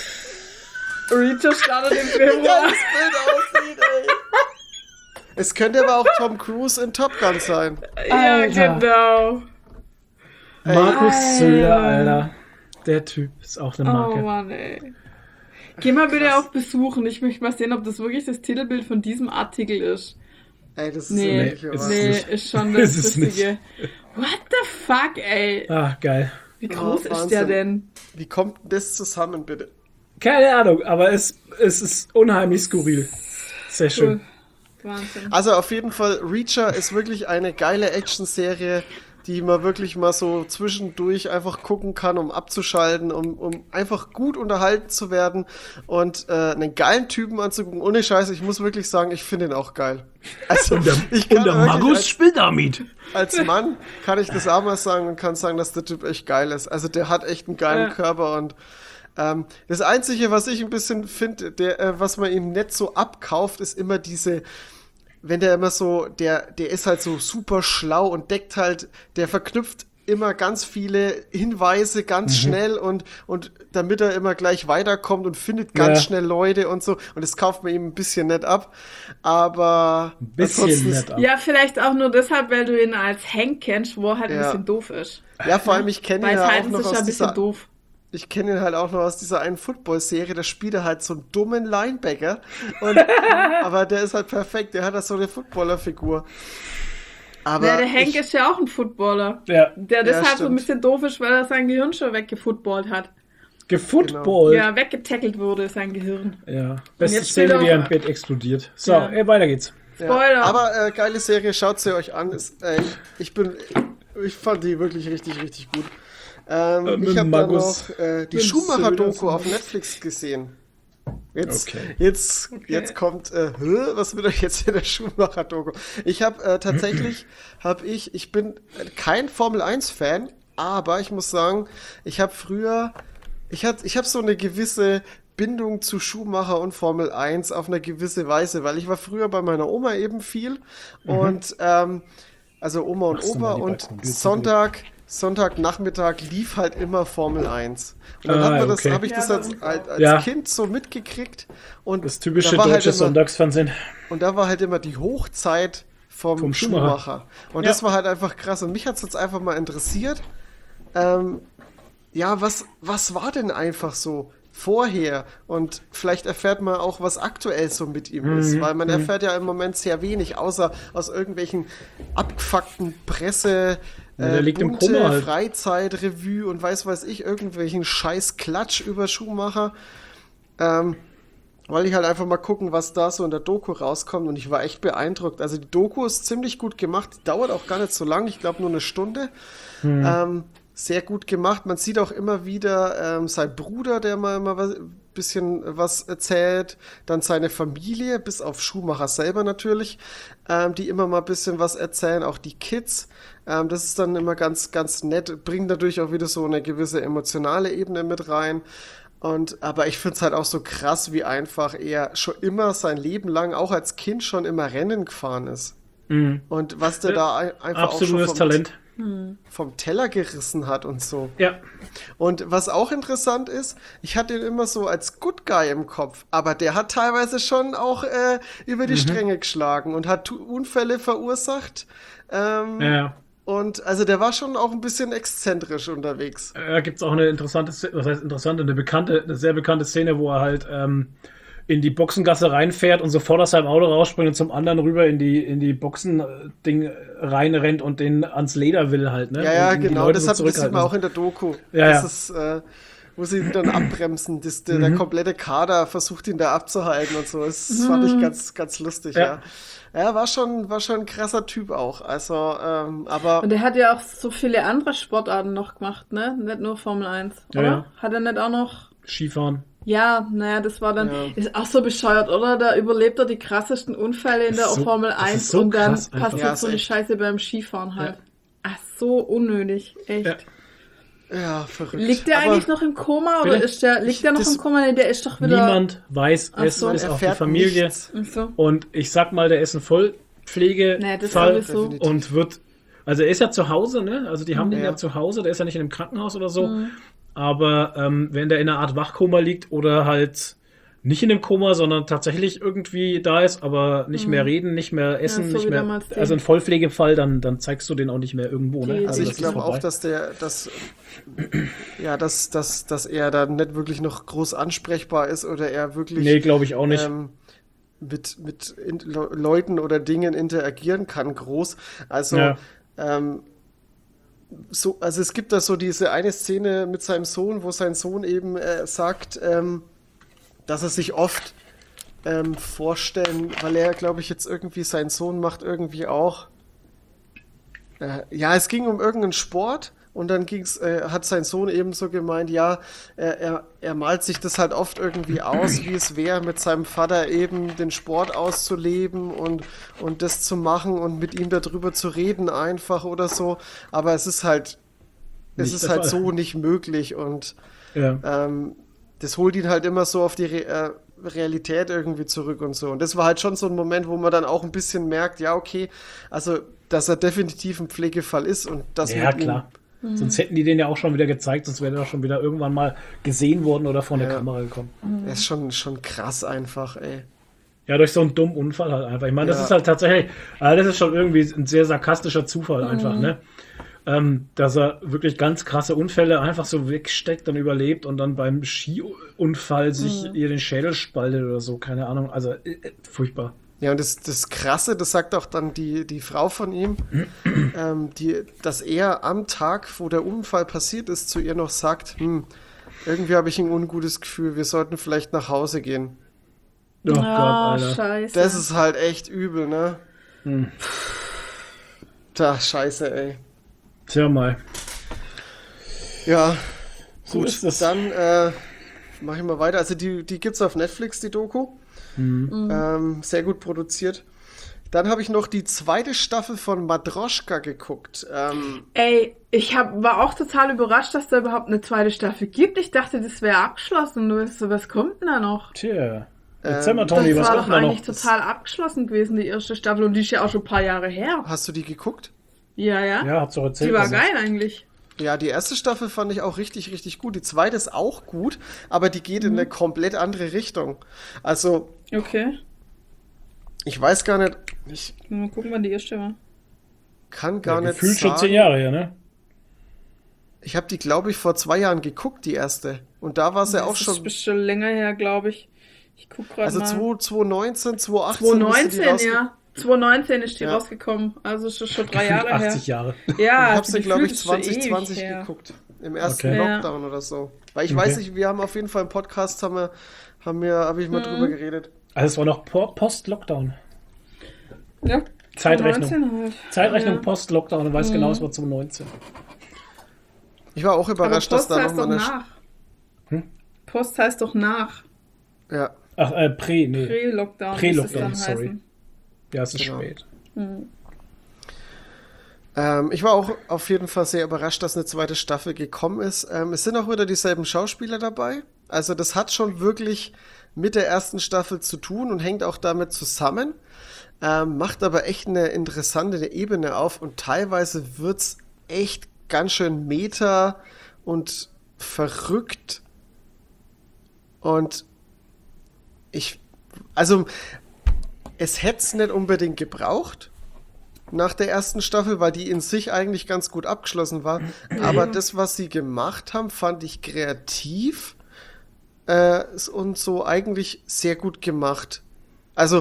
Speaker 2: Reacher startet im Februar.
Speaker 1: Das Bild aussieht, ey. Es könnte aber auch Tom Cruise in Top Gun sein.
Speaker 2: Ja,
Speaker 3: Alter.
Speaker 2: genau.
Speaker 3: Markus Söder, Alter. Der Typ ist auch eine
Speaker 2: Oh
Speaker 3: Marke.
Speaker 2: Mann, ey. Geh mal bitte auf Besuchen. Ich möchte mal sehen, ob das wirklich das Titelbild von diesem Artikel ist.
Speaker 1: Ey, das ist
Speaker 2: Nee,
Speaker 1: wirklich
Speaker 3: ist es
Speaker 2: nee,
Speaker 3: nicht.
Speaker 2: ist schon das
Speaker 3: Ist es nicht.
Speaker 2: Richtige. What the fuck, ey?
Speaker 3: Ah, geil.
Speaker 2: Wie groß
Speaker 1: Oh,
Speaker 2: ist der
Speaker 1: Wahnsinn.
Speaker 2: denn?
Speaker 1: Wie kommt denn das zusammen, bitte?
Speaker 3: Keine Ahnung, aber es ist unheimlich skurril. Sehr schön.
Speaker 2: Wahnsinn.
Speaker 1: Also auf jeden Fall, Reacher ist wirklich eine geile Action-Serie, die man wirklich mal so zwischendurch einfach gucken kann, um abzuschalten, um einfach gut unterhalten zu werden und einen geilen Typen anzugucken. Ohne Scheiße, ich muss wirklich sagen, ich finde ihn auch geil. Also ich kann wirklich
Speaker 3: spielt damit.
Speaker 1: als Mann kann ich das auch mal sagen und kann sagen, dass der Typ echt geil ist. Also der hat echt einen geilen
Speaker 2: Ja.
Speaker 1: Körper und das Einzige, was ich ein bisschen finde, was man ihm nicht so abkauft, ist immer wenn der immer so, der ist halt so super schlau und der verknüpft immer ganz viele Hinweise ganz schnell und damit er immer gleich weiterkommt und findet ganz
Speaker 3: Ja.
Speaker 1: schnell Leute und so. Und das kauft man ihm ein bisschen nett ab. Aber
Speaker 3: Ein bisschen
Speaker 1: ansonsten-
Speaker 3: nett ab.
Speaker 2: Ja, vielleicht auch nur deshalb, weil du ihn als Hank kennst, wo er halt ein
Speaker 1: Ja.
Speaker 2: bisschen doof ist.
Speaker 1: Ja, vor allem, ich kenne ihn
Speaker 2: Weil
Speaker 1: ja auch
Speaker 2: Titans
Speaker 1: noch
Speaker 2: ist ja
Speaker 1: aus
Speaker 2: ein bisschen
Speaker 1: dieser
Speaker 2: doof.
Speaker 1: Ich kenne ihn halt auch noch aus dieser einen Football-Serie, da spielt er halt so einen dummen Linebacker. Aber der ist halt perfekt, der hat da so eine Footballer-Figur. Aber
Speaker 2: Ja, der Hank ist ja auch ein Footballer.
Speaker 3: Ja.
Speaker 2: Der deshalb so ein
Speaker 1: stimmt.
Speaker 2: bisschen doof ist, weil er sein Gehirn schon weggefootballt hat.
Speaker 3: Gefootballt.
Speaker 2: Ja, weggetackelt wurde, sein Gehirn.
Speaker 3: Ja. Beste
Speaker 2: jetzt
Speaker 3: Szene,
Speaker 2: spielt
Speaker 3: wie
Speaker 2: er
Speaker 3: er im
Speaker 2: auch-
Speaker 3: Bett explodiert. So,
Speaker 2: Ja.
Speaker 3: weiter geht's.
Speaker 2: Spoiler.
Speaker 1: Aber geile Serie, schaut sie euch an. Ich fand die wirklich richtig, richtig gut. Ich habe dann
Speaker 3: Magus.
Speaker 1: noch die
Speaker 3: Mit
Speaker 1: Schumacher-Doku
Speaker 3: Söder.
Speaker 1: auf Netflix gesehen. Jetzt
Speaker 2: Okay.
Speaker 1: kommt, was wird euch jetzt in der Schumacher-Doku? Ich habe tatsächlich, ich bin kein Formel-1-Fan, aber ich muss sagen, ich habe früher, ich habe so eine gewisse Bindung zu Schumacher und Formel 1 auf eine gewisse Weise, weil ich war früher bei meiner Oma eben viel und also Oma und
Speaker 3: Machst du
Speaker 1: Opa
Speaker 3: mal die
Speaker 1: und
Speaker 3: Balkon-
Speaker 1: Sonntagnachmittag lief halt immer Formel 1. Und dann
Speaker 3: Ah,
Speaker 1: habe
Speaker 3: okay.
Speaker 1: ich das als
Speaker 3: Ja.
Speaker 1: Kind so mitgekriegt und
Speaker 3: Das typische
Speaker 1: da war
Speaker 3: deutsche
Speaker 1: halt immer,
Speaker 3: Sonntagsfernsehen.
Speaker 1: und da war halt immer die Hochzeit vom
Speaker 3: Vom Schumacher.
Speaker 1: Schumacher. Und
Speaker 3: Ja.
Speaker 1: das war halt einfach krass. Und mich hat es jetzt einfach mal interessiert, ja, was war denn einfach so vorher? Und vielleicht erfährt man auch, was aktuell so mit ihm ist, weil man erfährt ja im Moment sehr wenig, außer aus irgendwelchen abgefuckten Presse,
Speaker 3: Ja, der liegt im
Speaker 1: bunte
Speaker 3: Koma halt.
Speaker 1: Freizeitrevue und weiß ich, irgendwelchen scheiß Klatsch über Schumacher. Weil ich halt einfach mal gucken, was da so in der Doku rauskommt und ich war echt beeindruckt. Also die Doku ist ziemlich gut gemacht, die dauert auch gar nicht so lang, ich glaube nur eine Stunde. Sehr gut gemacht. Man sieht auch immer wieder sein Bruder, der mal bisschen was erzählt, dann seine Familie, bis auf Schumacher selber natürlich, die immer mal ein bisschen was erzählen, auch die Kids. Das ist dann immer ganz, ganz nett, bringt natürlich auch wieder so eine gewisse emotionale Ebene mit rein. Aber ich finde es halt auch so krass, wie einfach er schon immer sein Leben lang, auch als Kind schon immer Rennen gefahren ist. Und was der da einfach auch
Speaker 3: Absolutes
Speaker 1: schon
Speaker 3: Talent.
Speaker 1: vom Teller gerissen hat und so.
Speaker 3: Ja.
Speaker 1: Und was auch interessant ist, ich hatte ihn immer so als Good Guy im Kopf, aber der hat teilweise schon auch über die Stränge geschlagen und hat Unfälle verursacht.
Speaker 3: Ja.
Speaker 1: Und also der war schon auch ein bisschen exzentrisch unterwegs.
Speaker 3: Da gibt es auch eine interessante, was heißt interessante, eine sehr bekannte Szene, wo er halt in die Boxengasse reinfährt und sofort aus seinem Auto rausspringt und zum anderen rüber in die Boxen-Ding reinrennt und den ans Leder will halt, ne?
Speaker 1: Ja,
Speaker 3: Und die
Speaker 1: genau,
Speaker 3: Leute
Speaker 1: das sieht man
Speaker 3: zurückhalten.
Speaker 1: auch in der Doku.
Speaker 3: Ja,
Speaker 1: das ist wo sie ihn dann abbremsen. Der komplette Kader versucht ihn da abzuhalten und so. Das fand ich ganz, ganz lustig, ja. Er war schon ein krasser Typ auch. Also, aber.
Speaker 2: Und er hat ja auch so viele andere Sportarten noch gemacht, ne? Nicht nur Formel 1, oder?
Speaker 3: Ja.
Speaker 2: Hat er nicht auch noch...
Speaker 3: Skifahren.
Speaker 2: Ja, naja, das war dann, ist auch so bescheuert, oder? Da überlebt er die krassesten Unfälle in der
Speaker 3: So-
Speaker 2: Formel
Speaker 3: das ist
Speaker 2: 1
Speaker 3: so
Speaker 2: und dann
Speaker 3: krass einfach.
Speaker 2: passiert
Speaker 1: Ja,
Speaker 2: so
Speaker 1: ist
Speaker 2: eine
Speaker 1: echt.
Speaker 2: Scheiße beim Skifahren halt. Ach, so unnötig, echt.
Speaker 3: Ja.
Speaker 1: Ja, verrückt.
Speaker 2: Liegt der
Speaker 1: aber
Speaker 2: eigentlich noch im Koma oder
Speaker 3: Bitte?
Speaker 2: liegt der noch
Speaker 1: das-
Speaker 2: im Koma? Nee, der ist doch wieder...
Speaker 3: Niemand weiß
Speaker 2: Ach
Speaker 3: es,
Speaker 2: so.
Speaker 3: bis
Speaker 1: Man
Speaker 3: auf die
Speaker 1: erfährt
Speaker 3: Familie.
Speaker 1: nichts.
Speaker 2: Ach so.
Speaker 3: Und ich sag mal, der ist ein Vollpflegefall
Speaker 2: Nee, das sowieso.
Speaker 1: definitiv.
Speaker 3: und wird, also er ist ja zu Hause, ne? Also die haben den
Speaker 1: Ja.
Speaker 3: ja zu Hause, der ist ja nicht in einem Krankenhaus oder so. Aber wenn der in einer Art Wachkoma liegt oder halt nicht in einem Koma, sondern tatsächlich irgendwie da ist, aber nicht mehr reden, nicht mehr essen,
Speaker 2: so
Speaker 3: nicht
Speaker 2: wie
Speaker 3: mehr.
Speaker 2: damals der-
Speaker 3: Also ein Vollpflegefall, dann zeigst du den auch nicht mehr irgendwo, ne?
Speaker 2: Die-
Speaker 1: Also ich
Speaker 3: das ist
Speaker 1: glaube auch,
Speaker 3: vorbei.
Speaker 1: dass er da nicht wirklich noch groß ansprechbar ist oder er wirklich
Speaker 3: Nee, glaube ich auch nicht.
Speaker 1: mit Leuten oder Dingen interagieren kann, groß. Also,
Speaker 3: Ja.
Speaker 1: also es gibt da so diese eine Szene mit seinem Sohn, wo sein Sohn eben sagt, dass er sich oft vorstellen, weil er, glaube ich, jetzt irgendwie sein Sohn macht irgendwie auch. Ja, es ging um irgendeinen Sport und dann hat sein Sohn eben so gemeint, ja, er malt sich das halt oft irgendwie aus, wie es wäre, mit seinem Vater eben den Sport auszuleben und das zu machen und mit ihm darüber zu reden einfach oder so. Aber es ist halt
Speaker 3: Nicht der Fall.
Speaker 1: so nicht möglich und
Speaker 3: Ja.
Speaker 1: das holt ihn halt immer so auf die Realität irgendwie zurück und so. Und das war halt schon so ein Moment, wo man dann auch ein bisschen merkt, ja, okay, also, dass er definitiv ein Pflegefall ist und das
Speaker 3: Ja,
Speaker 1: mit ihm.
Speaker 3: klar. Sonst hätten die den ja auch schon wieder gezeigt, sonst wäre er schon wieder irgendwann mal gesehen worden oder vor eine
Speaker 1: Ja.
Speaker 3: Kamera gekommen.
Speaker 1: Er ist schon krass einfach, ey.
Speaker 3: Ja, durch so einen dummen Unfall halt einfach. Ich meine, das
Speaker 1: Ja.
Speaker 3: ist halt tatsächlich, das ist schon irgendwie ein sehr sarkastischer Zufall einfach, ne? Dass er wirklich ganz krasse Unfälle einfach so wegsteckt und überlebt und dann beim Skiunfall sich ihr den Schädel spaltet oder so, keine Ahnung. Also furchtbar.
Speaker 1: Ja, und das Krasse, das sagt auch dann die Frau von ihm, dass er am Tag, wo der Unfall passiert ist, zu ihr noch sagt, irgendwie habe ich ein ungutes Gefühl, wir sollten vielleicht nach Hause gehen.
Speaker 3: Oh Gott,
Speaker 2: Ah,
Speaker 3: Alter.
Speaker 2: scheiße.
Speaker 1: Das ist halt echt übel, ne? Da, scheiße, ey.
Speaker 3: Tja mal.
Speaker 1: Ja,
Speaker 3: So
Speaker 1: gut,
Speaker 3: ist das.
Speaker 1: dann mache ich mal weiter. Also die gibt's auf Netflix, die Doku. Sehr gut produziert. Dann habe ich noch die zweite Staffel von Matroschka geguckt.
Speaker 2: Ey, war auch total überrascht, dass da überhaupt eine zweite Staffel gibt. Ich dachte, das wäre abgeschlossen. Du weißt so, was kommt denn da noch?
Speaker 3: Tja. Erzähl mal, Tommy,
Speaker 2: Das
Speaker 3: was
Speaker 2: war
Speaker 3: kommt
Speaker 2: doch
Speaker 3: da noch?
Speaker 2: eigentlich total abgeschlossen gewesen, die erste Staffel. Und die ist ja auch schon ein paar Jahre her.
Speaker 1: Hast du die geguckt?
Speaker 2: Ja, ja.
Speaker 3: Ja, hat's doch erzählt.
Speaker 2: Die war
Speaker 3: also.
Speaker 2: geil eigentlich.
Speaker 1: Ja, die erste Staffel fand ich auch richtig, richtig gut. Die zweite ist auch gut, aber die geht in eine komplett andere Richtung. Also,
Speaker 2: Okay.
Speaker 1: ich weiß gar nicht, ich
Speaker 2: Mal gucken, wann die erste war.
Speaker 1: kann gar
Speaker 3: Ja,
Speaker 1: nicht
Speaker 3: gefühlt schon
Speaker 1: sagen.
Speaker 3: 10 Jahre her, ne?
Speaker 1: Ich habe die, glaube ich, vor 2 Jahren geguckt, die erste. Und da war sie auch
Speaker 2: Das
Speaker 1: schon,
Speaker 2: ist schon länger her, glaube ich. Ich guck gerade
Speaker 1: also
Speaker 2: mal.
Speaker 1: 2019, 2018 müsste die
Speaker 2: 2019, ja. 2019 ist die
Speaker 1: Ja.
Speaker 2: rausgekommen. Also ist das schon 3
Speaker 3: Gefühlt
Speaker 2: Jahre
Speaker 3: 80
Speaker 2: her.
Speaker 3: Jahre.
Speaker 1: Ich
Speaker 2: Ja,
Speaker 1: habe sie, glaube ich,
Speaker 2: gefühlt ist schon
Speaker 1: 2020
Speaker 2: ewig her.
Speaker 1: geguckt. Im ersten
Speaker 3: Okay.
Speaker 2: Ja.
Speaker 1: Lockdown oder so. Weil ich
Speaker 3: Okay.
Speaker 1: weiß nicht, wir haben auf jeden Fall im Podcast, habe ich mal drüber geredet.
Speaker 3: Also es war noch Post-Lockdown.
Speaker 2: Ja.
Speaker 3: Zeitrechnung.
Speaker 2: 2019 halt.
Speaker 3: Zeitrechnung
Speaker 2: Ja.
Speaker 3: Post-Lockdown und weiß genau, es war 2019.
Speaker 1: Ich war auch
Speaker 2: Aber
Speaker 1: überrascht, dass
Speaker 2: Post
Speaker 1: da
Speaker 2: heißt
Speaker 1: noch
Speaker 2: doch
Speaker 1: mal
Speaker 2: nach. Post heißt doch nach.
Speaker 1: Ja,
Speaker 3: Ach, nee.
Speaker 2: Pre-Lockdown.
Speaker 3: Pre-Lockdown,
Speaker 2: müsste es dann
Speaker 3: sorry.
Speaker 2: heißen.
Speaker 3: Ja, es ist
Speaker 1: Genau.
Speaker 3: spät.
Speaker 1: ich war auch auf jeden Fall sehr überrascht, dass eine zweite Staffel gekommen ist. Es sind auch wieder dieselben Schauspieler dabei. Also das hat schon wirklich mit der ersten Staffel zu tun und hängt auch damit zusammen. Macht aber echt eine interessante Ebene auf und teilweise wird's echt ganz schön meta und verrückt. Und es hätte es nicht unbedingt gebraucht nach der ersten Staffel, weil die in sich eigentlich ganz gut abgeschlossen war. Aber das, was sie gemacht haben, fand ich kreativ und so eigentlich sehr gut gemacht. Also,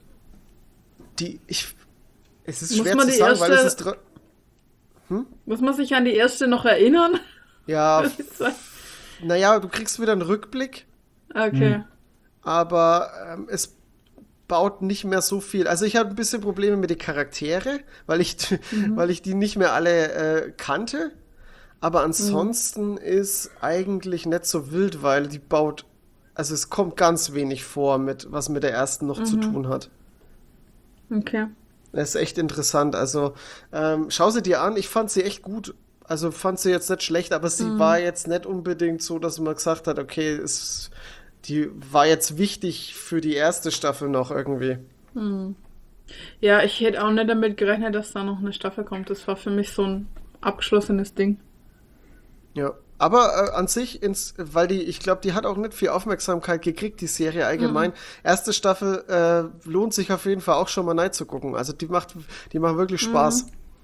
Speaker 1: es ist
Speaker 2: Muss
Speaker 1: schwer
Speaker 2: man
Speaker 1: zu
Speaker 2: die
Speaker 1: sagen, weil es
Speaker 2: erste-
Speaker 1: ist
Speaker 2: Muss man sich an die erste noch erinnern?
Speaker 1: ja,
Speaker 2: Das ist so-
Speaker 1: naja, du kriegst wieder einen Rückblick,
Speaker 2: Okay.
Speaker 1: aber es baut nicht mehr so viel. Also ich habe ein bisschen Probleme mit den Charaktere, weil ich die nicht mehr alle kannte. Aber ansonsten ist eigentlich nicht so wild, weil die baut, also es kommt ganz wenig vor, was mit der ersten noch zu tun hat.
Speaker 2: Okay.
Speaker 1: Das ist echt interessant. Also schau sie dir an. Ich fand sie echt gut. Also fand sie jetzt nicht schlecht, aber sie war jetzt nicht unbedingt so, dass man gesagt hat, okay, die war jetzt wichtig für die erste Staffel noch irgendwie.
Speaker 2: Ja, ich hätte auch nicht damit gerechnet, dass da noch eine Staffel kommt. Das war für mich so ein abgeschlossenes Ding.
Speaker 1: Ja. Aber an sich, weil ich glaube, die hat auch nicht viel Aufmerksamkeit gekriegt, die Serie allgemein. Erste Staffel lohnt sich auf jeden Fall auch schon mal reinzugucken. Also die macht wirklich Spaß.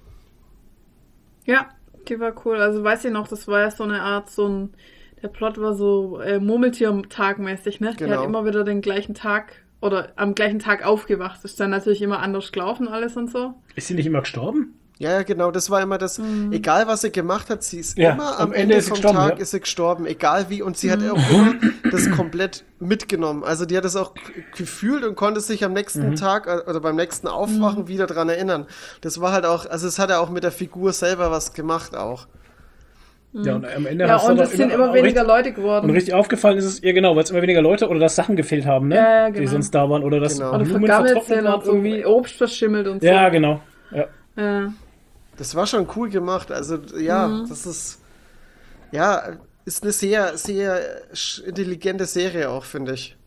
Speaker 2: Ja, die war cool. Also weiß ich noch, das war ja so eine Art, der Plot war so Murmeltier-Tag-mäßig, ne? Die
Speaker 1: Genau.
Speaker 2: hat immer wieder den gleichen Tag oder am gleichen Tag aufgewacht. Das ist dann natürlich immer anders gelaufen alles und so.
Speaker 3: Ist sie nicht immer gestorben?
Speaker 1: Ja, genau, das war immer das, egal was sie gemacht hat, sie ist
Speaker 3: Ja,
Speaker 1: immer
Speaker 3: am
Speaker 1: am
Speaker 3: Ende
Speaker 1: Ende
Speaker 3: ist sie
Speaker 1: vom
Speaker 3: gestorben,
Speaker 1: Tag
Speaker 3: ja.
Speaker 1: ist sie gestorben, egal wie, und sie hat auch immer das komplett mitgenommen. Also die hat das auch gefühlt und konnte sich am nächsten Tag oder beim nächsten Aufwachen wieder dran erinnern. Das war halt auch, also es hat ja auch mit der Figur selber was gemacht auch.
Speaker 3: Ja, und am Ende
Speaker 2: Ja,
Speaker 3: hast du
Speaker 2: und
Speaker 3: dann
Speaker 2: es sind immer weniger Leute geworden.
Speaker 3: Und richtig aufgefallen ist es ihr, genau, weil es immer weniger Leute oder dass Sachen gefehlt haben, ne?
Speaker 2: Ja, genau.
Speaker 3: Die sonst da waren oder dass
Speaker 1: Genau.
Speaker 2: Oder
Speaker 3: Blumen
Speaker 2: vergammelt
Speaker 3: vertrocknet
Speaker 2: sind
Speaker 3: waren
Speaker 2: und so wie Obst verschimmelt und so.
Speaker 3: Ja, genau. Ja.
Speaker 2: Ja.
Speaker 1: Das war schon cool gemacht. Also ja, das ist eine sehr, sehr intelligente Serie auch, finde ich.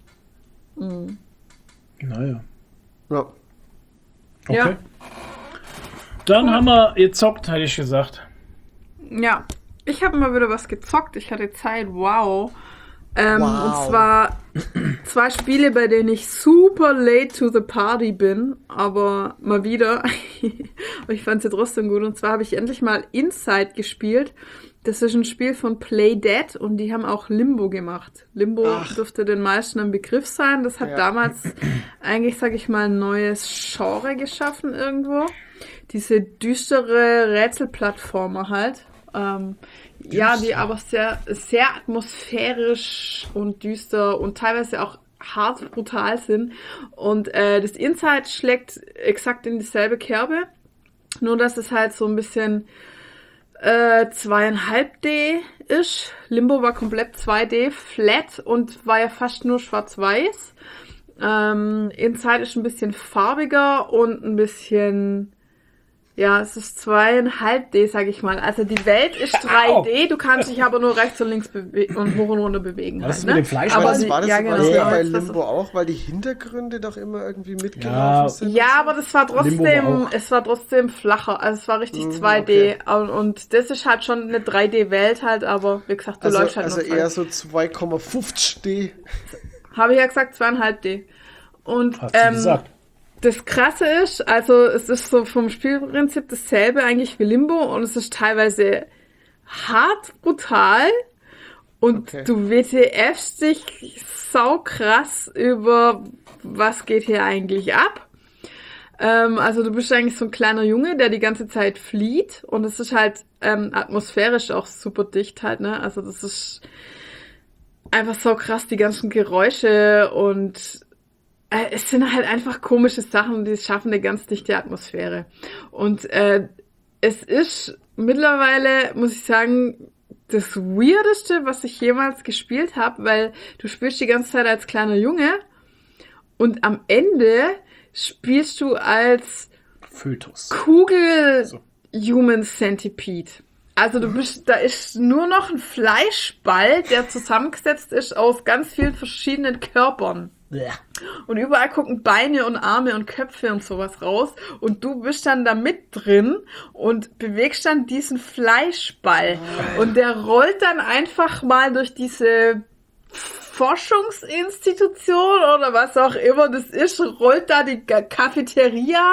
Speaker 3: Naja.
Speaker 1: Ja.
Speaker 3: Okay.
Speaker 2: Ja.
Speaker 3: Dann haben wir gezockt, hätte ich gesagt.
Speaker 2: Ja, ich habe mal wieder was gezockt. Ich hatte Zeit, wow.
Speaker 1: Wow.
Speaker 2: Und zwar 2 Spiele, bei denen ich super late to the party bin, aber mal wieder. Aber ich fand sie trotzdem gut. Und zwar habe ich endlich mal Inside gespielt. Das ist ein Spiel von Playdead und die haben auch Limbo gemacht. Limbo dürfte den meisten ein Begriff sein. Das hat damals eigentlich, sag ich mal, ein neues Genre geschaffen irgendwo. Diese düstere Rätselplattformer halt. Ja, die aber sehr, sehr atmosphärisch und düster und teilweise auch hart brutal sind. Und das Inside schlägt exakt in dieselbe Kerbe. Nur, dass es halt so ein bisschen 2,5D ist. Limbo war komplett 2D, flat und war ja fast nur schwarz-weiß. Inside ist ein bisschen farbiger und ein bisschen... Ja, es ist 2,5D, sag ich mal. Also die Welt ist 3D, du kannst dich aber nur rechts und links und hoch und runter bewegen.
Speaker 3: Was ist
Speaker 2: halt,
Speaker 3: mit dem Fleisch?
Speaker 2: Aber
Speaker 1: War das
Speaker 2: ja, genau.
Speaker 1: war bei
Speaker 2: Ja,
Speaker 1: Limbo auch, weil die Hintergründe doch immer irgendwie mitgelaufen
Speaker 3: Ja.
Speaker 1: sind?
Speaker 2: Ja, aber das war
Speaker 3: Limbo auch.
Speaker 2: es war trotzdem flacher. Also es war richtig 2D.
Speaker 1: okay.
Speaker 2: Und das ist halt schon eine 3D-Welt halt, aber wie gesagt, du läufst halt
Speaker 1: also
Speaker 2: nur
Speaker 1: eher so 2,50D.
Speaker 2: Habe ich ja gesagt, 2,5D. Und
Speaker 3: Hast du gesagt.
Speaker 2: das Krasse ist, also es ist so vom Spielprinzip dasselbe eigentlich wie Limbo und es ist teilweise hart brutal und
Speaker 1: Okay.
Speaker 2: du WTFst dich saukrass über was geht hier eigentlich ab. Also du bist eigentlich so ein kleiner Junge, der die ganze Zeit flieht und es ist halt atmosphärisch auch super dicht halt, ne? Also das ist einfach so krass, die ganzen Geräusche und es sind halt einfach komische Sachen, die schaffen eine ganz dichte Atmosphäre. Und es ist mittlerweile, muss ich sagen, das Weirdeste, was ich jemals gespielt habe, weil du spielst die ganze Zeit als kleiner Junge und am Ende spielst du als
Speaker 3: Fötus.
Speaker 2: Kugel-Human Centipede. Also da ist nur noch ein Fleischball, der zusammengesetzt ist aus ganz vielen verschiedenen Körpern. Und überall gucken Beine und Arme und Köpfe und sowas raus. Und du bist dann da mit drin und bewegst dann diesen Fleischball. Und der rollt dann einfach mal durch diese Forschungsinstitution oder was auch immer das ist, rollt da die Cafeteria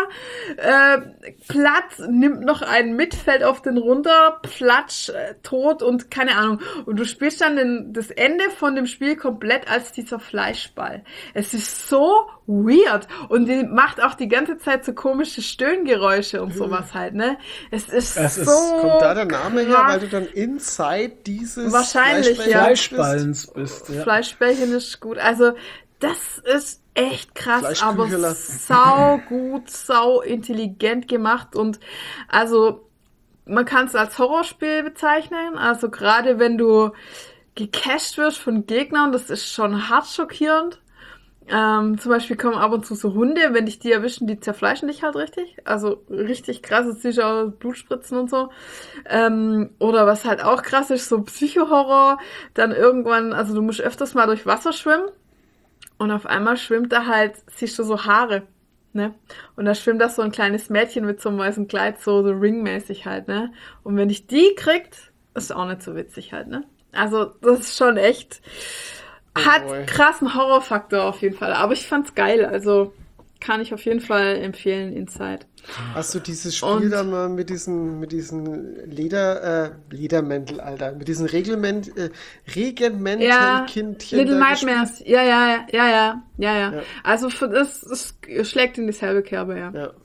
Speaker 2: platt, nimmt noch einen mit, fällt auf den runter, platsch, tot und keine Ahnung. Und du spielst dann das Ende von dem Spiel komplett als dieser Fleischball. Es ist so weird. Und die macht auch die ganze Zeit so komische Stöhngeräusche und sowas halt, ne? Es ist so...
Speaker 1: Kommt da der Name her, weil du dann inside dieses
Speaker 2: Wahrscheinlich,
Speaker 3: Fleischballens bist. Ja.
Speaker 2: Fleischbällchen ist gut. Also, das ist echt krass, aber
Speaker 1: Fleischkücheler.
Speaker 2: sau gut, sau intelligent gemacht. Und also, man kann es als Horrorspiel bezeichnen. Also, gerade wenn du gecasht wirst von Gegnern, das ist schon hart schockierend. Zum Beispiel kommen ab und zu so Hunde, wenn dich die erwischen, die zerfleischen dich halt richtig. Also richtig krass, das siehst du auch Blutspritzen und so. Oder was halt auch krass ist, so Psychohorror. Dann irgendwann, also du musst öfters mal durch Wasser schwimmen und auf einmal schwimmt da halt, siehst du so Haare, ne? Und da schwimmt da so ein kleines Mädchen mit so einem weißen Kleid, so ringmäßig halt, ne? Und wenn dich die kriegt, ist auch nicht so witzig halt, ne? Also das ist schon echt... Hat krassen Horrorfaktor auf jeden Fall. Aber ich fand's geil. Also kann ich auf jeden Fall empfehlen, Inside.
Speaker 1: Hast du dieses Spiel dann mal mit diesen Ledermäntel, Alter, mit diesen Regenmäntelkindchen
Speaker 2: Little
Speaker 1: da
Speaker 2: Nightmares. Ja. Also das schlägt in dieselbe Kerbe, ja.
Speaker 1: Ja.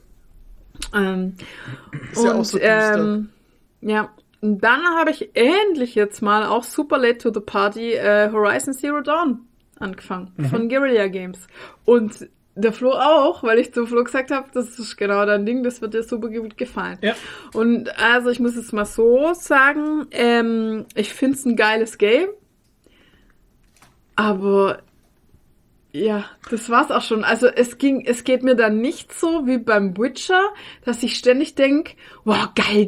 Speaker 1: Ist
Speaker 2: Und
Speaker 1: ja auch so düster.
Speaker 2: ja. Und dann habe ich endlich jetzt mal auch super late to the party Horizon Zero Dawn angefangen von Guerrilla Games. Und der Flo auch, weil ich zu Flo gesagt habe, das ist genau dein Ding, das wird dir super gut gefallen. Ja. Und also ich muss jetzt mal so sagen, ich finde es ein geiles Game, aber ja, das war's auch schon. Also es geht mir dann nicht so wie beim Witcher, dass ich ständig denke, wow, geil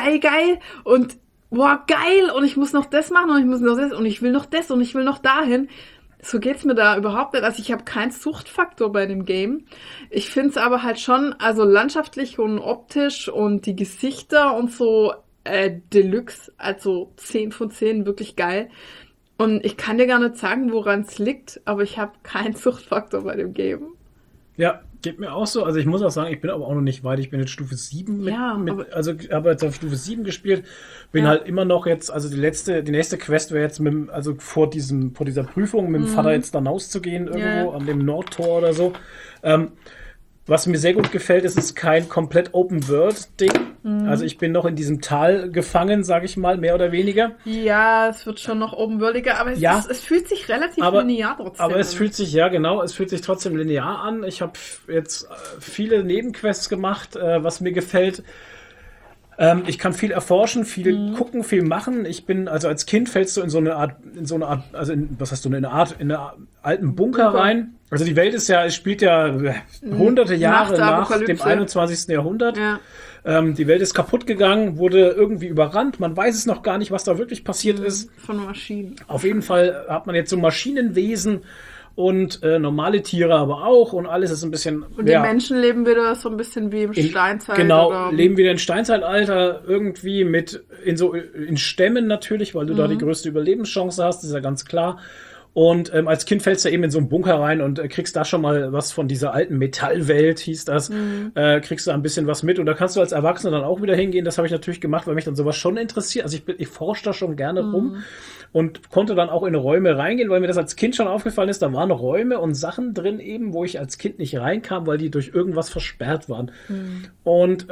Speaker 2: und wow, geil und ich muss noch das machen und ich muss noch das und ich will noch das und ich will noch dahin. So geht's mir da überhaupt nicht. Also ich habe keinen Suchtfaktor bei dem Game. Ich find's aber halt schon, also landschaftlich und optisch und die Gesichter und so Deluxe, also 10 von 10, wirklich geil. Und ich kann dir gar nicht sagen, woran es liegt, aber ich habe keinen Suchtfaktor bei dem Game.
Speaker 3: Ja, geht mir auch so. Also ich muss auch sagen, ich bin aber auch noch nicht weit. Ich bin jetzt Stufe 7 habe jetzt auf Stufe 7 gespielt. Bin halt immer noch jetzt, also die nächste Quest wäre jetzt also vor dieser Prüfung mit dem Vater jetzt dann rauszugehen irgendwo an dem Nordtor oder so. Was mir sehr gut gefällt, ist, es ist kein komplett Open-World-Ding. Also ich bin noch in diesem Tal gefangen, sage ich mal, mehr oder weniger.
Speaker 2: Ja, es wird schon noch open-worldiger, aber es fühlt sich relativ linear trotzdem
Speaker 3: an. Aber es fühlt sich trotzdem linear an. Ich habe jetzt viele Nebenquests gemacht, was mir gefällt. Ich kann viel erforschen, viel gucken, viel machen. Ich bin, also als Kind fällst du in in eine alten Bunker rein. Also die Welt spielt ja hunderte Jahre nach dem 21. Jahrhundert. Ja. Die Welt ist kaputt gegangen, wurde irgendwie überrannt. Man weiß es noch gar nicht, was da wirklich passiert ist.
Speaker 2: Von Maschinen.
Speaker 3: Auf jeden Fall hat man jetzt so Maschinenwesen und normale Tiere aber auch und alles ist ein bisschen...
Speaker 2: Und die Menschen leben wieder so ein bisschen wie im Steinzeit.
Speaker 3: Genau, leben wieder im Steinzeitalter irgendwie in Stämmen natürlich, weil du da die größte Überlebenschance hast, ist ja ganz klar. Und als Kind fällst du eben in so einen Bunker rein und kriegst da schon mal was von dieser alten Metallwelt, hieß das. Kriegst du ein bisschen was mit. Und da kannst du als Erwachsener dann auch wieder hingehen. Das habe ich natürlich gemacht, weil mich dann sowas schon interessiert. Also ich forsche da schon gerne rum und konnte dann auch in Räume reingehen, weil mir das als Kind schon aufgefallen ist. Da waren Räume und Sachen drin eben, wo ich als Kind nicht reinkam, weil die durch irgendwas versperrt waren. Und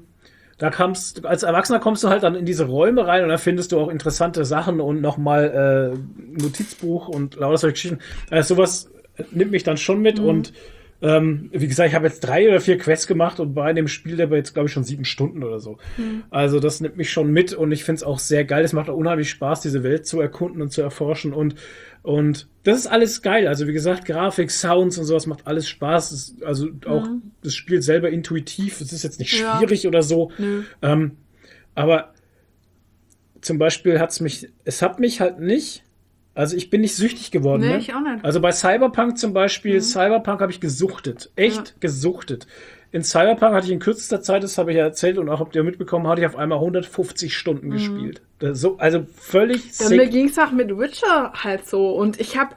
Speaker 3: als Erwachsener kommst du halt dann in diese Räume rein und da findest du auch interessante Sachen und nochmal Notizbuch und lauter solche Geschichten. Sowas nimmt mich dann schon mit und wie gesagt, ich habe jetzt 3 oder 4 Quests gemacht und bei dem Spiel der war jetzt, glaube ich, schon 7 Stunden oder so. Also das nimmt mich schon mit und ich finde es auch sehr geil. Es macht auch unheimlich Spaß, diese Welt zu erkunden und zu erforschen und das ist alles geil. Also wie gesagt, Grafik, Sounds und sowas macht alles Spaß. Also auch das Spiel selber intuitiv. Es ist jetzt nicht schwierig oder so. Aber zum Beispiel es hat mich halt nicht, also ich bin nicht süchtig geworden.
Speaker 2: Nee,
Speaker 3: ne?
Speaker 2: Ich auch nicht.
Speaker 3: Also bei Cyberpunk zum Beispiel, Cyberpunk habe ich gesuchtet. Echt gesuchtet. In Cyberpunk hatte ich in kürzester Zeit, das habe ich ja erzählt und auch habt ihr mitbekommen, hatte ich auf einmal 150 Stunden gespielt. Also völlig sick.
Speaker 2: Mir ging es auch mit Witcher halt so. Und ich habe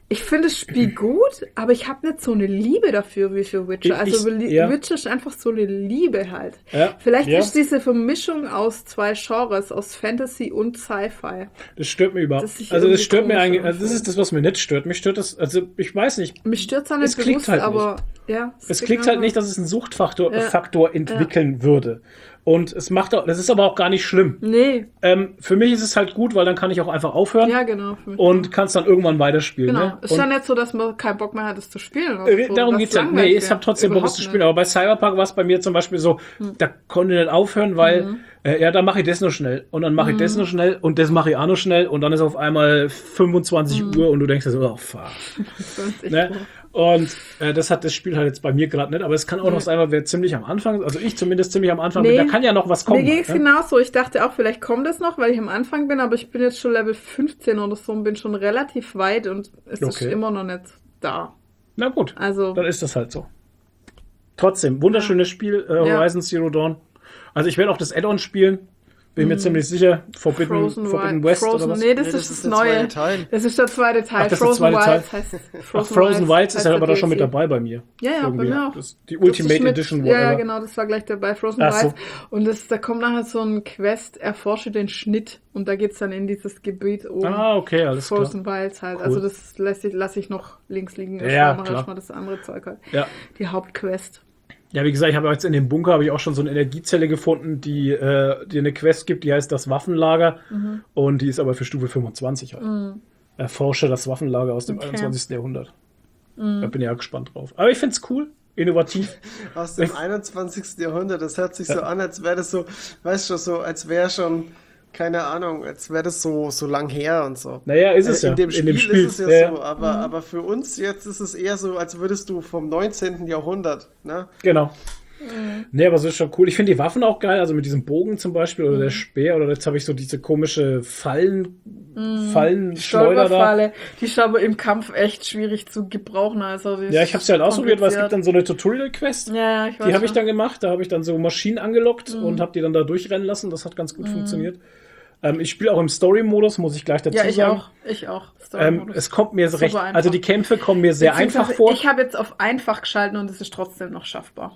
Speaker 2: Ich finde das Spiel gut, aber ich habe nicht so eine Liebe dafür wie für Witcher. Witcher ist einfach so eine Liebe halt.
Speaker 3: Ja,
Speaker 2: Vielleicht
Speaker 3: ja.
Speaker 2: ist diese Vermischung aus zwei Genres, aus Fantasy und Sci-Fi.
Speaker 3: Das stört mir überhaupt.
Speaker 2: Das ist
Speaker 3: Also das
Speaker 2: irgendwie
Speaker 3: stört mir
Speaker 2: komisch
Speaker 3: eigentlich,
Speaker 2: irgendwie.
Speaker 3: also das ist das, was mir nicht stört. Mich stört das, also ich weiß nicht.
Speaker 2: Mich stört es auch nicht
Speaker 3: Es klickt
Speaker 2: bewusst,
Speaker 3: halt
Speaker 2: aber ja.
Speaker 3: Es klickt halt nicht, dass es einen Suchtfaktor
Speaker 2: Ja.
Speaker 3: Faktor entwickeln würde. Und es macht auch, das ist aber auch gar nicht schlimm.
Speaker 2: Nee,
Speaker 3: Für mich ist es halt gut, weil dann kann ich auch einfach aufhören
Speaker 2: ja genau. Für mich
Speaker 3: und kann es dann irgendwann weiterspielen.
Speaker 2: genau.
Speaker 3: Ne?
Speaker 2: Ist
Speaker 3: Und
Speaker 2: ja nicht so, dass man keinen Bock mehr hat, es zu spielen. Oder so,
Speaker 3: darum
Speaker 2: dass
Speaker 3: geht's ja.
Speaker 2: langweilig
Speaker 3: Nee, ich
Speaker 2: wäre.
Speaker 3: habe trotzdem Bock, es
Speaker 2: Überhaupt
Speaker 3: zu spielen.
Speaker 2: nicht.
Speaker 3: Aber bei Cyberpunk war es bei mir zum Beispiel so, da konnte ich nicht aufhören, weil, ja, da mache ich das noch schnell. Und dann mache ich das noch schnell und das mache ich auch noch schnell. Und dann ist auf einmal 25 Uhr und du denkst dir so, oh, fuck.
Speaker 2: Das ist echt
Speaker 3: Ne?
Speaker 2: cool.
Speaker 3: Und das hat das Spiel halt jetzt bei mir gerade nicht. Aber es kann auch noch sein, weil wir ziemlich am Anfang, also ich zumindest ziemlich am Anfang bin. Da kann ja noch was kommen.
Speaker 2: Mir ging es
Speaker 3: ne?
Speaker 2: genauso. Ich dachte auch, vielleicht kommt es noch, weil ich am Anfang bin, aber ich bin jetzt schon Level 15 oder so und bin schon relativ weit und es ist
Speaker 3: Okay.
Speaker 2: immer noch nicht da.
Speaker 3: Na gut,
Speaker 2: Also,
Speaker 3: dann ist das halt so. Trotzdem, wunderschönes Spiel, Horizon Zero Dawn. Also ich werde auch das Add-on spielen. Bin mir ziemlich sicher. Forbidden West oder was?
Speaker 2: Nee, das ist das
Speaker 1: der
Speaker 2: Neue.
Speaker 1: zweite Teil.
Speaker 2: Das ist der zweite Teil.
Speaker 3: Ach, das ist der
Speaker 2: Frozen
Speaker 3: zweite Teil.
Speaker 2: Wilds heißt
Speaker 3: Frozen Wilds ist
Speaker 2: heißt
Speaker 3: ja aber
Speaker 2: der
Speaker 3: da schon mit
Speaker 2: DLC.
Speaker 3: dabei bei mir.
Speaker 2: Ja, ja, bei mir auch.
Speaker 3: Die
Speaker 2: Das
Speaker 3: Ultimate
Speaker 2: ist mit-
Speaker 3: Edition,
Speaker 2: Ja,
Speaker 3: whatever.
Speaker 2: genau, das war gleich dabei, Frozen
Speaker 3: Ach so.
Speaker 2: Wilds. Und da kommt nachher so ein Quest, erforsche den Schnitt. Und da geht's dann in dieses Gebiet oben.
Speaker 3: Ah, okay, alles klar.
Speaker 2: Frozen Wilds halt.
Speaker 3: Cool.
Speaker 2: Also das lasse ich noch links liegen.
Speaker 3: Ja,
Speaker 2: mache
Speaker 3: klar.
Speaker 2: erstmal das andere Zeug halt.
Speaker 3: Ja.
Speaker 2: Die Hauptquest.
Speaker 3: Ja, wie gesagt, ich habe jetzt in dem Bunker habe ich auch schon so eine Energiezelle gefunden, die eine Quest gibt, die heißt das Waffenlager. Und die ist aber für Stufe 25 halt. Erforsche das Waffenlager aus dem
Speaker 2: Okay.
Speaker 3: 21. Jahrhundert. Da bin ich ja gespannt drauf. Aber ich find's cool, innovativ.
Speaker 1: Aus dem 21. Jahrhundert, das hört sich so an, als wäre das so, weißt du, so, als wäre schon, keine Ahnung, als wäre das so lang her und so.
Speaker 3: Naja, ist es ja.
Speaker 1: In dem Spiel ist es ja
Speaker 3: Ja,
Speaker 1: so, aber für uns jetzt ist es eher so, als würdest du vom 19. Jahrhundert, ne?
Speaker 3: Genau. Nee, aber so ist schon cool. Ich finde die Waffen auch geil, also mit diesem Bogen zum Beispiel oder der Speer oder jetzt habe ich so diese komische Fallenschleuder da.
Speaker 2: Stolperfalle. Die ist aber im Kampf echt schwierig zu gebrauchen. Also die
Speaker 3: Ja,
Speaker 2: ist
Speaker 3: ich habe es ja halt ausprobiert, weil es gibt
Speaker 2: kompliziert.
Speaker 3: dann so eine Tutorial-Quest.
Speaker 2: Ja, ich weiß
Speaker 3: Die habe ich
Speaker 2: schon.
Speaker 3: dann gemacht, da habe ich dann so Maschinen angelockt und habe die dann da durchrennen lassen. Das hat ganz gut funktioniert. Ich spiele auch im Story-Modus, muss ich gleich dazu
Speaker 2: Ja, ich
Speaker 3: sagen.
Speaker 2: auch. Ich auch. Story-Modus.
Speaker 3: Es kommt mir
Speaker 2: Super
Speaker 3: recht,
Speaker 2: einfach.
Speaker 3: also die Kämpfe kommen mir sehr einfach
Speaker 2: Beziehungsweise
Speaker 3: vor.
Speaker 2: Ich habe jetzt auf einfach geschalten und es ist trotzdem noch schaffbar.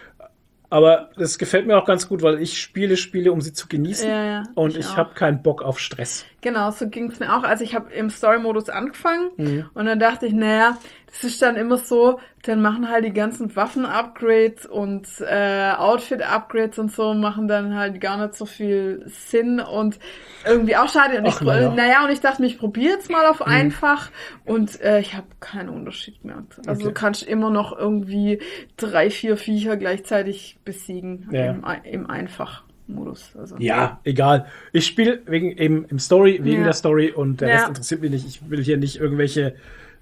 Speaker 3: Aber das gefällt mir auch ganz gut, weil ich Spiele, um sie zu genießen.
Speaker 2: Ja, ja,
Speaker 3: und
Speaker 2: ich
Speaker 3: ich
Speaker 2: auch.
Speaker 3: habe keinen Bock auf Stress.
Speaker 2: Genau, so ging es mir auch. Also ich habe im Story-Modus angefangen
Speaker 3: Mhm.
Speaker 2: und dann dachte ich, naja, das ist dann immer so, dann machen halt die ganzen Waffen-Upgrades und Outfit-Upgrades und so, machen dann halt gar nicht so viel Sinn und irgendwie auch schade. Und
Speaker 3: Ach, naja.
Speaker 2: und ich dachte mir, ich probiere jetzt mal auf einfach und ich habe keinen Unterschied mehr. Also
Speaker 3: Okay.
Speaker 2: du kannst immer noch irgendwie 3, 4 Viecher gleichzeitig besiegen
Speaker 3: Ja.
Speaker 2: im Einfach-Modus. Also.
Speaker 3: Ja, egal. Ich spiele wegen der Story und der
Speaker 2: Ja.
Speaker 3: Rest interessiert mich nicht. Ich will hier nicht irgendwelche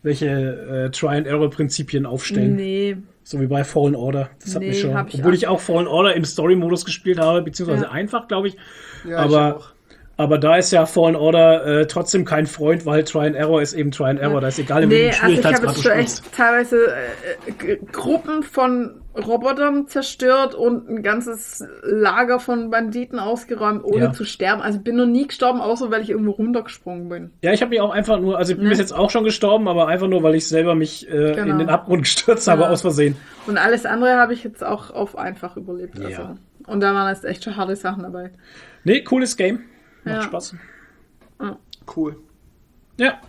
Speaker 3: Try-and-Error-Prinzipien aufstellen.
Speaker 2: Nee.
Speaker 3: So wie bei Fallen Order. Das hat
Speaker 2: Nee,
Speaker 3: mich schon.
Speaker 2: hab ich
Speaker 3: Obwohl
Speaker 2: auch
Speaker 3: ich auch Fallen Order im Story-Modus gespielt habe, beziehungsweise
Speaker 2: Ja.
Speaker 3: einfach, glaube ich.
Speaker 1: Ja, ich auch.
Speaker 3: Aber da ist ja Fallen Order trotzdem kein Freund, weil Try and Error ist eben Try and Error. Da ist egal, in welchem
Speaker 2: also ich habe
Speaker 3: Schwierigkeitsgrad
Speaker 2: jetzt
Speaker 3: du
Speaker 2: schon
Speaker 3: spielst.
Speaker 2: echt teilweise Gruppen von Robotern zerstört und ein ganzes Lager von Banditen ausgeräumt, ohne
Speaker 3: Ja.
Speaker 2: zu sterben. Also ich bin noch nie gestorben, außer weil ich irgendwo runtergesprungen bin.
Speaker 3: Ja, ich habe mich auch einfach nur, also ich bin
Speaker 2: Ja.
Speaker 3: bis jetzt auch schon gestorben, aber einfach nur, weil ich selber mich in den Abgrund gestürzt habe,
Speaker 2: Ja.
Speaker 3: aus Versehen.
Speaker 2: Und alles andere habe ich jetzt auch auf einfach überlebt. Also.
Speaker 3: Ja.
Speaker 2: Und da waren jetzt echt schon harte Sachen dabei.
Speaker 3: Nee, cooles Game. Macht
Speaker 2: Ja.
Speaker 3: Spaß.
Speaker 1: Cool.
Speaker 3: Ja,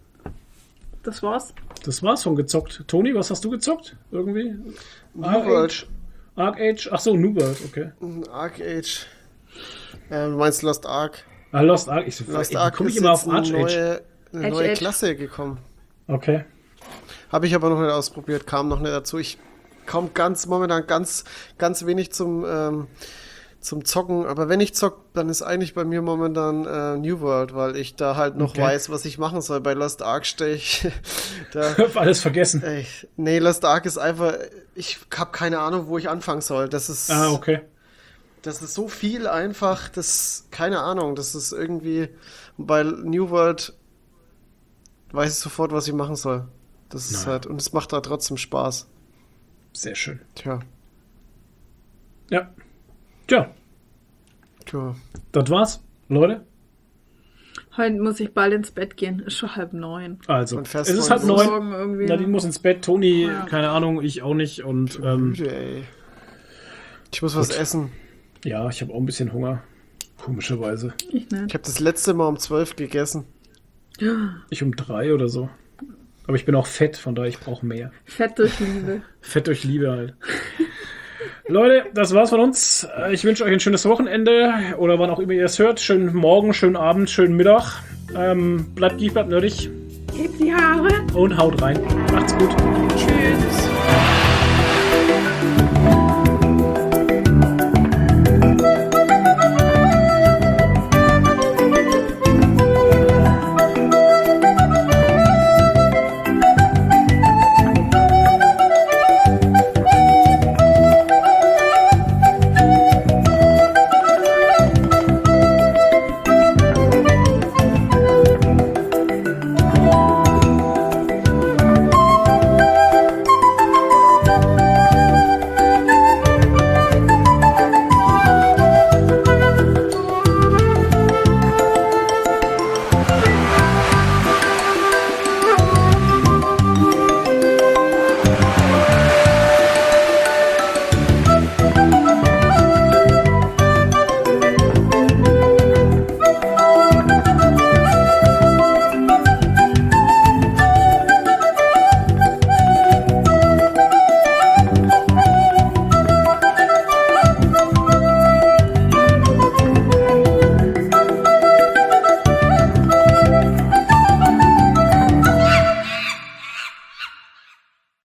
Speaker 2: Das war's.
Speaker 3: das war's von gezockt. Toni, was hast du gezockt? Irgendwie?
Speaker 1: New World.
Speaker 3: Arc Age? Ach so, New World, okay.
Speaker 1: Arc Age. Du meinst Lost Ark.
Speaker 3: Ah, Lost Ark.
Speaker 1: Lost
Speaker 3: Wie
Speaker 1: Ark
Speaker 3: komme ich
Speaker 1: ist
Speaker 3: immer
Speaker 1: jetzt
Speaker 3: auf Arch Age?
Speaker 1: eine
Speaker 2: Edge,
Speaker 1: neue
Speaker 2: Edge.
Speaker 1: Klasse gekommen.
Speaker 3: Okay.
Speaker 1: Habe ich aber noch nicht ausprobiert, kam noch nicht dazu. Ich komme momentan ganz wenig zum Zocken. Aber wenn ich zock, dann ist eigentlich bei mir momentan New World, weil ich da halt noch
Speaker 3: Okay.
Speaker 1: weiß, was ich machen soll. Bei Lost Ark stehe ich da.
Speaker 3: Hab alles vergessen.
Speaker 1: Nee, Lost Ark ist einfach, ich habe keine Ahnung, wo ich anfangen soll. Das ist
Speaker 3: Okay.
Speaker 1: so viel einfach, keine Ahnung, das ist irgendwie, bei New World weiß ich sofort, was ich machen soll. Das ist halt, und es macht da trotzdem Spaß.
Speaker 3: Sehr schön.
Speaker 1: Tja,
Speaker 3: Ja. Tja,
Speaker 1: tja.
Speaker 3: das war's, Leute.
Speaker 2: Heute muss ich bald ins Bett gehen. Ist schon 8:30.
Speaker 3: Also,
Speaker 1: Und
Speaker 3: es
Speaker 1: fest
Speaker 3: ist
Speaker 1: wollen
Speaker 3: halb
Speaker 1: los.
Speaker 3: 9.
Speaker 2: Morgen irgendwie.
Speaker 3: Nadine muss ins Bett, Toni,
Speaker 2: Ja.
Speaker 3: keine Ahnung, ich auch nicht. Und
Speaker 1: Müde, ey. Ich muss was
Speaker 3: Gut.
Speaker 1: essen.
Speaker 3: ja, ich habe auch ein bisschen Hunger. Komischerweise.
Speaker 2: Ich
Speaker 1: Ich
Speaker 2: nicht.
Speaker 1: habe das letzte Mal um 12 gegessen.
Speaker 3: Ich um 3 oder so. Aber ich bin auch fett, von daher ich brauche mehr.
Speaker 2: Fett durch Liebe.
Speaker 3: Fett durch Liebe halt. Leute, das war's von uns. Ich wünsche euch ein schönes Wochenende oder wann auch immer ihr es hört. Schönen Morgen, schönen Abend, schönen Mittag. Bleibt lieb, bleibt nerdig
Speaker 2: Hebt die Haare.
Speaker 3: und haut rein. Macht's gut.
Speaker 2: Tschüss.